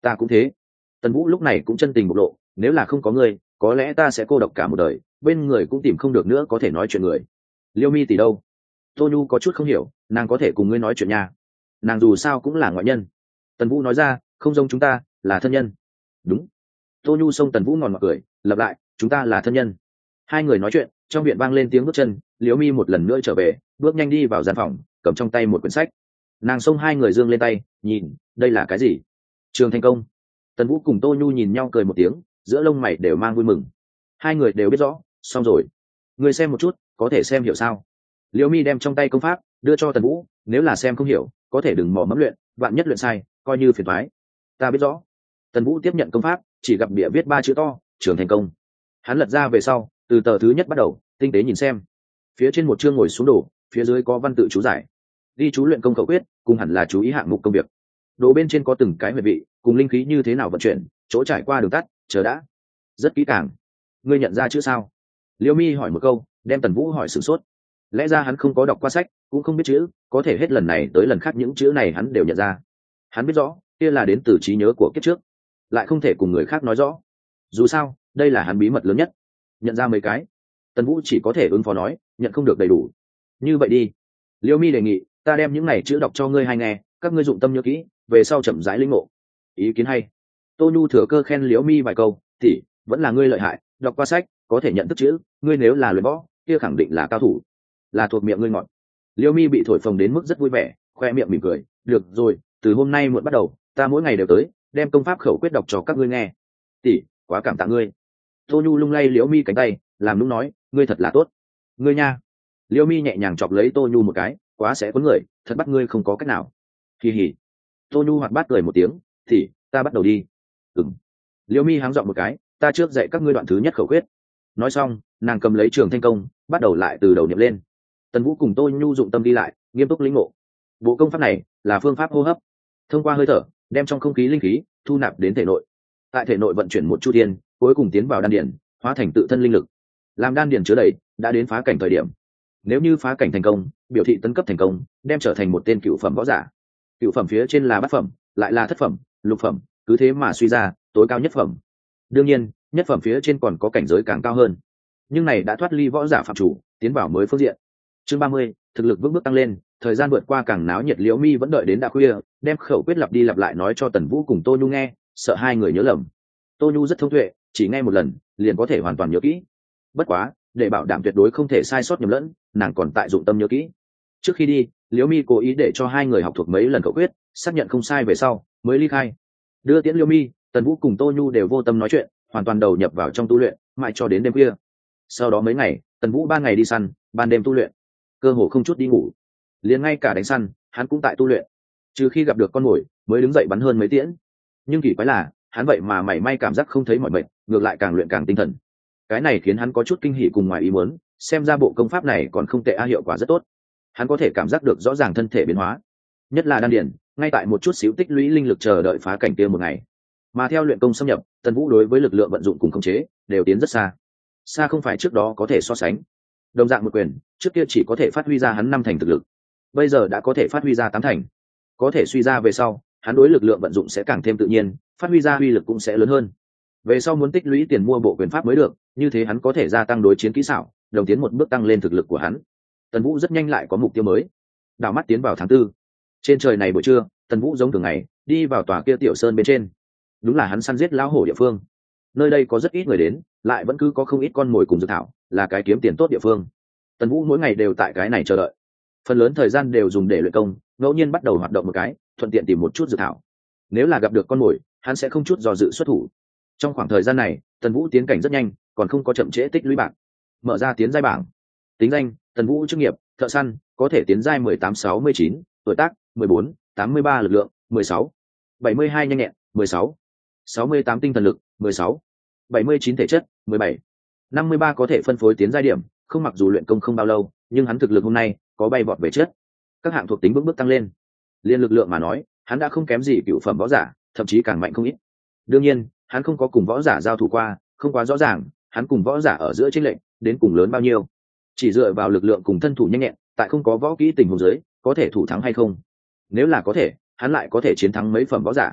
Ta cũng thế. Tần Vũ lúc này cũng chân tình bộc lộ, nếu là không có ngươi, có lẽ ta sẽ cô độc cả một đời, bên người cũng tìm không được nữa có thể nói chuyện người. Liêu Mi tỷ đâu? Tô Nhu có chút không hiểu, nàng có thể cùng ngươi nói chuyện nha. Nàng dù sao cũng là ngoại nhân. Tần Vũ nói ra, không giống chúng ta, là thân nhân. Đúng. Tô Nhu xông Tần Vũ ngòn ngọt cười, lặp lại, chúng ta là thân nhân. Hai người nói chuyện, trong viện vang lên tiếng bước chân, Liễu Mi một lần nữa trở về, bước nhanh đi vào gian phòng, cầm trong tay một quyển sách. Nàng xông hai người giương lên tay, nhìn, đây là cái gì? Trường thành công. Tần Vũ cùng Tô Nhu nhìn nhau cười một tiếng, giữa lông mày đều mang vui mừng. Hai người đều biết rõ, xong rồi. Người xem một chút, có thể xem hiểu sao? Liễu Mi đem trong tay công pháp đưa cho Tần Vũ, nếu là xem không hiểu, có thể đừng mò mẫm luyện, vạn nhất luyện sai, coi như phiền toái. Ta biết rõ. Tần Vũ tiếp nhận công pháp, chỉ gặp bìa viết ba chữ to, trường thành công. Hắn lật ra về sau, từ tờ thứ nhất bắt đầu, tinh tế nhìn xem. Phía trên một chương ngồi xuống đồ, phía dưới có văn tự chú giải. Đi chú luyện công khẩu quyết, cùng hẳn là chú ý hạng mục công việc. Đồ bên trên có từng cái huyệt vị, cùng linh khí như thế nào vận chuyển, chỗ trải qua đường tắt, chờ đã. Rất kỹ càng. Ngươi nhận ra chữ sao? Liêu Mi hỏi một câu, đem Tần Vũ hỏi sửng sốt. Lẽ ra hắn không có đọc qua sách, cũng không biết chữ, có thể hết lần này tới lần khác những chữ này hắn đều nhận ra. Hắn biết rõ, kia là đến từ trí nhớ của kiếp trước, lại không thể cùng người khác nói rõ. Dù sao, đây là hắn bí mật lớn nhất. Nhận ra mấy cái, Tần Vũ chỉ có thể ứng phó nói, nhận không được đầy đủ. Như vậy đi. Liêu Mi đề nghị, ta đem những này chữ đọc cho ngươi hay nghe, các ngươi dụng tâm nhớ kỹ, về sau chậm rãi linh ngộ. Ý kiến hay. Tô Nhu thừa cơ khen Liễu Mi vài câu, tỷ, vẫn là ngươi lợi hại, đọc qua sách, có thể nhận thức chữ, ngươi nếu là luyện võ, kia khẳng định là cao thủ. Là thuộc miệng ngươi ngọt. Liễu Mi bị thổi phồng đến mức rất vui vẻ, khoe miệng mỉm cười, được rồi, từ hôm nay muộn bắt đầu, ta mỗi ngày đều tới, đem công pháp khẩu quyết đọc cho các ngươi nghe. Tỷ, quá cảm tạ ngươi. Tô Nhu lung lay Liễu Mi cánh tay, làm lúc nói, ngươi thật là tốt. Ngươi nha. Liễu Mi nhẹ nhàng chọc lấy Tô Nhu một cái, quá sẽ cuốn người, thật bắt ngươi không có cách nào. Kỳ hỉ. Tô Nhu hoạt bát cười một tiếng, thì ta bắt đầu đi. Ừm. Liễu Mi háng giọng một cái, ta trước dạy các ngươi đoạn thứ nhất khẩu quyết. Nói xong, nàng cầm lấy trường thanh công, bắt đầu lại từ đầu niệm lên. Tần Vũ cùng Tô Nhu dụng tâm đi lại, nghiêm túc lĩnh ngộ. Bộ công pháp này là phương pháp hô hấp, thông qua hơi thở, đem trong không khí linh khí thu nạp đến thể nội. Tại thể nội vận chuyển một chu thiên, cuối cùng tiến vào đan điền, hóa thành tự thân linh lực. Làm đan điền chứa đầy, đã đến phá cảnh thời điểm. Nếu như phá cảnh thành công, biểu thị tấn cấp thành công, đem trở thành một tên cựu phẩm võ giả. Cựu phẩm phía trên là bát phẩm, lại là thất phẩm, lục phẩm, cứ thế mà suy ra, tối cao nhất phẩm. Đương nhiên, nhất phẩm phía trên còn có cảnh giới càng cao hơn. Nhưng này đã thoát ly võ giả phạm chủ, tiến vào mới phương diện. Chương ba mươi, thực lực bước bước tăng lên, thời gian vượt qua càng náo nhiệt, Liễu Mi vẫn đợi đến đã khuya, đem khẩu quyết lặp đi lặp lại nói cho Tần Vũ cùng Tô Nhu nghe, sợ hai người nhớ lầm. Tô Nhu rất thông tuệ, chỉ nghe một lần, liền có thể hoàn toàn nhớ kỹ. Bất quá, để bảo đảm tuyệt đối không thể sai sót nhầm lẫn, nàng còn tại dụng tâm nhớ kỹ. Trước khi đi, Liễu Mi cố ý để cho hai người học thuộc mấy lần khẩu quyết, xác nhận không sai về sau, mới ly khai. Đưa tiễn Liễu Mi, Tần Vũ cùng Tô Nhu đều vô tâm nói chuyện, hoàn toàn đầu nhập vào trong tu luyện, mãi cho đến đêm khuya. Sau đó mấy ngày, Tần Vũ ban ngày đi săn, ban đêm tu luyện, cơ hồ không chút đi ngủ. Liền ngay cả đánh săn, hắn cũng tại tu luyện. Trừ khi gặp được con mồi, mới đứng dậy bắn hơn mấy tiễn. Nhưng kỳ quái là, hắn vậy mà mảy may cảm giác không thấy mỏi mệt, ngược lại càng luyện càng tinh thần. Cái này khiến hắn có chút kinh hỉ cùng ngoài ý muốn, xem ra bộ công pháp này còn không tệ, a hiệu quả rất tốt. Hắn có thể cảm giác được rõ ràng thân thể biến hóa, nhất là đan điền, ngay tại một chút xíu tích lũy linh lực chờ đợi phá cảnh kia một ngày. Mà theo luyện công xâm nhập, Tần Vũ đối với lực lượng vận dụng cùng khống chế đều tiến rất xa, xa không phải trước đó có thể so sánh. Đồng dạng một quyền, trước kia chỉ có thể phát huy ra hắn năm thành thực lực, bây giờ đã có thể phát huy ra tám thành. Có thể suy ra về sau, hắn đối lực lượng vận dụng sẽ càng thêm tự nhiên, phát huy ra uy lực cũng sẽ lớn hơn. Về sau muốn tích lũy tiền mua bộ quyền pháp mới được, như thế hắn có thể gia tăng đối chiến kỹ xảo, đồng tiến một bước tăng lên thực lực của hắn. Tần Vũ rất nhanh lại có mục tiêu mới. Đảo mắt tiến vào tháng tư. Trên trời này buổi trưa, Tần Vũ giống thường ngày đi vào tòa kia tiểu sơn bên trên. Đúng là hắn săn giết lão hổ địa phương. Nơi đây có rất ít người đến, lại vẫn cứ có không ít con mồi cùng dược thảo, là cái kiếm tiền tốt địa phương. Tần Vũ mỗi ngày đều tại cái này chờ đợi. Phần lớn thời gian đều dùng để luyện công, ngẫu nhiên bắt đầu hoạt động một cái, thuận tiện tìm một chút dược thảo. Nếu là gặp được con mồi, hắn sẽ không chút do dự xuất thủ. Trong khoảng thời gian này, Tần Vũ tiến cảnh rất nhanh, còn không có chậm trễ tích lũy bảng. Mở ra tiến giai bảng. Tính danh: Tần Vũ, chức nghiệp thợ săn, có thể tiến giai mười tám sáu mươi chín, tuổi tác mười bốn, tám mươi ba lực lượng mười sáu, bảy mươi hai nhanh nhẹn mười sáu, sáu mươi tám tinh thần lực mười sáu, bảy mươi chín thể chất mười bảy, năm mươi ba có thể phân phối tiến giai điểm, không mặc dù luyện công không bao lâu, nhưng hắn thực lực hôm nay có bay vọt về chất. Các hạng thuộc tính bước bước tăng lên. Liên lực lượng mà nói, hắn đã không kém gì cựu phẩm võ giả, thậm chí càng mạnh không ít. Đương nhiên, hắn không có cùng võ giả giao thủ qua, không quá rõ ràng, hắn cùng võ giả ở giữa chênh lệch đến cùng lớn bao nhiêu. Chỉ dựa vào lực lượng cùng thân thủ nhanh nhẹn, tại không có võ kỹ tình huống dưới, có thể thủ thắng hay không? Nếu là có thể, hắn lại có thể chiến thắng mấy phẩm võ giả.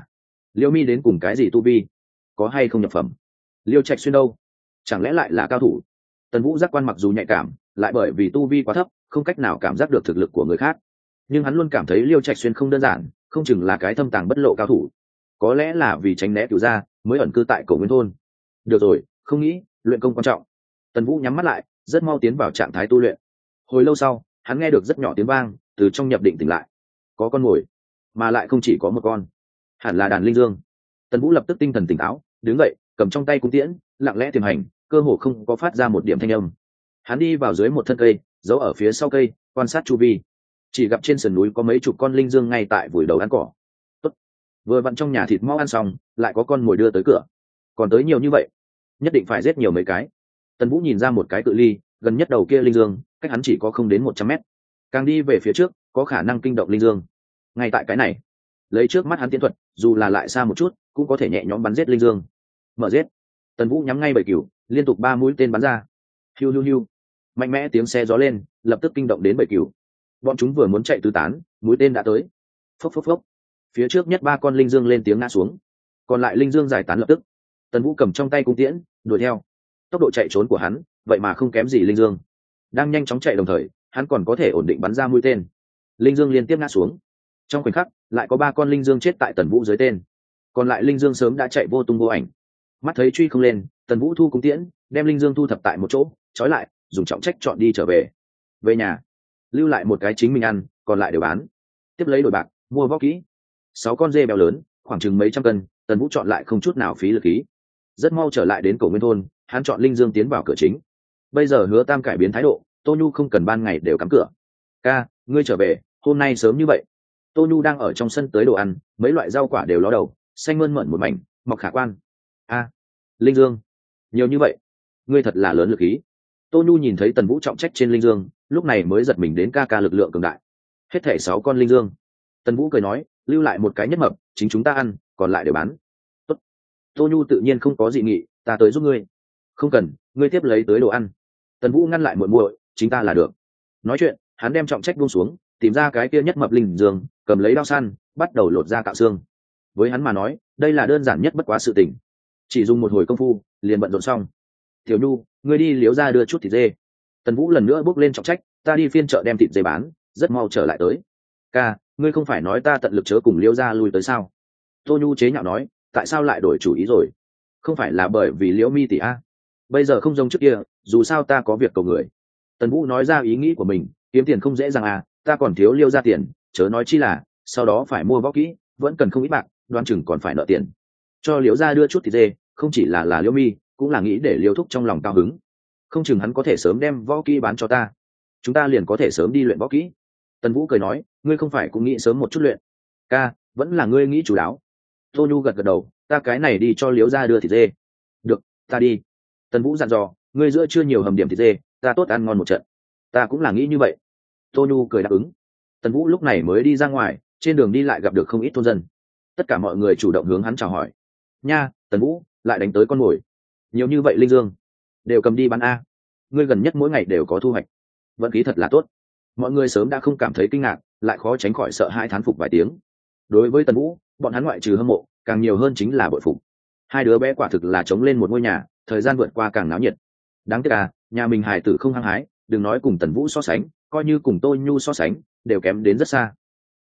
Liêu mi đến cùng cái gì tu vi, có hay không nhập phẩm? Liêu Trạch Xuyên đâu, chẳng lẽ lại là cao thủ? Tần Vũ giác quan mặc dù nhạy cảm, lại bởi vì tu vi quá thấp không cách nào cảm giác được thực lực của người khác, nhưng hắn luôn cảm thấy Liêu Trạch Xuyên không đơn giản, không chừng là cái thâm tàng bất lộ cao thủ, có lẽ là vì tránh né cửu gia mới ẩn cư tại cổ nguyên thôn. Được rồi, không nghĩ luyện công quan trọng. Tần Vũ nhắm mắt lại, rất mau tiến vào trạng thái tu luyện. Hồi lâu sau, hắn nghe được rất nhỏ tiếng vang, từ trong nhập định tỉnh lại. Có con mồi, mà lại không chỉ có một con, hẳn là đàn linh dương. Tần Vũ lập tức tinh thần tỉnh táo, đứng dậy, cầm trong tay cung tiễn, lặng lẽ tiềm hành, cơ hồ không có phát ra một điểm thanh âm. Hắn đi vào dưới một thân cây, giấu ở phía sau cây, quan sát chu vi. Chỉ gặp trên sườn núi có mấy chục con linh dương ngay tại vùi đầu ăn cỏ. Tốt, vừa vặn trong nhà thịt mau ăn xong, lại có con mồi đưa tới cửa. Còn tới nhiều như vậy, nhất định phải giết nhiều mấy cái. Tần Vũ nhìn ra một cái cự ly, gần nhất đầu kia linh dương, cách hắn chỉ có không đến một trăm mét. Càng đi về phía trước, có khả năng kinh động linh dương. Ngay tại cái này, lấy trước mắt hắn tiến thuật, dù là lại xa một chút, cũng có thể nhẹ nhõm bắn giết linh dương. Mở giết. Tần Vũ nhắm ngay bảy cừu, liên tục ba mũi tên bắn ra. Hiu hiu hiu. Mạnh mẽ tiếng xe gió lên, lập tức kinh động đến bảy cừu. Bọn chúng vừa muốn chạy tứ tán, mũi tên đã tới. Phốc phốc phốc. Phía trước nhất ba con linh dương lên tiếng ngã xuống, còn lại linh dương giải tán lập tức. Tần Vũ cầm trong tay cung tiễn, đuổi theo. Tốc độ chạy trốn của hắn, vậy mà không kém gì linh dương. Đang nhanh chóng chạy đồng thời, hắn còn có thể ổn định bắn ra mũi tên. Linh dương liên tiếp ngã xuống. Trong khoảnh khắc, lại có ba con linh dương chết tại Tần Vũ dưới tên. Còn lại linh dương sớm đã chạy vô tung vô ảnh. Mắt thấy truy không lên, Tần Vũ thu cung tiễn, đem linh dương thu thập tại một chỗ, trói lại, dùng trọng trách chọn đi trở về. Về nhà, lưu lại một cái chính mình ăn, còn lại đều bán. Tiếp lấy đổi bạc, mua võ kỹ. Sáu con dê béo lớn, khoảng chừng mấy trăm cân, Tần Vũ chọn lại không chút nào phí lực khí. Rất mau trở lại đến cổ nguyên thôn, hắn chọn linh dương tiến vào cửa chính. Bây giờ Hứa Tam cải biến thái độ, Tô Nhu không cần ban ngày đều cắm cửa. Ca, ngươi trở về, hôm nay sớm như vậy. Tô Nhu đang ở trong sân tới đồ ăn, mấy loại rau quả đều ló đầu, xanh mơn mởn một mảnh, mọc khả quan. A, linh dương, nhiều như vậy, ngươi thật là lớn lực khí. Tô Nhu nhìn thấy Tần Vũ trọng trách trên linh dương, lúc này mới giật mình đến ca ca lực lượng cường đại. Hết thảy sáu con linh dương. Tần Vũ cười nói, lưu lại một cái nhất mập, chính chúng ta ăn, còn lại đều bán. Tốt. Tô Nhu tự nhiên không có dị nghị, ta tới giúp ngươi. Không cần, ngươi tiếp lấy tới đồ ăn. Tần Vũ ngăn lại muội muội, chính ta là được. Nói chuyện, hắn đem trọng trách buông xuống, tìm ra cái kia nhất mập linh dương, cầm lấy đao săn, bắt đầu lột ra cạo xương. Với hắn mà nói, đây là đơn giản nhất bất quá sự tình. Chỉ dùng một hồi công phu, liền bận rộn xong. Tiểu Nhu, ngươi đi Liễu gia đưa chút thịt dê. Tần Vũ lần nữa bước lên trọng trách, ta đi phiên chợ đem thịt dê bán, rất mau trở lại tới. Ca, ngươi không phải nói ta tận lực chớ cùng Liễu gia lui tới sao? Tô Nhu chế nhạo nói, tại sao lại đổi chủ ý rồi? Không phải là bởi vì Liễu Mi tỷ a? Bây giờ không giống trước kia, dù sao ta có việc cầu người. Tần Vũ nói ra ý nghĩ của mình, kiếm tiền không dễ dàng à, ta còn thiếu Liễu gia tiền, chớ nói chi là sau đó phải mua võ kỹ, vẫn cần không ít bạc, đoan chừng còn phải nợ tiền. Cho Liễu gia đưa chút thịt dê, không chỉ là là Liễu Mi, cũng là nghĩ để Liễu thúc trong lòng cao hứng. Không chừng hắn có thể sớm đem võ kỹ bán cho ta, chúng ta liền có thể sớm đi luyện võ kỹ. Tần Vũ cười nói, ngươi không phải cũng nghĩ sớm một chút luyện? Ca, vẫn là ngươi nghĩ chủ đáo. Tô Nhu gật gật đầu, ta cái này đi cho Liễu gia đưa thịt dê. Được, ta đi. Tần Vũ dặn dò, ngươi giữa chưa nhiều hầm điểm thịt dê, ta tốt ăn ngon một trận. Ta cũng là nghĩ như vậy. Tô Nhu cười đáp ứng. Tần Vũ lúc này mới đi ra ngoài, trên đường đi lại gặp được không ít thôn dân. Tất cả mọi người chủ động hướng hắn chào hỏi. Nha, Tần Vũ, lại đánh tới con mồi. Nhiều như vậy linh dương, đều cầm đi bán a. Ngươi gần nhất mỗi ngày đều có thu hoạch, vận khí thật là tốt. Mọi người sớm đã không cảm thấy kinh ngạc, lại khó tránh khỏi sợ hãi thán phục vài tiếng. Đối với Tần Vũ, bọn hắn ngoại trừ hâm mộ, càng nhiều hơn chính là bội phục. Hai đứa bé quả thực là chống lên một ngôi nhà, thời gian vượt qua càng náo nhiệt. Đáng tiếc à, nhà mình hài tử không hăng hái, đừng nói cùng Tần Vũ so sánh, coi như cùng Tô Nhu so sánh, đều kém đến rất xa.